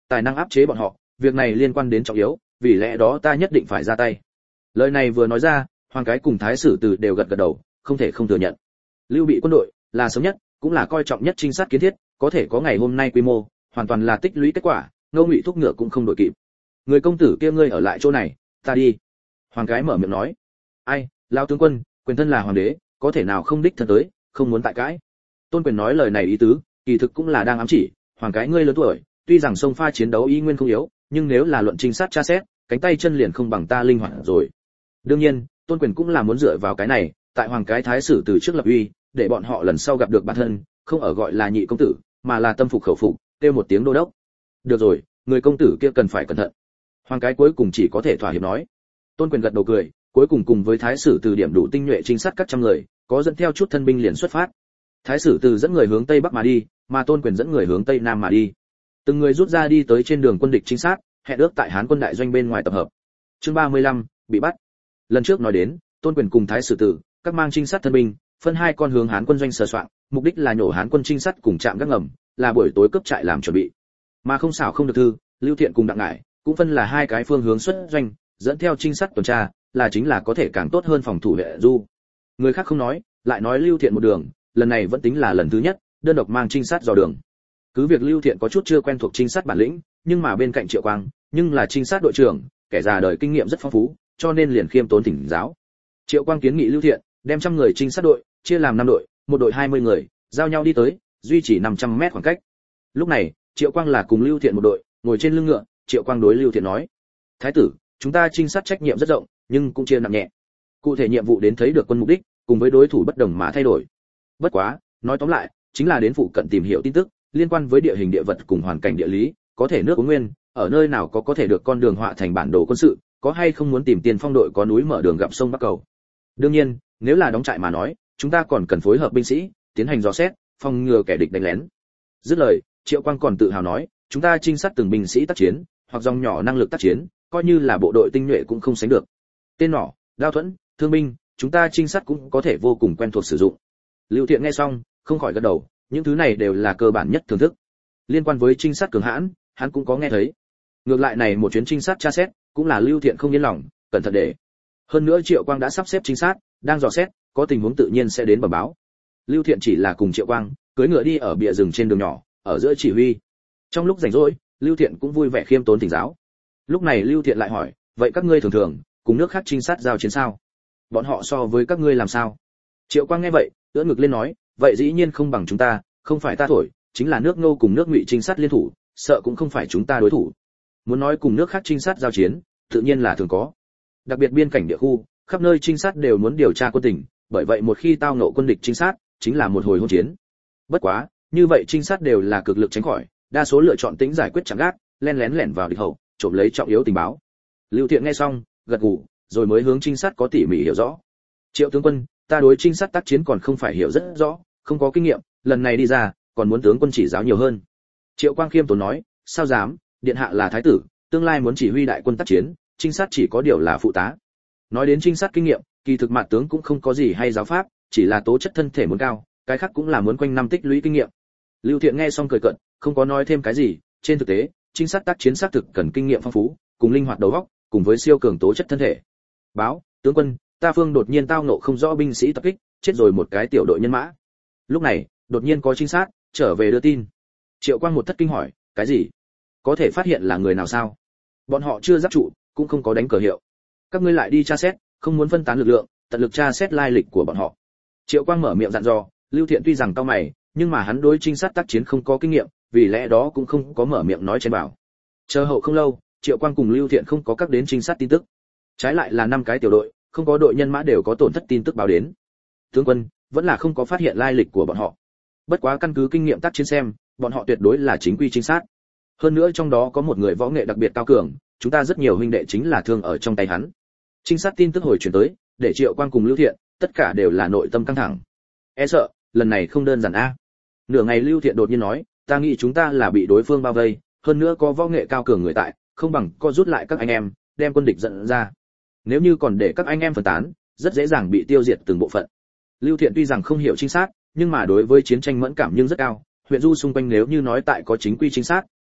tài năng áp chế bọn họ, việc này liên quan đến trọng yếu, vì lẽ đó ta nhất định phải ra tay. Lời này vừa nói ra, Hoàng cái cùng Thái sử Từ đều gật gật đầu, không thể không thừa nhận. Lưu Bị quân đội là sớm nhất, cũng là coi trọng nhất trinh sát kiến thiết, có thể có ngày hôm nay quy mô, hoàn toàn là tích lũy kết quả, Ngô Ngụy thúc ngựa cũng không đội kịp. Người công tử kia ngươi ở lại chỗ này, ta đi. Hoàng cái mở miệng nói. Ai, lão tướng quân, quyền thân là hoàng đế, có thể nào không đích thân tới, không muốn tại cãi. Tôn Quyền nói lời này ý tứ, kỳ thực cũng là đang ám chỉ, Hoàng cái ngươi lớn tuổi, tuy rằng sông pha chiến đấu y nguyên không yếu, nhưng nếu là luận trinh sát tra xét, cánh tay chân liền không bằng ta linh hoạt rồi. Đương nhiên, Tôn Quyền cũng là muốn dựa vào cái này, tại Hoàng cái Thái sử Từ trước lập uy, để bọn họ lần sau gặp được bản thân, không ở gọi là nhị công tử, mà là tâm phục khẩu phục, kêu một tiếng đô đốc. Được rồi, người công tử kia cần phải cẩn thận. Hoàng cái cuối cùng chỉ có thể thỏa hiệp nói. Tôn Quyền gật đầu cười, cuối cùng cùng với Thái sử Từ điểm đủ tinh nhuệ trinh sát các trăm người, có dẫn theo chút thân binh liền xuất phát. Thái sử Từ dẫn người hướng tây bắc mà đi, mà Tôn Quyền dẫn người hướng tây nam mà đi. Từng người rút ra đi tới trên đường quân địch trinh sát, hẹn ước tại Hán quân đại doanh bên ngoài tập hợp. Chương ba mươi lăm, bị bắt. Lần trước nói đến, Tôn Quyền cùng Thái sử Từ, các mang trinh sát thân binh, phân hai con hướng Hán quân doanh sờ soạn, mục đích là nhổ Hán quân trinh sát cùng chạm gác ngầm, là buổi tối cướp trại làm chuẩn bị. Mà không xảo không được thư, Lưu Thiện cùng Đặng Ngải cũng phân là hai cái phương hướng xuất doanh, dẫn theo trinh sát tuần tra, là chính là có thể càng tốt hơn phòng thủ hệ du. Người khác không nói, lại nói Lưu Thiện một đường, lần này vẫn tính là lần thứ nhất, đơn độc mang trinh sát dò đường. Cứ việc Lưu Thiện có chút chưa quen thuộc trinh sát bản lĩnh, nhưng mà bên cạnh Triệu Quang, nhưng là trinh sát đội trưởng, kẻ già đời kinh nghiệm rất phong phú, cho nên liền khiêm tốn thỉnh giáo. Triệu Quang kiến nghị Lưu Thiện đem trăm người trinh sát đội chia làm năm đội, một đội hai mươi người, giao nhau đi tới, duy trì năm trăm mét khoảng cách. Lúc này, Triệu Quang là cùng Lưu Thiện một đội, ngồi trên lưng ngựa, Triệu Quang đối Lưu Thiện nói: "Thái tử, chúng ta trinh sát trách nhiệm rất rộng, nhưng cũng chia nặng nhẹ. Cụ thể nhiệm vụ đến thấy được quân mục đích, cùng với đối thủ bất đồng mà thay đổi. Bất quá, nói tóm lại, chính là đến phụ cận tìm hiểu tin tức, liên quan với địa hình địa vật cùng hoàn cảnh địa lý, có thể nước uống nguyên, ở nơi nào có có thể được con đường họa thành bản đồ quân sự, có hay không muốn tìm tiền phong đội có núi mở đường gặp sông Bắc cầu. Đương nhiên, nếu là đóng trại mà nói, chúng ta còn cần phối hợp binh sĩ, tiến hành dò xét, phòng ngừa kẻ địch đánh lén." Dứt lời, Triệu Quang còn tự hào nói: "Chúng ta trinh sát từng binh sĩ tác chiến, hoặc dòng nhỏ năng lực tác chiến, coi như là bộ đội tinh nhuệ cũng không sánh được. Tên nỏ, đao thuẫn, thương binh, chúng ta trinh sát cũng có thể vô cùng quen thuộc sử dụng." Lưu Thiện nghe xong, không khỏi gật đầu, những thứ này đều là cơ bản nhất thưởng thức. Liên quan với trinh sát cường hãn, hắn cũng có nghe thấy. Ngược lại này một chuyến trinh sát tra xét, cũng là Lưu Thiện không yên lòng, cẩn thận để. Hơn nữa Triệu Quang đã sắp xếp trinh sát, đang dò xét, có tình huống tự nhiên sẽ đến bẩm báo. Lưu Thiện chỉ là cùng Triệu Quang cưỡi ngựa đi ở bìa rừng trên đường nhỏ, ở giữa chỉ huy. Trong lúc rảnh rỗi, Lưu Thiện cũng vui vẻ khiêm tốn thỉnh giáo. Lúc này Lưu Thiện lại hỏi: "Vậy các ngươi thường thường cùng nước khác trinh sát giao chiến sao? Bọn họ so với các ngươi làm sao?" Triệu Quang nghe vậy, ưỡn ngực lên nói: "Vậy dĩ nhiên không bằng chúng ta, không phải ta thổi, chính là nước Ngô cùng nước Ngụy trinh sát liên thủ, sợ cũng không phải chúng ta đối thủ. Muốn nói cùng nước khác trinh sát giao chiến, tự nhiên là thường có. Đặc biệt biên cảnh địa khu, khắp nơi trinh sát đều muốn điều tra quân tình, bởi vậy một khi tao ngộ quân địch trinh sát, chính là một hồi hỗn chiến. Bất quá, như vậy trinh sát đều là cực lực tránh khỏi, đa số lựa chọn tính giải quyết chạm gác, len lén lẻn vào địch hậu, trộm lấy trọng yếu tình báo." Lưu Thiện nghe xong, gật gù, rồi mới hướng trinh sát có tỉ mỉ hiểu rõ. "Triệu tướng quân, ta đối trinh sát tác chiến còn không phải hiểu rất rõ, không có kinh nghiệm, lần này đi ra, còn muốn tướng quân chỉ giáo nhiều hơn." Triệu Quang khiêm tốn nói: "Sao dám, điện hạ là thái tử, tương lai muốn chỉ huy đại quân tác chiến, trinh sát chỉ có điều là phụ tá." Nói đến trinh sát kinh nghiệm, kỳ thực mạn tướng cũng không có gì hay giáo pháp, chỉ là tố chất thân thể muốn cao, cái khác cũng là muốn quanh năm tích lũy kinh nghiệm. Lưu Thiện nghe xong cười cợt, không có nói thêm cái gì, trên thực tế, trinh sát tác chiến xác thực cần kinh nghiệm phong phú, cùng linh hoạt đầu óc, cùng với siêu cường tố chất thân thể. "Báo, tướng quân, ta phương đột nhiên tao ngộ không rõ binh sĩ tập kích, chết rồi một cái tiểu đội nhân mã." Lúc này, đột nhiên có trinh sát trở về đưa tin. Triệu Quang một thất kinh hỏi: "Cái gì? Có thể phát hiện là người nào sao?" "Bọn họ chưa giáp trụ, cũng không có đánh cờ hiệu. Các ngươi lại đi tra xét, không muốn phân tán lực lượng, tận lực tra xét lai lịch của bọn họ." Triệu Quang mở miệng dặn dò. Lưu Thiện tuy rằng cao mày, nhưng mà hắn đối trinh sát tác chiến không có kinh nghiệm, vì lẽ đó cũng không có mở miệng nói trên bảo. Chờ hậu không lâu, Triệu Quang cùng Lưu Thiện không có các đến trinh sát tin tức. Trái lại là năm cái tiểu đội, không có đội nhân mã đều có tổn thất tin tức báo đến. Tướng quân vẫn là không có phát hiện lai lịch của bọn họ. Bất quá căn cứ kinh nghiệm tác chiến xem, bọn họ tuyệt đối là chính quy trinh sát. Hơn nữa trong đó có một người võ nghệ đặc biệt cao cường, chúng ta rất nhiều huynh đệ chính là thương ở trong tay hắn. Trinh sát tin tức hồi chuyển tới, để Triệu Quang cùng Lưu Thiện, tất cả đều là nội tâm căng thẳng. E sợ, lần này không đơn giản a. Nửa ngày Lưu Thiện đột nhiên nói: "Ta nghĩ chúng ta là bị đối phương bao vây, hơn nữa có võ nghệ cao cường người tại, không bằng co rút lại các anh em, đem quân địch dẫn ra. Nếu như còn để các anh em phân tán, rất dễ dàng bị tiêu diệt từng bộ phận." Lưu Thiện tuy rằng không hiểu trinh sát, nhưng mà đối với chiến tranh mẫn cảm nhưng rất cao, huyện du xung quanh nếu như nói tại có chính quy trinh sát,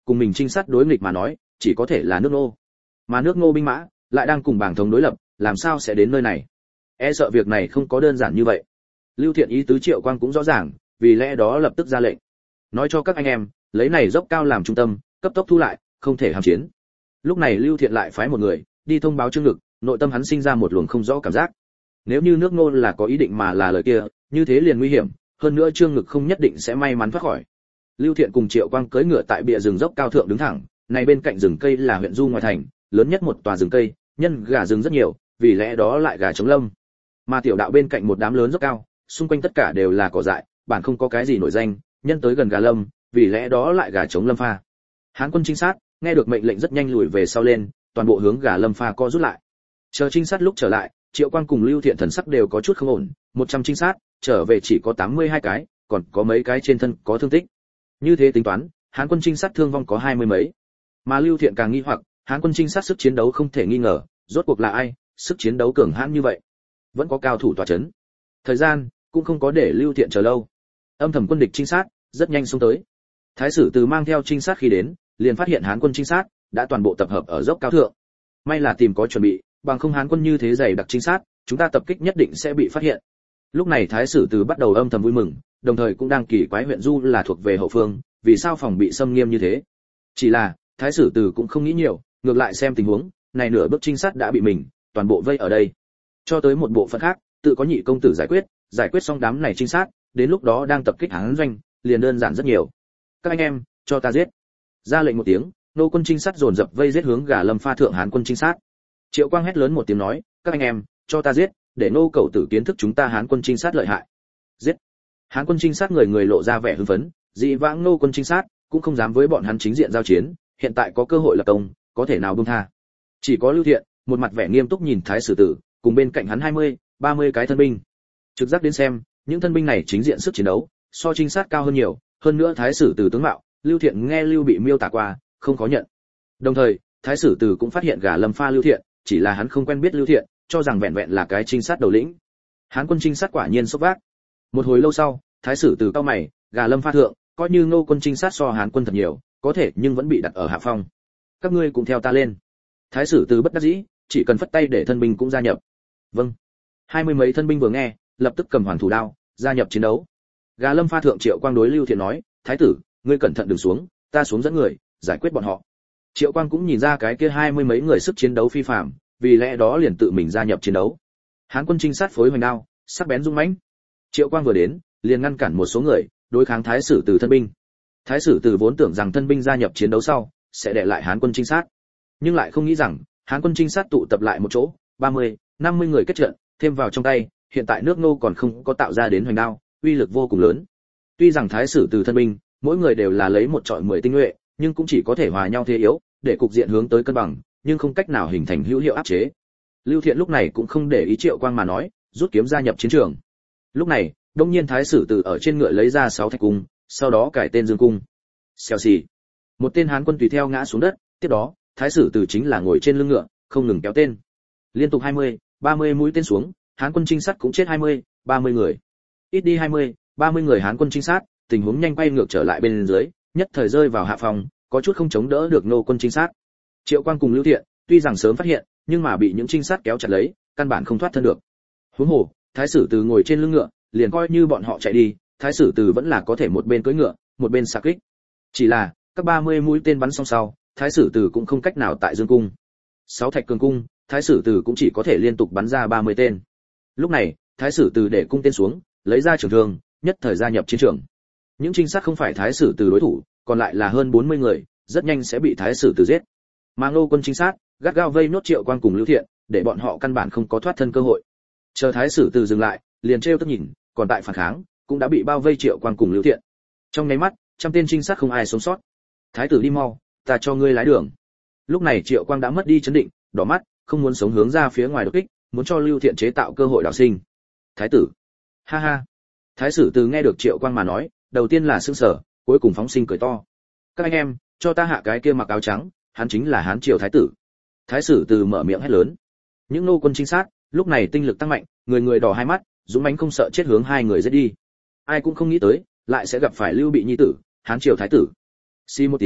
cùng mình trinh sát đối nghịch mà nói chỉ có thể là nước Ngô, mà nước Ngô binh mã lại đang cùng bảng thống đối lập, làm sao sẽ đến nơi này? E sợ việc này không có đơn giản như vậy. Lưu Thiện ý tứ Triệu Quang cũng rõ ràng, vì lẽ đó lập tức ra lệnh, nói cho các anh em, lấy này dốc cao làm trung tâm, cấp tốc thu lại, không thể hàm chiến. Lúc này Lưu Thiện lại phái một người đi thông báo Trương Ngực, nội tâm hắn sinh ra một luồng không rõ cảm giác. Nếu như nước Ngô là có ý định mà là lời kia, như thế liền nguy hiểm, hơn nữa Trương Ngực không nhất định sẽ may mắn thoát khỏi. Lưu Thiện cùng Triệu Quang cưỡi ngựa tại bìa rừng dốc cao thượng đứng thẳng, này bên cạnh rừng cây là huyện du ngoài thành, lớn nhất một tòa rừng cây, nhân gà rừng rất nhiều, vì lẽ đó lại gà trống lâm. Mà tiểu đạo bên cạnh một đám lớn dốc cao, xung quanh tất cả đều là cỏ dại, bản không có cái gì nổi danh, nhân tới gần gà lâm, vì lẽ đó lại gà trống lâm pha. Hán quân trinh sát nghe được mệnh lệnh rất nhanh lùi về sau lên, toàn bộ hướng gà lâm pha co rút lại. Chờ trinh sát lúc trở lại, Triệu Quang cùng Lưu Thiện thần sắc đều có chút không ổn, một trăm trinh sát, trở về chỉ có tám mươi hai cái, còn có mấy cái trên thân có thương tích. Như thế tính toán, Hán quân trinh sát thương vong có hai mươi mấy. Mà Lưu Thiện càng nghi hoặc, Hán quân trinh sát sức chiến đấu không thể nghi ngờ, rốt cuộc là ai, sức chiến đấu cường hãn như vậy. Vẫn có cao thủ tọa chấn. Thời gian cũng không có để Lưu Thiện chờ lâu. Âm thầm quân địch trinh sát rất nhanh xông tới. Thái sử Từ mang theo trinh sát khi đến, liền phát hiện Hán quân trinh sát đã toàn bộ tập hợp ở dốc cao thượng. May là tìm có chuẩn bị, bằng không Hán quân như thế dày đặc trinh sát, chúng ta tập kích nhất định sẽ bị phát hiện. Lúc này Thái sử Từ bắt đầu âm thầm vui mừng, đồng thời cũng đang kỳ quái huyện du là thuộc về hậu phương, vì sao phòng bị xâm nghiêm như thế. Chỉ là Thái sử Từ cũng không nghĩ nhiều, ngược lại xem tình huống, này nửa bước trinh sát đã bị mình toàn bộ vây ở đây. Cho tới một bộ phận khác, tự có nhị công tử giải quyết, giải quyết xong đám này trinh sát, đến lúc đó đang tập kích Hán doanh, liền đơn giản rất nhiều. Các anh em, cho ta giết. Ra lệnh một tiếng, nô quân trinh sát dồn dập vây giết hướng gà lâm pha thượng Hán quân trinh sát. Triệu Quang hét lớn một tiếng nói, các anh em, cho ta giết, để nô cẩu tử kiến thức chúng ta Hán quân trinh sát lợi hại. Giết. Hán quân trinh sát người người lộ ra vẻ hưng phấn, dị vãng nô quân trinh sát cũng không dám với bọn hắn chính diện giao chiến, hiện tại có cơ hội lập công, có thể nào buông tha. Chỉ có Lưu Thiện, một mặt vẻ nghiêm túc nhìn Thái sử Tử, cùng bên cạnh hắn hai mươi, ba mươi cái thân binh. Trực giác đến xem, những thân binh này chính diện sức chiến đấu, so trinh sát cao hơn nhiều, hơn nữa Thái sử Tử tướng mạo, Lưu Thiện nghe Lưu bị miêu tả qua, không có nhận. Đồng thời, Thái sử Tử cũng phát hiện gà lâm pha Lưu Thiện, chỉ là hắn không quen biết Lưu Thiện, cho rằng vẹn vẹn là cái trinh sát đầu lĩnh. Hán quân trinh sát quả nhiên sốc vác. Một hồi lâu sau, Thái sử Tử cao mày, gà lâm pha thượng, coi như Ngô quân trinh sát so Hán quân thật nhiều, có thể nhưng vẫn bị đặt ở hạ phong. Các ngươi cùng theo ta lên. Thái sử Từ bất đắc dĩ, chỉ cần phất tay để thân binh cũng gia nhập. Vâng. Hai mươi mấy thân binh vừa nghe, lập tức cầm hoàn thủ đao, gia nhập chiến đấu. Gà lâm pha thượng Triệu Quang đối Lưu Thiện nói, Thái tử, ngươi cẩn thận đừng xuống, ta xuống dẫn người, giải quyết bọn họ. Triệu Quang cũng nhìn ra cái kia hai mươi mấy người sức chiến đấu phi phàm, vì lẽ đó liền tự mình gia nhập chiến đấu. Hán quân trinh sát phối hoành đao, sắc bén dũng mãnh. Triệu Quang vừa đến, liền ngăn cản một số người, đối kháng Thái sử Từ thân binh. Thái sử Từ vốn tưởng rằng thân binh gia nhập chiến đấu sau, sẽ để lại Hán quân trinh sát, nhưng lại không nghĩ rằng Hán quân trinh sát tụ tập lại một chỗ, ba mươi, năm mươi người kết trận, thêm vào trong tay, hiện tại nước Ngô còn không có tạo ra đến hoành đao, uy lực vô cùng lớn. Tuy rằng Thái sử Từ thân binh, mỗi người đều là lấy một trọi mười tinh nhuệ, nhưng cũng chỉ có thể hòa nhau thế yếu, để cục diện hướng tới cân bằng, nhưng không cách nào hình thành hữu hiệu áp chế. Lưu Thiện lúc này cũng không để ý Triệu Quang mà nói, rút kiếm gia nhập chiến trường. Lúc này, đông nhiên Thái sử Từ ở trên ngựa lấy ra sáu thạch cung, sau đó cải tên Dương cung. Xèo xì. Một tên Hán quân tùy theo ngã xuống đất, tiếp đó, Thái sử Từ chính là ngồi trên lưng ngựa, không ngừng kéo tên. Liên tục hai mươi, ba mươi mũi tên xuống, Hán quân trinh sát cũng chết hai mươi, ba mươi người. Ít đi hai mươi, ba mươi người Hán quân trinh sát, tình huống nhanh quay ngược trở lại bên dưới, nhất thời rơi vào hạ phòng, có chút không chống đỡ được nô quân trinh sát. Triệu Quang cùng Lưu Thiện, tuy rằng sớm phát hiện, nhưng mà bị những trinh sát kéo chặt lấy, căn bản không thoát thân được. Huống hồ, Thái sử Từ ngồi trên lưng ngựa, liền coi như bọn họ chạy đi, Thái sử Từ vẫn là có thể một bên cưỡi ngựa, một bên xạ kích. Chỉ là, các ba mươi mũi tên bắn xong sau, Thái sử Từ cũng không cách nào tại Dương cung. Sáu thạch cường cung, Thái sử Từ cũng chỉ có thể liên tục bắn ra ba mươi tên. Lúc này, Thái sử Từ để cung tên xuống, lấy ra trường thương, nhất thời gia nhập chiến trường. Những trinh sát không phải Thái sử Từ đối thủ, còn lại là hơn bốn mươi người, rất nhanh sẽ bị Thái sử Từ giết. Mà Ngô quân trinh sát, gắt gao vây nốt Triệu Quang cùng Lưu Thiện, để bọn họ căn bản không có thoát thân cơ hội. Chờ Thái sử Từ dừng lại, liền trêu tức nhìn, còn tại phản kháng, cũng đã bị bao vây Triệu Quang cùng Lưu Thiện. Trong nháy mắt, trăm tên trinh sát không ai sống sót. Thái tử đi mau, ta cho ngươi lái đường. Lúc này Triệu Quang đã mất đi chấn định, đỏ mắt, không muốn sống hướng ra phía ngoài đột kích, muốn cho Lưu Thiện chế tạo cơ hội đào sinh. Thái tử, ha ha. Thái sử Từ nghe được Triệu Quang mà nói, đầu tiên là sững sờ, cuối cùng phóng sinh cười to. Các anh em, cho ta hạ cái kia mặc áo trắng, hắn chính là Hán triều thái tử. Thái sử Từ mở miệng hét lớn. Những nô quân trinh sát, lúc này tinh lực tăng mạnh, người người đỏ hai mắt, dũng mãnh không sợ chết hướng hai người giết đi. Ai cũng không nghĩ tới, lại sẽ gặp phải Lưu Bị nhi tử, Hán triều thái tử. Xi một tiếng,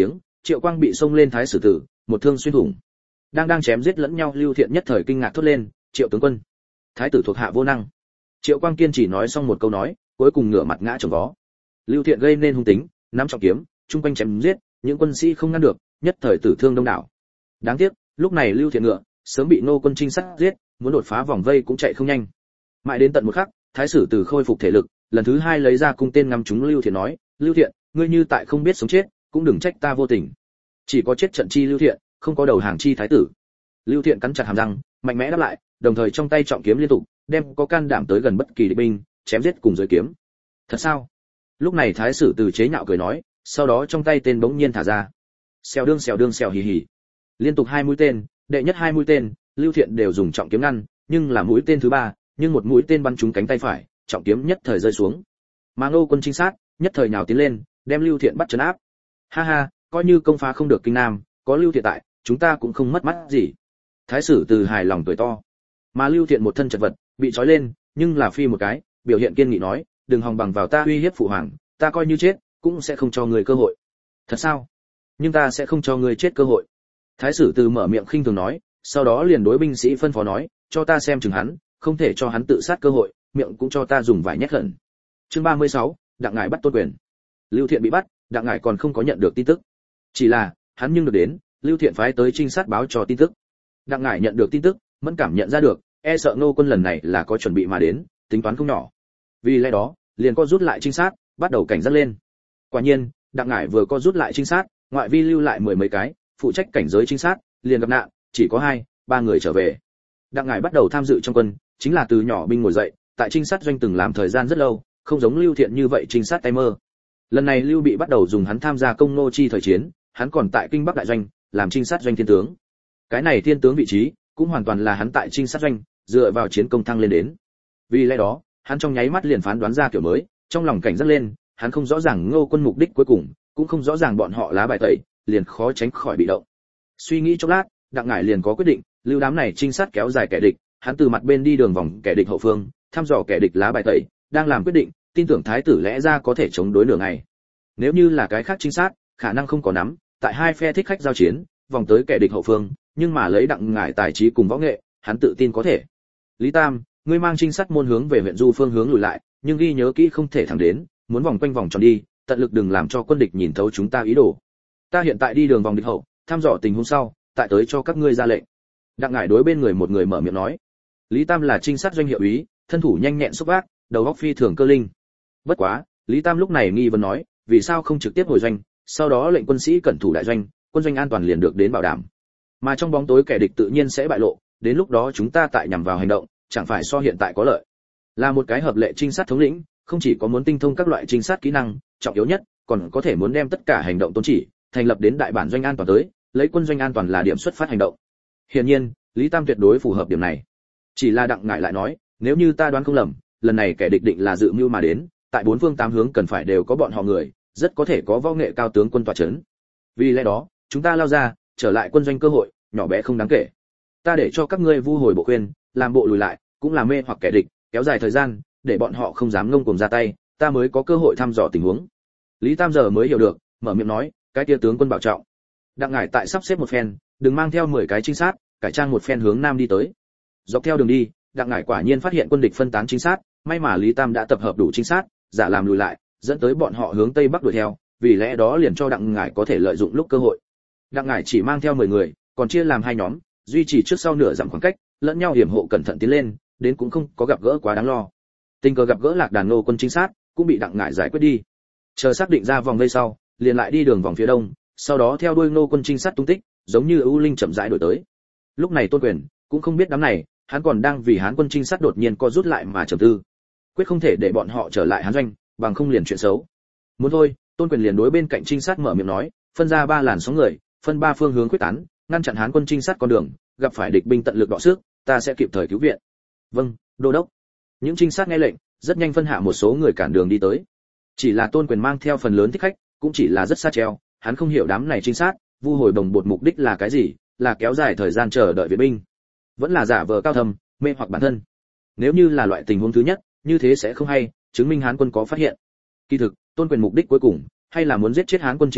Triệu Quang bị xông lên thái sử tử, một thương xuyên thủng. Đang đang chém giết lẫn nhau Lưu Thiện nhất thời kinh ngạc thốt lên, "Triệu tướng quân, thái tử thuộc hạ vô năng." Triệu Quang kiên trì nói xong một câu nói, cuối cùng ngửa mặt ngã chồng vó. Lưu Thiện gây nên hung tính, nắm trọng kiếm, trung quanh chém giết, những quân sĩ không ngăn được, nhất thời tử thương đông đảo. Đáng tiếc, lúc này Lưu Thiện ngựa sớm bị Ngô quân trinh sát giết, muốn đột phá vòng vây cũng chạy không nhanh. Mãi đến tận một khắc, thái sử tử khôi phục thể lực, lần thứ hai lấy ra cung tên ngắm trúng Lưu Thiện nói, "Lưu Thiện, ngươi như tại không biết sống chết, cũng đừng trách ta vô tình. Chỉ có chết trận chi Lưu Thiện, không có đầu hàng chi thái tử." Lưu Thiện cắn chặt hàm răng, mạnh mẽ đáp lại, đồng thời trong tay trọng kiếm liên tục, đem có can đảm tới gần bất kỳ địch binh, chém giết cùng dưới kiếm. "Thật sao?" Lúc này thái sử tử chế nhạo cười nói, sau đó trong tay tên bỗng nhiên thả ra. Xèo đương xèo đương xèo hì hì. Liên tục hai mũi tên, đệ nhất hai mũi tên, Lưu Thiện đều dùng trọng kiếm ngăn, nhưng là mũi tên thứ ba, nhưng một mũi tên bắn trúng cánh tay phải, trọng kiếm nhất thời rơi xuống. Mà Ngô quân trinh sát, nhất thời nhào tiến lên, đem Lưu Thiện bắt trấn áp. "Ha ha, coi như công phá không được kinh nam, có Lưu Thiện tại, chúng ta cũng không mất mắt gì." Thái sử từ hài lòng cười to. Mà Lưu Thiện một thân chật vật, bị trói lên, nhưng là phi một cái, biểu hiện kiên nghị nói, "Đừng hòng bằng vào ta uy hiếp phụ hoàng, ta coi như chết, cũng sẽ không cho người cơ hội." "Thật sao? Nhưng ta sẽ không cho người chết cơ hội." Thái sử từ mở miệng khinh thường nói, sau đó liền đối binh sĩ phân phó nói, "Cho ta xem chừng hắn, không thể cho hắn tự sát cơ hội, miệng cũng cho ta dùng vài nhét khẩn." Chương ba mươi sáu, Đặng Ngải bắt Tôn Quyền. Lưu Thiện bị bắt, Đặng Ngải còn không có nhận được tin tức. Chỉ là, hắn nhưng được đến, Lưu Thiện phái tới trinh sát báo cho tin tức. Đặng Ngải nhận được tin tức, mẫn cảm nhận ra được, e sợ Ngô quân lần này là có chuẩn bị mà đến, tính toán không nhỏ. Vì lẽ đó, liền có rút lại trinh sát, bắt đầu cảnh giác lên. Quả nhiên, Đặng Ngải vừa có rút lại trinh sát, ngoại vi lưu lại mười mấy cái, phụ trách cảnh giới trinh sát, liền gặp nạn, chỉ có hai, ba người trở về. Đặng Ngải bắt đầu tham dự trong quân, chính là từ nhỏ binh ngồi dậy, tại trinh sát doanh từng làm thời gian rất lâu, không giống Lưu Thiện như vậy trinh sát tay mơ. Lần này Lưu Bị bắt đầu dùng hắn tham gia công nô chi thời chiến, hắn còn tại kinh Bắc đại doanh, làm trinh sát doanh thiên tướng. Cái này thiên tướng vị trí, cũng hoàn toàn là hắn tại trinh sát doanh, dựa vào chiến công thăng lên đến. Vì lẽ đó, hắn trong nháy mắt liền phán đoán ra kiểu mới, trong lòng cảnh giác lên, hắn không rõ ràng Ngô quân mục đích cuối cùng, cũng không rõ ràng bọn họ lá bài tẩy, liền khó tránh khỏi bị động. Suy nghĩ chốc lát, Đặng Ngải liền có quyết định, lưu đám này trinh sát kéo dài kẻ địch, hắn từ mặt bên đi đường vòng kẻ địch hậu phương, thăm dò kẻ địch lá bài tẩy, đang làm quyết định, tin tưởng thái tử lẽ ra có thể chống đối nửa ngày. Nếu như là cái khác trinh sát, khả năng không có nắm, tại hai phe thích khách giao chiến, vòng tới kẻ địch hậu phương, nhưng mà lấy Đặng Ngải tài trí cùng võ nghệ, hắn tự tin có thể. "Lý Tam, ngươi mang trinh sát môn hướng về huyện Du phương hướng lùi lại, nhưng ghi nhớ kỹ không thể thẳng đến, muốn vòng quanh vòng tròn đi, tận lực đừng làm cho quân địch nhìn thấu chúng ta ý đồ. Ta hiện tại đi đường vòng địch hậu, thăm dò tình huống sau, tại tới cho các ngươi ra lệnh." Đặng Ngải đối bên người một người mở miệng nói. Lý Tam là trinh sát doanh hiệu úy, thân thủ nhanh nhẹn xúc ác, đầu óc phi thường cơ linh. Bất quá, Lý Tam lúc này nghi vấn nói, vì sao không trực tiếp hồi doanh, sau đó lệnh quân sĩ cẩn thủ đại doanh, quân doanh an toàn liền được đến bảo đảm. Mà trong bóng tối kẻ địch tự nhiên sẽ bại lộ, đến lúc đó chúng ta tại nhằm vào hành động, chẳng phải so hiện tại có lợi. Là một cái hợp lệ trinh sát thống lĩnh, không chỉ có muốn tinh thông các loại trinh sát kỹ năng, trọng yếu nhất, còn có thể muốn đem tất cả hành động tôn chỉ, thành lập đến đại bản doanh an toàn tới, lấy quân doanh an toàn là điểm xuất phát hành động. Hiển nhiên, Lý Tam tuyệt đối phù hợp điểm này. Chỉ là Đặng Ngải lại nói, nếu như ta đoán không lầm, lần này kẻ địch định là dự mưu mà đến, tại bốn phương tám hướng cần phải đều có bọn họ người, rất có thể có võ nghệ cao tướng quân tọa chấn. Vì lẽ đó, chúng ta lao ra, trở lại quân doanh cơ hội, nhỏ bé không đáng kể. Ta để cho các ngươi vu hồi bộ khuyên, làm bộ lùi lại, cũng là mê hoặc kẻ địch, kéo dài thời gian, để bọn họ không dám ngông cuồng ra tay, ta mới có cơ hội thăm dò tình huống. Lý Tam giờ mới hiểu được, mở miệng nói, cái kia tướng quân bảo trọng. Đặng Ngải tại sắp xếp một phen, đừng mang theo mười cái trinh sát, cải trang một phen hướng nam đi tới. Dọc theo đường đi, Đặng Ngải quả nhiên phát hiện quân địch phân tán trinh sát, may mà Lý Tam đã tập hợp đủ trinh sát, giả làm lùi lại, dẫn tới bọn họ hướng tây bắc đuổi theo, vì lẽ đó liền cho Đặng Ngải có thể lợi dụng lúc cơ hội. Đặng Ngải chỉ mang theo mười người, còn chia làm hai nhóm, duy trì trước sau nửa dặm khoảng cách, lẫn nhau hiểm hộ cẩn thận tiến lên, đến cũng không có gặp gỡ quá đáng lo. Tình cờ gặp gỡ Lạc Đàn Ngô quân trinh sát, cũng bị Đặng Ngải giải quyết đi. Chờ xác định ra vòng vây sau, liền lại đi đường vòng phía đông, sau đó theo đuôi Ngô quân trinh sát tung tích, giống như ưu linh chậm rãi đuổi tới. Lúc này Tôn Quyền cũng không biết đám này, hắn còn đang vì Hán quân trinh sát đột nhiên co rút lại mà trầm tư. Quyết không thể để bọn họ trở lại Hán doanh, bằng không liền chuyện xấu. Muốn thôi, Tôn Quyền liền đối bên cạnh trinh sát mở miệng nói, phân ra ba làn sóng người, phân ba phương hướng quyết tán, ngăn chặn Hán quân trinh sát con đường, gặp phải địch binh tận lực đọ sức, ta sẽ kịp thời cứu viện. Vâng, đô đốc. Những trinh sát nghe lệnh, rất nhanh phân hạ một số người cản đường đi tới. Chỉ là Tôn Quyền mang theo phần lớn thích khách, cũng chỉ là rất xa treo, hắn không hiểu đám này trinh sát, vu hồi đồng bột mục đích là cái gì, là kéo dài thời gian chờ đợi viện binh, vẫn là giả vờ cao thâm, mê hoặc bản thân. Nếu như là loại tình huống thứ nhất, như thế sẽ không hay, chứng minh Hán quân có phát hiện. Kỳ thực, Tôn Quyền mục đích cuối cùng, hay là muốn giết chết Hán quân trinh sát,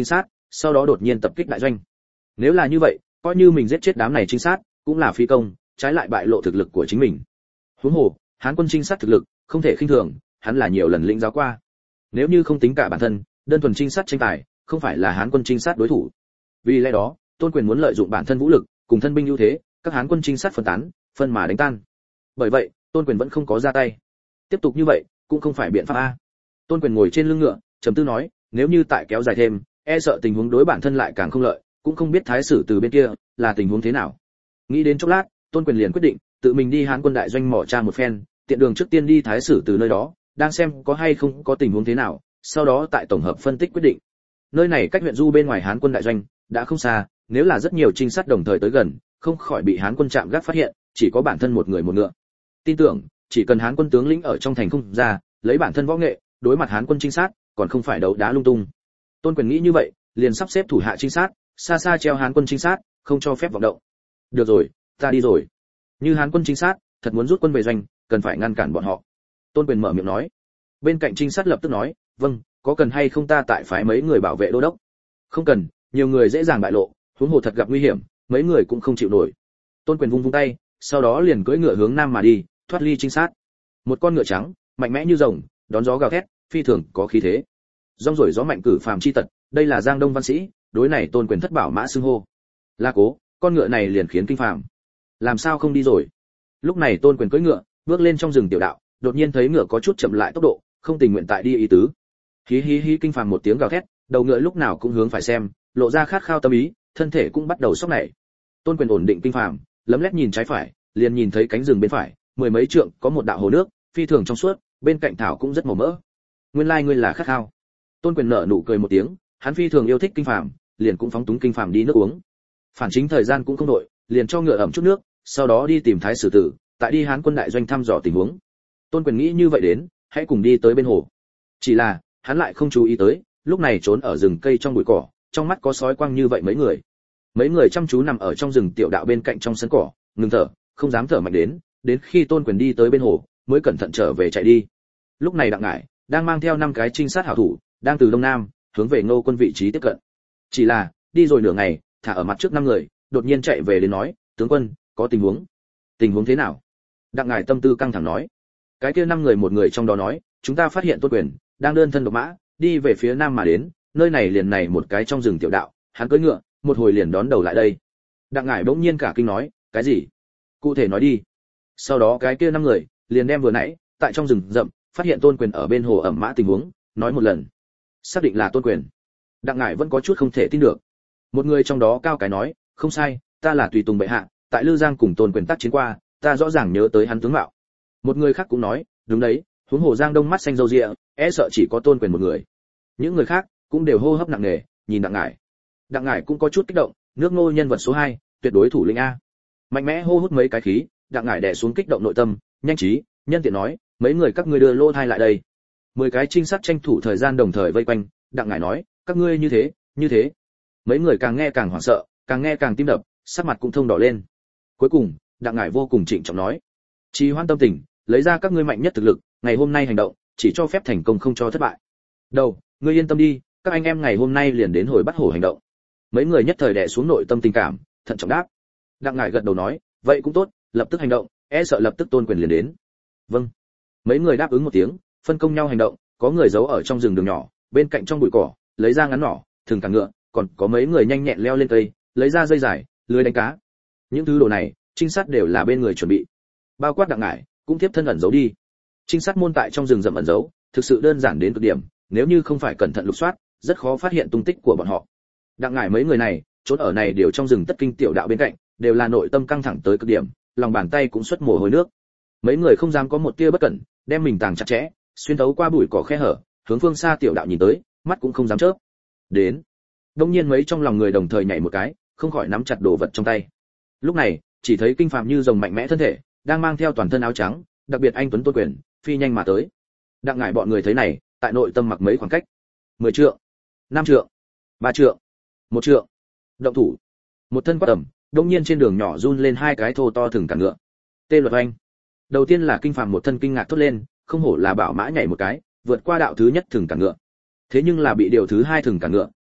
sau đó đột nhiên tập kích đại doanh. Nếu là như vậy, coi như mình giết chết đám này trinh sát, cũng là phi công, trái lại bại lộ thực lực của chính mình. Huống hồ, Hán quân trinh sát thực lực không thể khinh thường, hắn là nhiều lần lĩnh giáo qua. Nếu như không tính cả bản thân, đơn thuần trinh sát tranh tài, không phải là Hán quân trinh sát đối thủ. Vì lẽ đó, Tôn Quyền muốn lợi dụng bản thân vũ lực, cùng thân binh ưu thế, các Hán quân trinh sát phân tán, phân mà đánh tan. Bởi vậy, Tôn Quyền vẫn không có ra tay. Tiếp tục như vậy, cũng không phải biện pháp a. Tôn Quyền ngồi trên lưng ngựa, trầm tư nói, nếu như tại kéo dài thêm, e sợ tình huống đối bản thân lại càng không lợi, cũng không biết thái sử từ bên kia là tình huống thế nào. Nghĩ đến chốc lát, Tôn Quyền liền quyết định tự mình đi Hán quân đại doanh mỏ tra một phen, tiện đường trước tiên đi thái sử từ nơi đó, đang xem có hay không có tình huống thế nào, sau đó tại tổng hợp phân tích quyết định. Nơi này cách huyện Du bên ngoài Hán quân đại doanh đã không xa, nếu là rất nhiều trinh sát đồng thời tới gần, không khỏi bị Hán quân chạm gác phát hiện, chỉ có bản thân một người một ngựa. Tin tưởng, chỉ cần Hán quân tướng lĩnh ở trong thành không ra, lấy bản thân võ nghệ, đối mặt Hán quân trinh sát, còn không phải đấu đá lung tung. Tôn Quyền nghĩ như vậy, liền sắp xếp thủ hạ trinh sát, xa xa treo Hán quân trinh sát, không cho phép vọng động. Được rồi, ta đi rồi. Như Hán quân trinh sát thật muốn rút quân về doanh, cần phải ngăn cản bọn họ. Tôn Quyền mở miệng nói. Bên cạnh trinh sát lập tức nói, vâng, có cần hay không ta tại phái mấy người bảo vệ đô đốc? Không cần, nhiều người dễ dàng bại lộ, huống hồ thật gặp nguy hiểm, mấy người cũng không chịu nổi. Tôn Quyền vung vung tay, sau đó liền cưỡi ngựa hướng nam mà đi, thoát ly trinh sát. Một con ngựa trắng, mạnh mẽ như rồng, đón gió gào thét, phi thường có khí thế. Rong rổi gió mạnh cử phàm chi tật, đây là Giang Đông văn sĩ, đối này Tôn Quyền thất bảo mã xưng hô. La Cố, con ngựa này liền khiến kinh phàm. Làm sao không đi rồi? Lúc này Tôn Quyền cưỡi ngựa, bước lên trong rừng tiểu đạo, đột nhiên thấy ngựa có chút chậm lại tốc độ, không tình nguyện tại đi ý tứ. Hí hí hí kinh phàm một tiếng gào thét, đầu ngựa lúc nào cũng hướng phải xem, lộ ra khát khao tâm ý, thân thể cũng bắt đầu sốc nảy. Tôn Quyền ổn định kinh phàm, lấm lét nhìn trái phải, liền nhìn thấy cánh rừng bên phải, mười mấy trượng có một đạo hồ nước, phi thường trong suốt, bên cạnh thảo cũng rất màu mỡ. Nguyên lai like ngươi là khát khao. Tôn Quyền nở nụ cười một tiếng, hắn phi thường yêu thích kinh phàm, liền cũng phóng túng kinh phàm đi nước uống. Phản chính thời gian cũng không đội, liền cho ngựa ẩm chút nước, sau đó đi tìm thái sử tử, tại đi Hán quân đại doanh thăm dò tình huống. Tôn Quyền nghĩ như vậy đến, hãy cùng đi tới bên hồ. Chỉ là, hắn lại không chú ý tới, lúc này trốn ở rừng cây trong bụi cỏ, trong mắt có sói quang như vậy mấy người. Mấy người chăm chú nằm ở trong rừng tiểu đạo bên cạnh trong sân cỏ, ngừng thở, không dám thở mạnh đến, đến khi Tôn Quyền đi tới bên hồ, mới cẩn thận trở về chạy đi. Lúc này Đặng Ngải đang mang theo năm cái trinh sát hảo thủ, đang từ đông nam hướng về Ngô quân vị trí tiếp cận. Chỉ là, đi rồi nửa ngày, thả ở mặt trước năm người, đột nhiên chạy về đến nói, tướng quân, có tình huống. Tình huống thế nào? Đặng Ngải tâm tư căng thẳng nói. Cái kia năm người một người trong đó nói, chúng ta phát hiện Tôn Quyền đang đơn thân độc mã, đi về phía nam mà đến, nơi này liền này một cái trong rừng tiểu đạo, hắn cưỡi ngựa, một hồi liền đón đầu lại đây. Đặng Ngải bỗng nhiên cả kinh nói, cái gì? Cụ thể nói đi. Sau đó cái kia năm người liền đem vừa nãy tại trong rừng rậm phát hiện Tôn Quyền ở bên hồ ẩm mã tình huống nói một lần. Xác định là Tôn Quyền. Đặng Ngải vẫn có chút không thể tin được. Một người trong đó cao cái nói, không sai, ta là tùy tùng bệ hạ, tại Lư Giang cùng Tôn Quyền tác chiến qua, ta rõ ràng nhớ tới hắn tướng mạo. Một người khác cũng nói, đúng đấy, huống hồ Giang Đông mắt xanh râu ria, e sợ chỉ có Tôn Quyền một người. Những người khác cũng đều hô hấp nặng nề, nhìn Đặng Ngải. Đặng Ngải cũng có chút kích động, nước Ngô nhân vật số hai, tuyệt đối thủ lĩnh a. Mạnh mẽ hô hút mấy cái khí, Đặng Ngải đè xuống kích động nội tâm, nhanh trí, nhân tiện nói, mấy người các ngươi đưa lô thai lại đây. Mười cái trinh sát tranh thủ thời gian đồng thời vây quanh, Đặng Ngải nói, các ngươi như thế, như thế. Mấy người càng nghe càng hoảng sợ, càng nghe càng tim đập, sắc mặt cũng thông đỏ lên. Cuối cùng, Đặng Ngải vô cùng trịnh trọng nói, trì hoãn tâm tình, lấy ra các ngươi mạnh nhất thực lực, ngày hôm nay hành động, chỉ cho phép thành công không cho thất bại. Đầu, ngươi yên tâm đi, các anh em ngày hôm nay liền đến hồi bắt hổ hành động. Mấy người nhất thời đè xuống nội tâm tình cảm, thận trọng đáp. Đặng Ngải gật đầu nói, vậy cũng tốt, lập tức hành động, e sợ lập tức Tôn Quyền liền đến. Vâng. Mấy người đáp ứng một tiếng, phân công nhau hành động, có người giấu ở trong rừng đường nhỏ, bên cạnh trong bụi cỏ, lấy ra ngắn nỏ, thường càng ngựa, còn có mấy người nhanh nhẹn leo lên cây, lấy ra dây dài, lưới đánh cá. Những thứ đồ này, trinh sát đều là bên người chuẩn bị. Bao quát Đặng Ngải, cũng tiếp thân ẩn giấu đi. Trinh sát môn tại trong rừng rậm ẩn giấu, thực sự đơn giản đến cực điểm, nếu như không phải cẩn thận lục soát, rất khó phát hiện tung tích của bọn họ. Đặng Ngải mấy người này, trốn ở này đều trong rừng tất kinh tiểu đạo bên cạnh, đều là nội tâm căng thẳng tới cực điểm, lòng bàn tay cũng xuất mồ hôi nước. Mấy người không dám có một tia bất cẩn, đem mình tàng chặt chẽ, xuyên thấu qua bụi cỏ khe hở, hướng phương xa tiểu đạo nhìn tới, mắt cũng không dám chớp. Đến. Đông nhiên mấy trong lòng người đồng thời nhảy một cái, không khỏi nắm chặt đồ vật trong tay. Lúc này, chỉ thấy kinh phàm như rồng mạnh mẽ thân thể, đang mang theo toàn thân áo trắng, đặc biệt anh tuấn Tôn Quyền, phi nhanh mà tới. Đặng Ngải bọn người thấy này, tại nội tâm mặc mấy khoảng cách. mười trượng, năm trượng, ba trượng, một trượng. Động thủ. Một thân quát tầm, đông nhiên trên đường nhỏ run lên hai cái thô to thừng cản ngựa. Tê luật oanh. Đầu tiên là kinh phàm một thân kinh ngạc thốt lên, không hổ là bảo mã nhảy một cái, vượt qua đạo thứ nhất thừng cản ngựa. Thế nhưng là bị điều thứ hai thừng cản ngựa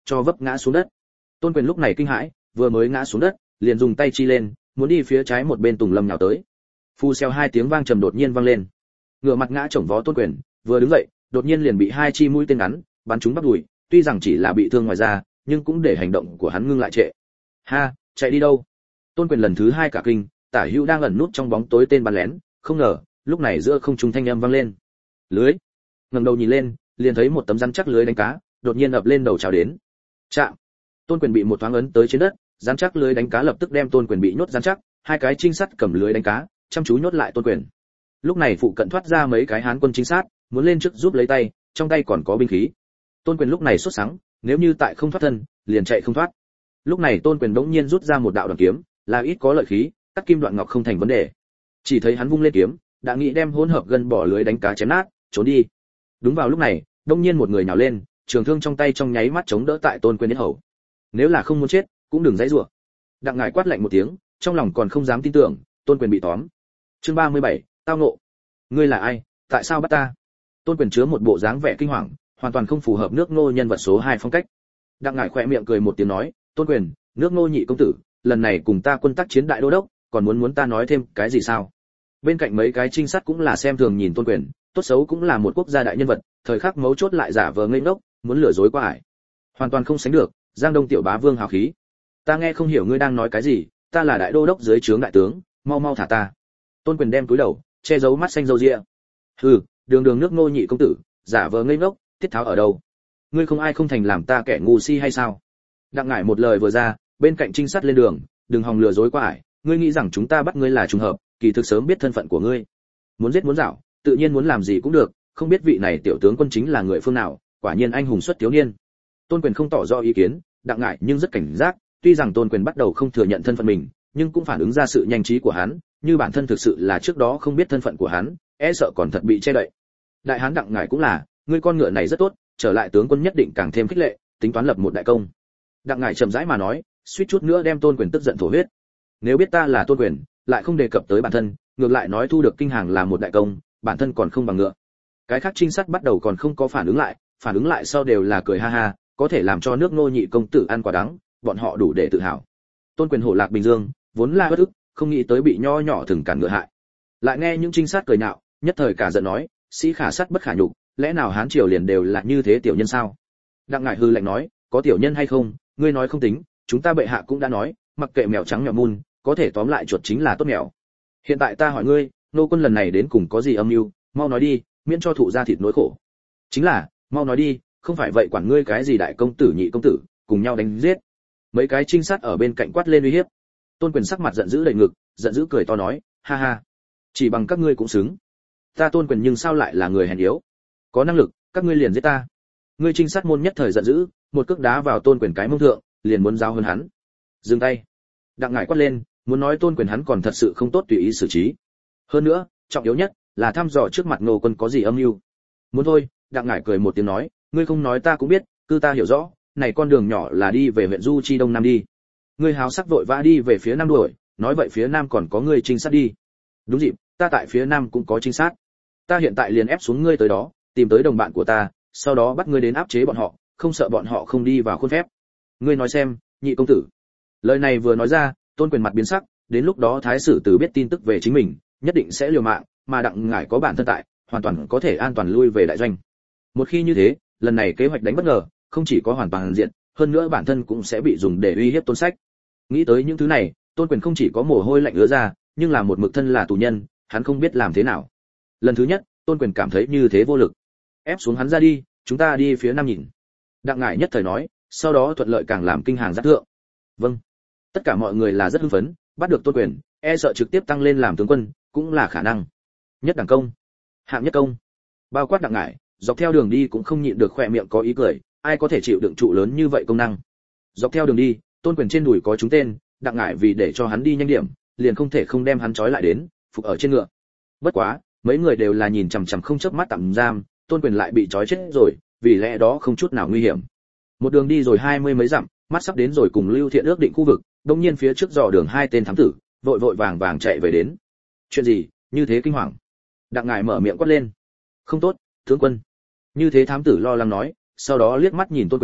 cho vấp ngã xuống đất. Tôn Quyền lúc này kinh hãi, vừa mới ngã xuống đất, liền dùng tay chi lên, muốn đi phía trái một bên Tùng Lâm nhào tới. Phu xeo hai tiếng vang trầm đột nhiên vang lên. Ngửa mặt ngã chổng vó Tôn Quyền, vừa đứng dậy, đột nhiên liền bị hai chi mũi tên ngắn bắn trúng bắp đùi, tuy rằng chỉ là bị thương ngoài da, nhưng cũng để hành động của hắn ngưng lại trệ. Ha, chạy đi đâu? Tôn Quyền lần thứ hai cả kinh, Tả Hữu đang ẩn nút trong bóng tối tên bắn lén, không ngờ, lúc này giữa không trung thanh âm vang lên. Lưới. Ngẩng đầu nhìn lên, liền thấy một tấm rắn chắc lưới đánh cá, đột nhiên ập lên đầu chào đến. Chạm. Tôn Quyền bị một thoáng ấn tới trên đất, rắn chắc lưới đánh cá lập tức đem Tôn Quyền bị nhốt rắn chắc, hai cái trinh sát cầm lưới đánh cá, chăm chú nhốt lại Tôn Quyền. Lúc này phụ cận thoát ra mấy cái Hán quân trinh sát, muốn lên trước giúp lấy tay, trong tay còn có binh khí. Tôn Quyền lúc này sốt sắng, nếu như tại không thoát thân, liền chạy không thoát. Lúc này Tôn Quyền đống nhiên rút ra một đạo đoạn kiếm, là ít có lợi khí, cắt kim đoạn ngọc không thành vấn đề. Chỉ thấy hắn vung lên kiếm, đã nghĩ đem hỗn hợp gân bỏ lưới đánh cá chém nát, trốn đi. Đúng vào lúc này, đống nhiên một người nhào lên, trường thương trong tay trong nháy mắt chống đỡ tại Tôn Quyền yết hầu. Nếu là không muốn chết, cũng đừng giãy giụa. Đặng Ngải quát lạnh một tiếng, trong lòng còn không dám tin tưởng, Tôn Quyền bị tóm. Chương ba mươi bảy, tao ngộ. Ngươi là ai, tại sao bắt ta? Tôn Quyền chứa một bộ dáng vẻ kinh hoàng, hoàn toàn không phù hợp nước Ngô nhân vật số hai phong cách. Đặng Ngải khẽ miệng cười một tiếng nói, Tôn Quyền, nước Ngô nhị công tử, lần này cùng ta quân tác chiến đại đô đốc, còn muốn muốn ta nói thêm cái gì sao? Bên cạnh mấy cái trinh sát cũng là xem thường nhìn Tôn Quyền, tốt xấu cũng là một quốc gia đại nhân vật, thời khắc mấu chốt lại giả vờ ngây ngốc, muốn lừa dối qua ải. Hoàn toàn không sánh được, Giang Đông tiểu bá vương hào khí. Ta nghe không hiểu ngươi đang nói cái gì, ta là đại đô đốc dưới trướng đại tướng, mau mau thả ta. Tôn Quyền đem cúi đầu, che giấu mắt xanh râu ria. Hừ, đường đường nước Ngô nhị công tử, giả vờ ngây ngốc, tiết tháo ở đâu? Ngươi không ai không thành làm ta kẻ ngu si hay sao? Đặng Ngải một lời vừa ra, bên cạnh trinh sát lên đường, đừng hòng lừa dối qua ải, ngươi nghĩ rằng chúng ta bắt ngươi là trùng hợp, kỳ thực sớm biết thân phận của ngươi. Muốn giết muốn dạo, tự nhiên muốn làm gì cũng được, không biết vị này tiểu tướng quân chính là người phương nào, quả nhiên anh hùng xuất thiếu niên. Tôn Quyền không tỏ rõ ý kiến, Đặng Ngải nhưng rất cảnh giác, tuy rằng Tôn Quyền bắt đầu không thừa nhận thân phận mình, nhưng cũng phản ứng ra sự nhanh trí của hắn, như bản thân thực sự là trước đó không biết thân phận của hắn, e sợ còn thật bị che đậy. Đại hán Đặng Ngải cũng là, ngươi con ngựa này rất tốt, trở lại tướng quân nhất định càng thêm khích lệ, tính toán lập một đại công. Đặng Ngải chậm rãi mà nói, suýt chút nữa đem Tôn Quyền tức giận thổ huyết. Nếu biết ta là Tôn Quyền, lại không đề cập tới bản thân, ngược lại nói thu được kinh hàng là một đại công, bản thân còn không bằng ngựa. Cái khác trinh sát bắt đầu còn không có phản ứng lại, phản ứng lại sau đều là cười ha ha, có thể làm cho nước Ngô nhị công tử ăn quả đắng, bọn họ đủ để tự hào. Tôn Quyền hổ lạc Bình Dương, vốn là bất ức, không nghĩ tới bị nho nhỏ thừng cản ngựa hại. Lại nghe những trinh sát cười nhạo, nhất thời cả giận nói, sĩ khả sát bất khả nhục, lẽ nào hán triều liền đều là như thế tiểu nhân sao? Đặng Ngải hư lạnh nói, có tiểu nhân hay không, ngươi nói không tính, chúng ta bệ hạ cũng đã nói, mặc kệ mèo trắng mèo mun, có thể tóm lại chuột chính là tốt mèo. Hiện tại ta hỏi ngươi, nô quân lần này đến cùng có gì âm mưu, mau nói đi, miễn cho thụ ra thịt nỗi khổ. Chính là, mau nói đi, không phải vậy quản ngươi cái gì đại công tử nhị công tử, cùng nhau đánh giết. Mấy cái trinh sát ở bên cạnh quát lên uy hiếp. Tôn Quyền sắc mặt giận dữ đầy ngực, giận dữ cười to nói, ha ha, chỉ bằng các ngươi cũng xứng. Ta Tôn Quyền nhưng sao lại là người hèn yếu? Có năng lực, các ngươi liền giết ta. Ngươi trinh sát môn nhất thời giận dữ, một cước đá vào Tôn Quyền cái mông thượng, liền muốn giao hơn hắn. Dừng tay. Đặng Ngải quát lên, muốn nói Tôn Quyền hắn còn thật sự không tốt tùy ý xử trí. Hơn nữa, trọng yếu nhất là thăm dò trước mặt Ngô quân có gì âm mưu. Muốn thôi, Đặng Ngải cười một tiếng nói, ngươi không nói ta cũng biết, cứ ta hiểu rõ, này con đường nhỏ là đi về huyện Du Chi Đông Nam đi. Ngươi háo sắc vội vã đi về phía nam đuổi, nói vậy phía nam còn có ngươi trinh sát đi. Đúng dịp, ta tại phía nam cũng có trinh sát. Ta hiện tại liền ép xuống ngươi tới đó, tìm tới đồng bạn của ta, sau đó bắt ngươi đến áp chế bọn họ, không sợ bọn họ không đi vào khuôn phép. Ngươi nói xem, nhị công tử. Lời này vừa nói ra, Tôn Quyền mặt biến sắc, đến lúc đó thái sử từ biết tin tức về chính mình, nhất định sẽ liều mạng, mà Đặng Ngải có bản thân tại, hoàn toàn có thể an toàn lui về đại doanh. Một khi như thế, lần này kế hoạch đánh bất ngờ, không chỉ có hoàn toàn diện, hơn nữa bản thân cũng sẽ bị dùng để uy hiếp Tôn Sách. Nghĩ tới những thứ này, Tôn Quyền không chỉ có mồ hôi lạnh ứa ra, nhưng là một mực thân là tù nhân, hắn không biết làm thế nào. Lần thứ nhất, Tôn Quyền cảm thấy như thế vô lực. Ép xuống hắn ra đi, chúng ta đi phía nam nhìn. Đặng Ngải nhất thời nói, sau đó thuận lợi càng làm kinh hàng giác thượng. Vâng. Tất cả mọi người là rất hưng phấn, bắt được Tôn Quyền, e sợ trực tiếp tăng lên làm tướng quân, cũng là khả năng. Nhất đẳng công, hạng nhất công, bao quát Đặng Ngải, dọc theo đường đi cũng không nhịn được khỏe miệng có ý cười, ai có thể chịu đựng trụ lớn như vậy công năng. Dọc theo đường đi, Tôn Quyền trên đùi có trúng tên, Đặng Ngải vì để cho hắn đi nhanh điểm, liền không thể không đem hắn trói lại đến, phục ở trên ngựa. Bất quá, mấy người đều là nhìn chằm chằm không chớp mắt tạm giam, Tôn Quyền lại bị trói chết rồi, vì lẽ đó không chút nào nguy hiểm. Một đường đi rồi hai mươi mấy dặm, mắt sắp đến rồi cùng Lưu Thiện ước định khu vực, đột nhiên phía trước dò đường hai tên thám tử, vội vội vàng vàng chạy về đến. Chuyện gì, như thế kinh hoàng? Đặng Ngải mở miệng quát lên. Không tốt, tướng quân. Như thế thám tử lo lắng nói, sau đó liếc mắt nhìn Tôn Quyền,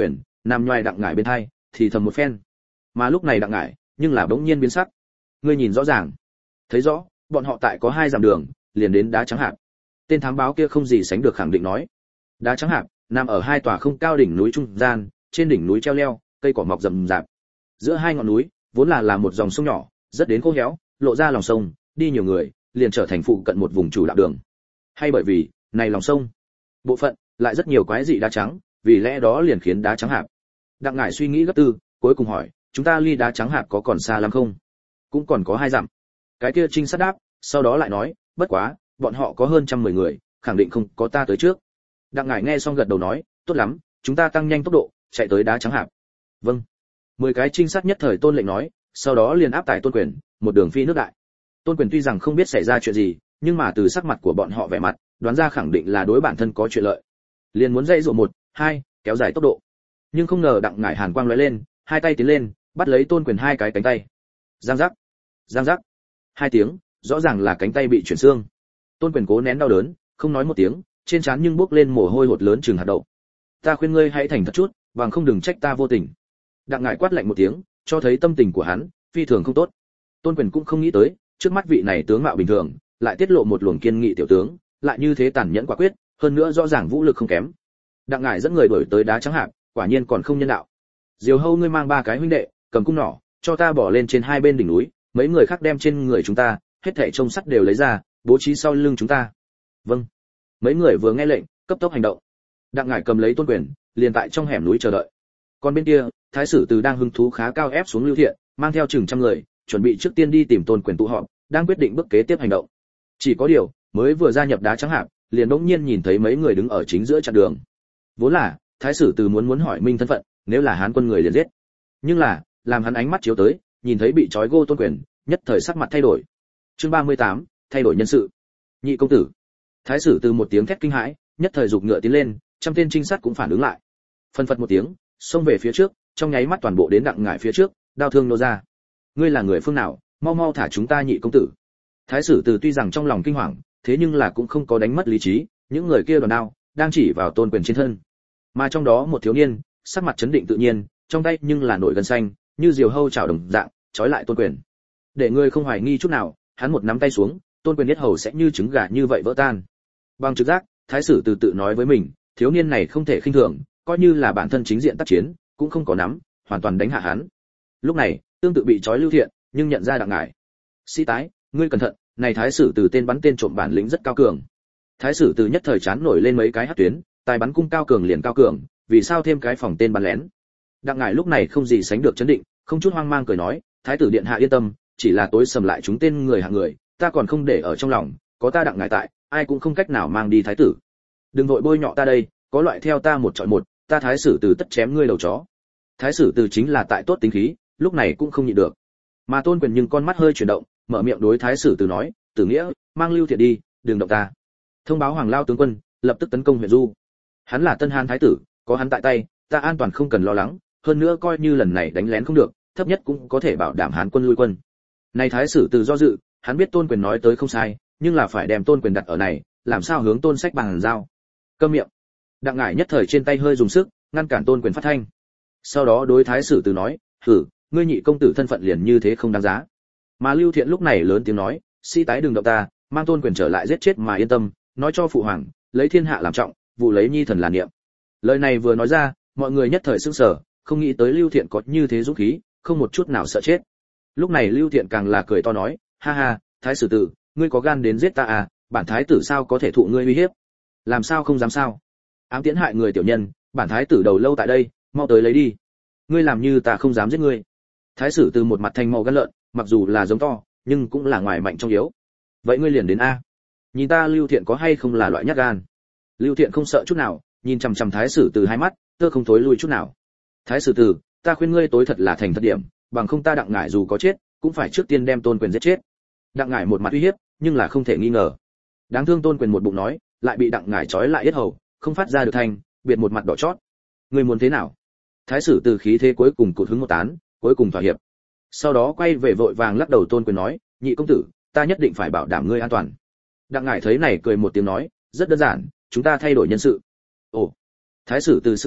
nằm nhoài đặng ngải bên hai thì thầm một phen. Mà lúc này đặng ngải nhưng là bỗng nhiên biến sắc. Ngươi nhìn rõ ràng. Thấy rõ, bọn họ tại có hai dặm đường, liền đến đá trắng hạp. Tên thám báo kia không gì sánh được khẳng định nói. Đá trắng hạp nằm ở hai tòa không cao đỉnh núi trung gian, trên đỉnh núi treo leo, cây cỏ mọc rậm rạp. Giữa hai ngọn núi, vốn là là một dòng sông nhỏ, rất đến khô héo, lộ ra lòng sông, đi nhiều người, liền trở thành phụ cận một vùng chủ đạo đường. Hay bởi vì, này lòng sông, bộ phận lại rất nhiều quái dị đá trắng, vì lẽ đó liền khiến đá trắng hạp. Đặng ngải suy nghĩ gấp tư, cuối cùng hỏi, chúng ta ly đá trắng hạp có còn xa lắm không? Cũng còn có hai dặm. Cái kia trinh sát đáp, sau đó lại nói, bất quá, bọn họ có hơn trăm mười người, khẳng định không có ta tới trước. Đặng ngải nghe xong gật đầu nói, tốt lắm, chúng ta tăng nhanh tốc độ, chạy tới đá trắng hạp. Vâng. Mười cái trinh sát nhất thời tôn lệnh nói, sau đó liền áp tải Tôn Quyền, một đường phi nước đại. Tôn Quyền tuy rằng không biết xảy ra chuyện gì, nhưng mà từ sắc mặt của bọn họ vẻ mặt, đoán ra khẳng định là đối bản thân có chuyện lợi. Liền muốn dây dụ một, hai, kéo dài tốc độ. Nhưng không ngờ đặng ngải hàn quang lóe lên, hai tay tiến lên, bắt lấy Tôn Quyền hai cái cánh tay. Giang giác, giang giác. Hai tiếng, rõ ràng là cánh tay bị chuyển xương. Tôn Quyền cố nén đau đớn, không nói một tiếng, trên trán nhưng bốc lên mồ hôi hột lớn chừng hạt đậu. Ta khuyên ngươi hãy thành thật chút, bằng không đừng trách ta vô tình. Đặng ngải quát lạnh một tiếng, cho thấy tâm tình của hắn phi thường không tốt. Tôn Quyền cũng không nghĩ tới, trước mắt vị này tướng mạo bình thường, lại tiết lộ một luồng kiên nghị tiểu tướng, lại như thế tàn nhẫn quả quyết, hơn nữa rõ ràng vũ lực không kém. Đặng ngải dẫn người đuổi tới đá trắng hạp, quả nhiên còn không nhân đạo. Diều Hâu ngươi mang ba cái huynh đệ, cầm cung nỏ, cho ta bỏ lên trên hai bên đỉnh núi, mấy người khác đem trên người chúng ta, hết thảy trông sắt đều lấy ra, bố trí sau lưng chúng ta. Vâng. Mấy người vừa nghe lệnh, cấp tốc hành động. Đặng ngải cầm lấy Tôn Quyền, liền tại trong hẻm núi chờ đợi. Còn bên kia, Thái sử Từ đang hứng thú khá cao ép xuống Lưu Thiện, mang theo chừng trăm người, chuẩn bị trước tiên đi tìm Tôn Quyền tụ họp, đang quyết định bước kế tiếp hành động. Chỉ có điều, mới vừa gia nhập đá trắng hạp, liền bỗng nhiên nhìn thấy mấy người đứng ở chính giữa chặn đường. Vốn là, Thái sử Từ muốn muốn hỏi minh thân phận, nếu là Hán quân người liền giết. Nhưng là, làm hắn ánh mắt chiếu tới, nhìn thấy bị trói gô Tôn Quyền, nhất thời sắc mặt thay đổi. Chương ba mươi tám, thay đổi nhân sự. Nhị công tử. Thái sử Từ một tiếng thét kinh hãi, nhất thời giục ngựa tiến lên, trăm tên trinh sát cũng phản ứng lại. Phân phật một tiếng, xông về phía trước, trong nháy mắt toàn bộ đến đặng ngải phía trước, đao thương nô ra. Ngươi là người phương nào, mau mau thả chúng ta nhị công tử. Thái sử Từ tuy rằng trong lòng kinh hoàng, thế nhưng là cũng không có đánh mất lý trí, những người kia đoàn đao đang chỉ vào Tôn Quyền trên thân. Mà trong đó một thiếu niên, sắc mặt chấn định tự nhiên, trong tay nhưng là nổi gân xanh, như diều hâu chảo đồng dạng, trói lại Tôn Quyền. Để ngươi không hoài nghi chút nào, hắn một nắm tay xuống, Tôn Quyền nhất hầu sẽ như trứng gà như vậy vỡ tan. Bằng trực giác, Thái sử Từ tự nói với mình, thiếu niên này không thể khinh thường, coi như là bản thân chính diện tác chiến, cũng không có nắm, hoàn toàn đánh hạ hắn. Lúc này, tương tự bị trói Lưu Thiện, nhưng nhận ra đặng ngải. Sĩ tái, ngươi cẩn thận, này Thái sử Từ tên bắn tên trộm bản lĩnh rất cao cường. Thái sử Từ nhất thời chán nổi lên mấy cái hắc tuyến, tài bắn cung cao cường liền cao cường, vì sao thêm cái phòng tên bắn lén. Đặng ngải lúc này không gì sánh được chấn định, không chút hoang mang cười nói, Thái tử điện hạ yên tâm, chỉ là tối sầm lại chúng tên người hạng người, ta còn không để ở trong lòng, có ta đặng ngải tại, ai cũng không cách nào mang đi thái tử. Đừng vội bôi nhọ ta đây, có loại theo ta một chọi một, ta Thái sử Từ tất chém ngươi đầu chó. Thái sử Từ chính là tại tốt tính khí, lúc này cũng không nhịn được. Mà Tôn Quyền nhưng con mắt hơi chuyển động, mở miệng đối Thái sử Từ nói, Tử Nghĩa, mang Lưu Thiện đi, đừng động ta. Thông báo Hoàng Lao tướng quân, lập tức tấn công huyện Du. Hắn là Tân Hán thái tử, có hắn tại tay, ta an toàn không cần lo lắng, hơn nữa coi như lần này đánh lén không được, thấp nhất cũng có thể bảo đảm Hán quân lui quân. Này Thái sử Từ do dự, hắn biết Tôn Quyền nói tới không sai, nhưng là phải đem Tôn Quyền đặt ở này, làm sao hướng Tôn Sách bằng giao. Câm miệng. Đặng ngải nhất thời trên tay hơi dùng sức, ngăn cản Tôn Quyền phát thanh. Sau đó đối Thái sử Từ nói, "Hử, ngươi nhị công tử thân phận liền như thế không đáng giá." Mà Lưu Thiện lúc này lớn tiếng nói, "Sĩ tái đừng động ta, mang Tôn Quyền trở lại giết chết mà yên tâm, nói cho phụ hoàng, lấy thiên hạ làm trọng, vụ lấy nhi thần là niệm." Lời này vừa nói ra, mọi người nhất thời sững sờ, không nghĩ tới Lưu Thiện có như thế dũng khí, không một chút nào sợ chết. Lúc này Lưu Thiện càng là cười to nói, "Ha ha, Thái sử Từ, ngươi có gan đến giết ta à, bản thái tử sao có thể thụ ngươi uy hiếp? Làm sao không dám sao? Ám tiễn hại người tiểu nhân, bản thái tử đầu lâu tại đây, mau tới lấy đi. Ngươi làm như ta không dám giết ngươi." Thái sử Từ một mặt thanh màu gan lợn, mặc dù là giống to, nhưng cũng là ngoài mạnh trong yếu. "Vậy ngươi liền đến a. Nhìn ta Lưu Thiện có hay không là loại nhát gan." Lưu Thiện không sợ chút nào, nhìn chằm chằm Thái sử Từ hai mắt, tơ không thối lui chút nào. "Thái sử Từ, ta khuyên ngươi tối thật là thành thật điểm, bằng không ta đặng ngải dù có chết, cũng phải trước tiên đem Tôn Quyền giết chết." Đặng ngải một mặt uy hiếp, nhưng là không thể nghi ngờ. Đáng thương Tôn Quyền một bụng nói, lại bị đặng ngải trói lại yết hầu, không phát ra được thanh, biệt một mặt đỏ chót. "Ngươi muốn thế nào?" Thái sử Từ khí thế cuối cùng cụt hứng một tán, cuối cùng thỏa hiệp. Sau đó quay về vội vàng lắc đầu Tôn Quyền nói, "Nhị công tử, ta nhất định phải bảo đảm ngươi an toàn." Đặng ngải thấy này cười một tiếng nói, "Rất đơn giản, chúng ta thay đổi nhân sự." Ồ. Thái sử Từ sững sờ,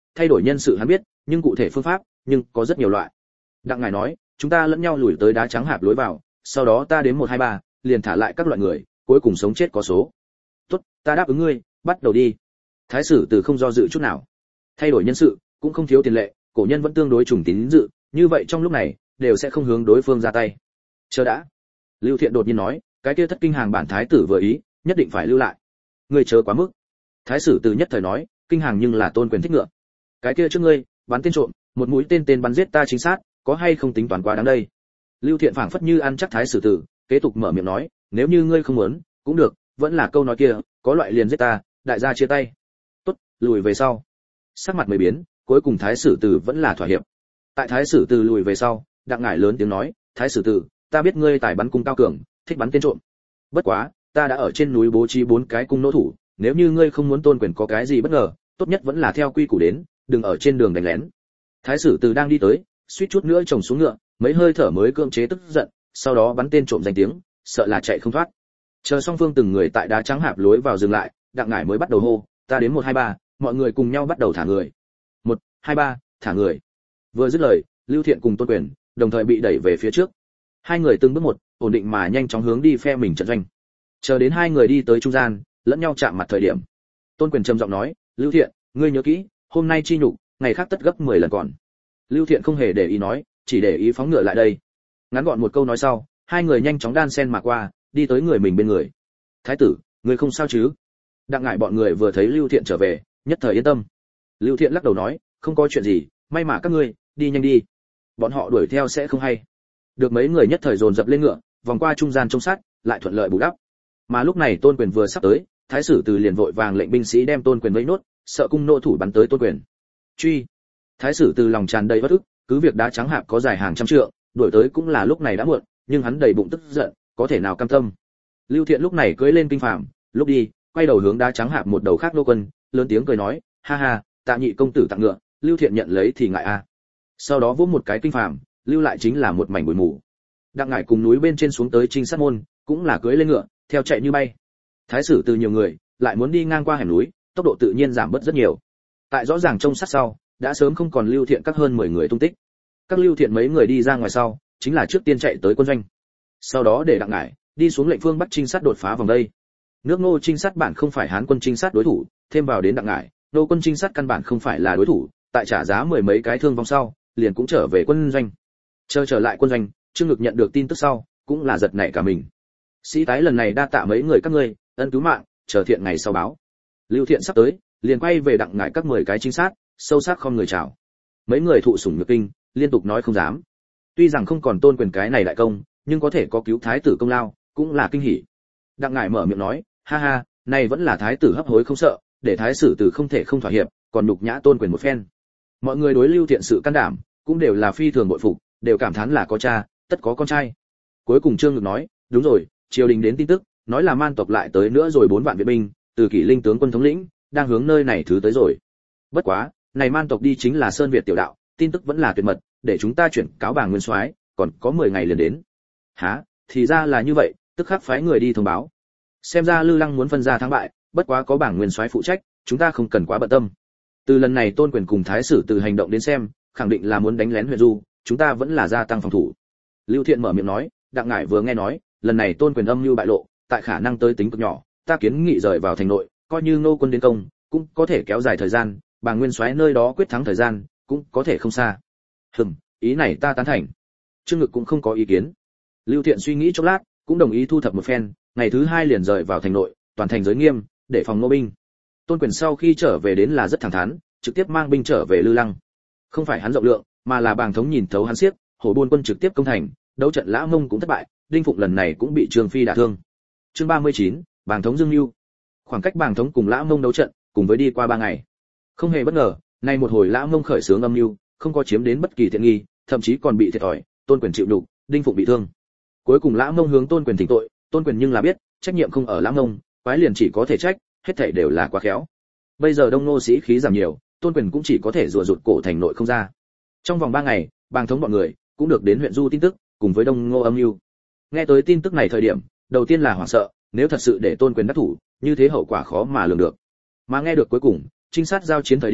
thay đổi nhân sự hắn biết, nhưng cụ thể phương pháp, nhưng có rất nhiều loại. Đặng ngài nói, chúng ta lẫn nhau lùi tới đá trắng hạp lối vào, sau đó ta đến một hai ba, liền thả lại các loại người, cuối cùng sống chết có số. Tốt, ta đáp ứng ngươi, bắt đầu đi. Thái sử từ không do dự chút nào. Thay đổi nhân sự, cũng không thiếu tiền lệ, cổ nhân vẫn tương đối trùng tín dự, như vậy trong lúc này, đều sẽ không hướng đối phương ra tay. Chờ đã. Lưu Thiện đột nhiên nói, cái kia thất kinh hàng bản thái tử vừa ý, nhất định phải lưu lại. Ngươi chớ quá mức. Thái sử từ nhất thời nói, kinh hàng nhưng là tôn quyền thích ngựa. Cái kia trước ngươi, bắn tên trộm, một mũi tên tên bắn giết ta chính xác, có hay không tính toán quá đáng đây. Lưu Thiện phảng phất như ăn chắc thái sử tử, kế tục mở miệng nói, nếu như ngươi không muốn, cũng được, vẫn là câu nói kia, có loại liền giết ta, đại gia chia tay. Tốt, lùi về sau. Sắc mặt mới biến, cuối cùng thái sử tử vẫn là thỏa hiệp. Tại thái sử tử lùi về sau, Đặng Ngải lớn tiếng nói, thái sử tử, ta biết ngươi tài bắn cung cao cường, thích bắn tên trộm. Bất quá, ta đã ở trên núi bố trí bốn cái cung nỗ thủ, nếu như ngươi không muốn tôn quyền có cái gì bất ngờ, tốt nhất vẫn là theo quy củ đến, đừng ở trên đường đánh lén. Thái sử tử đang đi tới, suýt chút nữa chồng xuống ngựa, mấy hơi thở mới cưỡng chế tức giận, sau đó bắn tên trộm danh tiếng, sợ là chạy không thoát. Chờ song phương từng người tại đá trắng hạp lối vào dừng lại, Đặng Ngải mới bắt đầu hô, ta đến một hai ba, mọi người cùng nhau bắt đầu thả người. Một, hai ba, thả người. Vừa dứt lời, Lưu Thiện cùng Tôn Quyền đồng thời bị đẩy về phía trước. Hai người từng bước một, ổn định mà nhanh chóng hướng đi phe mình trận doanh. Chờ đến hai người đi tới trung gian, lẫn nhau chạm mặt thời điểm, Tôn Quyền trầm giọng nói, Lưu Thiện, ngươi nhớ kỹ, hôm nay chi nhục, ngày khác tất gấp mười lần còn. Lưu Thiện không hề để ý nói, chỉ để ý phóng ngựa lại đây. Ngắn gọn một câu nói sau, hai người nhanh chóng đan sen mà qua, đi tới người mình bên người. Thái tử, ngươi không sao chứ? Đặng Ngải bọn người vừa thấy Lưu Thiện trở về, nhất thời yên tâm. Lưu Thiện lắc đầu nói, không có chuyện gì, may mà các ngươi, đi nhanh đi. Bọn họ đuổi theo sẽ không hay. Được mấy người nhất thời dồn dập lên ngựa, vòng qua trung gian trông sát, lại thuận lợi bù đắp. Mà lúc này Tôn Quyền vừa sắp tới, Thái sử từ liền vội vàng lệnh binh sĩ đem Tôn Quyền vây nốt, sợ cung nô thủ bắn tới Tôn Quyền. Truy. Thái sử từ lòng tràn đầy bất ức, cứ việc đá trắng hạp có dài hàng trăm trượng, đuổi tới cũng là lúc này đã muộn, nhưng hắn đầy bụng tức giận, có thể nào cam tâm. Lưu Thiện lúc này cưỡi lên kinh phàm, lúc đi, quay đầu hướng đá trắng hạp một đầu khác nô quân, lớn tiếng cười nói, ha ha, Tạ nhị công tử tặng ngựa, Lưu Thiện nhận lấy thì ngại a. Sau đó vỗ một cái kinh phàm, lưu lại chính là một mảnh bụi mù. Đặng Ngải cùng núi bên trên xuống tới trinh sát môn, cũng là cưỡi lên ngựa, theo chạy như bay. Thái sử từ nhiều người, lại muốn đi ngang qua hẻm núi, tốc độ tự nhiên giảm bớt rất nhiều. Tại rõ ràng trông sát sau, đã sớm không còn Lưu Thiện các hơn mười người tung tích. Các Lưu Thiện mấy người đi ra ngoài sau, chính là trước tiên chạy tới quân doanh. Sau đó để Đặng Ngải đi xuống lệnh phương Bắc trinh sát đột phá vòng đây. Nước Ngô trinh sát bản không phải Hán quân trinh sát đối thủ, thêm vào đến Đặng Ngải, Nô quân trinh sát căn bản không phải là đối thủ, tại trả giá mười mấy cái thương vong sau, liền cũng trở về quân doanh. Chờ trở lại quân doanh, Trương Ngực nhận được tin tức sau, cũng là giật nảy cả mình. Sĩ tái lần này đa tạ mấy người các ngươi, ân cứu mạng, chờ Thiện ngày sau báo. Lưu Thiện sắp tới, liền quay về Đặng Ngải các mười cái trinh sát, sâu sắc không người chào. Mấy người thụ sủng nhược kinh, liên tục nói không dám. Tuy rằng không còn Tôn Quyền cái này đại công, nhưng có thể có cứu thái tử công lao, cũng là kinh hỉ. Đặng Ngải mở miệng nói, ha ha, này vẫn là thái tử hấp hối không sợ, để thái sử tử không thể không thỏa hiệp, còn nhục nhã Tôn Quyền một phen. Mọi người đối Lưu Thiện sự can đảm, cũng đều là phi thường bội phục, đều cảm thán là có cha, tất có con trai. Cuối cùng Trương Ngực nói, đúng rồi, triều đình đến tin tức, nói là man tộc lại tới nữa rồi bốn vạn viện binh, từ Kỷ Linh tướng quân thống lĩnh, đang hướng nơi này thứ tới rồi. Bất quá, này man tộc đi chính là Sơn Việt tiểu đạo, tin tức vẫn là tuyệt mật, để chúng ta chuyển cáo Bàng Nguyên Soái, còn có mười ngày liền đến. Hả? Thì ra là như vậy, tức khắc phái người đi thông báo. Xem ra Lư Lăng muốn phân ra thắng bại, bất quá có Bàng Nguyên Soái phụ trách, chúng ta không cần quá bận tâm. Từ lần này Tôn Quyền cùng thái sử từ hành động đến xem, khẳng định là muốn đánh lén huyện Du, chúng ta vẫn là gia tăng phòng thủ. Lưu Thiện mở miệng nói, Đặng Ngải vừa nghe nói, lần này Tôn Quyền âm mưu bại lộ, tại khả năng tới tính cực nhỏ, ta kiến nghị rời vào thành nội, coi như Ngô quân đến công, cũng có thể kéo dài thời gian, Bàng Nguyên Soái nơi đó quyết thắng thời gian, cũng có thể không xa. Hừm, ý này ta tán thành. Trương Ngực cũng không có ý kiến. Lưu Thiện suy nghĩ chốc lát, cũng đồng ý thu thập một phen, ngày thứ hai liền rời vào thành nội, toàn thành giới nghiêm, để phòng Ngô binh. Tôn Quyền sau khi trở về đến là rất thẳng thắn, trực tiếp mang binh trở về Lư Lăng. Không phải hắn rộng lượng, mà là Bàng Thống nhìn thấu hắn xiếc, Hổ Buôn quân trực tiếp công thành, đấu trận Lã Mông cũng thất bại, Đinh Phụng lần này cũng bị Trương Phi đả thương. Chương ba mươi chín, Bàng Thống Dương Nưu. Khoảng cách Bàng Thống cùng Lã Mông đấu trận, cùng với đi qua ba ngày. Không hề bất ngờ, nay một hồi Lã Mông khởi xướng âm mưu, không có chiếm đến bất kỳ tiện nghi, thậm chí còn bị thiệt thòi, Tôn Quyền chịu nhục, Đinh Phụng bị thương. Cuối cùng Lã Mông hướng Tôn Quyền thỉnh tội, Tôn Quyền nhưng là biết, trách nhiệm không ở Lã Mông, quái liền chỉ có thể trách, hết thảy đều là quá khéo. Bây giờ Đông Nô sĩ khí giảm nhiều, Tôn Quyền cũng chỉ có thể rùa rụt cổ thành nội không ra. Trong vòng ba ngày, Bàng Thống bọn người cũng được đến huyện Du tin tức, cùng với Đông Ngô âm mưu. Nghe tới tin tức này thời điểm, đầu tiên là hoảng sợ, nếu thật sự để Tôn Quyền đắc thủ, như thế hậu quả khó mà lường được. Mà nghe được cuối cùng, trinh sát giao chiến thời điểm,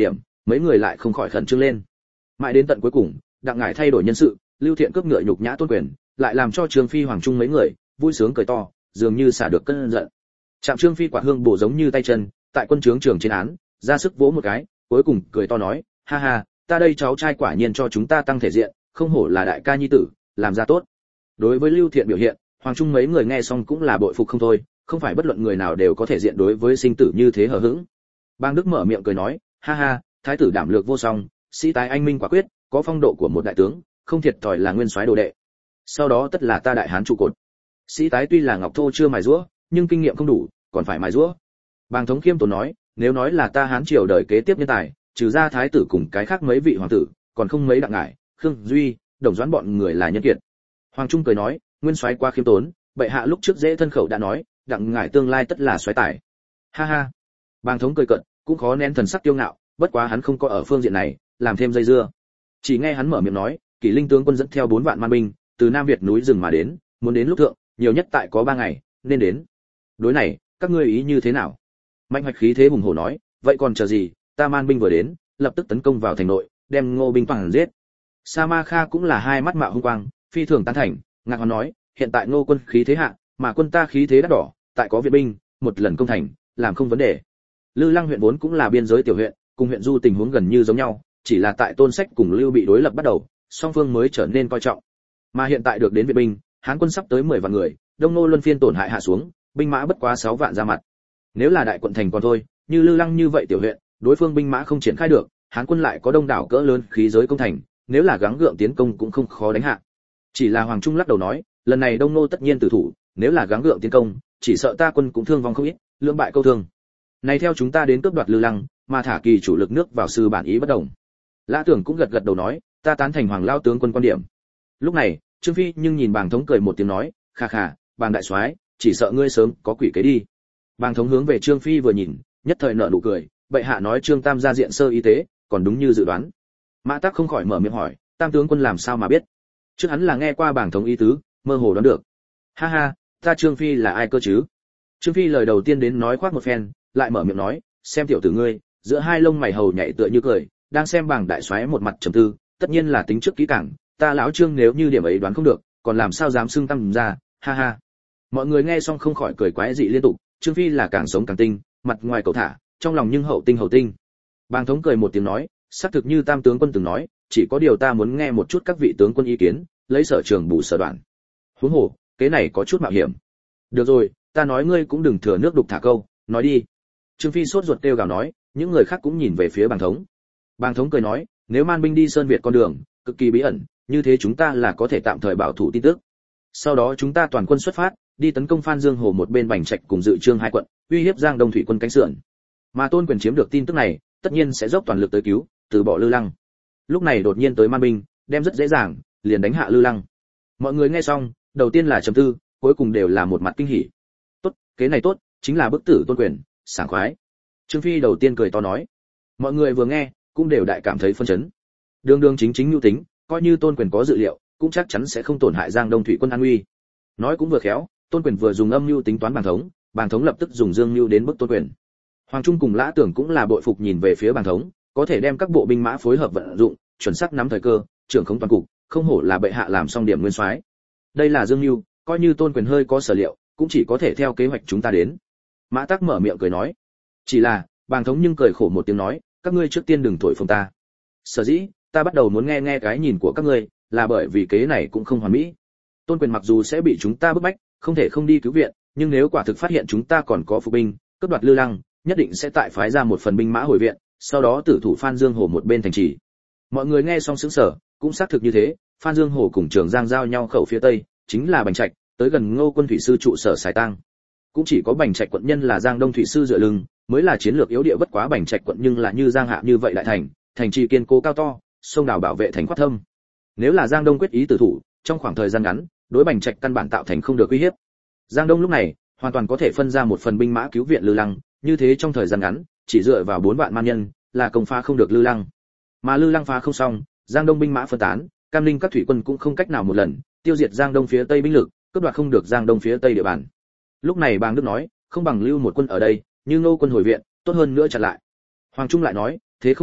mấy người lại không khỏi khẩn trương lên. Mãi đến tận cuối cùng, Đặng Ngải thay đổi nhân sự, Lưu Thiện cướp ngựa nhục nhã Tôn Quyền, lại làm cho Trương Phi Hoàng Trung mấy người vui sướng cười to, dường như xả được cơn giận. Trạm Trương Phi quả hương bổ giống như tay chân, tại quân trướng trường trên án, ra sức vỗ một cái, cuối cùng cười to nói, ha ha, ta đây cháu trai quả nhiên cho chúng ta tăng thể diện, không hổ là đại ca nhi tử, làm ra tốt. Đối với Lưu Thiện biểu hiện, Hoàng Trung mấy người nghe xong cũng là bội phục không thôi, không phải bất luận người nào đều có thể diện đối với sinh tử như thế hờ hững. Bang Đức mở miệng cười nói, ha ha, thái tử đảm lược vô song, sĩ tài anh minh quả quyết, có phong độ của một đại tướng, không thiệt thòi là nguyên soái đồ đệ. Sau đó tất là ta đại hán trụ cột. Sĩ tái tuy là ngọc thô chưa mài rũa, nhưng kinh nghiệm không đủ, còn phải mài rũa. Bàng Thống khiêm tốn nói, nếu nói là ta hán triều đời kế tiếp nhân tài, trừ ra thái tử cùng cái khác mấy vị hoàng tử, còn không mấy Đặng Ngải, Khương Duy, Đồng Doãn bọn người là nhân kiệt. Hoàng Trung cười nói, nguyên soái qua khiêm tốn, bệ hạ lúc trước dễ thân khẩu đã nói, Đặng Ngải tương lai tất là soái tài. Ha ha. Bàng Thống cười cợt, cũng khó nén thần sắc kiêu ngạo, bất quá hắn không có ở phương diện này làm thêm dây dưa. Chỉ nghe hắn mở miệng nói, Kỷ Linh tướng quân dẫn theo bốn vạn man binh, từ Nam Việt núi rừng mà đến, muốn đến lúc thượng, nhiều nhất tại có ba ngày, nên đến. Đối này, các ngươi ý như thế nào? Mạnh Hoạch khí thế hùng hổ nói, vậy còn chờ gì, ta man binh vừa đến, lập tức tấn công vào thành nội, đem Ngô binh toàn giết. Sa Ma Kha cũng là hai mắt mạo hung quang, phi thường tán thành, ngạc hoán nói, hiện tại Ngô quân khí thế hạ, mà quân ta khí thế đắt đỏ, tại có viện binh, một lần công thành, làm không vấn đề. Lư Lăng huyện vốn cũng là biên giới tiểu huyện, cùng huyện Du tình huống gần như giống nhau, chỉ là tại Tôn Sách cùng Lưu bị đối lập bắt đầu, song phương mới trở nên coi trọng. Mà hiện tại được đến viện binh, Hán quân sắp tới mười vạn người, Đông Nô luân phiên tổn hại hạ xuống, binh mã bất quá sáu vạn ra mặt. Nếu là đại quận thành còn thôi, như Lư Lăng như vậy tiểu huyện, đối phương binh mã không triển khai được, Hán quân lại có đông đảo cỡ lớn khí giới công thành, nếu là gắng gượng tiến công cũng không khó đánh hạ. Chỉ là Hoàng Trung lắc đầu nói, lần này Đông Nô tất nhiên tử thủ, nếu là gắng gượng tiến công, chỉ sợ ta quân cũng thương vong không ít, lưỡng bại câu thương. Này theo chúng ta đến cướp đoạt Lư Lăng, mà thả kỳ chủ lực nước vào sư bản ý bất đồng. Lã Tưởng cũng gật gật đầu nói, ta tán thành Hoàng lao tướng quân quan điểm. Lúc này, Trương Phi nhưng nhìn Bàng Thống cười một tiếng nói, kha kha, Bàng đại soái, chỉ sợ ngươi sớm có quỷ kế đi. Bàng Thống hướng về Trương Phi vừa nhìn, nhất thời nở nụ cười, bệ hạ nói Trương Tam gia diện sơ y tế, còn đúng như dự đoán. Mã Tắc không khỏi mở miệng hỏi, Tam tướng quân làm sao mà biết? Trước hắn là nghe qua Bàng Thống ý tứ, mơ hồ đoán được. Ha ha, ta Trương Phi là ai cơ chứ? Trương Phi lời đầu tiên đến nói khoác một phen, lại mở miệng nói, xem tiểu tử ngươi, giữa hai lông mày hầu nhảy tựa như cười, đang xem Bàng đại soái một mặt trầm tư, tất nhiên là tính trước kỹ càng, ta lão Trương nếu như điểm ấy đoán không được, còn làm sao dám xưng Tam ra, ha ha. Mọi người nghe xong không khỏi cười quái dị liên tục, Trương Phi là càng sống càng tinh, mặt ngoài cầu thả, trong lòng nhưng hậu tinh hậu tinh. Bàng Thống cười một tiếng nói, xác thực như Tam tướng quân từng nói, chỉ có điều ta muốn nghe một chút các vị tướng quân ý kiến, lấy sở trường bù sở đoạn. Huống hồ, cái này có chút mạo hiểm. Được rồi, ta nói ngươi cũng đừng thừa nước đục thả câu, nói đi. Trương Phi sốt ruột kêu gào nói, những người khác cũng nhìn về phía Bàng Thống. Bàng Thống cười nói, nếu man binh đi Sơn Việt con đường, cực kỳ bí ẩn, như thế chúng ta là có thể tạm thời bảo thủ tin tức. Sau đó chúng ta toàn quân xuất phát, đi tấn công Phan Dương Hồ một bên Bành Trạch cùng Dự Trương hai quận, uy hiếp Giang Đông thủy quân cánh sườn. Mà Tôn Quyền chiếm được tin tức này, tất nhiên sẽ dốc toàn lực tới cứu, từ bỏ Lư Lăng. Lúc này đột nhiên tới man binh, đem rất dễ dàng, liền đánh hạ Lư Lăng. Mọi người nghe xong, đầu tiên là trầm tư, cuối cùng đều là một mặt kinh hỉ. Tốt, kế này tốt, chính là bức tử Tôn Quyền, sảng khoái. Trương Phi đầu tiên cười to nói. Mọi người vừa nghe, cũng đều đại cảm thấy phân chấn. Đường đường chính chính nhu tính, coi như Tôn Quyền có dự liệu, cũng chắc chắn sẽ không tổn hại Giang Đông thủy quân an uy. Nói cũng vừa khéo, Tôn Quyền vừa dùng âm mưu tính toán Bàng Thống, Bàng Thống lập tức dùng dương mưu đến bức Tôn Quyền. Hoàng Trung cùng Lã Tưởng cũng là bội phục nhìn về phía Bàng Thống, có thể đem các bộ binh mã phối hợp vận dụng, chuẩn xác nắm thời cơ, trưởng khống toàn cục, không hổ là bệ hạ làm xong điểm nguyên soái. Đây là dương mưu, coi như Tôn Quyền hơi có sở liệu, cũng chỉ có thể theo kế hoạch chúng ta đến. Mã Tắc mở miệng cười nói, chỉ là, Bàng Thống nhưng cười khổ một tiếng nói, các ngươi trước tiên đừng thổi phồng ta. Sở dĩ, ta bắt đầu muốn nghe nghe cái nhìn của các ngươi, là bởi vì kế này cũng không hoàn mỹ. Tôn Quyền mặc dù sẽ bị chúng ta bức bách, không thể không đi cứu viện, nhưng nếu quả thực phát hiện chúng ta còn có phục binh, cướp đoạt Lư Lăng, nhất định sẽ tại phái ra một phần binh mã hồi viện, sau đó tử thủ Phan Dương Hồ một bên thành trì. Mọi người nghe xong sững sờ, cũng xác thực như thế, Phan Dương Hồ cùng Trường Giang giao nhau khẩu phía tây, chính là Bành Trạch, tới gần Ngô quân thủy sư trụ sở Sài Tăng. Cũng chỉ có Bành Trạch quận nhân là Giang Đông thủy sư dựa lưng, mới là chiến lược yếu địa bất quá Bành Trạch quận nhưng là như Giang Hạ như vậy đại thành, thành trì kiên cố cao to, sông đào bảo vệ thành quát thâm. Nếu là Giang Đông quyết ý tử thủ, trong khoảng thời gian ngắn, đối Bành Trạch căn bản tạo thành không được uy hiếp. Giang Đông lúc này, hoàn toàn có thể phân ra một phần binh mã cứu viện Lư Lăng, như thế trong thời gian ngắn, chỉ dựa vào bốn vạn man nhân, là công phá không được Lư Lăng. Mà Lư Lăng phá không xong, Giang Đông binh mã phân tán, Cam Ninh các thủy quân cũng không cách nào một lần tiêu diệt Giang Đông phía tây binh lực, cướp đoạt không được Giang Đông phía tây địa bàn. Lúc này Bàng Đức nói, không bằng lưu một quân ở đây, như Ngô quân hồi viện, tốt hơn nữa chặn lại. Hoàng Trung lại nói, thế không được,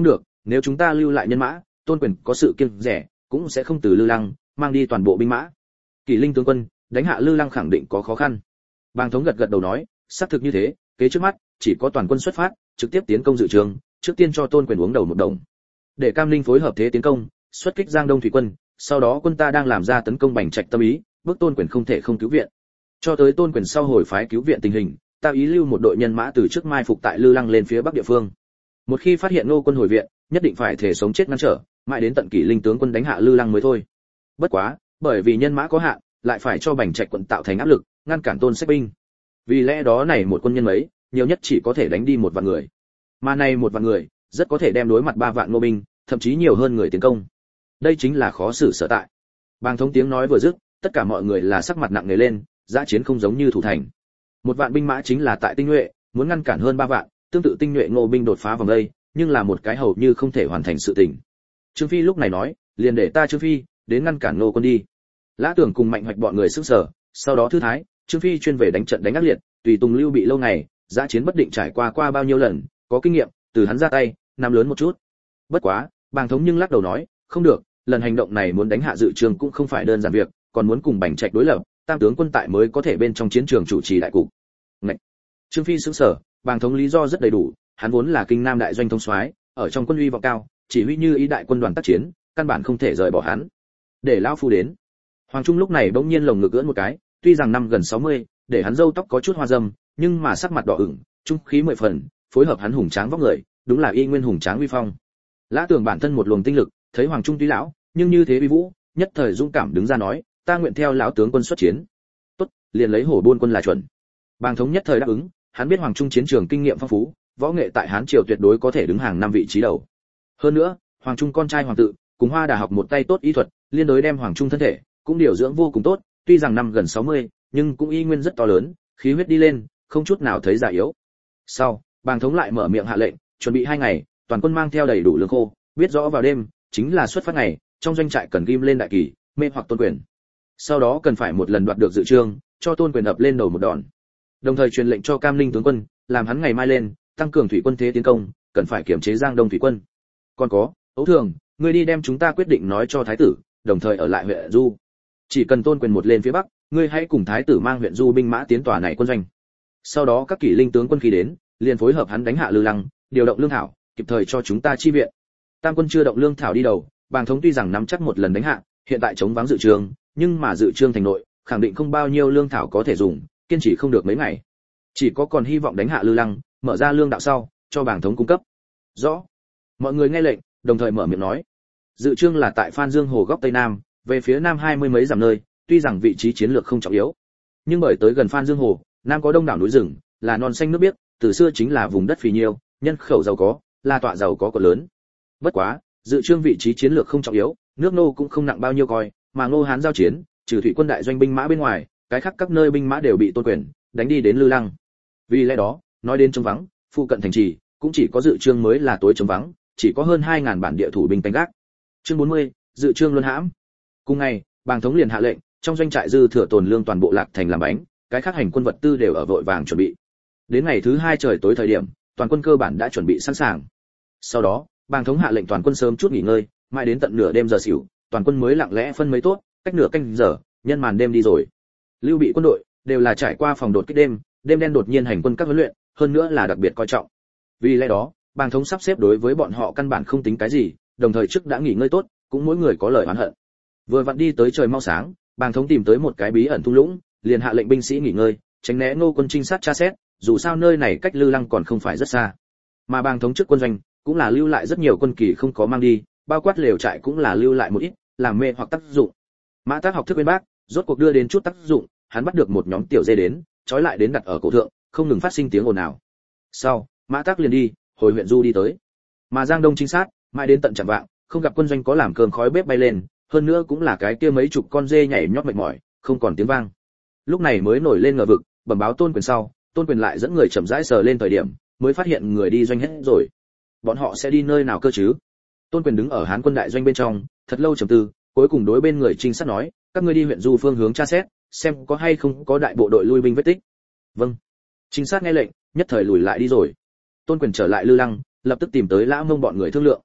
nếu chúng ta lưu lại nhân mã, Tôn Quyền có sự kiêng rẻ, cũng sẽ không từ Lư Lăng mang đi toàn bộ binh mã. Kỷ Linh tướng quân, đánh hạ Lư Lăng khẳng định có khó khăn. Bàng Thống gật gật đầu nói, xác thực như thế, kế trước mắt chỉ có toàn quân xuất phát, trực tiếp tiến công Dự Trường, trước tiên cho Tôn Quyền uống đầu một đồng. Để Cam Linh phối hợp thế tiến công, xuất kích Giang Đông thủy quân, sau đó quân ta đang làm ra tấn công Bành Trạch tâm ý, bước Tôn Quyền không thể không cứu viện. Cho tới Tôn Quyền sau hồi phái cứu viện tình hình, ta ý lưu một đội nhân mã từ trước mai phục tại Lư Lăng lên phía bắc địa phương. Một khi phát hiện Ngô quân hồi viện, nhất định phải thể sống chết ngăn trở, mãi đến tận Kỷ Linh tướng quân đánh hạ Lư Lăng mới thôi. Bất quá, bởi vì nhân mã có hạn, lại phải cho Bành Trạch quận tạo thành áp lực, ngăn cản Tôn Sách binh. Vì lẽ đó này một quân nhân mấy, nhiều nhất chỉ có thể đánh đi một vạn người. Mà này một vạn người, rất có thể đem đối mặt ba vạn Ngô binh, thậm chí nhiều hơn người tiến công. Đây chính là khó xử sở tại. Bàng Thống tiếng nói vừa dứt, tất cả mọi người là sắc mặt nặng nề lên, dã chiến không giống như thủ thành. Một vạn binh mã chính là tại tinh nhuệ, muốn ngăn cản hơn ba vạn, tương tự tinh nhuệ Ngô binh đột phá vòng đây, nhưng là một cái hầu như không thể hoàn thành sự tình. Trương Phi lúc này nói, liền để ta Trương Phi đến ngăn cản Ngô quân đi. Lã Tưởng cùng Mạnh Hoạch bọn người sững sờ, sau đó thư thái, Trương Phi chuyên về đánh trận đánh ác liệt, tùy tùng Lưu Bị lâu ngày, dã chiến bất định trải qua qua bao nhiêu lần, có kinh nghiệm, từ hắn ra tay, nắm lớn một chút. Bất quá, Bàng Thống nhưng lắc đầu nói, không được, lần hành động này muốn đánh hạ Dự Trường cũng không phải đơn giản việc, còn muốn cùng Bành Trạch đối lập, tam tướng quân tại mới có thể bên trong chiến trường chủ trì đại cục. Ngậy. Trương Phi sững sờ, Bàng Thống lý do rất đầy đủ, hắn vốn là kinh nam đại doanh thống soái, ở trong quân uy vọng cao, chỉ huy như ý đại quân đoàn tác chiến, căn bản không thể rời bỏ hắn. Để lão phu đến. Hoàng Trung lúc này bỗng nhiên lồng ngực ưỡn một cái, tuy rằng năm gần sáu mươi, để hắn râu tóc có chút hoa râm, nhưng mà sắc mặt đỏ ửng, trung khí mười phần, phối hợp hắn hùng tráng vóc người, đúng là y nguyên hùng tráng uy phong. Lã Tưởng bản thân một luồng tinh lực, thấy Hoàng Trung tuy lão, nhưng như thế uy vũ, nhất thời dũng cảm đứng ra nói, ta nguyện theo lão tướng quân xuất chiến. Tốt, liền lấy Hổ Buôn quân là chuẩn. Bàng Thống nhất thời đáp ứng, hắn biết Hoàng Trung chiến trường kinh nghiệm phong phú, võ nghệ tại Hán triều tuyệt đối có thể đứng hàng năm vị trí đầu. Hơn nữa, Hoàng Trung con trai Hoàng Tự, cùng Hoa Đà học một tay tốt y thuật, liên đối đem Hoàng Trung thân thể cũng điều dưỡng vô cùng tốt, tuy rằng năm gần sáu mươi, nhưng cũng y nguyên rất to lớn, khí huyết đi lên, không chút nào thấy già yếu. Sau, Bàng Thống lại mở miệng hạ lệnh, chuẩn bị hai ngày, toàn quân mang theo đầy đủ lương khô, biết rõ vào đêm chính là xuất phát ngày, trong doanh trại cần ghim lên đại kỳ, mê hoặc Tôn Quyền. Sau đó cần phải một lần đoạt được Dự Trường, cho Tôn Quyền ập lên đầu một đòn. Đồng thời truyền lệnh cho Cam Ninh tướng quân, làm hắn ngày mai lên, tăng cường thủy quân thế tiến công, cần phải kiểm chế Giang Đông thủy quân. Còn có, Ấu Thường, ngươi đi đem chúng ta quyết định nói cho thái tử, đồng thời ở lại huyện Du. Chỉ cần Tôn Quyền một lên phía bắc, ngươi hãy cùng thái tử mang huyện Du binh mã tiến tòa này quân doanh. Sau đó các Kỷ Linh tướng quân khi đến, liền phối hợp hắn đánh hạ Lư Lăng, điều động lương thảo, kịp thời cho chúng ta chi viện. Tam quân chưa động lương thảo đi đầu, Bàng Thống tuy rằng nắm chắc một lần đánh hạ, hiện tại chống vắng Dự Trường, nhưng mà Dự Trường thành nội, khẳng định không bao nhiêu lương thảo có thể dùng, kiên trì không được mấy ngày. Chỉ có còn hy vọng đánh hạ Lư Lăng, mở ra lương đạo sau, cho Bàng Thống cung cấp. Rõ. Mọi người nghe lệnh, đồng thời mở miệng nói. Dự Trường là tại Phan Dương Hồ góc tây nam, về phía nam hai mươi mấy dặm nơi, tuy rằng vị trí chiến lược không trọng yếu, nhưng bởi tới gần Phan Dương Hồ, nam có đông đảo núi rừng, là non xanh nước biếc, từ xưa chính là vùng đất phì nhiêu, nhân khẩu giàu có, là tọa giàu có cỡ lớn. Bất quá, Dự Trường vị trí chiến lược không trọng yếu, nước nô cũng không nặng bao nhiêu coi, mà Ngô Hán giao chiến, trừ thủy quân đại doanh binh mã bên ngoài, cái khác các nơi binh mã đều bị Tôn Quyền đánh đi đến Lư Lăng. Vì lẽ đó, nói đến trống vắng, phụ cận thành trì cũng chỉ có Dự Trường mới là tối trống vắng, chỉ có hơn hai ngàn bản địa thủ binh canh gác. Chương bốn mươi, Dự Trường luân hãm. Cùng ngày, Bàng Thống liền hạ lệnh, trong doanh trại dư thừa tồn lương toàn bộ lạc thành làm bánh, cái khác hành quân vật tư đều ở vội vàng chuẩn bị. Đến ngày thứ hai trời tối thời điểm, toàn quân cơ bản đã chuẩn bị sẵn sàng. Sau đó, Bàng Thống hạ lệnh toàn quân sớm chút nghỉ ngơi, mãi đến tận nửa đêm giờ xỉu, toàn quân mới lặng lẽ phân mấy tốt, cách nửa canh giờ, nhân màn đêm đi rồi. Lưu Bị quân đội đều là trải qua phòng đột kích đêm, đêm đen đột nhiên hành quân các huấn luyện, hơn nữa là đặc biệt coi trọng. Vì lẽ đó, Bàng Thống sắp xếp đối với bọn họ căn bản không tính cái gì, đồng thời trước đã nghỉ ngơi tốt, cũng mỗi người có lời oán hận. Vừa vặn đi tới trời mau sáng, Bàng Thống tìm tới một cái bí ẩn thung lũng, liền hạ lệnh binh sĩ nghỉ ngơi, tránh né Ngô quân trinh sát tra xét, dù sao nơi này cách Lư Lăng còn không phải rất xa. Mà Bàng Thống trước quân doanh cũng là lưu lại rất nhiều quân kỳ không có mang đi, bao quát lều trại cũng là lưu lại một ít, làm mê hoặc tác dụng. Mã Tác học thức bên bác, rốt cuộc đưa đến chút tác dụng, hắn bắt được một nhóm tiểu dê đến, trói lại đến đặt ở cổ thượng, không ngừng phát sinh tiếng ồn ào. Sau, Mã Tác liền đi, hồi huyện Du đi tới. Mà Giang Đông trinh sát, mãi đến tận chạng vạng, không gặp quân doanh có làm cơm khói bếp bay lên, hơn nữa cũng là cái kia mấy chục con dê nhảy nhót mệt mỏi, không còn tiếng vang. Lúc này mới nổi lên ngờ vực, bẩm báo Tôn Quyền sau, Tôn Quyền lại dẫn người chậm rãi sờ lên thời điểm, mới phát hiện người đi doanh hết rồi. Bọn họ sẽ đi nơi nào cơ chứ? Tôn Quyền đứng ở Hán quân đại doanh bên trong, thật lâu trầm tư, cuối cùng đối bên người trinh sát nói, các ngươi đi huyện Du phương hướng tra xét, xem có hay không có đại bộ đội lui binh vết tích. Vâng. Trinh sát nghe lệnh, nhất thời lùi lại đi rồi. Tôn Quyền trở lại Lư Lăng, lập tức tìm tới Lã Mông bọn người thương lượng.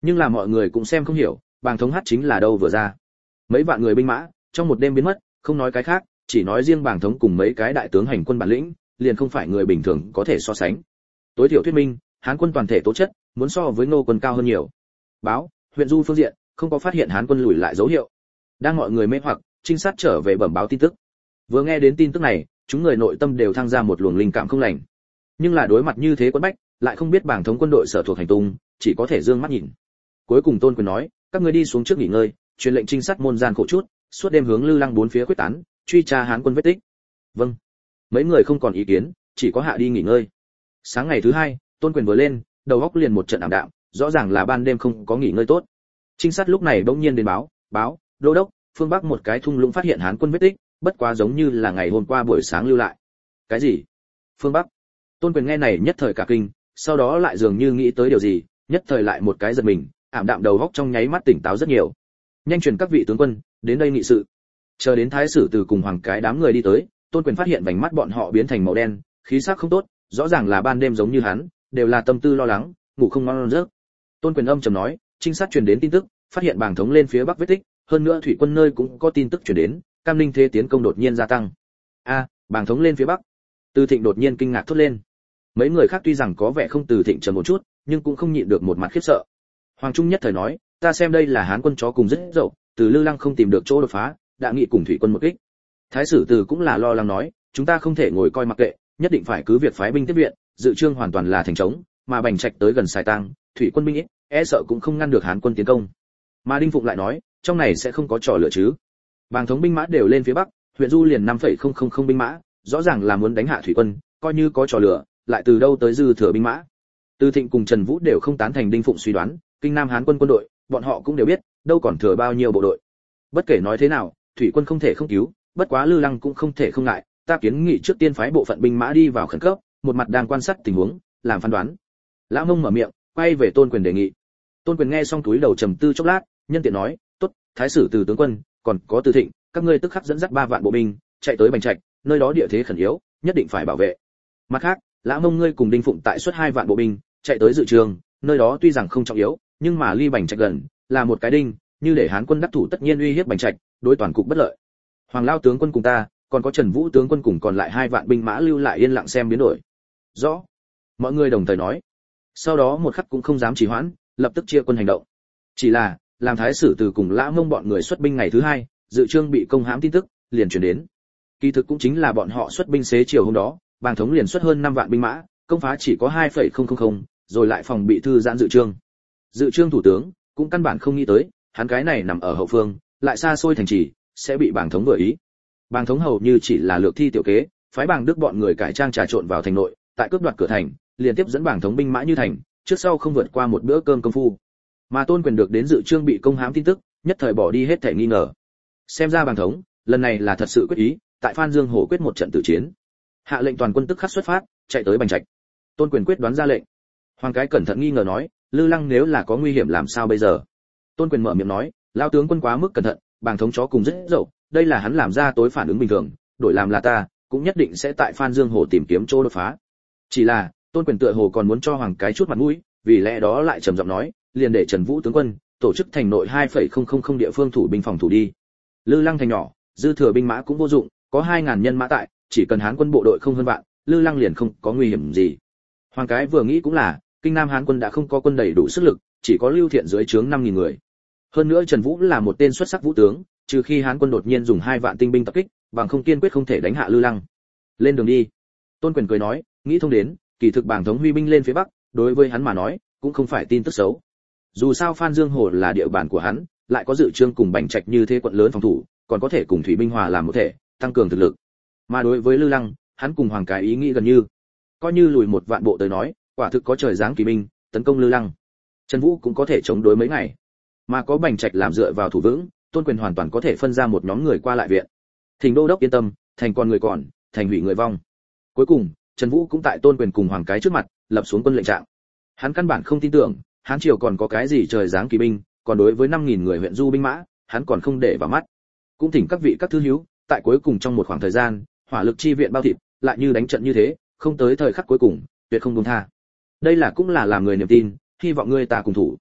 Nhưng là mọi người cũng xem không hiểu, bàng thống hát chính là đâu vừa ra. Mấy vạn người binh mã, trong một đêm biến mất, không nói cái khác, chỉ nói riêng bàng thống cùng mấy cái đại tướng hành quân bản lĩnh, liền không phải người bình thường có thể so sánh. Tối thiểu thuyết minh, Hán quân toàn thể tố chất, muốn so với Ngô quân cao hơn nhiều. Báo, huyện Du phương diện, không có phát hiện Hán quân lùi lại dấu hiệu. Đang mọi người mê hoặc, trinh sát trở về bẩm báo tin tức. Vừa nghe đến tin tức này, chúng người nội tâm đều thăng ra một luồng linh cảm không lành. Nhưng là đối mặt như thế quân bách, lại không biết bàng thống quân đội sở thuộc hành tung, chỉ có thể dương mắt nhìn. Cuối cùng Tôn Quyền nói, các ngươi đi xuống trước nghỉ ngơi, truyền lệnh trinh sát môn gian khổ chút, suốt đêm hướng Lư Lăng bốn phía quyết tán, truy tra Hán quân vết tích. Vâng. Mấy người không còn ý kiến, chỉ có hạ đi nghỉ ngơi. Sáng ngày thứ hai, Tôn Quyền vừa lên, đầu óc liền một trận ảm đạm, rõ ràng là ban đêm không có nghỉ ngơi tốt. Trinh sát lúc này bỗng nhiên đến báo, báo, đô đốc, phương bắc một cái thung lũng phát hiện Hán quân vết tích, bất quá giống như là ngày hôm qua buổi sáng lưu lại. Cái gì? Phương bắc? Tôn Quyền nghe này nhất thời cả kinh, sau đó lại dường như nghĩ tới điều gì, nhất thời lại một cái giật mình, ảm đạm đầu óc trong nháy mắt tỉnh táo rất nhiều. Nhanh truyền các vị tướng quân, đến đây nghị sự. Chờ đến thái sử từ cùng hoàng cái đám người đi tới, Tôn Quyền phát hiện vành mắt bọn họ biến thành màu đen, khí sắc không tốt, rõ ràng là ban đêm giống như hắn, đều là tâm tư lo lắng, ngủ không ngon giấc. Tôn Quyền âm trầm nói, trinh sát truyền đến tin tức, phát hiện bàng thống lên phía bắc vết tích, hơn nữa thủy quân nơi cũng có tin tức truyền đến, Cam Ninh thế tiến công đột nhiên gia tăng. A, bàng thống lên phía bắc. Từ Thịnh đột nhiên kinh ngạc thốt lên. Mấy người khác tuy rằng có vẻ không Từ Thịnh trầm một chút, nhưng cũng không nhịn được một mặt khiếp sợ. Hoàng Trung nhất thời nói, ta xem đây là Hán quân chó cùng rất dậu, từ Lư Lăng không tìm được chỗ đột phá, đã nghị cùng thủy quân một kích. Thái sử Từ cũng là lo lắng nói, chúng ta không thể ngồi coi mặc kệ, nhất định phải cứ việc phái binh tiếp viện, dự trương hoàn toàn là thành trống, mà Bành Trạch tới gần Sài Tăng, thủy quân binh ít, e sợ cũng không ngăn được Hán quân tiến công. Mà Đinh Phụng lại nói, trong này sẽ không có trò lựa chứ. Bàng thống binh mã đều lên phía bắc, huyện Du liền năm phẩy không không không binh mã, rõ ràng là muốn đánh hạ thủy quân, coi như có trò lựa, lại từ đâu tới dư thừa binh mã. Từ Thịnh cùng Trần Vũ đều không tán thành Đinh Phụng suy đoán, kinh Nam Hán quân quân đội, bọn họ cũng đều biết, đâu còn thừa bao nhiêu bộ đội. Bất kể nói thế nào, thủy quân không thể không cứu, bất quá Lư Lăng cũng không thể không ngại, ta kiến nghị trước tiên phái bộ phận binh mã đi vào khẩn cấp, một mặt đang quan sát tình huống, làm phán đoán. Lão Mông mở miệng, quay về Tôn Quyền đề nghị. Tôn Quyền nghe xong túi đầu trầm tư chốc lát, nhân tiện nói, tốt, thái sử Từ tướng quân, còn có Từ Thịnh, các ngươi tức khắc dẫn dắt ba vạn bộ binh, chạy tới Bành Trạch, nơi đó địa thế khẩn yếu, nhất định phải bảo vệ. Mặt khác, Lã Mông ngươi cùng Đinh Phụng tại xuất hai vạn bộ binh, chạy tới dự trường, nơi đó tuy rằng không trọng yếu, nhưng mà ly Bành Trạch gần, là một cái đinh, như để Hán quân đắc thủ tất nhiên uy hiếp Bành Trạch, đối toàn cục bất lợi. Hoàng Lao tướng quân cùng ta, còn có Trần Vũ tướng quân cùng còn lại hai vạn binh mã lưu lại yên lặng xem biến đổi. Rõ. Mọi người đồng thời nói. Sau đó một khắc cũng không dám trì hoãn, lập tức chia quân hành động. Chỉ là, làm thái sử Từ cùng Lã Mông bọn người xuất binh ngày thứ hai, dự trương bị công hãm tin tức liền truyền đến. Kỳ thực cũng chính là bọn họ xuất binh xế chiều hôm đó, Bàng thống liền xuất hơn năm vạn binh mã, công phá chỉ có hai phẩy không không không, rồi lại phòng bị thư giãn dự trương. Dự trương thủ tướng cũng căn bản không nghĩ tới, hắn cái này nằm ở hậu phương, lại xa xôi thành trì, sẽ bị Bàng thống vừa ý. Bàng thống hầu như chỉ là lược thi tiểu kế, phái Bàng Đức bọn người cải trang trà trộn vào thành nội, tại cướp đoạt cửa thành, liên tiếp dẫn Bàng thống binh mã như thành, trước sau không vượt qua một bữa cơm công phu. Mà Tôn Quyền được đến dự trương bị công hãm tin tức, nhất thời bỏ đi hết thể nghi ngờ. Xem ra Bàng thống, lần này là thật sự quyết ý, tại Phan Dương Hồ quyết một trận tử chiến. Hạ lệnh toàn quân tức khắc xuất phát, chạy tới Bành Trạch. Tôn Quyền quyết đoán ra lệnh. Hoàng cái cẩn thận nghi ngờ nói, Lư Lăng nếu là có nguy hiểm làm sao bây giờ? Tôn Quyền mở miệng nói, lao tướng quân quá mức cẩn thận, Bàng thống chó cùng rất dậu, đây là hắn làm ra tối phản ứng bình thường, đổi làm là ta, cũng nhất định sẽ tại Phan Dương Hồ tìm kiếm chỗ đột phá. Chỉ là, Tôn Quyền tựa hồ còn muốn cho Hoàng cái chút mặt mũi, vì lẽ đó lại trầm giọng nói, liền để Trần Vũ tướng quân tổ chức thành nội hai phẩy không không không địa phương thủ binh phòng thủ đi. Lư Lăng thành nhỏ, dư thừa binh mã cũng vô dụng, có hai ngàn nhân mã tại, chỉ cần Hán quân bộ đội không hơn vạn, Lư Lăng liền không có nguy hiểm gì. Hoàng cái vừa nghĩ cũng là, kinh Nam Hán quân đã không có quân đầy đủ sức lực, chỉ có Lưu Thiện dưới trướng năm nghìn người. Hơn nữa Trần Vũ là một tên xuất sắc vũ tướng, trừ khi Hán quân đột nhiên dùng hai vạn tinh binh tập kích, bằng không kiên quyết không thể đánh hạ Lư Lăng. Lên đường đi. Tôn Quyền cười nói, nghĩ thông đến, kỳ thực Bàng thống huy binh lên phía bắc, đối với hắn mà nói, cũng không phải tin tức xấu. Dù sao Phan Dương Hồ là địa bàn của hắn, lại có dự trương cùng Bành Trạch như thế quận lớn phòng thủ, còn có thể cùng thủy binh hòa làm một thể, tăng cường thực lực. Mà đối với Lư Lăng, hắn cùng Hoàng cái ý nghĩ gần như, coi như lùi một vạn bộ tới nói, quả thực có trời giáng kỳ binh, tấn công Lư Lăng. Trần Vũ cũng có thể chống đối mấy ngày. Mà có Bành Trạch làm dựa vào thủ vững, Tôn Quyền hoàn toàn có thể phân ra một nhóm người qua lại viện. Thỉnh đô đốc yên tâm, thành còn người còn, thành hủy người vong. Cuối cùng, Trần Vũ cũng tại Tôn Quyền cùng Hoàng cái trước mặt, lập xuống quân lệnh trạng. Hắn căn bản không tin tưởng, Hán triều còn có cái gì trời giáng kỳ binh, còn đối với năm nghìn người huyện du binh mã, hắn còn không để vào mắt. Cũng thỉnh các vị các thư hữu, tại cuối cùng trong một khoảng thời gian, hỏa lực chi viện bao thịt, lại như đánh trận như thế, không tới thời khắc cuối cùng, tuyệt không buông tha. Đây là cũng là làm người niềm tin, hy vọng ngươi ta cùng thủ.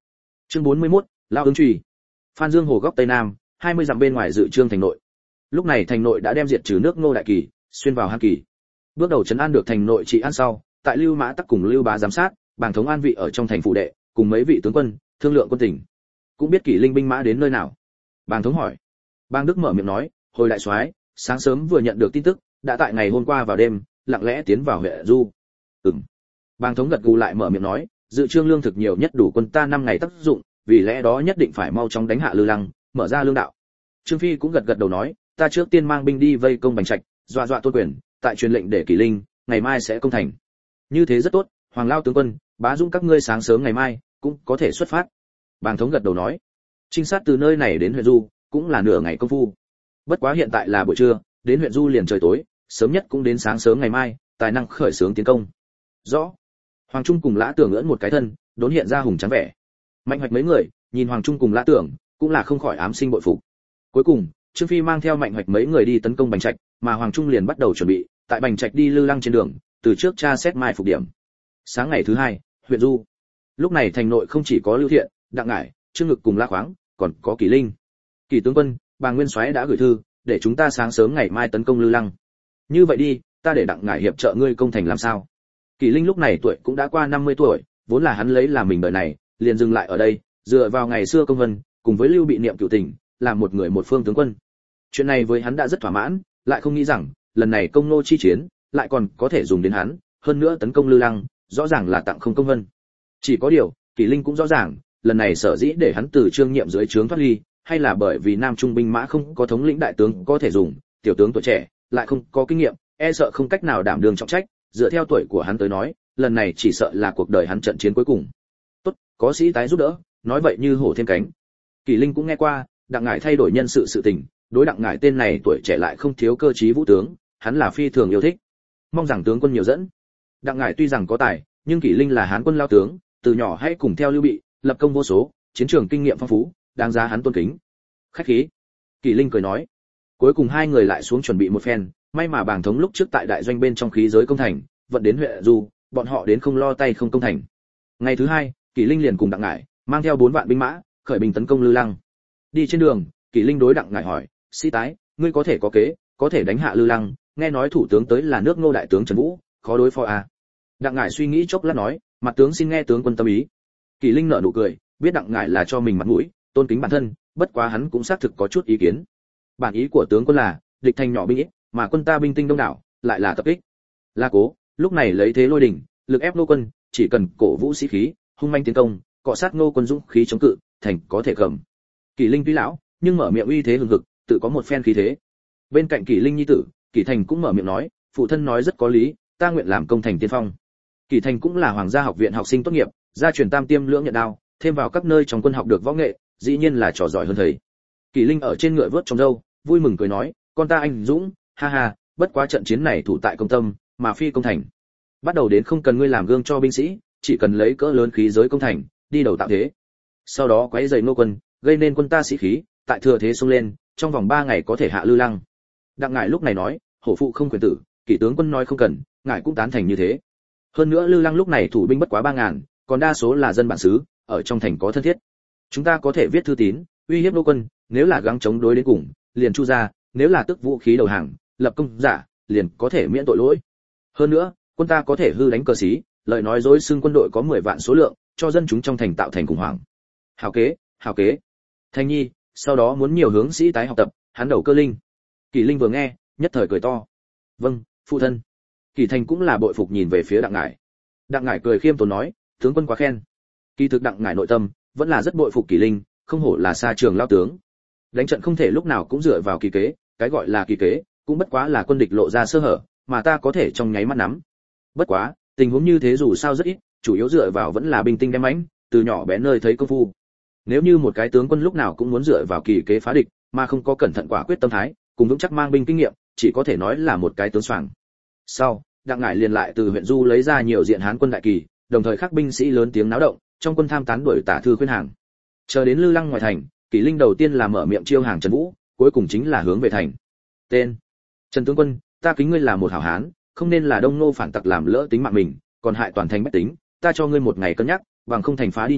Chương bốn mươi mốt, lao ứng trùy. Phan Dương Hồ góc tây nam, hai mươi dặm bên ngoài dự trương thành nội. Lúc này thành nội đã đem diệt trừ nước Ngô đại kỳ, xuyên vào Hán kỳ. Bước đầu trấn an được thành nội trị an sau, tại Lưu Mã Tắc cùng Lưu Bá giám sát, bàng thống an vị ở trong thành phủ đệ, cùng mấy vị tướng quân, thương lượng quân tình. Cũng biết Kỷ Linh binh mã đến nơi nào. Bàng thống hỏi. Bàng Đức mở miệng nói, hồi đại soái, sáng sớm vừa nhận được tin tức, đã tại ngày hôm qua vào đêm, lặng lẽ tiến vào huyện Du. Ừm. Bàng thống gật gù lại mở miệng nói, dự trương lương thực nhiều nhất đủ quân ta năm ngày tác dụng, vì lẽ đó nhất định phải mau chóng đánh hạ Lư Lăng, mở ra lương đạo. Trương Phi cũng gật gật đầu nói, ta trước tiên mang binh đi vây công Bành Trạch, dọa dọa Tôn Quyền, tại truyền lệnh để Kỷ Linh, ngày mai sẽ công thành. Như thế rất tốt, Hoàng lao tướng quân, Bá Dũng các ngươi sáng sớm ngày mai cũng có thể xuất phát. Bàng thống gật đầu nói, trinh sát từ nơi này đến huyện Du cũng là nửa ngày công phu. Bất quá hiện tại là buổi trưa, đến huyện Du liền trời tối, sớm nhất cũng đến sáng sớm ngày mai, tài năng khởi xướng tiến công. Rõ. Hoàng Trung cùng Lã Tưởng ưỡn một cái thân, đốn hiện ra hùng trắng vẻ. Mạnh Hoạch mấy người, nhìn Hoàng Trung cùng Lã Tưởng, cũng là không khỏi ám sinh bội phục. Cuối cùng, Trương Phi mang theo Mạnh Hoạch mấy người đi tấn công Bành Trạch, mà Hoàng Trung liền bắt đầu chuẩn bị, tại Bành Trạch đi Lư Lăng trên đường, từ trước tra xét mai phục điểm. Sáng ngày thứ hai, huyện Du. Lúc này thành nội không chỉ có Lưu Thiện, Đặng Ngải, Trương Ngực cùng La Khoáng, còn có Kỷ Linh. Kỷ tướng quân, bà Nguyên Soái đã gửi thư, để chúng ta sáng sớm ngày mai tấn công Lư Lăng. Như vậy đi, ta để Đặng Ngải hiệp trợ ngươi công thành làm sao? Kỷ Linh lúc này tuổi cũng đã qua năm mươi tuổi, vốn là hắn lấy làm mình đời này, liền dừng lại ở đây, dựa vào ngày xưa công vân, cùng với Lưu Bị niệm cửu tình, làm một người một phương tướng quân. Chuyện này với hắn đã rất thỏa mãn, lại không nghĩ rằng, lần này công nô chi chiến, lại còn có thể dùng đến hắn, hơn nữa tấn công Lư Lăng, rõ ràng là tặng không công vân. Chỉ có điều, Kỷ Linh cũng rõ ràng, lần này sở dĩ để hắn từ trương nhiệm dưới trướng thoát ly, hay là bởi vì Nam Trung binh mã không có thống lĩnh đại tướng có thể dùng, tiểu tướng tuổi trẻ, lại không có kinh nghiệm, e sợ không cách nào đảm đương trọng trách, dựa theo tuổi của hắn tới nói, lần này chỉ sợ là cuộc đời hắn trận chiến cuối cùng. Tốt, có sĩ tái giúp đỡ, nói vậy như hổ thêm cánh. Kỷ Linh cũng nghe qua, Đặng Ngải thay đổi nhân sự sự tình, đối Đặng Ngải tên này tuổi trẻ lại không thiếu cơ trí vũ tướng, hắn là phi thường yêu thích. Mong rằng tướng quân nhiều dẫn. Đặng Ngải tuy rằng có tài, nhưng Kỷ Linh là Hán quân lao tướng, từ nhỏ hãy cùng theo Lưu Bị, lập công vô số, chiến trường kinh nghiệm phong phú, đáng giá hắn tôn kính. Khách khí. Kỷ Linh cười nói. Cuối cùng hai người lại xuống chuẩn bị một phen, may mà Bàng thống lúc trước tại đại doanh bên trong khí giới công thành, vận đến huyện Du, bọn họ đến không lo tay không công thành. Ngày thứ hai, Kỷ Linh liền cùng Đặng Ngải mang theo bốn vạn binh mã, khởi binh tấn công Lư Lăng. Đi trên đường, Kỷ Linh đối Đặng Ngải hỏi, sĩ tái, ngươi có thể có kế, có thể đánh hạ Lư Lăng, nghe nói thủ tướng tới là nước Ngô đại tướng Trần Vũ, khó đối phó à? Đặng Ngải suy nghĩ chốc lát nói, mặt tướng xin nghe tướng quân tâm ý. Kỷ Linh nở nụ cười, biết Đặng Ngải là cho mình mặt mũi, tôn kính bản thân, bất quá hắn cũng xác thực có chút ý kiến. Bản ý của tướng quân là, địch thành nhỏ binh ít, mà quân ta binh tinh đông đảo, lại là tập kích. La Cố, lúc này lấy thế lôi đỉnh, lực ép Ngô quân, chỉ cần cổ vũ sĩ khí, hung manh tiến công, cọ sát Ngô quân dũng khí chống cự, thành có thể cầm. Kỷ Linh tuy lão, nhưng mở miệng uy thế hùng hực, tự có một phen khí thế. Bên cạnh Kỷ Linh nhi tử, Kỷ Thành cũng mở miệng nói, phụ thân nói rất có lý, ta nguyện làm công thành tiên phong. Kỷ Thành cũng là Hoàng gia học viện học sinh tốt nghiệp, gia truyền tam tiêm lưỡng nhận đao, thêm vào các nơi trong quân học được võ nghệ, dĩ nhiên là trò giỏi hơn thầy. Kỷ Linh ở trên ngựa vớt trong râu, vui mừng cười nói, con ta anh dũng, ha ha, bất quá trận chiến này thủ tại công tâm, mà phi công thành. Bắt đầu đến không cần ngươi làm gương cho binh sĩ, chỉ cần lấy cỡ lớn khí giới công thành, đi đầu tạo thế. Sau đó quấy rầy Ngô quân, gây nên quân ta sĩ khí, tại thừa thế xông lên, trong vòng ba ngày có thể hạ Lư Lăng. Đặng Ngải lúc này nói, hổ phụ không quyền tử, Kỷ tướng quân nói không cần, ngài cũng tán thành như thế. Hơn nữa Lư Lăng lúc này thủ binh bất quá ba ngàn, còn đa số là dân bản xứ, ở trong thành có thân thiết. Chúng ta có thể viết thư tín, uy hiếp Ngô quân, nếu là gắng chống đối đến cùng, liền chu ra, nếu là tức vũ khí đầu hàng, lập công giả, liền có thể miễn tội lỗi. Hơn nữa, quân ta có thể hư đánh cờ xí, lời nói dối xưng quân đội có mười vạn số lượng, cho dân chúng trong thành tạo thành khủng hoảng. Hảo kế, hảo kế. Thanh Nhi, sau đó muốn nhiều hướng sĩ tái học tập, hắn đầu cơ linh. Kỷ Linh vừa nghe, nhất thời cười to. Vâng, phụ thân. Kỷ Thành cũng là bội phục nhìn về phía Đặng Ngải. Đặng Ngải cười khiêm tốn nói, tướng quân quá khen. Kỳ thực Đặng Ngải nội tâm vẫn là rất bội phục Kỷ Linh, không hổ là xa trường lao tướng. Đánh trận không thể lúc nào cũng dựa vào kỳ kế, cái gọi là kỳ kế, cũng bất quá là quân địch lộ ra sơ hở, mà ta có thể trong nháy mắt nắm. Bất quá, tình huống như thế dù sao rất ít, chủ yếu dựa vào vẫn là binh tinh đem mãnh, từ nhỏ bé nơi thấy công phu. Nếu như một cái tướng quân lúc nào cũng muốn dựa vào kỳ kế phá địch, mà không có cẩn thận quả quyết tâm thái, cùng vững chắc mang binh kinh nghiệm, chỉ có thể nói là một cái tướng soàng. Sau, Đặng Ngải liền lại từ huyện Du lấy ra nhiều diện Hán quân đại kỳ, đồng thời khắc binh sĩ lớn tiếng náo động, trong quân tham tán đuổi tả thư khuyên hàng. Chờ đến Lư Lăng ngoài thành, Kỷ Linh đầu tiên là mở miệng chiêu hàng Trần Vũ, cuối cùng chính là hướng về thành. Tên: Trần tướng quân, ta kính ngươi là một hảo hán, không nên là Đông Nô phản tặc làm lỡ tính mạng mình, còn hại toàn thành bách tính, ta cho ngươi một ngày cân nhắc, bằng không thành phá đi Nhật,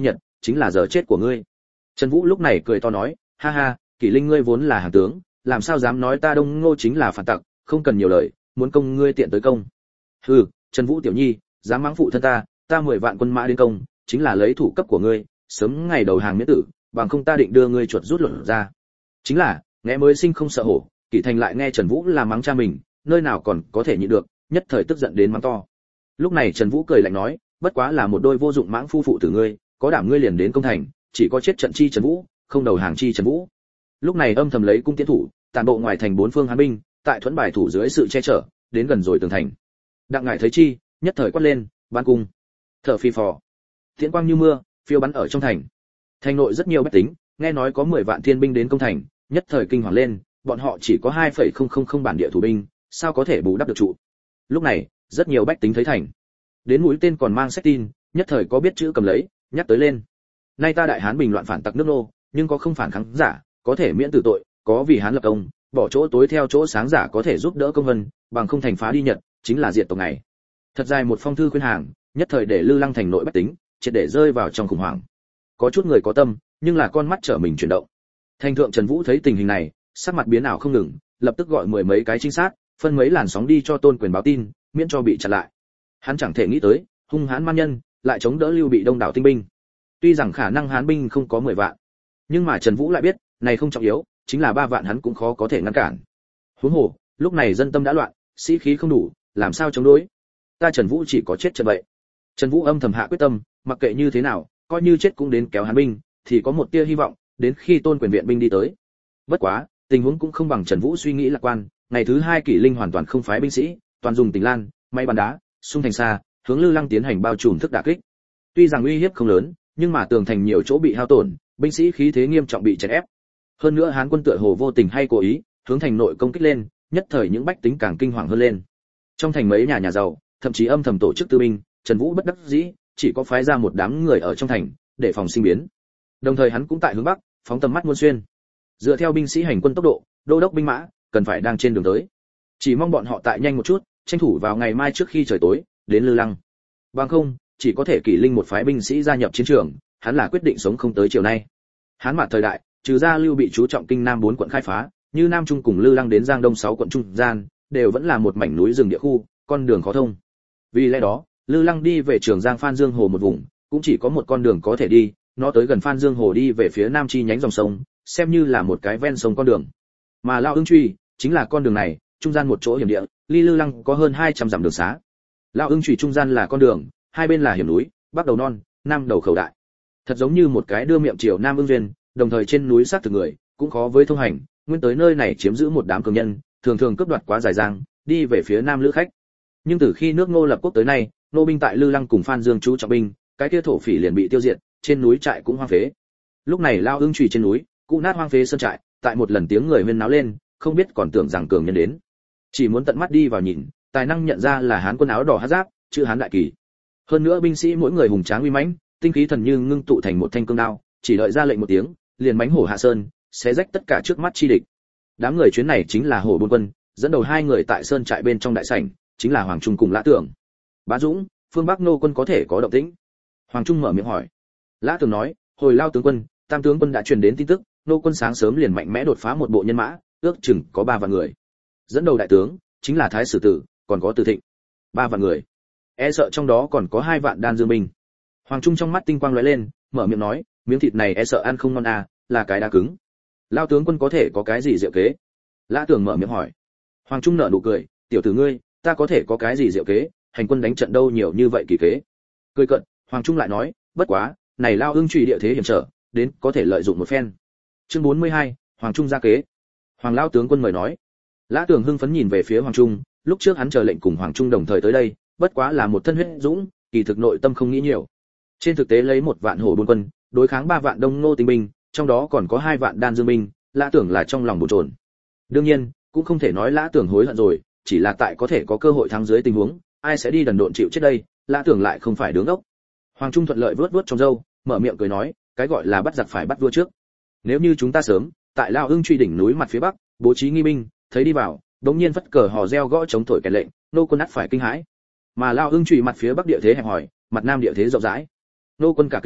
chính là giờ chết của ngươi. Trần Vũ lúc này cười to nói, ha ha, Kỷ Linh ngươi vốn là hàng tướng, làm sao dám nói ta Đông Ngô chính là phản tặc, không cần nhiều lời, muốn công ngươi tiện tới công. Hừ, Trần Vũ tiểu nhi, dám mắng phụ thân ta, ta mười vạn quân mã đến công, chính là lấy thủ cấp của ngươi, sớm ngày đầu hàng miễn tử, bằng không ta định đưa ngươi chuột rút luận ra. Chính là, nghe mới sinh không sợ hổ, Kỷ Thành lại nghe Trần Vũ là mắng cha mình, nơi nào còn có thể nhịn được, nhất thời tức giận đến mắng to. Lúc này Trần Vũ cười lạnh nói, bất quá là một đôi vô dụng mãng phu phụ tử ngươi, có đảm ngươi liền đến công thành, chỉ có chết trận chi Trần Vũ, không đầu hàng chi Trần Vũ. Lúc này âm thầm lấy cung tiến thủ, tàn bộ ngoài thành bốn phương hán binh, tại thuẫn bài thủ dưới sự che chở, đến gần rồi tường thành. Đặng Ngải thấy chi, nhất thời quát lên, ban cung. Thở phi phò. Tiễn quang như mưa, phiêu bắn ở trong thành. Thành nội rất nhiều bách tính, nghe nói có mười vạn thiên binh đến công thành, nhất thời kinh hoàng lên, bọn họ chỉ có hai phẩy không không không bản địa thủ binh, sao có thể bù đắp được trụ. Lúc này, rất nhiều bách tính thấy thành. Đến mũi tên còn mang sách tin, nhất thời có biết chữ cầm lấy, nhắc tới lên. Nay ta đại hán bình loạn phản tặc nước nô, nhưng có không phản kháng giả, có thể miễn tử tội, có vì hán lập công, bỏ chỗ tối theo chỗ sáng giả có thể giúp đỡ công vân, bằng không thành phá đi Nhật, chính là diệt tộc này. Thật dài một phong thư khuyên hàng, nhất thời để Lư Lăng thành nội bách tính, triệt để rơi vào trong khủng hoảng. Có chút người có tâm, nhưng là con mắt trở mình chuyển động. Thành thượng Trần Vũ thấy tình hình này, sắc mặt biến ảo không ngừng, lập tức gọi mười mấy cái trinh sát, phân mấy làn sóng đi cho Tôn Quyền báo tin, miễn cho bị chặn lại. Hắn chẳng thể nghĩ tới, hung hãn man nhân lại chống đỡ Lưu Bị đông đảo tinh binh. Tuy rằng khả năng hán binh không có mười vạn, nhưng mà Trần Vũ lại biết, này không trọng yếu, chính là ba vạn hắn cũng khó có thể ngăn cản. Huống hồ, lúc này dân tâm đã loạn, sĩ khí không đủ, làm sao chống đối? Ta Trần Vũ chỉ có chết trận vậy. Trần Vũ âm thầm hạ quyết tâm, mặc kệ như thế nào, coi như chết cũng đến kéo hán binh, thì có một tia hy vọng, đến khi Tôn Quyền viện binh đi tới. Bất quá, tình huống cũng không bằng Trần Vũ suy nghĩ lạc quan, ngày thứ hai Kỷ Linh hoàn toàn không phái binh sĩ, toàn dùng tình lan, máy bắn đá, xung thành xa, hướng Lư Lăng tiến hành bao trùm thức đả kích. Tuy rằng uy hiếp không lớn, nhưng mà tường thành nhiều chỗ bị hao tổn, binh sĩ khí thế nghiêm trọng bị chèn ép. Hơn nữa Hán quân tựa hồ vô tình hay cố ý, hướng thành nội công kích lên, nhất thời những bách tính càng kinh hoàng hơn lên. Trong thành mấy nhà nhà giàu, thậm chí âm thầm tổ chức tư binh, Trần Vũ bất đắc dĩ, chỉ có phái ra một đám người ở trong thành, để phòng sinh biến. Đồng thời hắn cũng tại hướng bắc, phóng tầm mắt muôn xuyên. Dựa theo binh sĩ hành quân tốc độ, đô đốc binh mã cần phải đang trên đường tới. Chỉ mong bọn họ tại nhanh một chút, tranh thủ vào ngày mai trước khi trời tối, đến Lư Lăng. Bằng không, chỉ có thể Kỷ Linh một phái binh sĩ gia nhập chiến trường, hắn là quyết định sống không tới chiều nay. Hán mạt thời đại, trừ ra Lưu Bị chú trọng kinh nam bốn quận khai phá, như Nam Trung cùng Lư Lăng đến Giang Đông sáu quận trung gian, đều vẫn là một mảnh núi rừng địa khu, con đường khó thông. Vì lẽ đó, Lư Lăng đi về Trường Giang Phan Dương Hồ một vùng, cũng chỉ có một con đường có thể đi, nó tới gần Phan Dương Hồ đi về phía nam chi nhánh dòng sông, xem như là một cái ven sông con đường. Mà Lao Ưng Truy chính là con đường này, trung gian một chỗ hiểm địa, ly Lư Lăng có hơn hai trăm dặm đường xá. Lao Ưng Truy trung gian là con đường, hai bên là hiểm núi, bắc đầu non, nam đầu khẩu đại. Thật giống như một cái đưa miệng chiều nam ưng duyên, đồng thời trên núi sát thực người, cũng khó với thông hành, nguyên tới nơi này chiếm giữ một đám cường nhân, thường thường cướp đoạt quá dài giang, đi về phía nam lữ khách. Nhưng từ khi nước Ngô lập quốc tới nay, nô binh tại Lư Lăng cùng Phan Dương chú trọng binh, cái kia thổ phỉ liền bị tiêu diệt, trên núi trại cũng hoang phế. Lúc này Lao Ưng Trùy trên núi, cũ nát hoang phế sơn trại, tại một lần tiếng người huyên náo lên, không biết còn tưởng rằng cường nhân đến. Chỉ muốn tận mắt đi vào nhìn, tài năng nhận ra là Hán quân áo đỏ hắc giáp, chữ Hán đại kỳ. Hơn nữa binh sĩ mỗi người hùng tráng uy mãnh, tinh khí thần như ngưng tụ thành một thanh cương đao, chỉ đợi ra lệnh một tiếng, liền mãnh hổ hạ sơn, xé rách tất cả trước mắt chi địch. Đám người chuyến này chính là Hổ Bôn Quân, dẫn đầu hai người tại sơn trại bên trong đại sảnh, chính là Hoàng Trung cùng Lã Tưởng. Bá Dũng, phương Bắc nô quân có thể có động tĩnh? Hoàng Trung mở miệng hỏi. Lã Tưởng nói, hồi Lao tướng quân, Tam tướng quân đã truyền đến tin tức, nô quân sáng sớm liền mạnh mẽ đột phá một bộ nhân mã, ước chừng có ba vạn người. Dẫn đầu đại tướng chính là Thái Sử Tử, còn có Từ Thịnh. Ba vạn người. E sợ trong đó còn có hai vạn đan dương binh. Hoàng Trung trong mắt tinh quang lóe lên, mở miệng nói, miếng thịt này e sợ ăn không ngon à, là cái đá cứng. Lao tướng quân có thể có cái gì diệu kế? Lã Tưởng mở miệng hỏi. Hoàng Trung nở nụ cười, tiểu tử ngươi, ta có thể có cái gì diệu kế, hành quân đánh trận đâu nhiều như vậy kỳ kế. Cười cận, Hoàng Trung lại nói, bất quá, này Lao Ưng Trùy địa thế hiểm trở, đến có thể lợi dụng một phen. Chương bốn mươi hai, Hoàng Trung ra kế. Hoàng Lao tướng quân mời nói. Lã Tưởng hưng phấn nhìn về phía Hoàng Trung, lúc trước hắn chờ lệnh cùng Hoàng Trung đồng thời tới đây, bất quá là một thân huyết dũng, kỳ thực nội tâm không nghĩ nhiều. Trên thực tế lấy một vạn Hổ Bôn quân, đối kháng ba vạn Đông Ngô tinh binh, trong đó còn có hai vạn đan dương binh, Lã Tưởng là trong lòng bồn chồn. Đương nhiên, cũng không thể nói Lã Tưởng hối hận rồi, chỉ là tại có thể có cơ hội thắng dưới tình huống, ai sẽ đi đần độn chịu chết đây, Lã Tưởng lại không phải đứng ốc. Hoàng Trung thuận lợi vuốt vuốt trong râu, mở miệng cười nói, cái gọi là bắt giặc phải bắt vua trước. Nếu như chúng ta sớm, tại Lao Ưng Truy đỉnh núi mặt phía bắc, bố trí nghi binh, thấy đi vào, đống nhiên phất cờ hò reo gõ chống thổi kèn lệnh, nô quân ắt phải kinh hãi. Mà Lao Ưng Truy mặt phía bắc địa thế hẹp hòi, mặt nam địa thế rộng rãi. Nô quân cả kinh,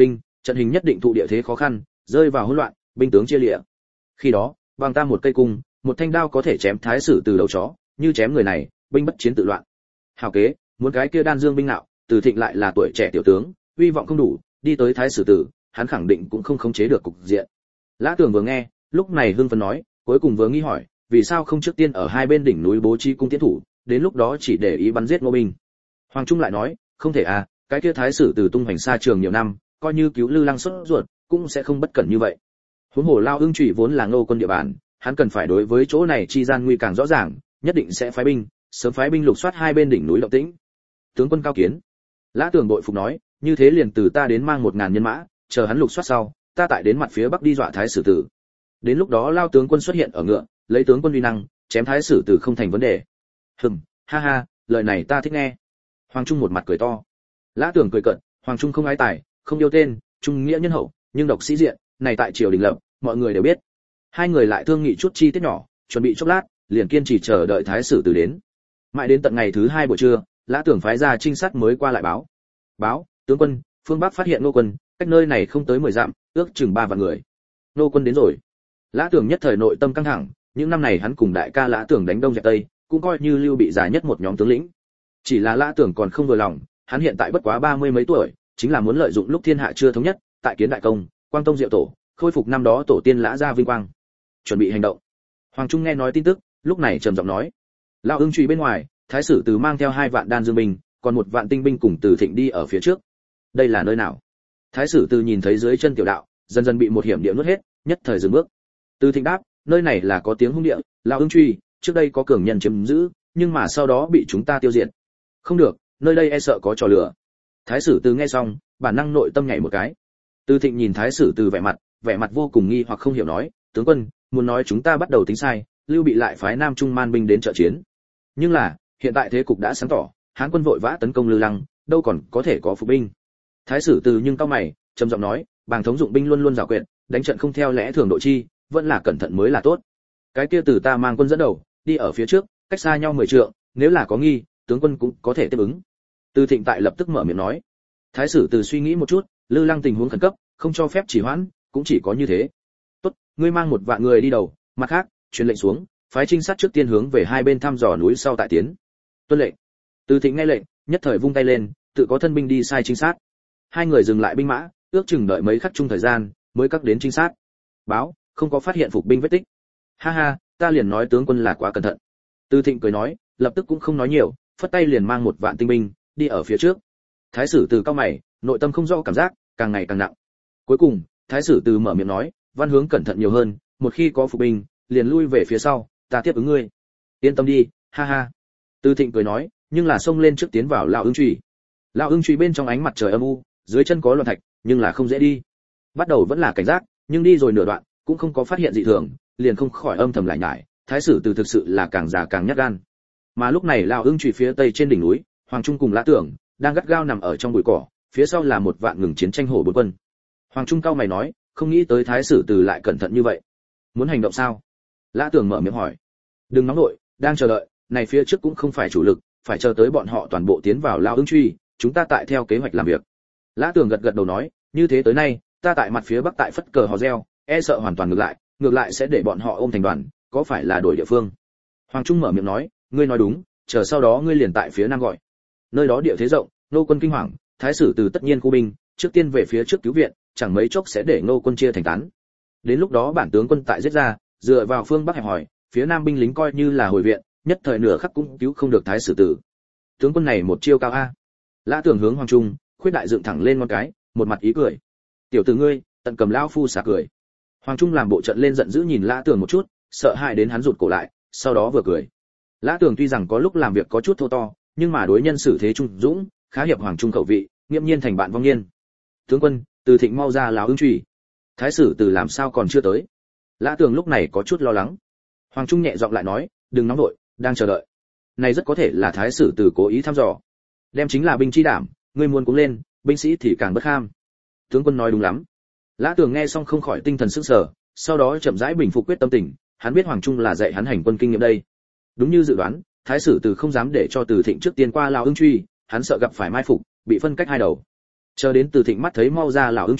trận hình nhất định thụ địa thế khó khăn, rơi vào hỗn loạn, binh tướng chia liệt. Khi đó, bằng ta một cây cung, một thanh đao có thể chém thái sử từ đầu chó, như chém người này, binh bất chiến tự loạn. Hảo kế, muốn cái kia đan dương binh nạo, Từ Thịnh lại là tuổi trẻ tiểu tướng, uy vọng không đủ, đi tới thái sử tử, hắn khẳng định cũng không khống chế được cục diện. Lã Tưởng vừa nghe, lúc này hưng phấn nói, cuối cùng vừa nghi hỏi, vì sao không trước tiên ở hai bên đỉnh núi bố trí cung tiến thủ, đến lúc đó chỉ để ý bắn giết Ngô binh. Hoàng Trung lại nói, không thể à, cái kia thái sử từ tung hoành xa trường nhiều năm, coi như cứu Lư Lăng xuất ruột, cũng sẽ không bất cẩn như vậy. Huống hồ Lao Ưng Trụy vốn là Ngô quân địa bàn, hắn cần phải đối với chỗ này chi gian nguy càng rõ ràng, nhất định sẽ phái binh, sớm phái binh lục soát hai bên đỉnh núi động tĩnh. Tướng quân cao kiến. Lã Tưởng bội phục nói, như thế liền từ ta đến mang một ngàn nhân mã, chờ hắn lục soát sau, ta tại đến mặt phía bắc đi dọa thái sử tử. Đến lúc đó Lao tướng quân xuất hiện ở ngựa, lấy tướng quân uy năng, chém thái sử tử không thành vấn đề. Hừm, ha ha, lời này ta thích nghe. Hoàng Trung một mặt cười to. Lã Tưởng cười cợt, Hoàng Trung không ái tài, không yêu tên, trung nghĩa nhân hậu, nhưng độc sĩ diện, này tại triều đình lập, mọi người đều biết. Hai người lại thương nghị chút chi tiết nhỏ, chuẩn bị chốc lát, liền kiên trì chờ đợi thái sử tử đến. Mãi đến tận ngày thứ hai buổi trưa, Lã Tưởng phái ra trinh sát mới qua lại báo. Báo, tướng quân, phương bắc phát hiện Ngô quân, cách nơi này không tới mười dặm, ước chừng ba vạn người. Ngô quân đến rồi. Lã Tưởng nhất thời nội tâm căng thẳng, những năm này hắn cùng đại ca Lã Tưởng đánh đông dẹp tây, cũng coi như lưu bị già nhất một nhóm tướng lĩnh. Chỉ là Lã Tưởng còn không vừa lòng, hắn hiện tại bất quá ba mươi mấy tuổi, chính là muốn lợi dụng lúc thiên hạ chưa thống nhất, tại kiến đại công, quang tông diệu tổ, khôi phục năm đó tổ tiên Lã gia vinh quang. Chuẩn bị hành động. Hoàng Trung nghe nói tin tức, lúc này trầm giọng nói: Lão Ưng Trụy bên ngoài, thái sử từ mang theo hai vạn đan dương binh, còn một vạn tinh binh cùng Từ Thịnh đi ở phía trước. Đây là nơi nào? Thái sử từ nhìn thấy dưới chân tiểu đạo, dần dần bị một hiểm địa nuốt hết, nhất thời dừng bước. Từ Thịnh đáp: nơi này là có tiếng hung địa, Lão Ưng Trụy, trước đây có cường nhân chiếm giữ, nhưng mà sau đó bị chúng ta tiêu diệt. Không được, nơi đây e sợ có trò lửa. Thái sử từ nghe xong, bản năng nội tâm nhảy một cái. Từ Thịnh nhìn thái sử từ vẻ mặt, vẻ mặt vô cùng nghi hoặc không hiểu nói: tướng quân, muốn nói chúng ta bắt đầu tính sai, Lưu Bị lại phái Nam Trung man binh đến trợ chiến. Nhưng là, hiện tại thế cục đã sáng tỏ, Hán quân vội vã tấn công Lư Lăng, đâu còn có thể có phục binh. Thái sử từ nhưng cao mày, trầm giọng nói: bàng thống dụng binh luôn luôn giảo quyệt, đánh trận không theo lẽ thường độ chi, vẫn là cẩn thận mới là tốt. Cái kia từ ta mang quân dẫn đầu, đi ở phía trước, cách xa nhau mười trượng, nếu là có nghi, tướng quân cũng có thể tiếp ứng. Từ Thịnh tại lập tức mở miệng nói. Thái sử từ suy nghĩ một chút, Lư Lăng tình huống khẩn cấp, không cho phép trì hoãn, cũng chỉ có như thế. Tốt, ngươi mang một vạn người đi đầu, mặt khác, truyền lệnh xuống, phái trinh sát trước tiên hướng về hai bên thăm dò núi sau tại tiến. Tuân lệnh. Từ Thịnh nghe lệnh, nhất thời vung tay lên, tự có thân binh đi sai trinh sát. Hai người dừng lại binh mã, ước chừng đợi mấy khắc chung thời gian, mới cắt đến trinh sát. Báo, không có phát hiện phục binh vết tích. Ha ha, ta liền nói tướng quân là quá cẩn thận. Từ Thịnh cười nói, lập tức cũng không nói nhiều, phất tay liền mang một vạn tinh binh, đi ở phía trước. Thái sử từ cao mày, nội tâm không rõ cảm giác, càng ngày càng nặng. Cuối cùng, Thái sử từ mở miệng nói, văn hướng cẩn thận nhiều hơn, một khi có phục binh, liền lui về phía sau, ta tiếp ứng ngươi. Yên tâm đi, ha ha. Từ Thịnh cười nói, nhưng là xông lên trước tiến vào Lão Ưng Trụy. Lão Ưng Trụy bên trong ánh mặt trời âm u, dưới chân có loạn thạch, nhưng là không dễ đi. Bắt đầu vẫn là cảnh giác, nhưng đi rồi nửa đoạn, cũng không có phát hiện dị thường, liền không khỏi âm thầm lại nhải, Thái sử từ thực sự là càng già càng nhát gan. Mà lúc này Lão Ưng Trụy phía tây trên đỉnh núi, Hoàng Trung cùng Lã Tưởng đang gắt gao nằm ở trong bụi cỏ, phía sau là một vạn ngừng chiến tranh hổ bốn quân. Hoàng Trung cao mày nói, không nghĩ tới Thái sử từ lại cẩn thận như vậy. Muốn hành động sao? Lã Tưởng mở miệng hỏi. Đừng nóng nội, đang chờ đợi, này phía trước cũng không phải chủ lực, phải chờ tới bọn họ toàn bộ tiến vào Lão Ưng Trụy, chúng ta tại theo kế hoạch làm việc. Lã Tưởng gật gật đầu nói, như thế tới nay, ta tại mặt phía bắc tại phất cờ hò reo, e sợ hoàn toàn ngược lại, ngược lại sẽ để bọn họ ôm thành đoàn, có phải là đổi địa phương? Hoàng Trung mở miệng nói, ngươi nói đúng, chờ sau đó ngươi liền tại phía nam gọi. Nơi đó địa thế rộng, nô quân kinh hoàng, thái sử từ tất nhiên khu binh, trước tiên về phía trước cứu viện, chẳng mấy chốc sẽ để nô quân chia thành tán. Đến lúc đó bản tướng quân tại giết ra, dựa vào phương bắc hẹp hỏi, phía nam binh lính coi như là hồi viện, nhất thời nửa khắc cũng cứu không được thái sử tử. Tướng quân này một chiêu cao a. Lã Tưởng hướng Hoàng Trung, khuyết đại dựng thẳng lên ngón cái, một mặt ý cười. Tiểu tử ngươi, tận cầm lão phu xả cười. Hoàng Trung làm bộ trận lên giận dữ nhìn Lã Tưởng một chút, sợ hãi đến hắn rụt cổ lại, sau đó vừa cười. Lã Tưởng tuy rằng có lúc làm việc có chút thô to, nhưng mà đối nhân xử thế trung dũng, khá hiệp Hoàng Trung khẩu vị, nghiêm nhiên thành bạn vong niên. Tướng quân, Từ Thịnh mau ra Lão Ưng Trụy. Thái sử từ làm sao còn chưa tới? Lã Tưởng lúc này có chút lo lắng. Hoàng Trung nhẹ giọng lại nói, đừng nóng nội, đang chờ đợi. Này rất có thể là thái sử từ cố ý thăm dò. Đem chính là binh chi đảm, ngươi muốn cuống lên, binh sĩ thì càng bất kham. Tướng quân nói đúng lắm. Lã Tưởng nghe xong không khỏi tinh thần sững sờ, sau đó chậm rãi bình phục quyết tâm tình, hắn biết Hoàng Trung là dạy hắn hành quân kinh nghiệm đây. Đúng như dự đoán, thái sử từ không dám để cho Từ Thịnh trước tiên qua Lão Ưng Trụy, hắn sợ gặp phải mai phục, bị phân cách hai đầu. Chờ đến Từ Thịnh mắt thấy mau ra Lão Ưng Trụy,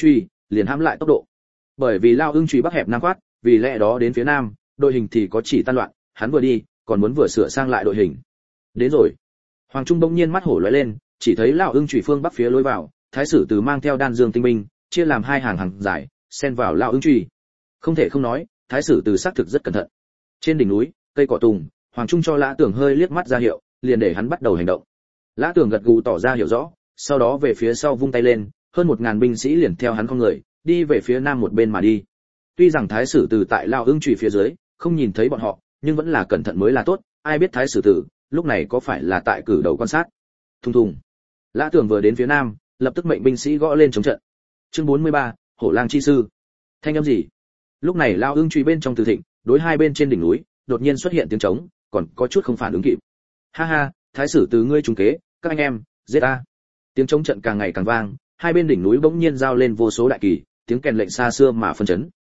liền hãm lại tốc độ. Bởi vì Lao Ưng Trùy bắc hẹp nam quát, vì lẽ đó đến phía nam, đội hình thì có chỉ tan loạn, hắn vừa đi, còn muốn vừa sửa sang lại đội hình. Đến rồi. Hoàng Trung bỗng nhiên mắt hổ lóe lên, chỉ thấy Lao Ưng Trùy phương bắc phía lối vào, thái sử từ mang theo đan dương tinh binh, chia làm hai hàng hàng dài, xen vào Lao Ưng Trùy. Không thể không nói, thái sử từ xác thực rất cẩn thận. Trên đỉnh núi, cây cỏ tùng, Hoàng Trung cho Lã Tưởng hơi liếc mắt ra hiệu, liền để hắn bắt đầu hành động. Lã Tưởng gật gù tỏ ra hiểu rõ, sau đó về phía sau vung tay lên, hơn một ngàn binh sĩ liền theo hắn con người, đi về phía nam một bên mà đi. Tuy rằng thái sử từ tại Lao Ưng Trùy phía dưới, không nhìn thấy bọn họ, nhưng vẫn là cẩn thận mới là tốt, ai biết thái sử tử lúc này có phải là tại cử đầu quan sát. Thùng thùng. Lã Tưởng vừa đến phía nam, lập tức mệnh binh sĩ gõ lên chống trận. Chương bốn mươi ba, Hổ Lang chi sư. Thanh âm gì? Lúc này Lao Ưng Trùy bên trong Từ Thịnh, đối hai bên trên đỉnh núi, đột nhiên xuất hiện tiếng trống, còn có chút không phản ứng kịp. Ha ha, thái sử từ ngươi trúng kế, các anh em, giết a. Tiếng trống trận càng ngày càng vang, hai bên đỉnh núi bỗng nhiên giao lên vô số đại kỳ, tiếng kèn lệnh xa xưa mà phân chấn.